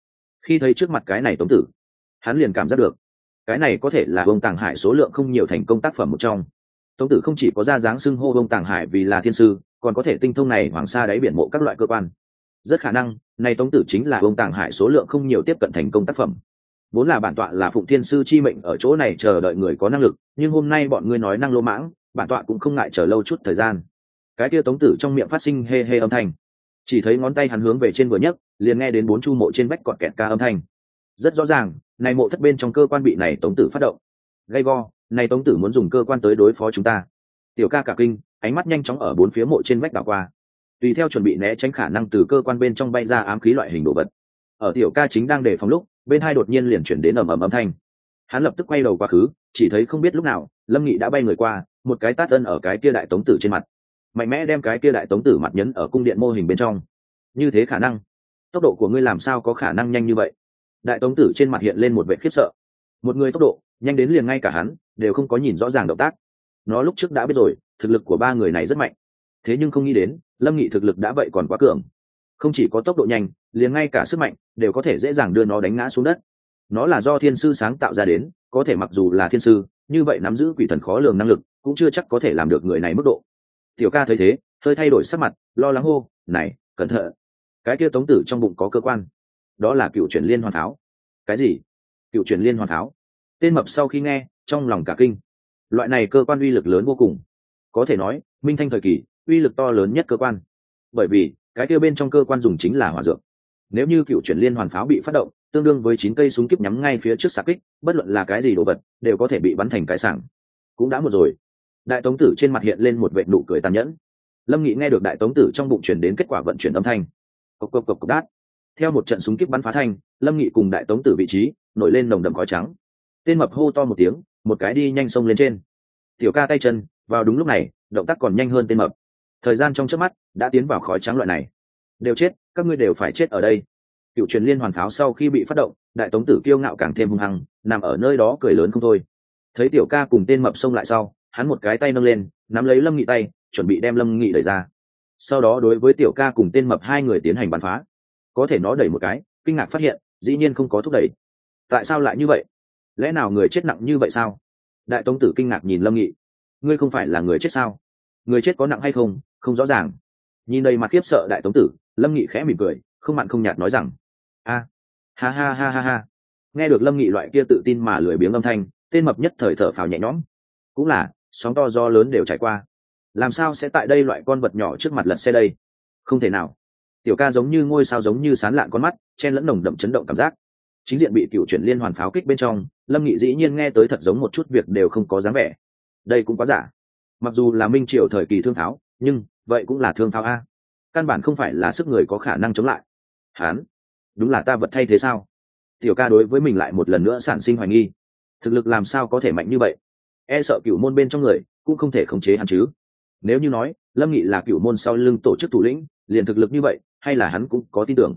Khi thấy trước mặt cái này tống tử, hắn liền cảm giác được cái này có thể là ông Tàng Hải số lượng không nhiều thành công tác phẩm một trong. Tống tử không chỉ có ra dáng xưng hô ông Tàng Hải vì là thiên sư, còn có thể tinh thông này hoàng sa đáy biển mộ các loại cơ quan. Rất khả năng này tống tử chính là ông Tàng Hải số lượng không nhiều tiếp cận thành công tác phẩm. Vốn là bản tọa là phụng thiên sư chi mệnh ở chỗ này chờ đợi người có năng lực, nhưng hôm nay bọn ngươi nói năng lô mãng, bản tọa cũng không ngại chờ lâu chút thời gian. Cái kia tống tử trong miệng phát sinh hê hê âm thanh, chỉ thấy ngón tay hắn hướng về trên vừa nhấc, liền nghe đến 4 chu mộ trên vách cọt kẹt ca âm thanh. Rất rõ ràng này mộ thất bên trong cơ quan bị này tống tử phát động. Gay go, này tống tử muốn dùng cơ quan tới đối phó chúng ta. Tiểu ca cả kinh, ánh mắt nhanh chóng ở 4 phía mộ trên vách đảo qua, tùy theo chuẩn bị né tránh khả năng từ cơ quan bên trong bay ra ám khí loại hình đồ vật. Ở tiểu ca chính đang đề phòng lúc, bên hai đột nhiên liền chuyển đến ầm ầm âm thanh. Hắn lập tức quay đầu quá khứ, chỉ thấy không biết lúc nào Lâm Nghị đã bay người qua, một cái tát ân ở cái kia đại tống tử trên mặt, mạnh mẽ đem cái kia đại tống tử mặt nhấn ở cung điện mô hình bên trong. Như thế khả năng? Tốc độ của ngươi làm sao có khả năng nhanh như vậy? Đại tống tử trên mặt hiện lên một vẻ khiếp sợ. Một người tốc độ nhanh đến liền ngay cả hắn đều không có nhìn rõ ràng động tác. Nó lúc trước đã biết rồi, thực lực của 3 người này rất mạnh. Thế nhưng không nghĩ đến, Lâm Nghị thực lực đã vậy còn quá cường. Không chỉ có tốc độ nhanh, liền ngay cả sức mạnh đều có thể dễ dàng đưa nó đánh ngã xuống đất. Nó là do thiên sư sáng tạo ra đến, có thể mặc dù là thiên sư, như vậy nắm giữ quỷ thần khó lường năng lực, cũng chưa chắc có thể làm được người này mức độ. Tiểu ca thấy thế, hơi thay đổi sắc mặt, lo lắng hô, "Này, cẩn thận. Cái kia tống tử trong bụng có cơ quan." Đó là cựu chuyển liên hoàn pháo. Cái gì? Cựu chuyển liên hoàn pháo? Tên mập sau khi nghe, trong lòng cả kinh. Loại này cơ quan uy lực lớn vô cùng, có thể nói minh thanh thời kỳ uy lực to lớn nhất cơ quan, bởi vì cái kia bên trong cơ quan dùng chính là hỏa dược. Nếu như cựu chuyển liên hoàn pháo bị phát động, tương đương với 9 cây súng kíp nhắm ngay phía trước xạ kích, bất luận là cái gì đồ vật đều có thể bị bắn thành cái sảng. Cũng đã một rồi. Đại tống tử trên mặt hiện lên một vệt nụ cười tàn nhẫn. Lâm Nghị nghe được đại tống tử trong bụng truyền đến kết quả vận chuyển âm thanh, cộc cộc cộc cộc đát. Theo một trận súng kíp bắn phá thanh, Lâm Nghị cùng đại tống tử vị trí nổi lên nồng đậm khói trắng. Tên mập hô to một tiếng, một cái đi nhanh xông lên trên. Tiểu ca tay chân vào đúng lúc này, động tác còn nhanh hơn tên mập. Thời gian trong chớp mắt đã tiến vào khói trắng loại này. Đều chết, các ngươi đều phải chết ở đây. Cựu truyền liên hoàn pháo sau khi bị phát động, đại tống tử kiêu ngạo càng thêm hung hăng, nằm ở nơi đó cười lớn không thôi. Thấy tiểu ca cùng tên mập xông lại sau, hắn một cái tay nâng lên, nắm lấy Lâm Nghị tay, chuẩn bị đem Lâm Nghị đẩy ra. Sau đó đối với tiểu ca cùng tên mập 2 người tiến hành bắn phá. Có thể nó đẩy một cái, kinh ngạc phát hiện, dĩ nhiên không có thúc đẩy. Tại sao lại như vậy? Lẽ nào người chết nặng như vậy sao? Đại tống tử kinh ngạc nhìn Lâm Nghị. Ngươi không phải là người chết sao? Người chết có nặng hay không, không rõ ràng. Nhìn đầy mặt khiếp sợ đại tống tử, Lâm Nghị khẽ mỉm cười, không mặn không nhạt nói rằng: "A, ha ha ha ha ha." Nghe được Lâm Nghị loại kia tự tin mà lười biếng âm thanh, tên mập nhất thời thở phào nhẹ nhõm. Cũng là, sóng to gió lớn đều trải qua, làm sao sẽ tại đây loại con vật nhỏ trước mặt lật xe đây? Không thể nào. Tiểu ca giống như ngôi sao giống như sán lạn con mắt, chen lẫn nồng đậm chấn động cảm giác. Chính diện bị cựu chuyển liên hoàn pháo kích bên trong, Lâm Nghị dĩ nhiên nghe tới thật giống một chút việc đều không có dáng vẻ. Đây cũng quá giả. Mặc dù là minh triều thời kỳ thương pháo, nhưng vậy cũng là thương pháo a, căn bản không phải là sức người có khả năng chống lại. Hán, đúng là ta vật thay thế sao? Tiểu ca đối với mình lại một lần nữa sản sinh hoài nghi. Thực lực làm sao có thể mạnh như vậy? E sợ cựu môn bên trong người cũng không thể khống chế hắn chứ. Nếu như nói Lâm Nghị là cựu môn sau lưng tổ chức thủ lĩnh, liền thực lực như vậy, hay là hắn cũng có tin tưởng?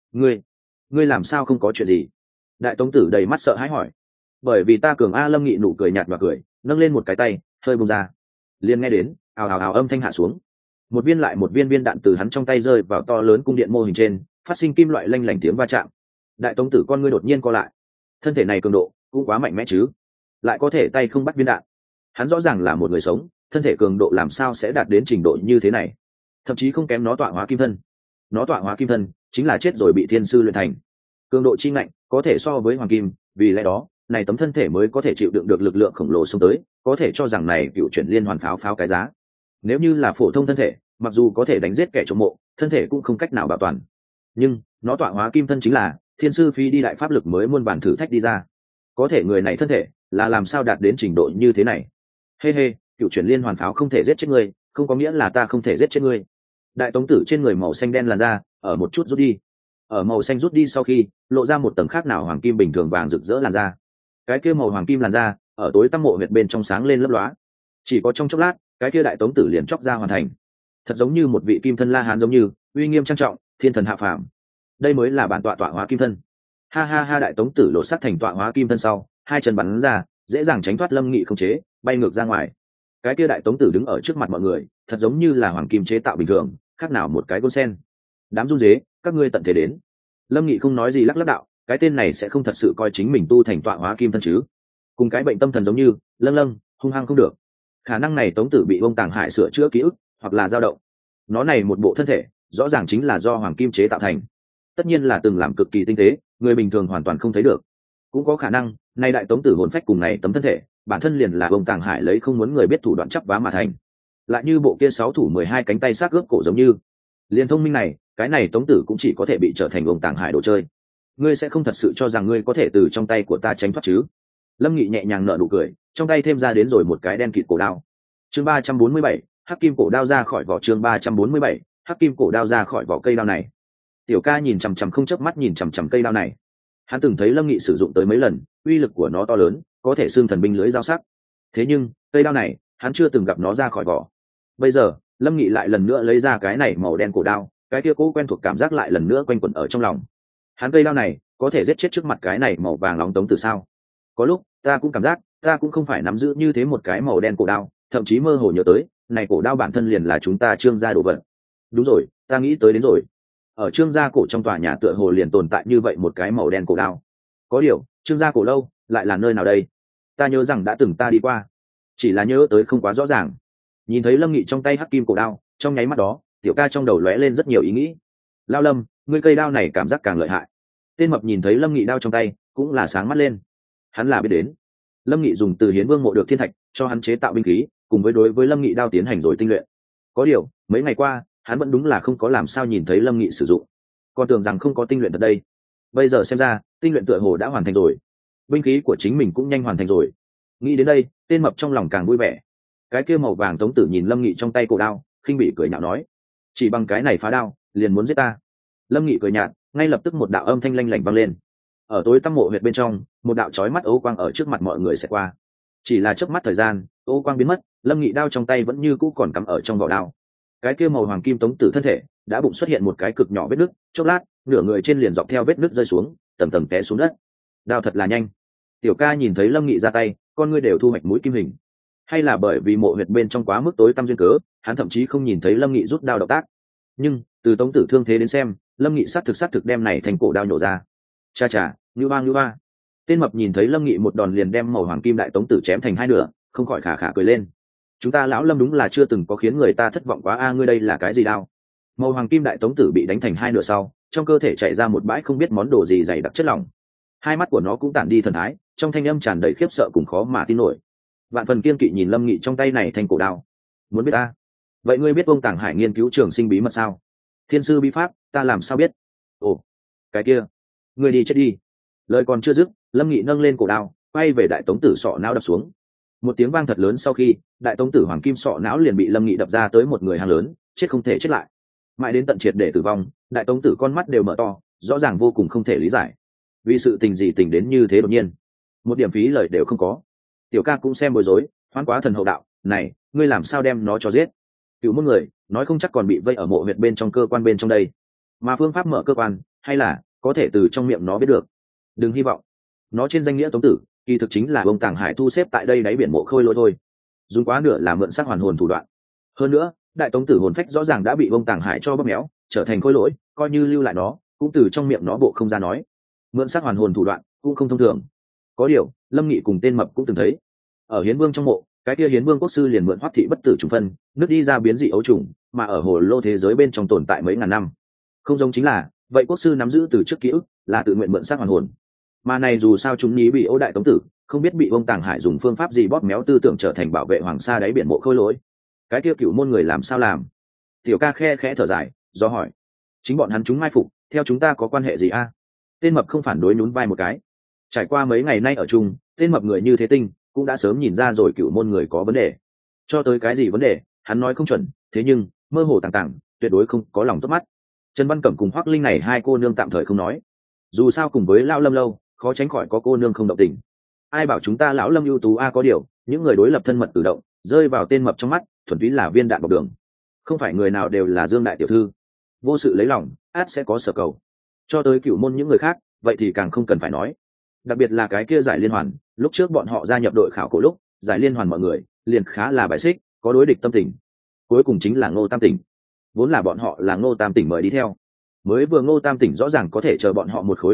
Ngươi làm sao không có chuyện gì? Đại tống tử đầy mắt sợ hãi hỏi. Bởi vì ta cường a. Lâm Nghị nụ cười nhạt và cười, nâng lên một cái tay, hơi bông ra. Liền nghe đến ào ào ào âm thanh hạ xuống. Một viên lại một viên viên đạn từ hắn trong tay rơi vào to lớn cung điện mô hình trên, phát sinh kim loại lanh lảnh tiếng va chạm. Đại tống tử con ngươi đột nhiên co lại. Thân thể này cường độ cũng quá mạnh mẽ chứ, lại có thể tay không bắt viên đạn. Hắn rõ ràng là một người sống, thân thể cường độ làm sao sẽ đạt đến trình độ như thế này? Thậm chí không kém nó tọa hóa kim thân. Nó tọa hóa kim thân chính là chết rồi bị thiên sư luyện thành, cường độ chi ngạnh có thể so với hoàng kim, vì lẽ đó này tấm thân thể mới có thể chịu đựng được lực lượng khổng lồ xông tới, có thể cho rằng này cựu chuyển liên hoàn pháo pháo cái giá. Nếu như là phổ thông thân thể, mặc dù có thể đánh giết kẻ trộm mộ, thân thể cũng không cách nào bảo toàn. Nhưng nó tọa hóa kim thân chính là thiên sư phi đi đại pháp lực mới muôn bản thử thách đi ra. Có thể người này thân thể là làm sao đạt đến trình độ như thế này? Hê hê, cựu chuyển liên hoàn pháo không thể giết chết ngươi, không có nghĩa là ta không thể giết chết ngươi. Đại tống tử trên người màu xanh đen làn da ở một chút rút đi. Ở màu xanh rút đi sau khi, lộ ra một tầng khác nào hoàng kim bình thường vàng rực rỡ làn da. Cái kia màu hoàng kim làn da ở tối tăm mộ huyệt bên trong sáng lên lấp lóa. Chỉ có trong chốc lát, cái kia đại tống tử liền chóc ra hoàn thành. Thật giống như một vị kim thân La Hán giống như, uy nghiêm trang trọng, thiên thần hạ phàm. Đây mới là bản tọa hóa kim thân. Ha ha ha, đại tống tử lộ sắc thành tọa hóa kim thân sau, hai chân bắn ra, dễ dàng tránh thoát Lâm Nghị không chế, bay ngược ra ngoài. Cái kia đại tống tử đứng ở trước mặt mọi người, thật giống như là hoàng kim chế tạo bình thường, khác nào một cái côn sen. Đám run rế, các ngươi tận thế đến. Lâm Nghị không nói gì lắc lắc đạo, cái tên này sẽ không thật sự coi chính mình tu thành tọa hóa kim thân chứ? Cùng cái bệnh tâm thần giống như lâng lâng hung hăng không được. Khả năng này Tống Tử bị Ông Tàng Hải sửa chữa ký ức hoặc là dao động. Nó này một bộ thân thể rõ ràng chính là do hoàng kim chế tạo thành, tất nhiên là từng làm cực kỳ tinh tế, người bình thường hoàn toàn không thấy được. Cũng có khả năng nay đại Tống Tử hồn phách cùng này tấm thân thể bản thân liền là Ông Tàng Hải lấy không muốn người biết thủ đoạn chắp vá mà thành, lại như bộ kia 6 thủ 12 cánh tay xác ướp cổ giống như. Liên thông minh này, cái này Tống Tử cũng chỉ có thể bị trở thành Ông Tàng Hải đồ chơi. Ngươi sẽ không thật sự cho rằng ngươi có thể từ trong tay của ta tránh thoát chứ? Lâm Nghị nhẹ nhàng nở nụ cười, trong tay thêm ra đến rồi một cái đen kịt cổ đao. Chương 347, hắc kim cổ đao ra khỏi vỏ. Chương 347, hắc kim cổ đao ra khỏi vỏ. Cây đao này, Tiểu Ca nhìn chằm chằm không chớp mắt nhìn chằm chằm cây đao này. Hắn từng thấy Lâm Nghị sử dụng tới mấy lần, uy lực của nó to lớn, có thể xương thần binh lưới dao sắc. Thế nhưng, cây đao này, hắn chưa từng gặp nó ra khỏi vỏ. Bây giờ, Lâm Nghị lại lần nữa lấy ra cái này màu đen cổ đao, cái kia cố quen thuộc cảm giác lại lần nữa quanh quẩn ở trong lòng. Hắn cây đao này, có thể giết chết trước mặt cái này màu vàng nóng Tống Tử sao? Có lúc, ta cũng cảm giác, ta cũng không phải nắm giữ như thế một cái màu đen cổ đao, thậm chí mơ hồ nhớ tới, này cổ đao bản thân liền là chúng ta Trương gia đồ vật. Đúng rồi, ta nghĩ tới đến rồi. Ở Trương gia cổ trong tòa nhà tựa hồ liền tồn tại như vậy một cái màu đen cổ đao. Có điều, Trương gia cổ lâu lại là nơi nào đây? Ta nhớ rằng đã từng ta đi qua, chỉ là nhớ tới không quá rõ ràng. Nhìn thấy Lâm Nghị trong tay hắc kim cổ đao, trong nháy mắt đó, Tiểu Ca trong đầu lóe lên rất nhiều ý nghĩ. Lao Lâm, ngươi cây đao này cảm giác càng lợi hại. Tên mập nhìn thấy Lâm Nghị đao trong tay, cũng là sáng mắt lên. Hắn là biết đến, Lâm Nghị dùng từ Hiến Vương mộ được thiên thạch cho hắn chế tạo binh khí, cùng với đối với Lâm Nghị đao tiến hành rồi tinh luyện. Có điều, mấy ngày qua, hắn vẫn đúng là không có làm sao nhìn thấy Lâm Nghị sử dụng, còn tưởng rằng không có tinh luyện thật đây. Bây giờ xem ra, tinh luyện tựa hồ đã hoàn thành rồi, binh khí của chính mình cũng nhanh hoàn thành rồi. Nghĩ đến đây, tên mập trong lòng càng vui vẻ. Cái kia màu vàng Tống Tử nhìn Lâm Nghị trong tay cổ đao, khinh bị cười nhạo nói: chỉ bằng cái này phá đao, liền muốn giết ta? Lâm Nghị cười nhạt, ngay lập tức một đạo âm thanh lanh lảnh vang lên. Ở tối tăm mộ huyệt bên trong, một đạo chói mắt ố quang ở trước mặt mọi người sẽ qua. Chỉ là chớp mắt thời gian, ố quang biến mất, Lâm Nghị đao trong tay vẫn như cũ còn cắm ở trong vỏ đao. Cái kia màu hoàng kim Tống Tử thân thể đã bụng xuất hiện một cái cực nhỏ vết nứt, chốc lát, nửa người trên liền dọc theo vết nứt rơi xuống, tầm tầm té xuống đất. Đao thật là nhanh. Tiểu Ca nhìn thấy Lâm Nghị ra tay, con ngươi đều thu hoạch mũi kim hình. Hay là bởi vì mộ huyệt bên trong quá mức tối tăm duyên cớ, hắn thậm chí không nhìn thấy Lâm Nghị rút đao động tác. Nhưng từ Tống Tử thương thế đến xem, Lâm Nghị sát thực đem này thành cổ đao nhổ ra. Cha cha, như ba. Tên mập nhìn thấy Lâm Nghị một đòn liền đem màu hoàng kim đại Tống Tử chém thành hai nửa, không khỏi khả khả cười lên. Chúng ta lão Lâm đúng là chưa từng có khiến người ta thất vọng quá a. Ngươi đây là cái gì đao? Màu hoàng kim đại Tống Tử bị đánh thành hai nửa sau, trong cơ thể chảy ra một bãi không biết món đồ gì dày đặc chất lỏng. Hai mắt của nó cũng tản đi thần thái, trong thanh âm tràn đầy khiếp sợ cùng khó mà tin nổi. Vạn phần kiên kỵ nhìn Lâm Nghị trong tay này thành cổ đao. Muốn biết ta? Vậy ngươi biết Ông Tàng Hải nghiên cứu trường sinh bí mật sao? Thiên sư bí pháp, ta làm sao biết? Ồ, cái kia, ngươi đi chết đi. Lời còn chưa dứt, Lâm Nghị nâng lên cổ đao, quay về đại Tống Tử sọ não đập xuống. Một tiếng vang thật lớn sau khi, đại Tống Tử hoàng kim sọ não liền bị Lâm Nghị đập ra tới một người hang lớn, chết không thể chết lại. Mãi đến tận triệt để tử vong, đại Tống Tử con mắt đều mở to, rõ ràng vô cùng không thể lý giải. Vì sự tình gì tình đến như thế đột nhiên, một điểm phí lời đều không có. Tiểu Ca cũng xem bối rối, hoán quá thần hậu đạo, này, ngươi làm sao đem nó cho giết? Cựu môn người, nói không chắc còn bị vây ở mộ huyệt bên trong cơ quan bên trong đây. Mà phương pháp mở cơ quan, hay là có thể từ trong miệng nó biết được. Đừng hy vọng. Nó trên danh nghĩa Tống Tử, kỳ thực chính là Ông Tàng Hải thu xếp tại đây đáy biển mộ khôi lỗi thôi. Dùng quá nửa là mượn xác hoàn hồn thủ đoạn. Hơn nữa, đại Tống Tử hồn phách rõ ràng đã bị Ông Tàng Hải cho bóp méo, trở thành khôi lỗi, coi như lưu lại nó, cũng từ trong miệng nó bộ không ra nói. Mượn xác hoàn hồn thủ đoạn, cũng không thông thường. Có điều, Lâm Nghị cùng tên mập cũng từng thấy. Ở Hiến Vương trong mộ, cái kia Hiến Vương quốc sư liền mượn Hoắc thị bất tử trùng phân, nước đi ra biến dị ấu trùng, mà ở hồ lô thế giới bên trong tồn tại mấy ngàn năm. Không giống chính là, vậy quốc sư nắm giữ từ trước ký ức, là tự nguyện mượn xác hoàn hồn. Mà này dù sao chúng ní bị ấu đại Tống Tử, không biết bị Ông Tàng Hải dùng phương pháp gì bóp méo tư tưởng trở thành bảo vệ hoàng sa đáy biển mộ khôi lỗi. Cái kia cửu môn người làm sao làm? Tiểu Ca khe khẽ thở dài, do hỏi. Chính bọn hắn chúng mai phục, theo chúng ta có quan hệ gì a? Tên mập không phản đối, nhún vai một cái. Trải qua mấy ngày nay ở chung, tên mập người như thế tinh, cũng đã sớm nhìn ra rồi cửu môn người có vấn đề. Cho tới cái gì vấn đề, hắn nói không chuẩn, thế nhưng mơ hồ tàng, tuyệt đối không có lòng tốt mắt. Trần Văn Cẩm cùng Hoắc Linh này hai cô nương tạm thời không nói. Dù sao cùng với lão Lâm lâu, khó tránh khỏi có cô nương không động tình. Ai bảo chúng ta lão Lâm ưu tú a? Có điều, những người đối lập thân mật tự động, rơi vào tên mập trong mắt, thuần túy là viên đạn bọc đường. Không phải người nào đều là Dương đại tiểu thư, vô sự lấy lòng, át sẽ có sở cầu. Cho tới cửu môn những người khác, vậy thì càng không cần phải nói. Đặc biệt là cái kia Giải Liên Hoàn, lúc trước bọn họ gia nhập đội khảo cổ lúc, Giải Liên Hoàn mọi người liền khá là bài xích, có đối địch tâm tình. Cuối cùng chính là Ngô Tam Tỉnh, vốn là bọn họ là Ngô Tam Tỉnh mời đi theo, mới vừa Ngô Tam Tỉnh rõ ràng có thể chờ bọn họ một khối đi vào,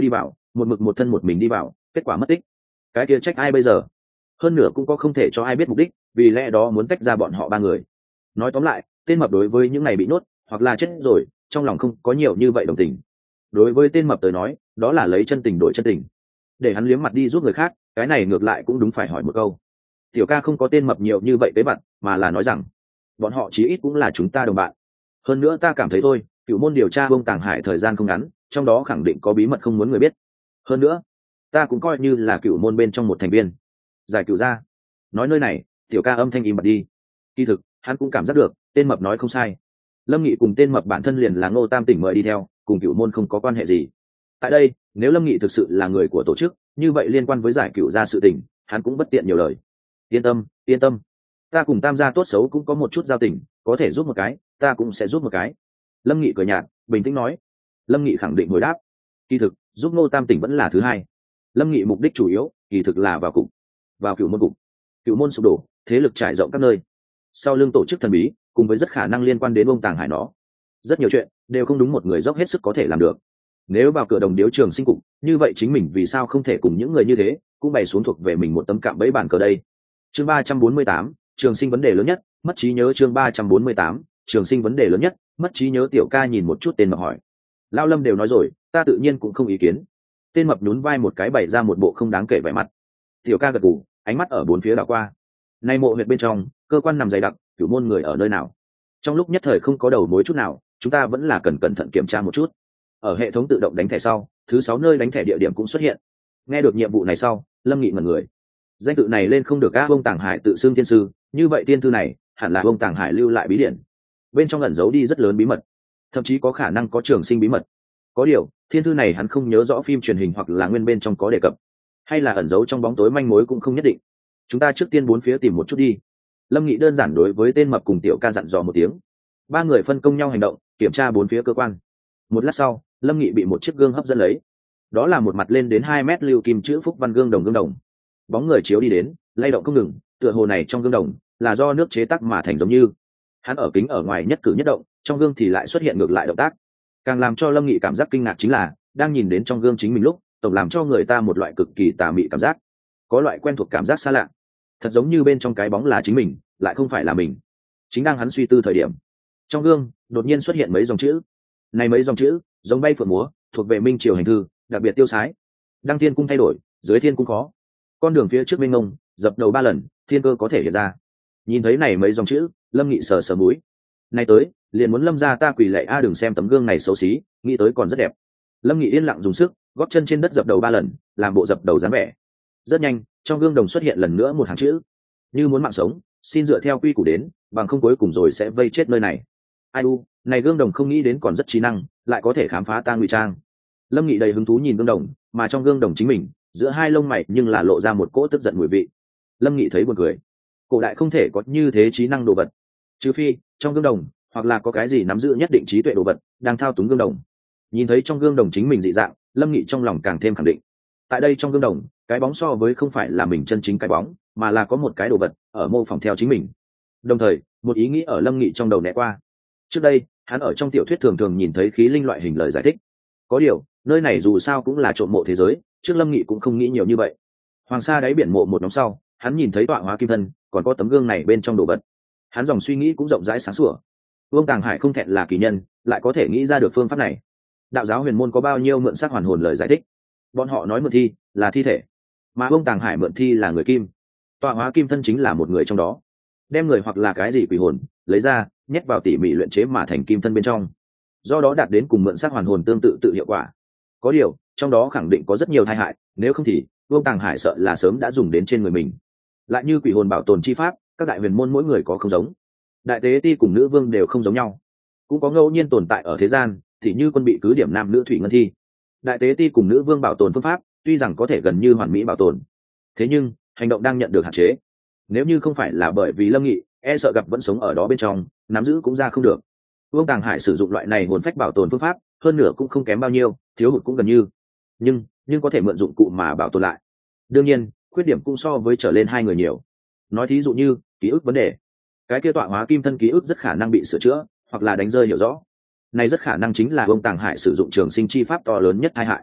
một mực một thân một mình đi vào, kết quả mất tích. Cái kia trách ai bây giờ? Hơn nữa cũng có không thể cho ai biết mục đích, vì lẽ đó muốn tách ra bọn họ ba người. Nói tóm lại, tên mập đối với những này bị nhốt hoặc là chết rồi, trong lòng không có nhiều như vậy đồng tình. Đối với tên mập tới nói, đó là lấy chân tình đổi chân tình. Để hắn liếm mặt đi giúp người khác, cái này ngược lại cũng đúng phải hỏi một câu. Tiểu ca không có tên mập nhiều như vậy với bạn, mà là nói rằng bọn họ chí ít cũng là chúng ta đồng bạn. Hơn nữa ta cảm thấy thôi, cựu môn điều tra Vương Tàng Hải thời gian không ngắn, trong đó khẳng định có bí mật không muốn người biết. Hơn nữa, ta cũng coi như là cựu môn bên trong một thành viên. Giải cựu ra. Nói nơi này, tiểu ca âm thanh im bặt đi. Kỳ thực, hắn cũng cảm giác được, tên mập nói không sai. Lâm Nghị cùng tên mập bản thân liền là Ngô Tam Tỉnh mời đi theo, cùng cựu môn không có quan hệ gì. Tại đây, nếu Lâm Nghị thực sự là người của tổ chức, như vậy liên quan với giải cựu ra sự tình, hắn cũng bất tiện nhiều lời. Yên tâm, yên tâm. Ta cùng Tam gia tốt xấu cũng có một chút giao tình, có thể giúp một cái, ta cũng sẽ giúp một cái. Lâm Nghị cười nhạt, bình tĩnh nói. Lâm Nghị khẳng định hồi đáp. Kỳ thực, giúp Ngô Tam Tỉnh vẫn là thứ hai. Lâm Nghị mục đích chủ yếu, kỳ thực là vào cựu môn cục. Cựu môn sụp đổ, thế lực trải rộng các nơi. Sau lưng tổ chức thần bí, cùng với rất khả năng liên quan đến Vương Tàng Hải nó. Rất nhiều chuyện đều không đúng một người dốc hết sức có thể làm được. Nếu vào cửa đồng điếu trường sinh cục, như vậy chính mình vì sao không thể cùng những người như thế cũng bày xuống thuộc về mình một tấm cạm bẫy bàn cờ đây. Chương 348, trường sinh vấn đề lớn nhất, mất trí nhớ. Chương 348, trường sinh vấn đề lớn nhất, mất trí nhớ. Tiểu ca nhìn một chút tên mập hỏi. Lao Lâm đều nói rồi, ta tự nhiên cũng không ý kiến. Tên mập nhún vai một cái, bày ra một bộ không đáng kể vẻ mặt. Tiểu ca gật gù, ánh mắt ở bốn phía đảo qua. Nay mộ huyệt bên trong, cơ quan nằm dày đặc, cửu môn người ở nơi nào? Trong lúc nhất thời không có đầu mối chút nào, chúng ta vẫn là cần cẩn thận kiểm tra một chút. Ở hệ thống tự động đánh thẻ sau, thứ 6 nơi đánh thẻ địa điểm cũng xuất hiện. Nghe được nhiệm vụ này sau, Lâm Nghị ngẩn người. Danh tự này lên không được a. Vương Tàng Hải tự xưng thiên sư, như vậy tiên thư này hẳn là Vương Tàng Hải lưu lại bí điển. Bên trong ẩn giấu đi rất lớn bí mật, thậm chí có khả năng có trường sinh bí mật. Có điều, thiên thư này hắn không nhớ rõ phim truyền hình hoặc là nguyên bên trong có đề cập, hay là ẩn giấu trong bóng tối manh mối cũng không nhất định. Chúng ta trước tiên bốn phía tìm một chút đi. Lâm Nghị đơn giản đối với tên mập cùng Tiểu ca dặn dò một tiếng. Ba người phân công nhau hành động, kiểm tra bốn phía cơ quan. Một lát sau, Lâm Nghị bị một chiếc gương hấp dẫn lấy. Đó là một mặt lên đến 2 mét lưu kim chữ Phúc Văn gương đồng. Bóng người chiếu đi đến, lay động không ngừng, tựa hồ này trong gương đồng là do nước chế tác mà thành giống như. Hắn ở kính ở ngoài nhất cử nhất động, trong gương thì lại xuất hiện ngược lại động tác. Càng làm cho Lâm Nghị cảm giác kinh ngạc chính là, đang nhìn đến trong gương chính mình lúc, tổng làm cho người ta một loại cực kỳ tà mị cảm giác. Có loại quen thuộc cảm giác xa lạ. Thật giống như bên trong cái bóng là chính mình, lại không phải là mình. Chính đang hắn suy tư thời điểm, trong gương đột nhiên xuất hiện mấy dòng chữ. Này mấy dòng chữ, giống bay phượng múa, thuộc về Minh Triều hành thư, đặc biệt tiêu sái. Đăng thiên cung thay đổi, dưới thiên cung khó. Con đường phía trước mênh mông, dập đầu 3 lần, thiên cơ có thể hiện ra. Nhìn thấy này mấy dòng chữ, Lâm Nghị sờ sờ mũi. Này tới, liền muốn Lâm gia ta quỳ lạy a, đừng xem tấm gương này xấu xí, nghĩ tới còn rất đẹp. Lâm Nghị yên lặng dùng sức, gót chân trên đất dập đầu 3 lần, làm bộ dập đầu dáng vẻ. Rất nhanh, trong gương đồng xuất hiện lần nữa một hàng chữ. Như muốn mạng sống, xin dựa theo quy củ đến, bằng không cuối cùng rồi sẽ vây chết nơi này. Ai u, này gương đồng không nghĩ đến còn rất trí năng, lại có thể khám phá ta ngụy trang. Lâm Nghị đầy hứng thú nhìn gương đồng, mà trong gương đồng chính mình, giữa hai lông mày nhưng là lộ ra một cỗ tức giận mùi vị. Lâm Nghị thấy buồn cười. Cổ đại không thể có như thế trí năng đồ vật, trừ phi trong gương đồng hoặc là có cái gì nắm giữ nhất định trí tuệ đồ vật đang thao túng gương đồng. Nhìn thấy trong gương đồng chính mình dị dạng, Lâm Nghị trong lòng càng thêm khẳng định. Tại đây trong gương đồng, cái bóng so với không phải là mình chân chính cái bóng, mà là có một cái đồ vật ở mô phỏng theo chính mình. Đồng thời, một ý nghĩ ở Lâm Nghị trong đầu né qua. Trước đây, hắn ở trong tiểu thuyết thường thường nhìn thấy khí linh loại hình lời giải thích. Có điều, nơi này dù sao cũng là trộm mộ thế giới, trước Lâm Nghị cũng không nghĩ nhiều như vậy. Hoàng sa đáy biển mộ một nhóm sau, hắn nhìn thấy tọa hóa kim thân, còn có tấm gương này bên trong đồ vật. Hắn dòng suy nghĩ cũng rộng rãi sáng sủa. Vương Tàng Hải không thẹn là kỳ nhân, lại có thể nghĩ ra được phương pháp này. Đạo giáo huyền môn có bao nhiêu mượn xác hoàn hồn lời giải thích? Bọn họ nói mượn thi là thi thể, mà Vương Tàng Hải mượn thi là người kim. Tọa hóa kim thân chính là một người trong đó. Đem người hoặc là cái gì quỷ hồn lấy ra, nhét vào tỉ mỉ luyện chế mà thành kim thân bên trong, do đó đạt đến cùng mượn xác hoàn hồn tương tự tự hiệu quả. Có điều, trong đó khẳng định có rất nhiều tai hại, nếu không thì Vương Tàng Hải sợ là sớm đã dùng đến trên người mình. Lại như quỷ hồn bảo tồn chi pháp, các đại huyền môn mỗi người có không giống. Đại tế ti cùng nữ vương đều không giống nhau, cũng có ngẫu nhiên tồn tại ở thế gian, thì như quân bị cứ điểm nam nữ thủy ngân thi. Đại tế ti cùng nữ vương bảo tồn phương pháp tuy rằng có thể gần như hoàn mỹ bảo tồn, thế nhưng hành động đang nhận được hạn chế. Nếu như không phải là bởi vì Lâm Nghị e sợ gặp vẫn sống ở đó bên trong, nắm giữ cũng ra không được. Vương Tàng Hải sử dụng loại này hồn phách bảo tồn phương pháp, hơn nửa cũng không kém bao nhiêu, thiếu hụt cũng gần như, nhưng có thể mượn dụng cụ mà bảo tồn lại. Đương nhiên, khuyết điểm cũng so với trở lên hai người nhiều. Nói thí dụ như ký ức vấn đề, cái kia tọa hóa kim thân ký ức rất khả năng bị sửa chữa hoặc là đánh rơi hiểu rõ. Này rất khả năng chính là Vương Tàng Hải sử dụng trường sinh chi pháp to lớn nhất tai hại.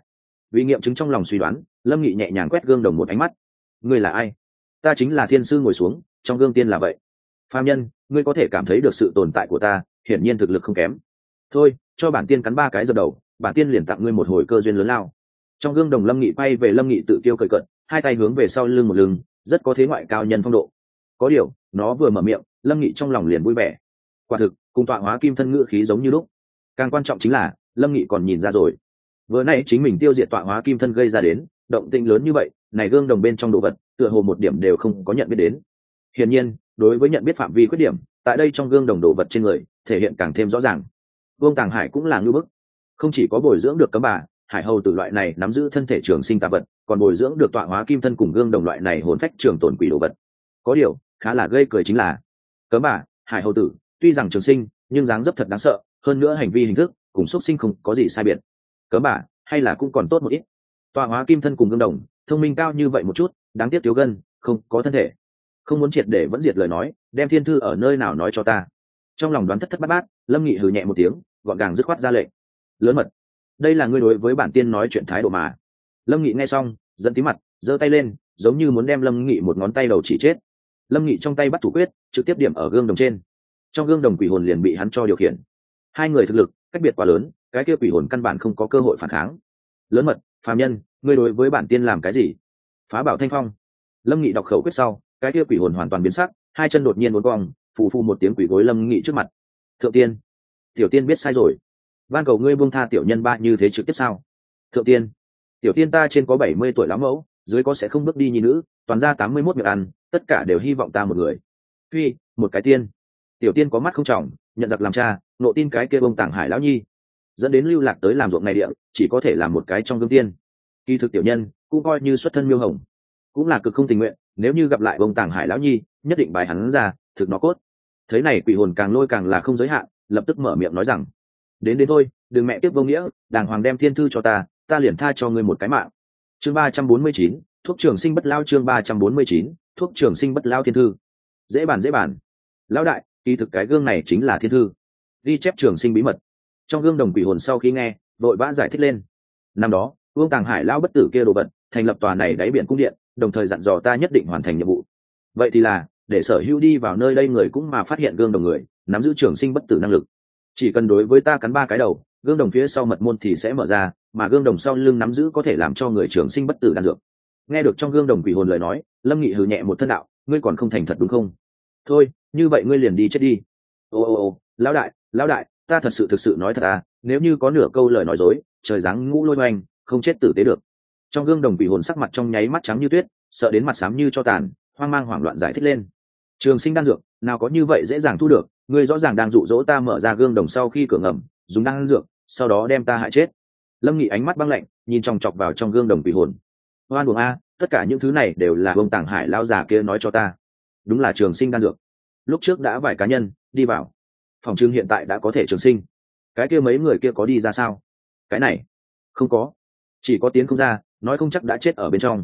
Vì nghiệm chứng trong lòng suy đoán, Lâm Nghị nhẹ nhàng quét gương đồng một ánh mắt. Ngươi là ai? Ta chính là thiên sư ngồi xuống, trong gương tiên là vậy. Phàm nhân, ngươi có thể cảm thấy được sự tồn tại của ta, hiển nhiên thực lực không kém. Thôi, cho bản tiên cắn 3 cái dập đầu, bản tiên liền tặng ngươi một hồi cơ duyên lớn lao. Trong gương đồng Lâm Nghị quay về Lâm Nghị tự tiêu cười cợt, hai tay hướng về sau lưng một lưng, rất có thế ngoại cao nhân phong độ. Có điều, nó vừa mở miệng, Lâm Nghị trong lòng liền vui vẻ. Quả thực, cùng tọa hóa kim thân ngữ khí giống như lúc. Càng quan trọng chính là, Lâm Nghị còn nhìn ra rồi. Vừa nãy chính mình tiêu diệt tọa hóa kim thân gây ra đến động tĩnh lớn như vậy, này gương đồng bên trong đồ vật, tựa hồ một điểm đều không có nhận biết đến. Hiển nhiên, đối với nhận biết phạm vi khuyết điểm, tại đây trong gương đồng đồ vật trên người, thể hiện càng thêm rõ ràng. Vương Tàng Hải cũng là ngưu bức, không chỉ có bồi dưỡng được cấm bà, hải hầu tử loại này nắm giữ thân thể trường sinh tà vật, còn bồi dưỡng được tọa hóa kim thân cùng gương đồng loại này hồn phách trường tồn quỷ đồ vật. Có điều, khá là gây cười chính là, cấm bà, hải hầu tử, tuy rằng trường sinh, nhưng dáng dấp thật đáng sợ, hơn nữa hành vi hình thức cùng xuất sinh không có gì sai biệt. Cấm bà, hay là cũng còn tốt một ít. Tọa hóa kim thân cùng gương đồng, thông minh cao như vậy một chút, đáng tiếc thiếu gân, không có thân thể. Không muốn triệt để vẫn diệt lời nói, đem thiên thư ở nơi nào nói cho ta. Trong lòng đoán thất thất bát bát, Lâm Nghị hừ nhẹ một tiếng, gọn gàng dứt khoát ra lệnh. Lớn mật, đây là ngươi đối với bản tiên nói chuyện thái độ mà. Lâm Nghị nghe xong, giận tí mặt, giơ tay lên, giống như muốn đem Lâm Nghị một ngón tay đầu chỉ chết. Lâm Nghị trong tay bắt thủ quyết, trực tiếp điểm ở gương đồng trên. Trong gương đồng quỷ hồn liền bị hắn cho điều khiển. Hai người thực lực cách biệt quá lớn, cái kia quỷ hồn căn bản không có cơ hội phản kháng. Lớn mật, phàm nhân, ngươi đối với bản tiên làm cái gì? Phá bảo thanh phong. Lâm Nghị đọc khẩu quyết sau, cái kia quỷ hồn hoàn toàn biến sắc, hai chân đột nhiên uốn cong, phù phù một tiếng quỷ gối Lâm Nghị trước mặt. Thượng tiên, tiểu tiên biết sai rồi, van cầu ngươi buông tha tiểu nhân ba như thế trực tiếp sao? Thượng tiên, tiểu tiên ta trên có 70 tuổi lão mẫu, dưới có sẽ không bước đi nhi nữ, toàn ra 81 miệng ăn, tất cả đều hy vọng ta một người. Phi, một cái tiên. Tiểu tiên có mắt không trọng, nhận giặc làm cha, nộ tin cái kia bông Tàng Hải lão nhi, dẫn đến lưu lạc tới làm ruộng này địa, chỉ có thể làm một cái trong gương tiên. Kỳ thực tiểu nhân cũng coi như xuất thân miêu hồng, cũng là cực không tình nguyện, nếu như gặp lại bông Tàng Hải lão nhi, nhất định bài hắn ra, thực nó cốt. Thế này quỷ hồn càng lôi càng là không giới hạn, lập tức mở miệng nói rằng: đến thôi, đừng mẹ tiếp vô nghĩa, đàng hoàng đem thiên thư cho ta liền tha cho ngươi một cái mạng. Chương 349, thuốc trường sinh bất lao. Chương 349, thuốc trường sinh bất lao. Thiên thư dễ bản. Lão đại, kỳ thực cái gương này chính là thiên thư, ghi chép trường sinh bí mật. Trong gương đồng quỷ hồn sau khi nghe, vội vã giải thích lên. Năm đó Vương Tàng Hải lão bất tử kia đồ vật, thành lập tòa này đáy biển cung điện, đồng thời dặn dò ta nhất định hoàn thành nhiệm vụ. Vậy thì là để sở hữu đi vào nơi đây người cũng mà phát hiện gương đồng người nắm giữ trường sinh bất tử năng lực, chỉ cần đối với ta cắn 3 cái đầu, gương đồng phía sau mật môn thì sẽ mở ra, mà gương đồng sau lưng nắm giữ có thể làm cho người trường sinh bất tử đan dược. Nghe được trong gương đồng quỷ hồn lời nói, Lâm Nghị hừ nhẹ một thân đạo: ngươi còn không thành thật đúng không? Thôi, như vậy ngươi liền đi chết đi. Ô, lão đại, ta thực sự nói thật à, nếu như có nửa câu lời nói dối, trời giáng ngũ lôi oanh, không chết tử tế được. Trong gương đồng quỷ hồn sắc mặt trong nháy mắt trắng như tuyết, sợ đến mặt xám như cho tàn, hoang mang hoảng loạn giải thích lên: trường sinh đan dược nào có như vậy dễ dàng thu được, ngươi rõ ràng đang dụ dỗ ta mở ra gương đồng sau khi cửa ngầm dùng đan dược, sau đó đem ta hại chết. Lâm Nghị ánh mắt băng lạnh, nhìn chòng chọc vào trong gương đồng quỷ hồn. Hoan buồng a, tất cả những thứ này đều là ông Tàng Hải lão già kia nói cho ta. Đúng là trường sinh đan dược. Lúc trước đã vài cá nhân đi vào, phòng trưng hiện tại đã có thể trường sinh. Cái kia mấy người kia có đi ra sao? Cái này không có, chỉ có tiến không ra, nói không chắc đã chết ở bên trong.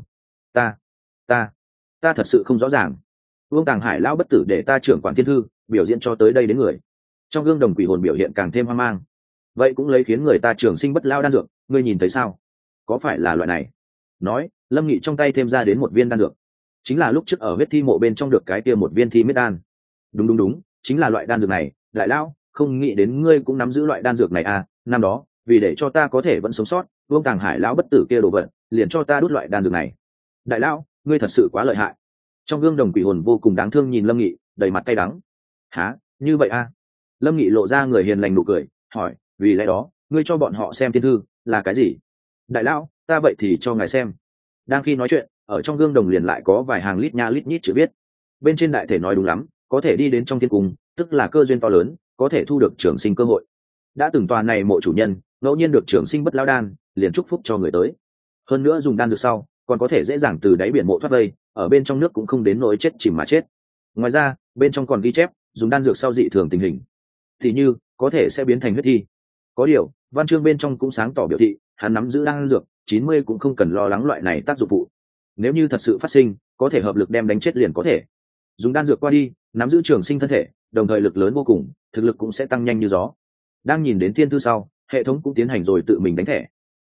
Ta thật sự không rõ ràng. Vương Tàng Hải lão bất tử để ta trưởng quản thiên thư biểu diễn cho tới đây đến người. Trong gương đồng quỷ hồn biểu hiện càng thêm hoang mang. Vậy cũng lấy khiến người ta trường sinh bất lao đan dược, ngươi nhìn thấy sao? Có phải là loại này? Nói, Lâm Nghị trong tay thêm ra đến một viên đan dược, chính là lúc trước ở huyết thi mộ bên trong được cái kia một viên thi miết đan. Đúng, chính là loại đan dược này. Đại lão, không nghĩ đến ngươi cũng nắm giữ loại đan dược này à? Năm đó, vì để cho ta có thể vẫn sống sót, Vương Tàng Hải lão bất tử kia đồ vật, liền cho ta đút loại đan dược này. Đại lão, ngươi thật sự quá lợi hại. Trong gương đồng quỷ hồn vô cùng đáng thương nhìn Lâm Nghị, đầy mặt cay đắng. Hả, như vậy à? Lâm Nghị lộ ra người hiền lành nụ cười, hỏi: vì lẽ đó ngươi cho bọn họ xem thiên thư là cái gì? Đại lão, ta vậy thì cho ngài xem. Đang khi nói chuyện, ở trong gương đồng liền lại có vài hàng lít nha lít nhít chữ viết. Bên trên đại thể nói đúng lắm, có thể đi đến trong thiên cung, tức là cơ duyên to lớn, có thể thu được trường sinh cơ hội. Đã từng tòa này mộ chủ nhân ngẫu nhiên được trường sinh bất lao đan, liền chúc phúc cho người tới. Hơn nữa dùng đan dược sau, còn có thể dễ dàng từ đáy biển mộ thoát vây, ở bên trong nước cũng không đến nỗi chết chìm mà chết. Ngoài ra, bên trong còn ghi chép dùng đan dược sau dị thường tình hình, thì như có thể sẽ biến thành huyết thi. Có điều, văn chương bên trong cũng sáng tỏ biểu thị, hắn nắm giữ đan dược 90 cũng không cần lo lắng loại này tác dụng phụ. Nếu như thật sự phát sinh, có thể hợp lực đem đánh chết liền có thể. Dùng đan dược qua đi, nắm giữ trường sinh thân thể, đồng thời lực lớn vô cùng, thực lực cũng sẽ tăng nhanh như gió. Đang nhìn đến thiên thư sau, hệ thống cũng tiến hành rồi tự mình đánh thẻ.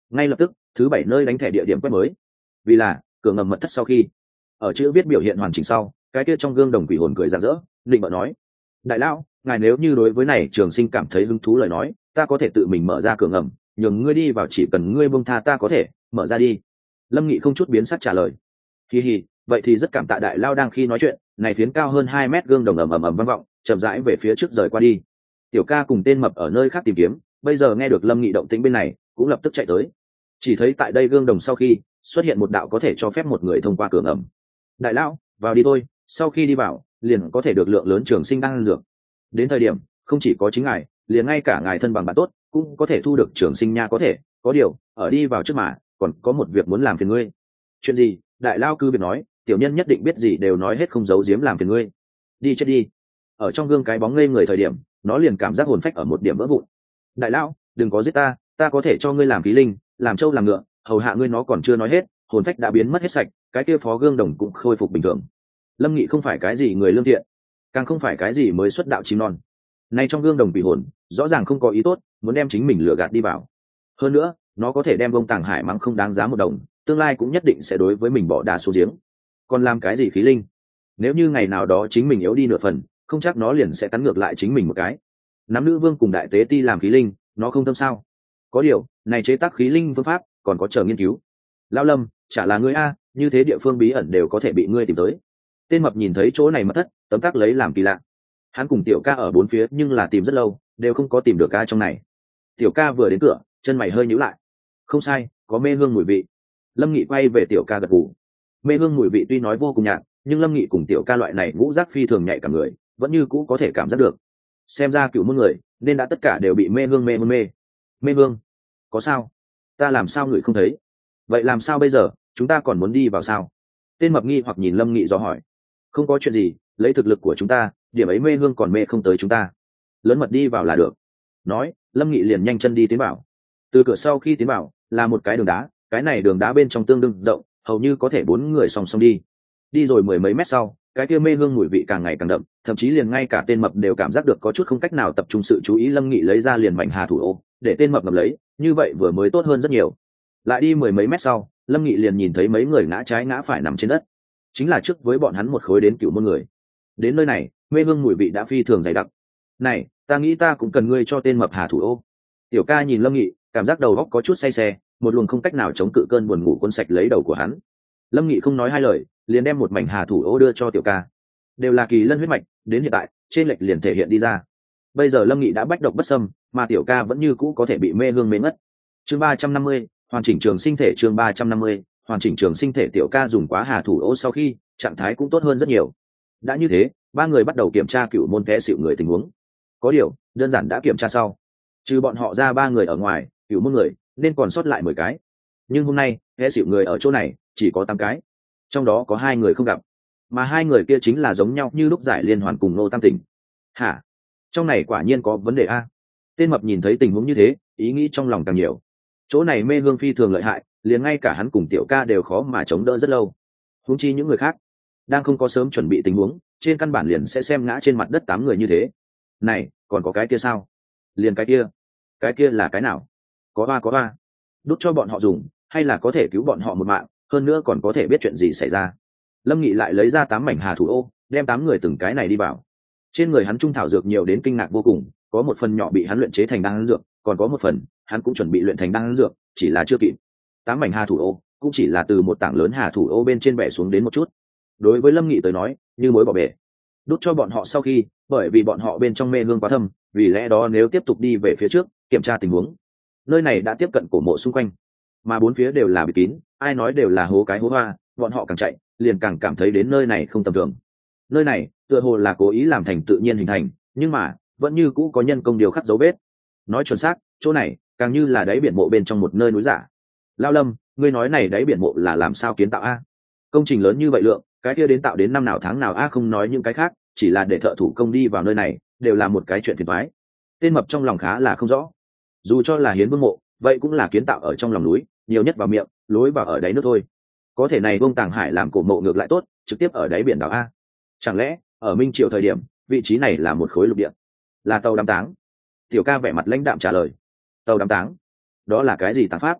ngay lập tức thứ 7 nơi đánh thẻ địa điểm quét mới, vì là cửa ngầm mật thất. Sau khi ở chữ viết biểu hiện hoàn chỉnh sau, cái kia trong gương đồng quỷ hồn cười rạng rỡ, định bợ nói: đại lão, ngài nếu như đối với này trường sinh cảm thấy hứng thú lời nói, ta có thể tự mình mở ra cửa ngầm, nhường ngươi đi vào, chỉ cần ngươi buông tha ta có thể mở ra đi. Lâm Nghị không chút biến sắc trả lời: hi hi, vậy thì rất cảm tạ đại lao. Đang khi nói chuyện, này phiến cao hơn 2 mét gương đồng ầm ầm vang vọng, chậm rãi về phía trước rời qua đi. Tiểu ca cùng tên mập ở nơi khác tìm kiếm, bây giờ nghe được Lâm Nghị động tĩnh bên này, cũng lập tức chạy tới. Chỉ thấy tại đây gương đồng sau khi xuất hiện một đạo có thể cho phép một người thông qua cửa ngầm. đại lão, vào đi thôi, sau khi đi vào liền có thể được lượng lớn trường sinh đan dược. Đến thời điểm không chỉ có chính ngài, liền ngay cả ngài thân bằng bạn tốt cũng có thể thu được trường sinh nha. Có điều ở đi vào trước mà còn có một việc muốn làm phiền ngươi. Chuyện gì? Đại lao cứ việc nói, tiểu nhân nhất định biết gì đều nói hết, không giấu giếm làm phiền ngươi. Đi chết đi. Ở trong gương cái bóng ngây người thời điểm, nó liền cảm giác hồn phách ở một điểm vỡ vụn. đại lao, đừng có giết ta, ta có thể cho ngươi làm khí linh, làm trâu làm ngựa, hầu hạ ngươi. Nó còn chưa nói hết, hồn phách đã biến mất hết sạch, cái kia phó gương đồng cũng khôi phục bình thường. Lâm Nghị không phải cái gì người lương thiện, càng không phải cái gì mới xuất đạo chim non. Nay trong gương đồng quỷ hồn rõ ràng không có ý tốt, muốn đem chính mình lừa gạt đi vào. Hơn nữa nó có thể đem Vông Tàng Hải mắng không đáng giá một đồng, tương lai cũng nhất định sẽ đối với mình bỏ đá xuống giếng. Còn làm cái gì khí linh? Nếu như ngày nào đó chính mình yếu đi nửa phần, không chắc nó liền sẽ cắn ngược lại chính mình một cái. Nắm nữ vương cùng đại tế ti làm khí linh, nó không tâm sao? Có điều này chế tác khí linh phương pháp còn có chờ nghiên cứu. Lão Lâm, chả là ngươi a, như thế địa phương bí ẩn đều có thể bị ngươi tìm tới. Tên mập nhìn thấy chỗ này mất thất, tấm tắc lấy làm kỳ lạ. Hắn cùng tiểu ca ở bốn phía nhưng là tìm rất lâu, đều không có tìm được ca trong này. Tiểu ca vừa đến cửa, chân mày hơi nhíu lại. Không sai, có mê hương mùi vị. Lâm Nghị quay về tiểu ca gật gù. Mê hương mùi vị tuy nói vô cùng nhạt, nhưng Lâm Nghị cùng tiểu ca loại này ngũ giác phi thường nhạy cảm người, vẫn như cũ có thể cảm giác được. Xem ra cửu môn người nên đã tất cả đều bị mê hương mê hương. Có sao? Ta làm sao người không thấy? Vậy làm sao bây giờ, chúng ta còn muốn đi vào sao? Tên mập nghi hoặc nhìn Lâm Nghị do hỏi. Không có chuyện gì, lấy thực lực của chúng ta, điểm ấy mê hương còn mê không tới chúng ta. Lớn mật đi vào là được. Nói, Lâm Nghị liền nhanh chân đi tiến vào. Từ cửa sau khi tiến vào là một cái đường đá, cái này đường đá bên trong tương đương rộng, hầu như có thể 4 người song song đi. Đi rồi 10 mấy mét sau, cái kia mê hương mùi vị càng ngày càng đậm, thậm chí liền ngay cả tên mập đều cảm giác được có chút không cách nào tập trung sự chú ý. Lâm Nghị lấy ra liền mảnh hà thủ ô, để tên mập ngập lấy, như vậy vừa mới tốt hơn rất nhiều. Lại đi 10 mấy mét sau, Lâm Nghị liền nhìn thấy mấy người ngã trái ngã phải nằm trên đất, chính là trước với bọn hắn một khối đến cửu môn người. Đến nơi này, mê hương mùi vị đã phi thường dày đặc. Này, ta nghĩ ta cũng cần ngươi cho tên mập hà thủ ô. Tiểu ca nhìn Lâm Nghị, cảm giác đầu óc có chút say xe, một luồng không cách nào chống cự cơn buồn ngủ cuốn sạch lấy đầu của hắn. Lâm Nghị không nói hai lời, liền đem một mảnh hà thủ ô đưa cho tiểu ca. Đều là kỳ lân huyết mạch, đến hiện tại trên lệch liền thể hiện đi ra. Bây giờ Lâm Nghị đã bách độc bất xâm, mà tiểu ca vẫn như cũ có thể bị mê hương mê ngất. Chương 350, hoàn chỉnh trường sinh thể. Chương 350, hoàn chỉnh trường sinh thể. Tiểu ca dùng quá hà thủ ô sau khi trạng thái cũng tốt hơn rất nhiều. Đã như thế, 3 người bắt đầu kiểm tra cửu môn té xỉu người tình huống. Có điều đơn giản đã kiểm tra sau, trừ bọn họ ra 3 người ở ngoài, cửu môn người nên còn sót lại 10 cái. Nhưng hôm nay té xỉu người ở chỗ này chỉ có 8 cái, trong đó có 2 người không gặp, mà 2 người kia chính là giống nhau như lúc Giải Liên Hoàn cùng Nô Tam Tỉnh. Hả? Trong này quả nhiên có vấn đề a. Tên mập nhìn thấy tình huống như thế, ý nghĩ trong lòng càng nhiều. Chỗ này mê hương phi thường lợi hại, liền ngay cả hắn cùng tiểu ca đều khó mà chống đỡ rất lâu, huống chi những người khác đang không có sớm chuẩn bị tình huống, trên căn bản liền sẽ xem ngã trên mặt đất 8 người như thế. Này, còn có cái kia sao? Liền cái kia là cái nào? Có ba, đút cho bọn họ dùng, hay là có thể cứu bọn họ một mạng, hơn nữa còn có thể biết chuyện gì xảy ra. Lâm Nghị lại lấy ra 8 mảnh hà thủ ô, đem 8 người từng cái này đi vào. Trên người hắn trung thảo dược nhiều đến kinh ngạc vô cùng, có một phần nhỏ bị hắn luyện chế thành đan dược, còn có một phần hắn cũng chuẩn bị luyện thành đan dược, chỉ là chưa kịp. 8 mảnh hà thủ ô cũng chỉ là từ một tảng lớn hà thủ ô bên trên bẻ xuống đến một chút. Đối với Lâm Nghị tới nói, như mối bỏ bể. Đút cho bọn họ sau khi, bởi vì bọn họ bên trong mê hương quá thâm, vì lẽ đó nếu tiếp tục đi về phía trước kiểm tra tình huống, nơi này đã tiếp cận cổ mộ xung quanh, mà bốn phía đều là bịt kín, ai nói đều là hố cái hố hoa, bọn họ càng chạy liền càng cảm thấy đến nơi này không tầm thường. Nơi này tựa hồ là cố ý làm thành tự nhiên hình thành, nhưng mà vẫn như cũ có nhân công điều khắc dấu vết. Nói chuẩn xác, chỗ này càng như là đáy biển mộ bên trong một nơi núi giả. Lao Lâm, ngươi nói này đáy biển mộ là làm sao kiến tạo a? Công trình lớn như vậy lượng, cái kia đến tạo đến năm nào tháng nào a? Không nói những cái khác, chỉ là để thợ thủ công đi vào nơi này đều là một cái chuyện phiền toái. Tên mập trong lòng khá là không rõ. Dù cho là hiến vương mộ, vậy cũng là kiến tạo ở trong lòng núi, nhiều nhất vào miệng, lối vào ở đáy nước thôi. Có thể này Vông Tàng Hải làm cổ mộ ngược lại tốt, trực tiếp ở đáy biển đảo a. Chẳng lẽ ở Minh Triều thời điểm, vị trí này là một khối lục địa, là tàu đám táng? Tiểu ca vẻ mặt lãnh đạm trả lời. Tàu đám táng? Đó là cái gì táng pháp?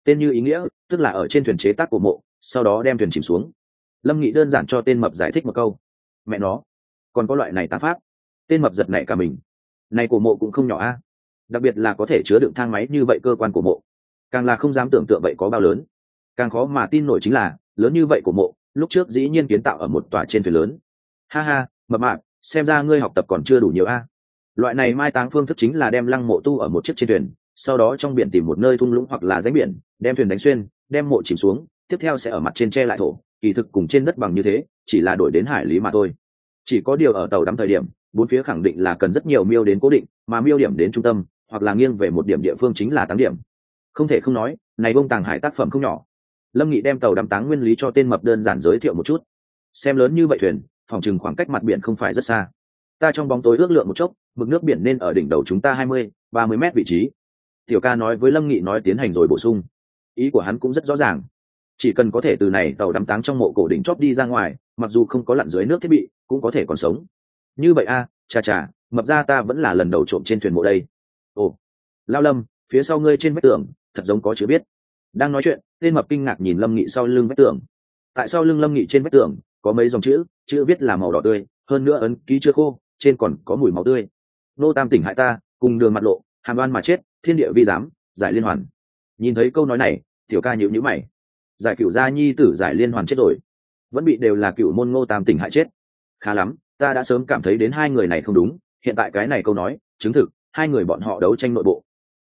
tên như ý nghĩa, tức là ở trên thuyền chế tác cổ mộ, sau đó đem thuyền chìm xuống. Lâm Nghị đơn giản cho tên mập giải thích một câu. Mẹ nó, còn có loại này tá pháp. Tên mập giật nảy cả mình. Này cổ mộ cũng không nhỏ a, đặc biệt là có thể chứa đựng thang máy như vậy cơ quan cổ mộ, càng là không dám tưởng tượng vậy có bao lớn. Càng khó mà tin nổi chính là lớn như vậy cổ mộ lúc trước dĩ nhiên kiến tạo ở một tòa trên thuyền lớn. Ha ha, mập mạp, xem ra ngươi học tập còn chưa đủ nhiều a. Loại này mai táng phương thức chính là đem lăng mộ tu ở một chiếc trên thuyền, sau đó trong biển tìm một nơi thung lũng hoặc là rãnh biển, đem thuyền đánh xuyên, đem mộ chìm xuống, tiếp theo sẽ ở mặt trên che lại thổ, kỳ thực cùng trên đất bằng như thế, chỉ là đổi đến hải lý mà thôi. Chỉ có điều ở tàu đắm thời điểm, bốn phía khẳng định là cần rất nhiều miêu đến cố định, mà miêu điểm đến trung tâm, hoặc là nghiêng về một điểm địa phương chính là táng điểm. Không thể không nói, này bông tàng hải tác phẩm không nhỏ. Lâm Nghị đem tàu đắm táng nguyên lý cho tên mập đơn giản giới thiệu một chút. Xem lớn như vậy thuyền, phòng chừng khoảng cách mặt biển không phải rất xa. Ta trong bóng tối ước lượng một chốc, mực nước biển nên ở đỉnh đầu chúng ta 20-30 mét vị trí. Tiểu ca nói với Lâm Nghị nói tiến hành rồi bổ sung. Ý của hắn cũng rất rõ ràng, chỉ cần có thể từ này tàu đắm táng trong mộ cổ đỉnh chóp đi ra ngoài, mặc dù không có lặn dưới nước thiết bị cũng có thể còn sống. Như vậy a, chà, mập ra ta vẫn là lần đầu trộm trên thuyền mộ đây. Ồ, Lao Lâm, phía sau ngươi trên vách tường thật giống có chữ viết. Đang nói chuyện, tên mập kinh ngạc nhìn Lâm Nghị sau lưng vách tường. Tại sao lưng Lâm Nghị trên vách tường có mấy dòng chữ viết là màu đỏ tươi, hơn nữa ấn ký chưa khô, trên còn có mùi máu tươi. Nô Tam tỉnh hại ta, cùng đường mặt lộ, hàm oan mà chết, thiên địa vi giám, giải liên hoàn. Nhìn thấy câu nói này, tiểu ca nhíu mày. Giải Cửu gia nhi tử Giải Liên Hoàn chết rồi, vẫn bị đều là Cửu môn Ngô Tam tỉnh hại chết. Khá lắm, ta đã sớm cảm thấy đến hai người này không đúng, hiện tại cái này câu nói chứng thực hai người bọn họ đấu tranh nội bộ.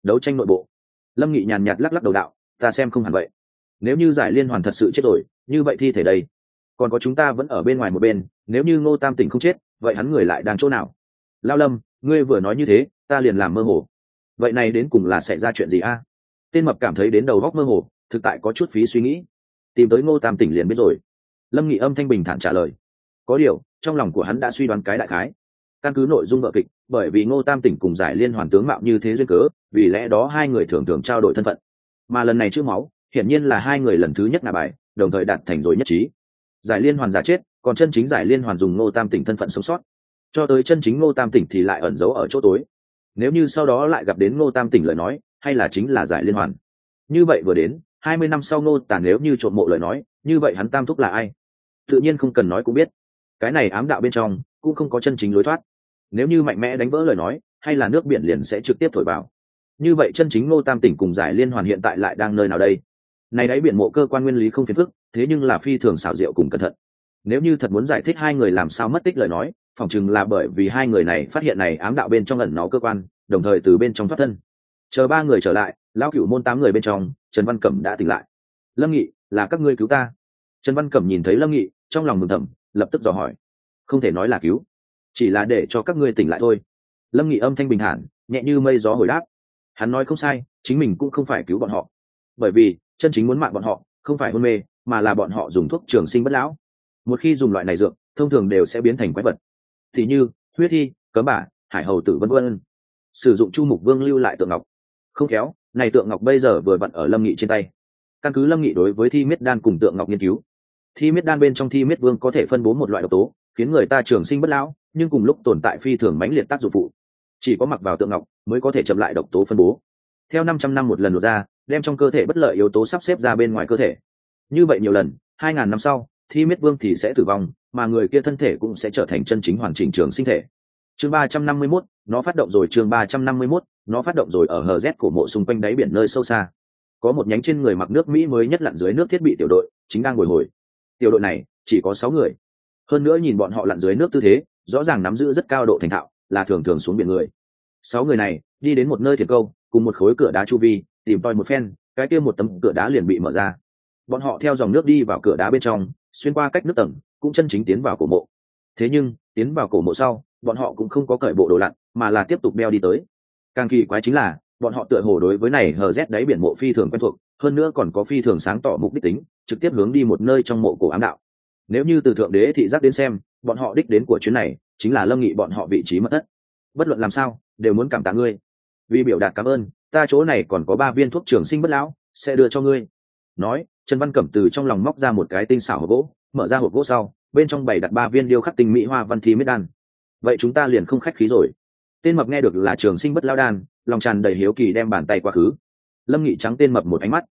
Lâm Nghị nhàn nhạt lắc lắc đầu đạo, ta xem không hẳn vậy. Nếu như Giải Liên Hoàn thật sự chết rồi, như vậy thi thể đây còn có chúng ta vẫn ở bên ngoài một bên, nếu như Ngô Tam tỉnh không chết, vậy hắn người lại đang chỗ nào? Lao Lâm, ngươi vừa nói như thế, ta liền làm mơ hồ. Vậy này đến cùng là xảy ra chuyện gì a? Tên mập cảm thấy đến đầu góc mơ hồ, thực tại có chút phí suy nghĩ. Tìm tới Ngô Tam tỉnh liền biết rồi. Lâm Nghị âm thanh bình thản trả lời. Có điều trong lòng của hắn đã suy đoán cái đại khái. Căn cứ nội dung vở kịch, bởi vì Ngô Tam tỉnh cùng Giải Liên Hoàn tướng mạo như thế duyên cớ, vì lẽ đó hai người thường thường trao đổi thân phận. Mà lần này chữ máu, hiển nhiên là hai người lần thứ nhất ngả bài, đồng thời đạt thành rồi nhất trí. Giải Liên Hoàn giả chết, còn chân chính Giải Liên Hoàn dùng Ngô Tam tỉnh thân phận sống sót. Cho tới chân chính Ngô Tam tỉnh thì lại ẩn giấu ở chỗ tối. Nếu như sau đó lại gặp đến Ngô Tam tỉnh lời nói, hay là chính là Giải Liên Hoàn. Như vậy vừa đến 20 năm sau Ngô Tản nếu như trộm mộ lời nói, như vậy hắn Tam thúc là ai? Tự nhiên không cần nói cũng biết. Cái này ám đạo bên trong cũng không có chân chính lối thoát. Nếu như mạnh mẽ đánh vỡ lời nói, hay là nước biển liền sẽ trực tiếp thổi vào. Như vậy chân chính Ngô Tam tỉnh cùng Giải Liên Hoàn hiện tại lại đang nơi nào đây? Này đáy biển mộ cơ quan nguyên lý không phiền phức, thế nhưng là phi thường xảo diệu cùng cẩn thận. Nếu như thật muốn giải thích hai người làm sao mất tích lời nói, phỏng chừng là bởi vì hai người này phát hiện này ám đạo bên trong ẩn nó cơ quan, đồng thời từ bên trong thoát thân. Chờ ba người trở lại, lão Cửu môn 8 người bên trong, Trần Văn Cẩm đã tỉnh lại. Lâm Nghị, là các ngươi cứu ta? Trần Văn Cẩm nhìn thấy Lâm Nghị, trong lòng mừng thầm, lập tức dò hỏi. Không thể nói là cứu, chỉ là để cho các ngươi tỉnh lại thôi. Lâm Nghị âm thanh bình thản, nhẹ như mây gió hồi đáp. Hắn nói không sai, chính mình cũng không phải cứu bọn họ, bởi vì chân chính muốn mạng bọn họ không phải hôn mê, mà là bọn họ dùng thuốc trường sinh bất lão. Một khi dùng loại này dược, thông thường đều sẽ biến thành quái vật, thì như huyết thi, cấm bả, hải hầu tử vân vân. Sử dụng Chu Mục Vương lưu lại tượng ngọc, không khéo này tượng ngọc bây giờ vừa vặn ở Lâm Nghị trên tay. Căn cứ Lâm Nghị đối với thi miết đan cùng tượng ngọc nghiên cứu, thi miết đan bên trong thi miết vương có thể phân bố một loại độc tố khiến người ta trường sinh bất lão, nhưng cùng lúc tồn tại phi thường mãnh liệt tác dụng phụ. Chỉ có mặc vào tượng ngọc mới có thể chậm lại độc tố phân bố. Theo 500 năm một lần lột ra, đem trong cơ thể bất lợi yếu tố sắp xếp ra bên ngoài cơ thể. Như vậy nhiều lần, 2000 năm sau, thi miết vương thì sẽ tử vong, mà người kia thân thể cũng sẽ trở thành chân chính hoàn chỉnh trường sinh thể. Chương 351, nó phát động rồi. Chương 351, nó phát động rồi. Ở HZ cổ mộ xung quanh đáy biển nơi sâu xa, có một nhánh trên người mặc nước Mỹ mới nhất lặn dưới nước thiết bị tiểu đội chính đang bồi hồi. Tiểu đội này chỉ có 6 người, hơn nữa nhìn bọn họ lặn dưới nước tư thế, rõ ràng nắm giữ rất cao độ thành thạo, là thường thường xuống biển người. 6 người này đi đến một nơi thiền câu, cùng một khối cửa đá chu vi, tìm tòi một phen, cái kia một tấm cửa đá liền bị mở ra. Bọn họ theo dòng nước đi vào cửa đá bên trong, xuyên qua cách nước tầng, cũng chân chính tiến vào cổ mộ. Thế nhưng tiến vào cổ mộ sau, bọn họ cũng không có cởi bộ đồ lặn, mà là tiếp tục đeo đi tới. Càng kỳ quái chính là bọn họ tựa hồ đối với này HZ đáy biển mộ phi thường quen thuộc, hơn nữa còn có phi thường sáng tỏ mục đích tính, trực tiếp hướng đi một nơi trong mộ cổ ám đạo. Nếu như từ thượng đế thị giác đến xem, bọn họ đích đến của chuyến này chính là Lâm Nghị bọn họ vị trí mật thất. Bất luận làm sao đều muốn cảm tạ ngươi, vì biểu đạt cảm ơn, ta chỗ này còn có 3 viên thuốc trường sinh bất lão, sẽ đưa cho ngươi. Nói, Trần Văn Cẩm từ trong lòng móc ra một cái tinh xảo hộp gỗ, mở ra hộp gỗ sau, bên trong bày đặt 3 viên điêu khắc tinh mỹ hoa văn thi miết đan. Vậy chúng ta liền không khách khí rồi. Tên mập nghe được là trường sinh bất lão đan, lòng tràn đầy hiếu kỳ đem bàn tay qua khứ. Lâm Nghị trắng tên mập một ánh mắt.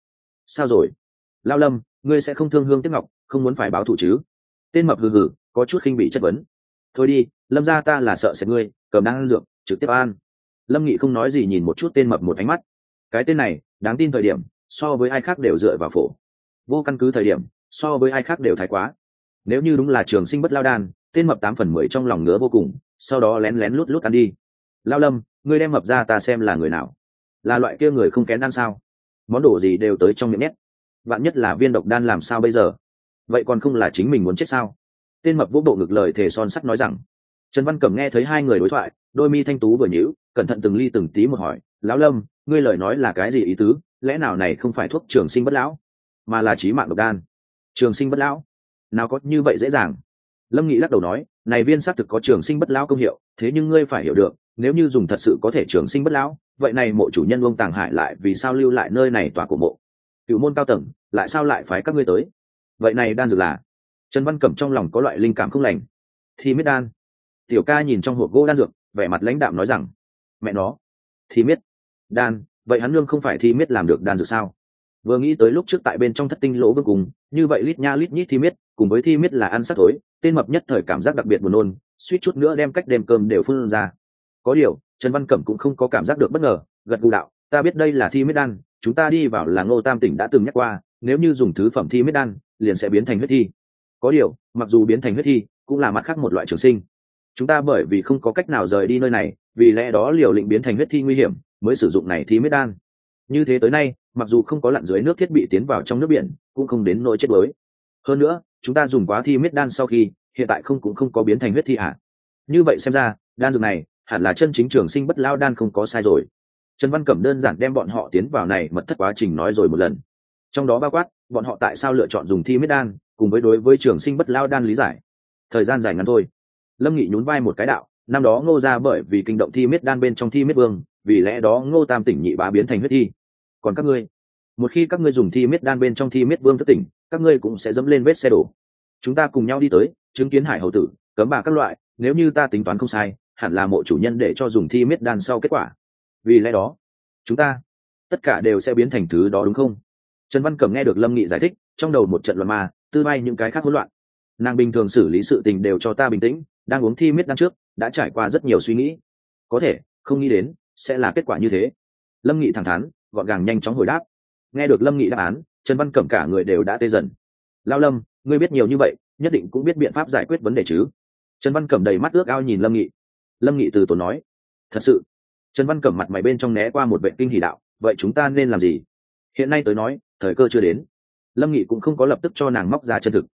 sao rồi? Lao Lâm, ngươi sẽ không thương hương tiếc ngọc, không muốn phải báo thù chứ? Tên mập hừ hừ, có chút khinh bị chất vấn. Thôi đi, Lâm gia ta là sợ sẽ ngươi, cầm đang ăn dược, trực tiếp an. Lâm Nghị không nói gì nhìn một chút tên mập một ánh mắt. Cái tên này, đáng tin thời điểm, so với ai khác đều dựa vào phổ. Vô căn cứ thời điểm, so với ai khác đều thái quá. Nếu như đúng là trường sinh bất lao đan, tên mập 8/10 trong lòng ngứa vô cùng, sau đó lén lén lút lút ăn đi. Lao Lâm, ngươi đem mập ra ta xem là người nào? Là loại kia người không kén ăn sao? Món đồ gì đều tới trong miệng nhét. Vạn nhất là viên độc đan làm sao bây giờ? Vậy còn không là chính mình muốn chết sao? Tên mập vỗ bộ ngực lời thề son sắt nói rằng. Trần Văn Cẩm nghe thấy hai người đối thoại, đôi mi thanh tú vừa nhíu, cẩn thận từng ly từng tí một hỏi, lão Lâm, ngươi lời nói là cái gì ý tứ? Lẽ nào này không phải thuốc trường sinh bất lão, mà là chí mạng độc đan? Trường sinh bất lão, nào có như vậy dễ dàng? Lâm Nghị lắc đầu nói, này viên xác thực có trường sinh bất lão công hiệu, thế nhưng ngươi phải hiểu được, nếu như dùng thật sự có thể trường sinh bất lão, vậy này mộ chủ nhân Vương Tàng Hải lại vì sao lưu lại nơi này tòa cổ mộ? Cựu môn cao tầng, lại sao lại phái các ngươi tới? Vậy này đan dược là? Trần Văn Cẩm trong lòng có loại linh cảm không lành. Thi miết đan. Tiểu ca nhìn trong hộp gỗ đan dược, vẻ mặt lãnh đạm nói rằng, mẹ nó, thi miết đan, vậy hắn nương không phải thi miết làm được đan dược sao? Vừa nghĩ tới lúc trước tại bên trong thất tinh lỗ vương cùng, như vậy lít nha lít nhít thi miết, cùng với thi miết là ăn sắc tối, tên mập nhất thời cảm giác đặc biệt buồn nôn, suýt chút nữa đem cách đêm cơm đều phun ra. Có điều, Trần Văn Cẩm cũng không có cảm giác được bất ngờ, gật gù đạo, ta biết đây là thi miết đan, chúng ta đi vào là Ngô Tam Tỉnh đã từng nhắc qua, nếu như dùng thứ phẩm thi miết đan, liền sẽ biến thành huyết thi. Có điều, mặc dù biến thành huyết thi, cũng là mặt khác một loại trường sinh. Chúng ta bởi vì không có cách nào rời đi nơi này, vì lẽ đó liều lĩnh biến thành huyết thi nguy hiểm, mới sử dụng này thi miết đan. Như thế tới nay, mặc dù không có lặn dưới nước thiết bị tiến vào trong nước biển, cũng không đến nỗi chết đuối. Hơn nữa, chúng ta dùng quá thi miết đan sau khi, hiện tại cũng không có biến thành huyết thi à? Như vậy xem ra, đan dược này hẳn là chân chính trường sinh bất lao đan không có sai rồi. Trần Văn Cẩm đơn giản đem bọn họ tiến vào này mật thất quá trình nói rồi một lần. Trong đó bao quát, bọn họ tại sao lựa chọn dùng thi miết đan, cùng với đối với trường sinh bất lao đan lý giải. Thời gian dài ngắn thôi. Lâm Nghị nhún vai một cái đạo, năm đó Ngô gia bởi vì kinh động thi miết đan bên trong thi miết vương, vì lẽ đó Ngô Tam Tỉnh nhị bá biến thành huyết thi. Còn các ngươi, một khi các ngươi dùng thi miết đan bên trong thi miết vương thất tỉnh, các ngươi cũng sẽ dẫm lên vết xe đổ. Chúng ta cùng nhau đi tới, chứng kiến hải hầu tử, cấm bà các loại, nếu như ta tính toán không sai, hẳn là mộ chủ nhân để cho dùng thi miết đan sau kết quả. Vì lẽ đó, chúng ta tất cả đều sẽ biến thành thứ đó đúng không? Trần Văn Cẩm nghe được Lâm Nghị giải thích, trong đầu một trận loạn ma, tư bay những cái khác hỗn loạn. Nàng bình thường xử lý sự tình đều cho ta bình tĩnh, đang uống thi miết đan trước, đã trải qua rất nhiều suy nghĩ. Có thể, không nghĩ đến sẽ là kết quả như thế. Lâm Nghị thẳng thắn, gọn gàng nhanh chóng hồi đáp. Nghe được Lâm Nghị đáp án, Trần Văn Cẩm cả người đều đã tê dần. Lao Lâm, ngươi biết nhiều như vậy, nhất định cũng biết biện pháp giải quyết vấn đề chứ? Trần Văn Cẩm đầy mắt ước ao nhìn Lâm Nghị. Lâm Nghị từ tốn nói, thật sự. Trần Văn Cẩm mặt mày bên trong né qua một vệ kinh hỉ đạo, vậy chúng ta nên làm gì? Hiện nay tới nói, thời cơ chưa đến. Lâm Nghị cũng không có lập tức cho nàng móc ra chân thực.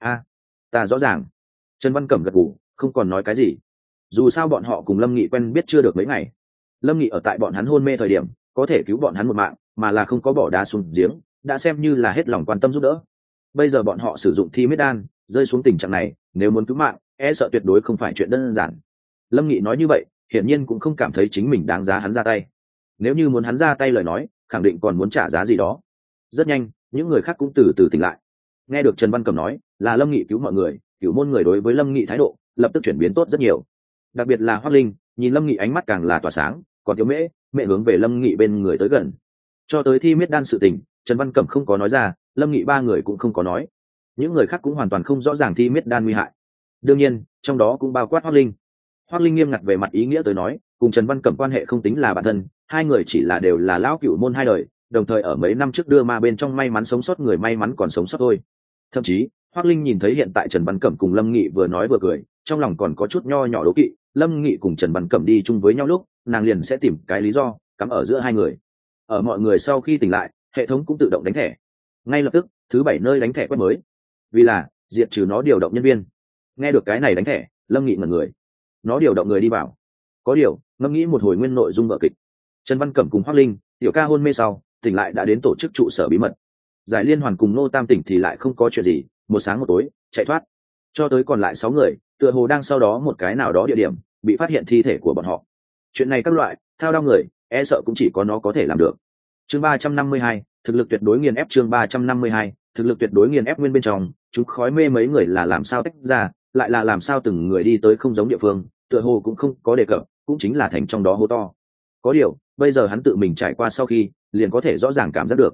Ta rõ ràng. Trần Văn Cẩm gật gù, không còn nói cái gì. Dù sao bọn họ cùng Lâm Nghị quen biết chưa được mấy ngày. Lâm Nghị ở tại bọn hắn hôn mê thời điểm, có thể cứu bọn hắn một mạng, mà là không có bỏ đá xuống giếng, đã xem như là hết lòng quan tâm giúp đỡ. Bây giờ bọn họ sử dụng thi miết đan, rơi xuống tình trạng này, nếu muốn cứu mạng, e sợ tuyệt đối không phải chuyện đơn giản. Lâm Nghị nói như vậy, hiển nhiên cũng không cảm thấy chính mình đáng giá hắn ra tay. Nếu như muốn hắn ra tay lời nói, khẳng định còn muốn trả giá gì đó. Rất nhanh, những người khác cũng từ từ tỉnh lại. Nghe được Trần Văn Cẩm nói, là Lâm Nghị cứu mọi người, cửu môn người đối với Lâm Nghị thái độ lập tức chuyển biến tốt rất nhiều. Đặc biệt là Hoắc Linh, nhìn Lâm Nghị ánh mắt càng là tỏa sáng, còn Tiểu Mẹ hướng về Lâm Nghị bên người tới gần. Cho tới thi miết đan sự tình, Trần Văn Cẩm không có nói ra, Lâm Nghị ba người cũng không có nói. Những người khác cũng hoàn toàn không rõ ràng thi miết đan nguy hại. Đương nhiên, trong đó cũng bao quát Hoắc Linh. Hoắc Linh nghiêm ngặt về mặt ý nghĩa tới nói, cùng Trần Văn Cẩm quan hệ không tính là bạn thân, hai người chỉ là đều là lão cửu môn hai đời, đồng thời ở mấy năm trước đưa ma bên trong may mắn sống sót người may mắn còn sống sót thôi. Thậm chí, Hoắc Linh nhìn thấy hiện tại Trần Văn Cẩm cùng Lâm Nghị vừa nói vừa cười, trong lòng còn có chút nho nhỏ đố kỵ, Lâm Nghị cùng Trần Văn Cẩm đi chung với nhau lúc, nàng liền sẽ tìm cái lý do cắm ở giữa hai người. Ở mọi người sau khi tỉnh lại, hệ thống cũng tự động đánh thẻ. Ngay lập tức, thứ 7 nơi đánh thẻ quét mới. Vì là diệt trừ nó điều động nhân viên. Nghe được cái này đánh thẻ, Lâm Nghị ngẩn người. Nó điều động người đi vào. Có điều, ngẫm nghĩ một hồi nguyên nội dung vở kịch. Trần Văn Cẩm cùng Hoắc Linh, Tiểu ca hôn mê sau, tỉnh lại đã đến tổ chức trụ sở bí mật. Giải Liên Hoàn cùng Ngô Tam Tỉnh thì lại không có chuyện gì, một sáng một tối chạy thoát. Cho tới còn lại 6 người, tựa hồ đang sau đó một cái nào đó địa điểm bị phát hiện thi thể của bọn họ. Chuyện này các loại thao đao người, e sợ cũng chỉ có nó có thể làm được. Chương 352, thực lực tuyệt đối nghiền ép. Chương 352, thực lực tuyệt đối nghiền ép. Nguyên bên trong, chúng khói mê mấy người là làm sao tách ra, lại là làm sao từng người đi tới không giống địa phương, tựa hồ cũng không có đề cập, cũng chính là thành trong đó hô to. Có điều, bây giờ hắn tự mình trải qua sau khi, liền có thể rõ ràng cảm giác được.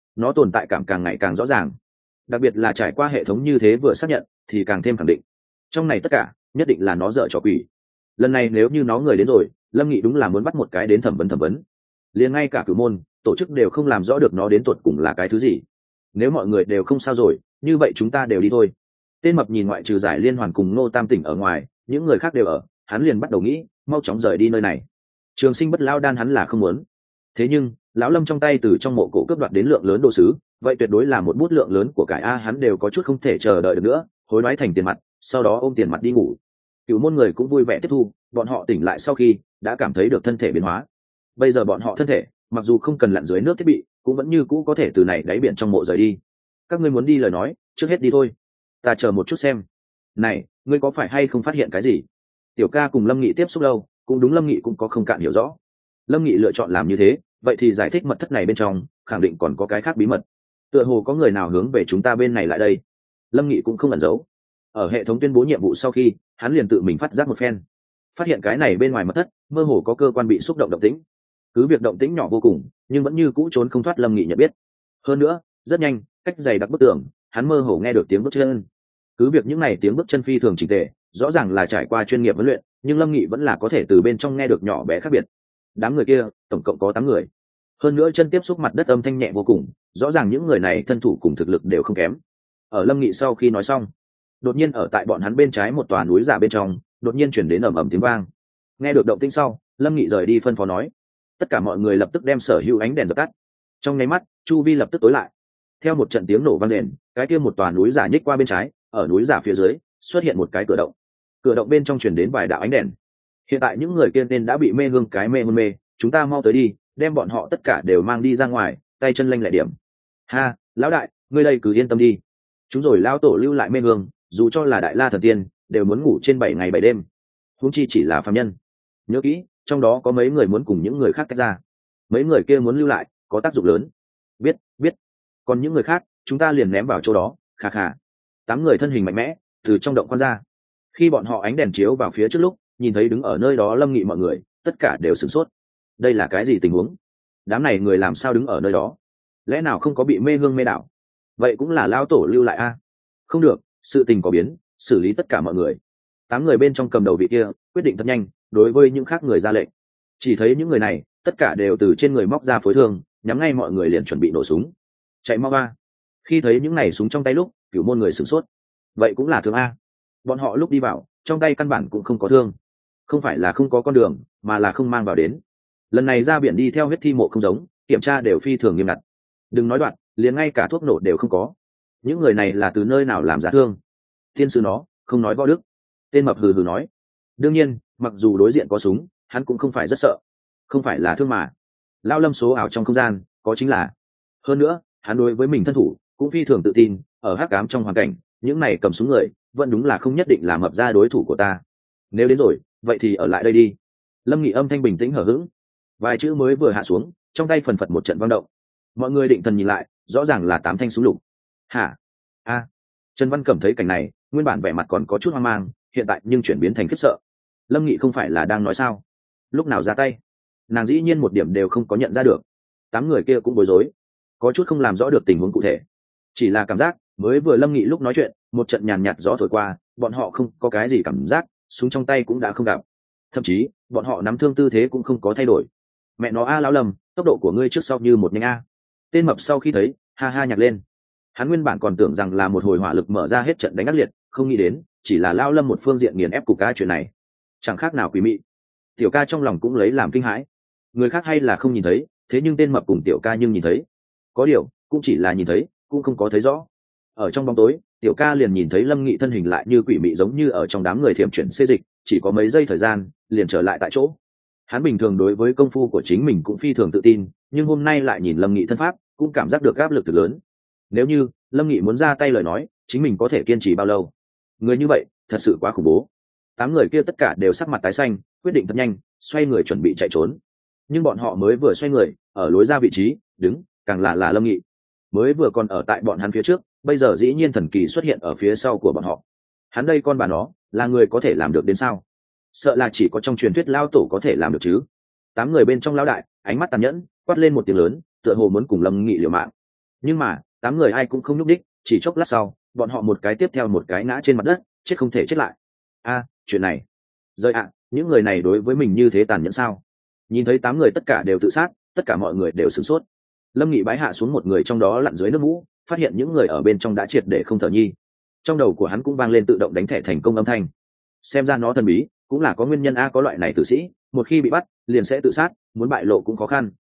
nó tồn tại cảm càng ngày càng rõ ràng, đặc biệt là trải qua hệ thống như thế vừa xác nhận thì càng thêm khẳng định trong này tất cả nhất định là nó dở trò quỷ. Lần này nếu như nó người đến rồi, Lâm Nghị đúng là muốn bắt một cái đến thẩm vấn, liền ngay cả cửu môn tổ chức đều không làm rõ được nó đến tuột cùng là cái thứ gì. Nếu mọi người đều không sao rồi, như vậy chúng ta đều đi thôi. Tên mập nhìn ngoại trừ Giải Liên Hoàn cùng Ngô Tam Tỉnh ở ngoài, những người khác đều ở, hắn liền bắt đầu nghĩ mau chóng rời đi nơi này. Trường Sinh Bất Lão Đan hắn là không muốn, thế nhưng lão Lâm trong tay từ trong mộ cổ cướp đoạt đến lượng lớn đồ sứ, vậy tuyệt đối là một bút lượng lớn của cải a, hắn đều có chút không thể chờ đợi được nữa, hối đoái thành tiền mặt, sau đó ôm tiền mặt đi ngủ. Cửu môn người cũng vui vẻ tiếp thu, bọn họ tỉnh lại sau khi đã cảm thấy được thân thể biến hóa. Bây giờ bọn họ thân thể mặc dù không cần lặn dưới nước thiết bị, cũng vẫn như cũ có thể từ này đáy biển trong mộ rời đi. Các ngươi muốn đi lời nói, trước hết đi thôi, ta chờ một chút xem. Này, ngươi có phải hay không phát hiện cái gì? Tiểu ca cùng Lâm Nghị tiếp xúc lâu, cũng đúng, Lâm Nghị cũng có không cạn hiểu rõ. Lâm Nghị lựa chọn làm như thế, vậy thì giải thích mật thất này bên trong khẳng định còn có cái khác bí mật. Tựa hồ có người nào hướng về chúng ta bên này lại đây. Lâm Nghị cũng không ẩn giấu. Ở hệ thống tuyên bố nhiệm vụ sau khi, hắn liền tự mình phát giác một phen, phát hiện cái này bên ngoài mật thất mơ hồ có cơ quan bị xúc động tĩnh. Cứ việc động tĩnh nhỏ vô cùng, nhưng vẫn như cũ trốn không thoát Lâm Nghị nhận biết. Hơn nữa, rất nhanh, cách dày đặc bức tường, hắn mơ hồ nghe được tiếng bước chân. Cứ việc những này tiếng bước chân phi thường chỉnh tề, rõ ràng là trải qua chuyên nghiệp huấn luyện, nhưng Lâm Nghị vẫn là có thể từ bên trong nghe được nhỏ bé khác biệt. Đám người kia tổng cộng có 8 người, hơn nữa chân tiếp xúc mặt đất âm thanh nhẹ vô cùng, rõ ràng những người này thân thủ cùng thực lực đều không kém. Ở Lâm Nghị sau khi nói xong, đột nhiên ở tại bọn hắn bên trái một tòa núi giả bên trong đột nhiên chuyển đến ầm ầm tiếng vang. Nghe được động tĩnh sau, Lâm Nghị rời đi phân phó nói, tất cả mọi người lập tức đem sở hữu ánh đèn dập tắt. Trong nháy mắt, chu vi lập tức tối lại. Theo một trận tiếng nổ vang rền, cái kia một tòa núi giả nhích qua bên trái, ở núi giả phía dưới xuất hiện một cái cửa động. Cửa động bên trong truyền đến vài đạo ánh đèn. Hiện tại những người kia nên đã bị mê hương cái mê hôn mê, chúng ta mau tới đi, đem bọn họ tất cả đều mang đi ra ngoài, tay chân lanh lẹ điểm. Ha, lão đại, ngươi đây cứ yên tâm đi. Chúng rồi lão tổ lưu lại mê hương, dù cho là đại la thần tiên đều muốn ngủ trên 7 ngày 7 đêm, huống chi chỉ là phàm nhân. Nhớ kỹ, trong đó có mấy người muốn cùng những người khác tách ra, mấy người kia muốn lưu lại có tác dụng lớn. Biết. Còn những người khác chúng ta liền ném vào chỗ đó. Khà khà. 8 người thân hình mạnh mẽ từ trong động khoan ra. Khi bọn họ ánh đèn chiếu vào phía trước lúc, nhìn thấy đứng ở nơi đó Lâm Nghị mọi người, tất cả đều sửng sốt. Đây là cái gì tình huống? Đám này người làm sao đứng ở nơi đó? Lẽ nào không có bị mê hương mê đảo? Vậy cũng là lão tổ lưu lại a? Không được, sự tình có biến, xử lý tất cả mọi người. 8 người bên trong cầm đầu vị kia quyết định thật nhanh, đối với những khác người ra lệnh. Chỉ thấy những người này tất cả đều từ trên người móc ra phối thương, nhắm ngay mọi người liền chuẩn bị nổ súng. Chạy mau a! Khi thấy những này súng trong tay lúc, Cửu môn người sửng sốt. Vậy cũng là thương a. Bọn họ lúc đi vào, trong tay căn bản cũng không có thương. Không phải là không có con đường, mà là không mang vào đến. Lần này ra biển đi theo huyết thi mộ không giống, kiểm tra đều phi thường nghiêm ngặt. Đừng nói đoạn, liền ngay cả thuốc nổ đều không có. Những người này là từ nơi nào làm ra thương? Tiên sư nó không nói võ đức. Tên mập hừ hừ nói. Đương nhiên, mặc dù đối diện có súng, hắn cũng không phải rất sợ. Không phải là thương mà. Lao Lâm số ảo trong không gian có chính là. Hơn nữa, hắn đối với mình thân thủ cũng phi thường tự tin. Ở hắc ám trong hoàn cảnh, những này cầm súng người vẫn đúng là không nhất định là mập ra đối thủ của ta. Nếu đến rồi, vậy thì ở lại đây đi. Lâm Nghị âm thanh bình tĩnh hở hững, vài chữ mới vừa hạ xuống, trong tay phần phật một trận vang động. Mọi người định thần nhìn lại, rõ ràng là 8 thanh súng lục. Hả? A. Trần Văn Cẩm thấy cảnh này, nguyên bản vẻ mặt còn có chút hoang mang, hiện tại nhưng chuyển biến thành khiếp sợ. Lâm Nghị không phải là đang nói sao? Lúc nào ra tay? Nàng dĩ nhiên một điểm đều không có nhận ra được. 8 người kia cũng bối rối, có chút không làm rõ được tình huống cụ thể. Chỉ là cảm giác, mới vừa Lâm Nghị lúc nói chuyện, một trận nhàn nhạt gió thổi qua, bọn họ không có cái gì cảm giác, súng trong tay cũng đã không gặp. Thậm chí, bọn họ nắm thương tư thế cũng không có thay đổi. Mẹ nó a, lão Lâm, tốc độ của ngươi trước sau như một nhanh a. Tên mập sau khi thấy, ha ha nhạc lên. Hắn nguyên bản còn tưởng rằng là một hồi hỏa lực mở ra hết trận đánh ác liệt, không nghĩ đến chỉ là lão Lâm một phương diện nghiền ép cục ca chuyện này, chẳng khác nào quỷ mị. Tiểu ca trong lòng cũng lấy làm kinh hãi. Người khác hay là không nhìn thấy, thế nhưng tên mập cùng tiểu ca nhưng nhìn thấy. Có điều, cũng chỉ là nhìn thấy, cũng không có thấy rõ. Ở trong bóng tối, tiểu ca liền nhìn thấy Lâm Nghị thân hình lại như quỷ mị, giống như ở trong đám người thiểm chuyển xê dịch, chỉ có mấy giây thời gian liền trở lại tại chỗ. Hắn bình thường đối với công phu của chính mình cũng phi thường tự tin, nhưng hôm nay lại nhìn Lâm Nghị thân pháp, cũng cảm giác được áp lực thực lớn. Nếu như Lâm Nghị muốn ra tay lời nói, chính mình có thể kiên trì bao lâu? Người như vậy thật sự quá khủng bố. 8 người kia tất cả đều sắc mặt tái xanh, quyết định thật nhanh xoay người chuẩn bị chạy trốn. Nhưng bọn họ mới vừa xoay người, ở lối ra vị trí đứng càng là Lâm Nghị. Mới vừa còn ở tại bọn hắn phía trước, bây giờ dĩ nhiên thần kỳ xuất hiện ở phía sau của bọn họ. Hắn đây con bà nó là người có thể làm được đến sao? Sợ là chỉ có trong truyền thuyết lao tổ có thể làm được chứ. 8 người bên trong lão đại ánh mắt tàn nhẫn, quát lên một tiếng lớn, tựa hồ muốn cùng Lâm Nghị liều mạng. nhưng mà 8 người ai cũng không nhúc đích, chỉ chốc lát sau bọn họ một cái tiếp theo một cái ngã trên mặt đất, chết không thể chết lại. Chuyện này rời những người này đối với mình như thế tàn nhẫn sao? Nhìn thấy 8 người tất cả đều tự sát, tất cả mọi người đều sửng sốt. Lâm Nghị bái hạ xuống một người trong đó lặn dưới nước mũ, phát hiện những người ở bên trong đã triệt để không thở nhi. Trong đầu của hắn cũng vang lên tự động đánh thẻ thành công âm thanh. Xem ra nó thần bí, cũng là có nguyên nhân. Có loại này tử sĩ một khi bị bắt liền sẽ tự sát, muốn bại lộ cũng khó khăn.